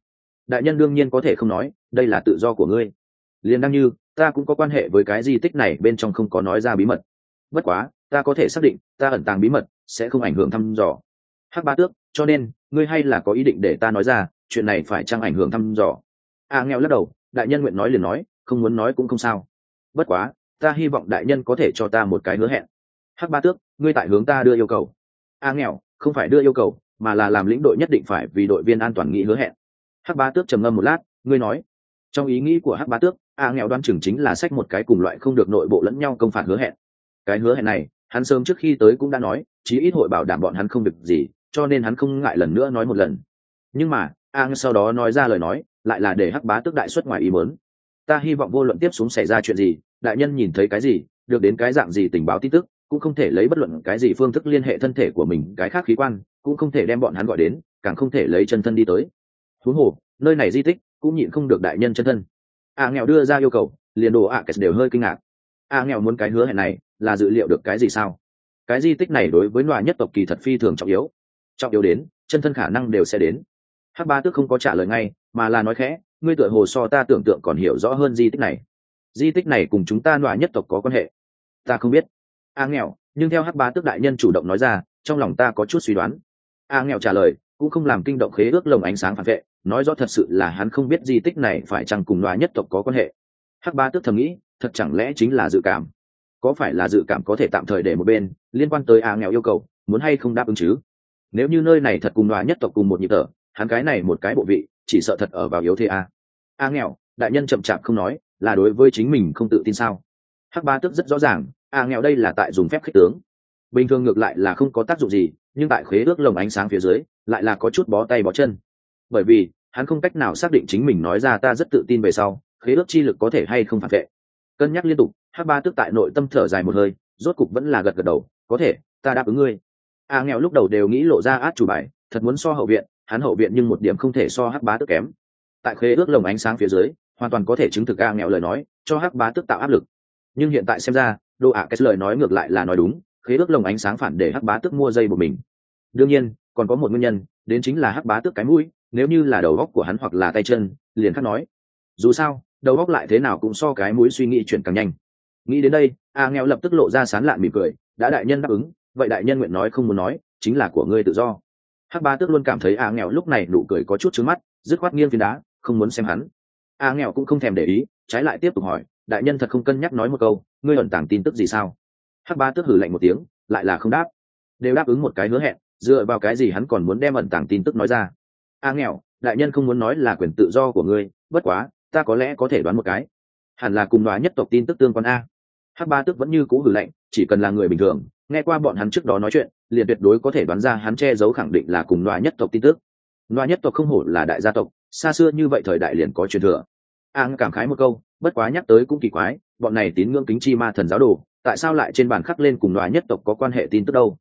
đại nhân đương nhiên có thể không nói, đây là tự do của ngươi. Liền đang như ta cũng có quan hệ với cái di tích này bên trong không có nói ra bí mật, bất quá ta có thể xác định ta ẩn tàng bí mật sẽ không ảnh hưởng thăm dò Hắc Bá Tước, cho nên ngươi hay là có ý định để ta nói ra chuyện này phải chăng ảnh hưởng thăm dò. Nghèo lắc đầu, đại nhân nguyện nói liền nói, không muốn nói cũng không sao, bất quá ta hy vọng đại nhân có thể cho ta một cái hứa hẹn. Hắc Bá Tước, ngươi tại hướng ta đưa yêu cầu. Nghèo, không phải đưa yêu cầu, mà là làm lĩnh đội nhất định phải vì đội viên an toàn nghĩ hứa hẹn. Hắc Bá Tước trầm ngâm một lát, ngươi nói. Trong ý nghĩ của Hắc Bá Tước, nghèo đoán chừng chính là sách một cái cùng loại không được nội bộ lẫn nhau công phạt hứa hẹn. Cái hứa hẹn này hắn sớm trước khi tới cũng đã nói, chí ít hội bảo đảm bọn hắn không việc gì, cho nên hắn không ngại lần nữa nói một lần. Nhưng mà sau đó nói ra lời nói lại là để Hắc Bá Tước đại xuất ngoài ý muốn. Ta hy vọng vô luận tiếp xuống xảy ra chuyện gì, đại nhân nhìn thấy cái gì, được đến cái dạng gì tình báo tin tức, cũng không thể lấy bất luận cái gì phương thức liên hệ thân thể của mình cái khác khí quan, cũng không thể đem bọn hắn gọi đến, càng không thể lấy chân thân đi tới. Huống hồ nơi này di tích cũng nhịn không được đại nhân chân thân. Nghèo đưa ra yêu cầu, liền đồ đều hơi kinh ngạc. Nghèo muốn cái hứa hẹn này là dự liệu được cái gì sao? Cái di tích này đối với loài nhất tộc kỳ thật phi thường trọng yếu đến chân thân khả năng đều sẽ đến. Hắc Bá Tước không có trả lời ngay, mà là nói khẽ, ngươi tựa hồ so ta tưởng tượng còn hiểu rõ hơn di tích này. Di tích này cùng chúng ta loài nhất tộc có quan hệ? Ta không biết. Nghèo, nhưng theo Hắc Bá Tước đại nhân chủ động nói ra, trong lòng ta có chút suy đoán. Nghèo trả lời cũng không làm kinh động khế ước lồng ánh sáng phản vệ, nói rõ thật sự là hắn không biết di tích này phải chăng cùng loài nhất tộc có quan hệ. Hắc Bá Tước thầm nghĩ, thật chẳng lẽ chính là dự cảm? Có phải là dự cảm có thể tạm thời để một bên, liên quan tới nghèo yêu cầu muốn hay không đáp ứng chứ? Nếu như nơi này thật cùng loài nhất tộc cùng một nhịp thở, hắn cái này một cái bộ vị chỉ sợ thật ở vào yếu thế nghèo, đại nhân chậm chạp không nói, là đối với chính mình không tự tin sao? Hắc Bá Tước rất rõ ràng, nghèo đây là tại dùng phép khích tướng. Bình thường ngược lại là không có tác dụng gì, nhưng tại khế ước lồng ánh sáng phía dưới lại là có chút bó tay bó chân, bởi vì hắn không cách nào xác định chính mình nói ra ta rất tự tin về sau khế ước chi lực có thể hay không phản vệ. Cân nhắc liên tục, Hắc Bá Tước tại nội tâm thở dài một hơi, rốt cục vẫn là gật gật đầu, có thể, ta đáp ứng ngươi. Nghèo lúc đầu đều nghĩ lộ ra át chủ bài, thật muốn so hậu viện, hắn hậu viện nhưng một điểm không thể so Hắc Bá Tước kém. Tại khế ước lồng ánh sáng phía dưới hoàn toàn có thể chứng thực nghèo lời nói, cho Hắc Bá Tước tạo áp lực. Nhưng hiện tại xem ra cái lời nói ngược lại là nói đúng, khế ước lồng ánh sáng phản để Hắc Bá Tước mua dây một mình. Đương nhiên còn có một nguyên nhân, đến chính là Hắc Bá Tước cái mũi, nếu như là đầu góc của hắn hoặc là tay chân liền khác nói. Dù sao đầu góc lại thế nào cũng so cái mũi suy nghĩ chuyển càng nhanh. Nghĩ đến đây nghèo lập tức lộ ra sán lạn mỉm cười, đã đại nhân đáp ứng, vậy đại nhân nguyện nói không muốn nói chính là của ngươi tự do. Hắc Bá Tước luôn cảm thấy nghèo lúc này nụ cười có chút trướng mắt, dứt khoát nghiêng phiến đá, không muốn xem hắn. Nghèo cũng không thèm để ý, trái lại tiếp tục hỏi, đại nhân thật không cân nhắc nói một câu, ngươi ẩn tàng tin tức gì sao? Hắc Bá Tước hử lạnh một tiếng, lại là không đáp. Đều đáp ứng một cái hứa hẹn, dựa vào cái gì hắn còn muốn đem ẩn tàng tin tức nói ra? Nghèo, đại nhân không muốn nói là quyền tự do của ngươi, bất quá ta có lẽ có thể đoán một cái, hẳn là cùng đoán nhất tộc tin tức tương quan Hắc Bá Tước vẫn như cũ hử lạnh, chỉ cần là người bình thường nghe qua bọn hắn trước đó nói chuyện liền tuyệt đối có thể đoán ra hắn che giấu khẳng định là cùng đoán nhất tộc tin tức. Đoán nhất tộc không hổ là đại gia tộc, xa xưa như vậy thời đại liền có truyền thừa. Cảm khái một câu, bất quá nhắc tới cũng kỳ quái, bọn này tín ngưỡng kính chi ma thần giáo đồ tại sao lại trên bàn khắc lên cùng đoán nhất tộc có quan hệ tin tức đâu?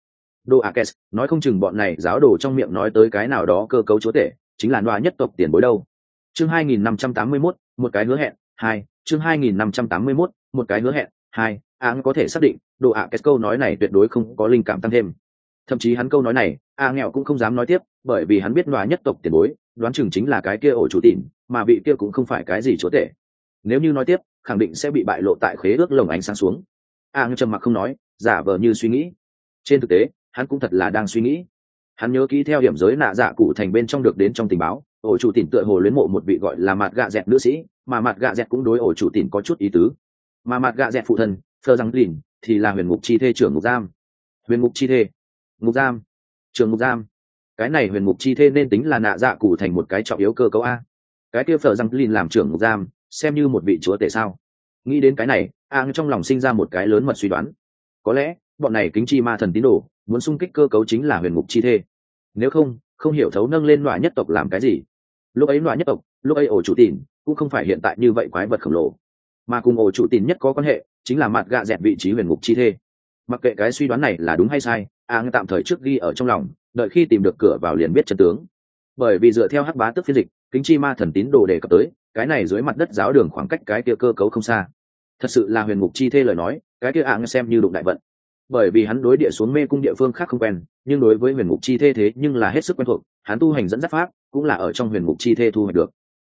Nói không chừng bọn này giáo đồ trong miệng nói tới cái nào đó cơ cấu chúa tể chính là đoán nhất tộc tiền bối đâu. Chương 2581, một cái hứa hẹn 2. Chương 2581, một cái hứa hẹn 2. Có thể xác định câu nói này tuyệt đối không có linh cảm tăng thêm, thậm chí hắn câu nói này nghèo cũng không dám nói tiếp, bởi vì hắn biết đoán nhất tộc tiền bối đoán chừng chính là cái kia ổ chủ tỉn, mà vị kia cũng không phải cái gì chúa tể. Nếu như nói tiếp khẳng định sẽ bị bại lộ tại khế ước lồng ánh sáng xuống. Trầm mặc không nói, giả vờ như suy nghĩ. Trên thực tế hắn cũng thật là đang suy nghĩ. Hắn nhớ kỹ theo điểm giới nạ dạ cụ thành bên trong được đến trong tình báo, ổ chủ tỉn tựa hồ luyến mộ một vị gọi là Mạt Gạ Dẹt nữ sĩ, mà Mạt Gạ Dẹt cũng đối ổ chủ tỉn có chút ý tứ. Mà Mạt Gạ Dẹt phụ thân Phờ Răng Lìn thì là huyền ngục chi thê trưởng ngục giam. Huyền ngục chi thê, ngục giam, trưởng ngục giam, cái này huyền ngục chi thê nên tính là nạ dạ cụ thành một cái trọng yếu cơ cấu cái kia Phờ Răng Lìn làm trưởng ngục giam xem như một vị chúa tể sao? Nghĩ đến cái này trong lòng sinh ra một cái lớn mật suy đoán, có lẽ bọn này kính chi ma thần tín đồ muốn xung kích cơ cấu chính là huyền ngục chi thê. Nếu không hiểu thấu nâng lên loại nhất tộc làm cái gì? Lúc ấy loại nhất tộc, lúc ấy ổ chủ tỉn cũng không phải hiện tại như vậy quái vật khổng lồ, mà cùng ổ chủ tỉn nhất có quan hệ chính là Mạt Gạ Dẹt vị trí huyền ngục chi thê. Mặc kệ cái suy đoán này là đúng hay sai, tạm thời trước ghi ở trong lòng, đợi khi tìm được cửa vào liền biết chân tướng. Bởi vì dựa theo Hắc Bá Tước phiên dịch, kính chi ma thần tín đồ đề cập tới, cái này dưới mặt đất giáo đường khoảng cách cái kia cơ cấu không xa. Thật sự là huyền ngục chi thê lời nói, cái kia xem như đụng đại vận. Bởi vì hắn đối địa xuống mê cung địa phương khác không quen, nhưng đối với huyền ngục chi thê thế nhưng là hết sức quen thuộc, hắn tu hành dẫn dắt pháp cũng là ở trong huyền ngục chi thê thu hoạch được.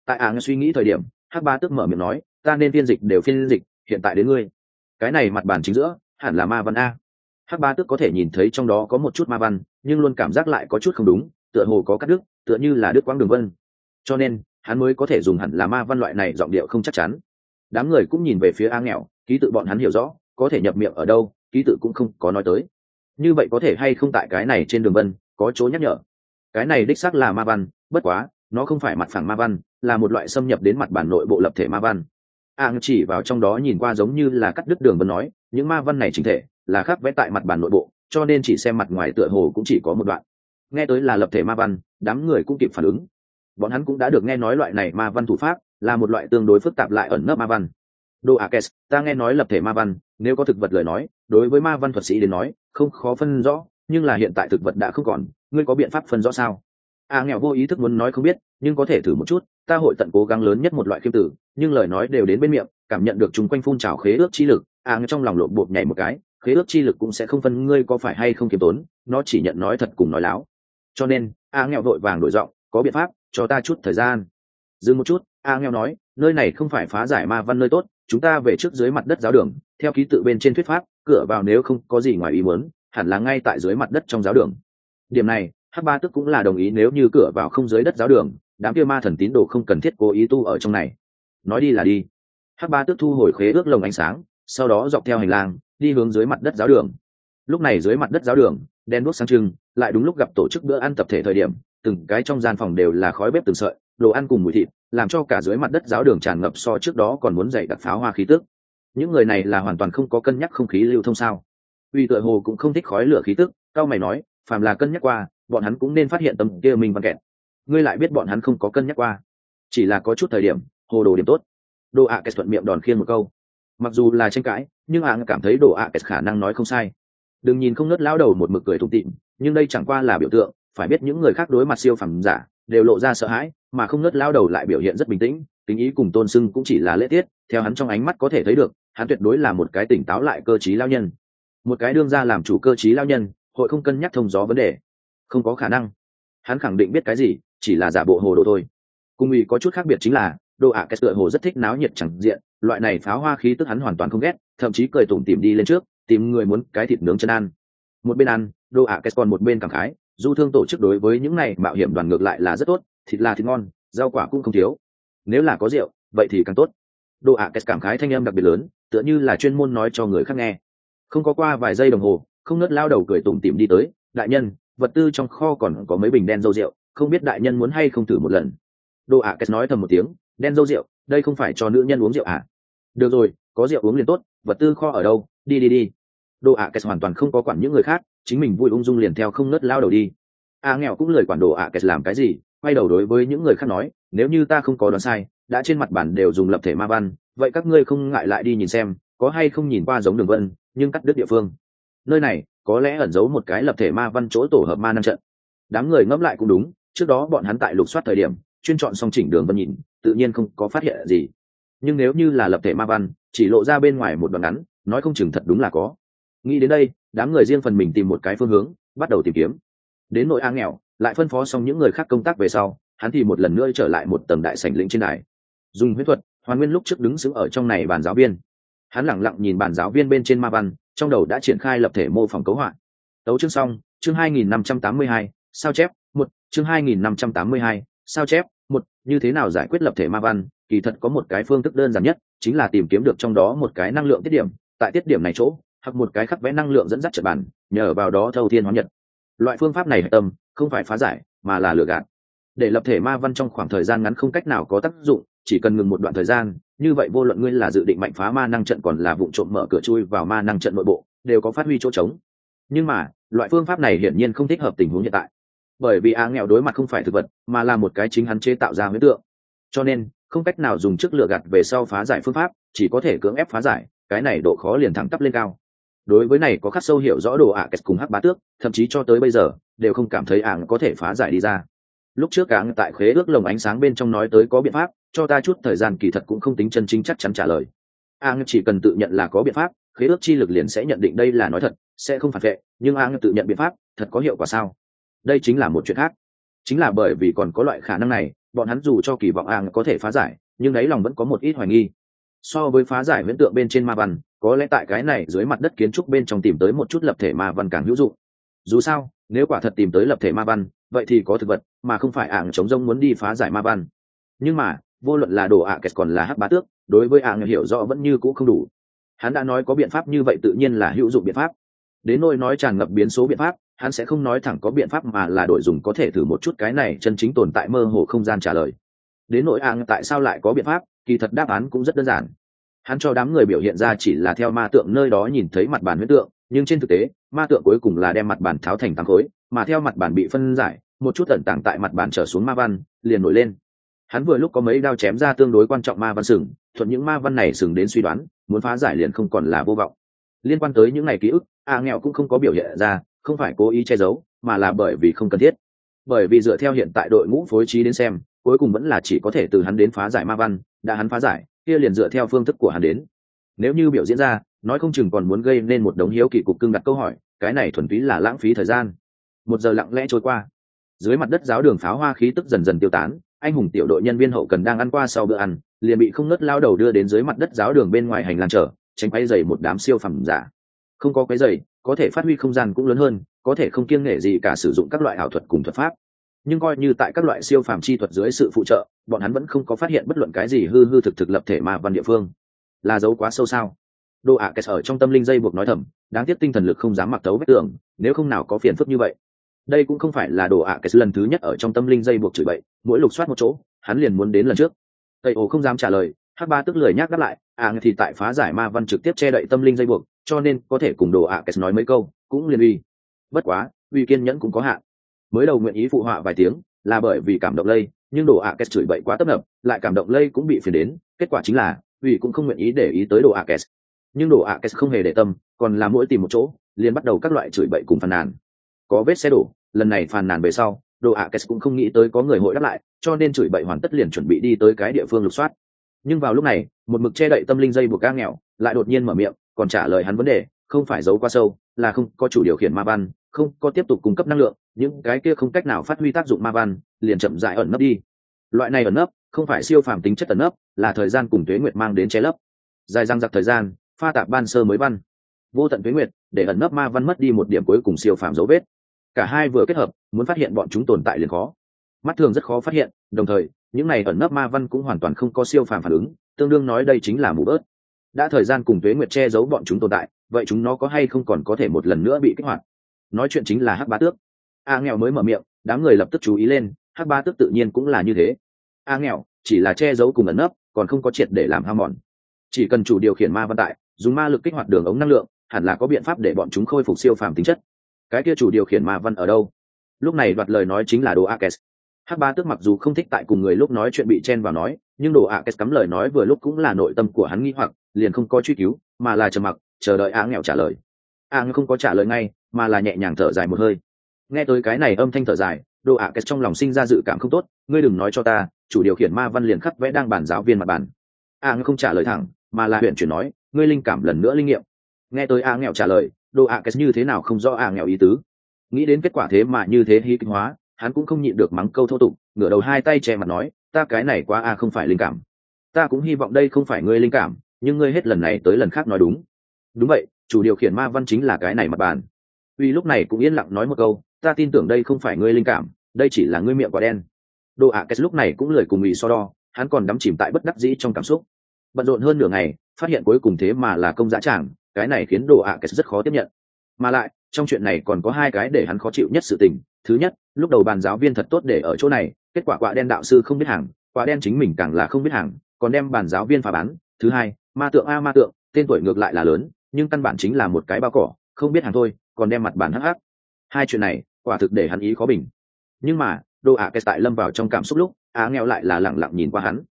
Tại suy nghĩ thời điểm, hắc ba tức mở miệng nói, ta nên phiên dịch đều phiên dịch, hiện tại đến ngươi. Cái này mặt bàn chính giữa hẳn là ma văn a. Hắc ba tức có thể nhìn thấy trong đó có một chút ma văn, nhưng luôn cảm giác lại có chút không đúng, tựa hồ có cắt đứt, tựa như là đứt quãng đường vân, cho nên hắn mới có thể dùng hẳn là ma văn loại này giọng điệu không chắc chắn. Đám người cũng nhìn về phía A Nghèo, ký tự bọn hắn hiểu rõ, có thể nhập miệng ở đâu, ký tự cũng không có nói tới. Như vậy có thể hay không tại cái này trên đường vân có chỗ nhắc nhở? Cái này đích xác là ma văn, bất quá nó không phải mặt phẳng ma văn, là một loại xâm nhập đến mặt bản nội bộ lập thể ma văn. Chỉ vào trong đó nhìn qua giống như là cắt đứt đường vân nói, những ma văn này chính thể là khắc vẽ tại mặt bản nội bộ, cho nên chỉ xem mặt ngoài tựa hồ cũng chỉ có một đoạn. Nghe tới là lập thể ma văn, đám người cũng kịp phản ứng. Bọn hắn cũng đã được nghe nói loại này ma văn thủ pháp là một loại tương đối phức tạp lại ẩn nấp ma văn. Đô Akes, ta nghe nói lập thể ma văn, nếu có thực vật lời nói, đối với ma văn thuật sĩ đến nói, không khó phân rõ, nhưng là hiện tại thực vật đã không còn, ngươi có biện pháp phân rõ sao? Nghèo vô ý thức muốn nói không biết, nhưng có thể thử một chút, ta hội tận cố gắng lớn nhất một loại khiêm tử, nhưng lời nói đều đến bên miệng, cảm nhận được chúng quanh phun trào khế ước chi lực, trong lòng lộn bột nhảy một cái, khế ước chi lực cũng sẽ không phân ngươi có phải hay không kiếm tốn, nó chỉ nhận nói thật cùng nói láo. Cho nên, nghèo vội vàng đổi giọng, có biện pháp, cho ta chút thời gian. Dừng một chút, nghèo nói, nơi này không phải phá giải ma văn nơi tốt, chúng ta về trước dưới mặt đất giáo đường, theo ký tự bên trên thuyết pháp, cửa vào nếu không có gì ngoài ý muốn, hẳn là ngay tại dưới mặt đất trong giáo đường. Điểm này, Hắc Ba Tức cũng là đồng ý, nếu như cửa vào không dưới đất giáo đường, đám kia ma thần tín đồ không cần thiết cố ý tu ở trong này. Nói đi là đi. Hắc Ba Tức thu hồi khế ước lồng ánh sáng, sau đó dọc theo hành lang đi hướng dưới mặt đất giáo đường. Lúc này dưới mặt đất giáo đường đen đuốc sáng trưng, lại đúng lúc gặp tổ chức bữa ăn tập thể thời điểm, từng cái trong gian phòng đều là khói bếp từng sợi, đồ ăn cùng mùi thịt, làm cho cả dưới mặt đất giáo đường tràn ngập so trước đó còn muốn dậy đặc pháo hoa khí tức. Những người này là hoàn toàn không có cân nhắc không khí lưu thông sao? Uy tựa hồ cũng không thích khói lửa khí tức, cao mày nói, phàm là cân nhắc qua, bọn hắn cũng nên phát hiện tấm kia minh văn kẹt. Ngươi lại biết bọn hắn không có cân nhắc qua, chỉ là có chút thời điểm, hồ đồ điểm tốt. Đồ ạ Kẹt thuận miệng đòn khiên một câu. Mặc dù là tranh cãi, nhưng cảm thấy Đồ ạ Kẹt khả năng nói không sai. Đừng nhìn không ngớt lão đầu một mực cười tủm tỉm, nhưng đây chẳng qua là biểu tượng, phải biết những người khác đối mặt siêu phàm giả đều lộ ra sợ hãi, mà không ngớt lão đầu lại biểu hiện rất bình tĩnh, tình ý cùng tôn sưng cũng chỉ là lễ tiết, theo hắn trong ánh mắt có thể thấy được, hắn tuyệt đối là một cái tỉnh táo lại cơ trí lão nhân. Một cái đương ra làm chủ cơ trí lão nhân, hội không cân nhắc thông gió vấn đề, không có khả năng. Hắn khẳng định biết cái gì, chỉ là giả bộ hồ đồ thôi. Cùng ý có chút khác biệt chính là, Đồ ạ Kẹt tựa hồ rất thích náo nhiệt chẳng diện, loại này pháo hoa khí tức hắn hoàn toàn không ghét, thậm chí cười tủm tỉm đi lên trước, tìm người muốn cái thịt nướng chân ăn. Một bên ăn, Đồ ạ Kẹt còn một bên cảm khái, du thương tổ chức đối với những này mạo hiểm đoàn ngược lại là rất tốt, thịt là thịt ngon, rau quả cũng không thiếu. Nếu là có rượu, vậy thì càng tốt. Đồ ạ Kẹt cảm khái thanh âm đặc biệt lớn, tựa như là chuyên môn nói cho người khác nghe. Không có qua vài giây đồng hồ, không ngớt lao đầu cười tủm tỉm đi tới, đại nhân, vật tư trong kho còn có mấy bình đen dâu rượu, không biết đại nhân muốn hay không thử một lần. Đồ ạ Kẹt nói thầm một tiếng, đen dâu rượu, đây không phải cho nữ nhân uống rượu à? Được rồi, có rượu uống liền tốt, vật tư kho ở đâu, đi. Đồ ạ Kẹt hoàn toàn không có quản những người khác, chính mình vui ung dung liền theo không ngớt lao đầu đi. Nghèo cũng lời quản Đồ ạ Kẹt làm cái gì, quay đầu đối với những người khác nói, nếu như ta không có đoán sai, đã trên mặt bản đều dùng lập thể ma văn, vậy các ngươi không ngại lại đi nhìn xem, có hay không nhìn qua giống đường vân, nhưng cắt đứt địa phương. Nơi này có lẽ ẩn giấu một cái lập thể ma văn chỗ tổ hợp ma năng trận. Đám người ngẫm lại cũng đúng, trước đó bọn hắn tại lục soát thời điểm chuyên chọn xong chỉnh đường vân nhìn, tự nhiên không có phát hiện gì. Nhưng nếu như là lập thể ma văn, chỉ lộ ra bên ngoài một đoạn ngắn, nói không chừng thật đúng là có. Nghĩ đến đây, đám người riêng phần mình tìm một cái phương hướng, bắt đầu tìm kiếm. Đến nội nghèo, lại phân phó xong những người khác công tác về sau, hắn thì một lần nữa trở lại một tầng đại sảnh lĩnh trên đài. Dùng huyễn thuật, hoàn nguyên lúc trước đứng sững ở trong này bàn giáo viên. Hắn lẳng lặng nhìn bàn giáo viên bên trên ma văn, trong đầu đã triển khai lập thể mô phỏng cấu họa. Tấu chương xong, chương 2582, sao chép, 1, chương 2582, sao chép, 1, như thế nào giải quyết lập thể ma văn, kỳ thật có một cái phương thức đơn giản nhất, chính là tìm kiếm được trong đó một cái năng lượng tiết điểm, tại tiết điểm này chỗ, hoặc một cái khắc vẽ năng lượng dẫn dắt trận bản, nhờ vào đó thâu thiên hóa nhật. Loại phương pháp này hệ tâm, không phải phá giải, mà là lừa gạt. Để lập thể ma văn trong khoảng thời gian ngắn không cách nào có tác dụng, chỉ cần ngừng một đoạn thời gian, như vậy vô luận ngươi là dự định mạnh phá ma năng trận còn là vụng trộm mở cửa chui vào ma năng trận nội bộ, đều có phát huy chỗ trống. Nhưng mà, loại phương pháp này hiển nhiên không thích hợp tình huống hiện tại, bởi vì nghèo đối mặt không phải thực vật, mà là một cái chính hắn chế tạo ra huyễn tượng, cho nên không cách nào dùng trước lừa gạt về sau phá giải phương pháp, chỉ có thể cưỡng ép phá giải, cái này độ khó liền thẳng tắp lên cao. Đối với này có khắc sâu hiểu rõ Đồ ạ Kẹt cùng Hắc Bá Tước, thậm chí cho tới bây giờ đều không cảm thấy có thể phá giải đi ra. Lúc trước tại khế ước lồng ánh sáng bên trong nói tới có biện pháp, cho ta chút thời gian, kỳ thật cũng không tính chân chính chắc chắn trả lời. Chỉ cần tự nhận là có biện pháp, khế ước chi lực liền sẽ nhận định đây là nói thật, sẽ không phản vệ. Nhưng tự nhận biện pháp thật có hiệu quả sao? Đây chính là một chuyện khác. Chính là bởi vì còn có loại khả năng này, bọn hắn dù cho kỳ vọng có thể phá giải, nhưng đáy lòng vẫn có một ít hoài nghi. So với phá giải huyễn tượng bên trên ma văn, có lẽ tại cái này dưới mặt đất kiến trúc bên trong tìm tới một chút lập thể ma văn càng hữu dụng. Dù sao, nếu quả thật tìm tới lập thể ma văn, vậy thì có thực vật, mà không phải chống rông muốn đi phá giải ma văn. Nhưng mà, vô luận là đồ kẹt còn là hắc bá tước, đối với hiểu rõ vẫn như cũ không đủ. Hắn đã nói có biện pháp như vậy tự nhiên là hữu dụng biện pháp. Đến nỗi nói tràn ngập biến số biện pháp, hắn sẽ không nói thẳng có biện pháp mà là đổi dùng có thể thử một chút cái này chân chính tồn tại mơ hồ không gian trả lời. Đến nỗi tại sao lại có biện pháp, kỳ thật đáp án cũng rất đơn giản. Hắn cho đám người biểu hiện ra chỉ là theo ma tượng nơi đó nhìn thấy mặt bàn huyễn tượng, nhưng trên thực tế ma tượng cuối cùng là đem mặt bàn tháo thành tám khối, mà theo mặt bàn bị phân giải, một chút tận tàng tại mặt bàn trở xuống ma văn liền nổi lên. Hắn vừa lúc có mấy đao chém ra tương đối quan trọng ma văn sừng, thuận những ma văn này sừng đến suy đoán muốn phá giải liền không còn là vô vọng. Liên quan tới những ngày ký ức, nghèo cũng không có biểu hiện ra, không phải cố ý che giấu, mà là bởi vì không cần thiết. Bởi vì dựa theo hiện tại đội ngũ phối trí đến xem, cuối cùng vẫn là chỉ có thể từ hắn đến phá giải ma văn, đã hắn phá giải, kia liền dựa theo phương thức của hắn đến. Nếu như biểu diễn ra, nói không chừng còn muốn gây nên một đống hiếu kỳ cục cưng đặt câu hỏi, cái này thuần túy là lãng phí thời gian. 1 giờ lặng lẽ trôi qua, dưới mặt đất giáo đường pháo hoa khí tức dần dần tiêu tán, anh hùng tiểu đội nhân viên hậu cần đang ăn qua sau bữa ăn, liền bị không ngớt lao đầu đưa đến dưới mặt đất giáo đường bên ngoài hành lang chở, tránh quấy rầy một đám siêu phẩm giả. Không có quấy rầy, có thể phát huy không gian cũng lớn hơn, có thể không kiêng nể gì cả sử dụng các loại ảo thuật cùng thuật pháp. Nhưng coi như tại các loại siêu phàm chi thuật dưới sự phụ trợ, bọn hắn vẫn không có phát hiện bất luận cái gì hư thực lập thể ma văn địa phương. Là dấu quá sâu sao? Đồ kẹt ở trong tâm linh dây buộc nói thầm, đáng tiếc tinh thần lực không dám mặc tấu vết tường, nếu không nào có phiền phức như vậy. Đây cũng không phải là đồ kẹt lần thứ nhất ở trong tâm linh dây buộc chửi bậy, mỗi lục soát một chỗ, hắn liền muốn đến lần trước. Tây ồ không dám trả lời, hắc ba tức lười nhắc đáp lại, thì tại phá giải ma văn trực tiếp che đậy tâm linh dây buộc, cho nên có thể cùng đồ kẹt nói mấy câu, cũng liền uy. Bất quá, uy kiên nhẫn cũng có hạn. Mới đầu nguyện ý phụ họa vài tiếng, là bởi vì cảm động lây, nhưng đồ kẹt chửi bậy quá tấp nập, lại cảm động lây cũng bị phiền đến, kết quả chính là uy cũng không nguyện ý để ý tới đồ kẹt. Nhưng đồ kẹt không hề để tâm, còn là mỗi tìm một chỗ, liền bắt đầu các loại chửi bậy cùng phàn nàn. Có vết xe đổ, lần này phàn nàn về sau, đồ kẹt cũng không nghĩ tới có người hội đáp lại, cho nên chửi bậy hoàn tất liền chuẩn bị đi tới cái địa phương lục soát. Nhưng vào lúc này, một mực che đậy tâm linh dây buộc nghèo lại đột nhiên mở miệng, còn trả lời hắn vấn đề, không phải giấu quá sâu, là không có chủ điều khiển ma văn, không có tiếp tục cung cấp năng lượng, những cái kia không cách nào phát huy tác dụng ma văn, liền chậm rãi ẩn nấp đi. Loại này ẩn nấp, không phải siêu phàm tính chất ẩn nấp, là thời gian cùng tuế nguyệt mang đến che lấp. Dài dằng dặc thời gian, pha tạp ban sơ mới văn, vô tận tuế nguyệt, để ẩn nấp ma văn mất đi một điểm cuối cùng siêu phàm dấu vết. Cả hai vừa kết hợp, muốn phát hiện bọn chúng tồn tại liền khó. Mắt thường rất khó phát hiện, đồng thời, những này ẩn nấp ma văn cũng hoàn toàn không có siêu phàm phản ứng, tương đương nói đây chính là mù bớt. Đã thời gian cùng tuế nguyệt che giấu bọn chúng tồn tại, vậy chúng nó có hay không còn có thể một lần nữa bị kích hoạt? Nói chuyện chính là hắc bá tước. Nghèo mới mở miệng, đám người lập tức chú ý lên, hắc bá tước tự nhiên cũng là như thế. Nghèo chỉ là che giấu cùng ẩn nấp, còn không có triệt để làm hao mòn. Chỉ cần chủ điều khiển ma văn tại, dùng ma lực kích hoạt đường ống năng lượng, hẳn là có biện pháp để bọn chúng khôi phục siêu phàm tính chất. Cái kia chủ điều khiển ma văn ở đâu? Lúc này đoạt lời nói chính là đồ Akes. Hắc Ba Tước mặc dù không thích tại cùng người lúc nói chuyện bị chen vào nói, nhưng đồ Akes cắm lời nói vừa lúc cũng là nội tâm của hắn nghi hoặc, liền không có truy cứu, mà là trầm mặc, chờ đợi nghèo trả lời. Nghèo không có trả lời ngay, mà là nhẹ nhàng thở dài một hơi. Nghe tới cái này âm thanh thở dài, đồ Akes trong lòng sinh ra dự cảm không tốt, ngươi đừng nói cho ta, chủ điều khiển ma văn liền khắc vẽ đang bàn giáo viên mặt bàn. Nghèo không trả lời thẳng, mà là huyện chuyển nói, ngươi linh cảm lần nữa linh nghiệm. Nghe tới nghèo trả lời, đồ Akes như thế nào không rõ nghèo ý tứ. Nghĩ đến kết quả thế mà như thế hí kịch hóa, hắn cũng không nhịn được mắng câu thô tục, ngửa đầu hai tay che mặt nói, ta cái này quá không phải linh cảm. Ta cũng hy vọng đây không phải ngươi linh cảm, nhưng ngươi hết lần này tới lần khác nói đúng. Đúng vậy, chủ điều khiển ma văn chính là cái này mặt bàn. Uy lúc này cũng yên lặng nói một câu, ta tin tưởng đây không phải ngươi linh cảm, đây chỉ là ngươi miệng quả đen. Đồ Akes lúc này cũng lười cùng Uy so đo, hắn còn đắm chìm tại bất đắc dĩ trong cảm xúc. Bận rộn hơn nửa ngày, phát hiện cuối cùng thế mà là công dã tràng, cái này khiến Đồ Akes rất khó tiếp nhận. Mà lại, trong chuyện này còn có hai cái để hắn khó chịu nhất sự tình. Thứ nhất, lúc đầu bàn giáo viên thật tốt để ở chỗ này, kết quả quả đen đạo sư không biết hàng, quả đen chính mình càng là không biết hàng, còn đem bàn giáo viên phá bán. Thứ hai, ma tượng ma tượng, tên tuổi ngược lại là lớn, nhưng căn bản chính là một cái bao cỏ, không biết hàng thôi, còn đem mặt bàn hắc hắc. Hai chuyện này, quả thực để hắn ý khó bình. Nhưng mà, Đồ Akes tại lâm vào trong cảm xúc lúc, nghèo lại là lẳng lặng nhìn qua hắn.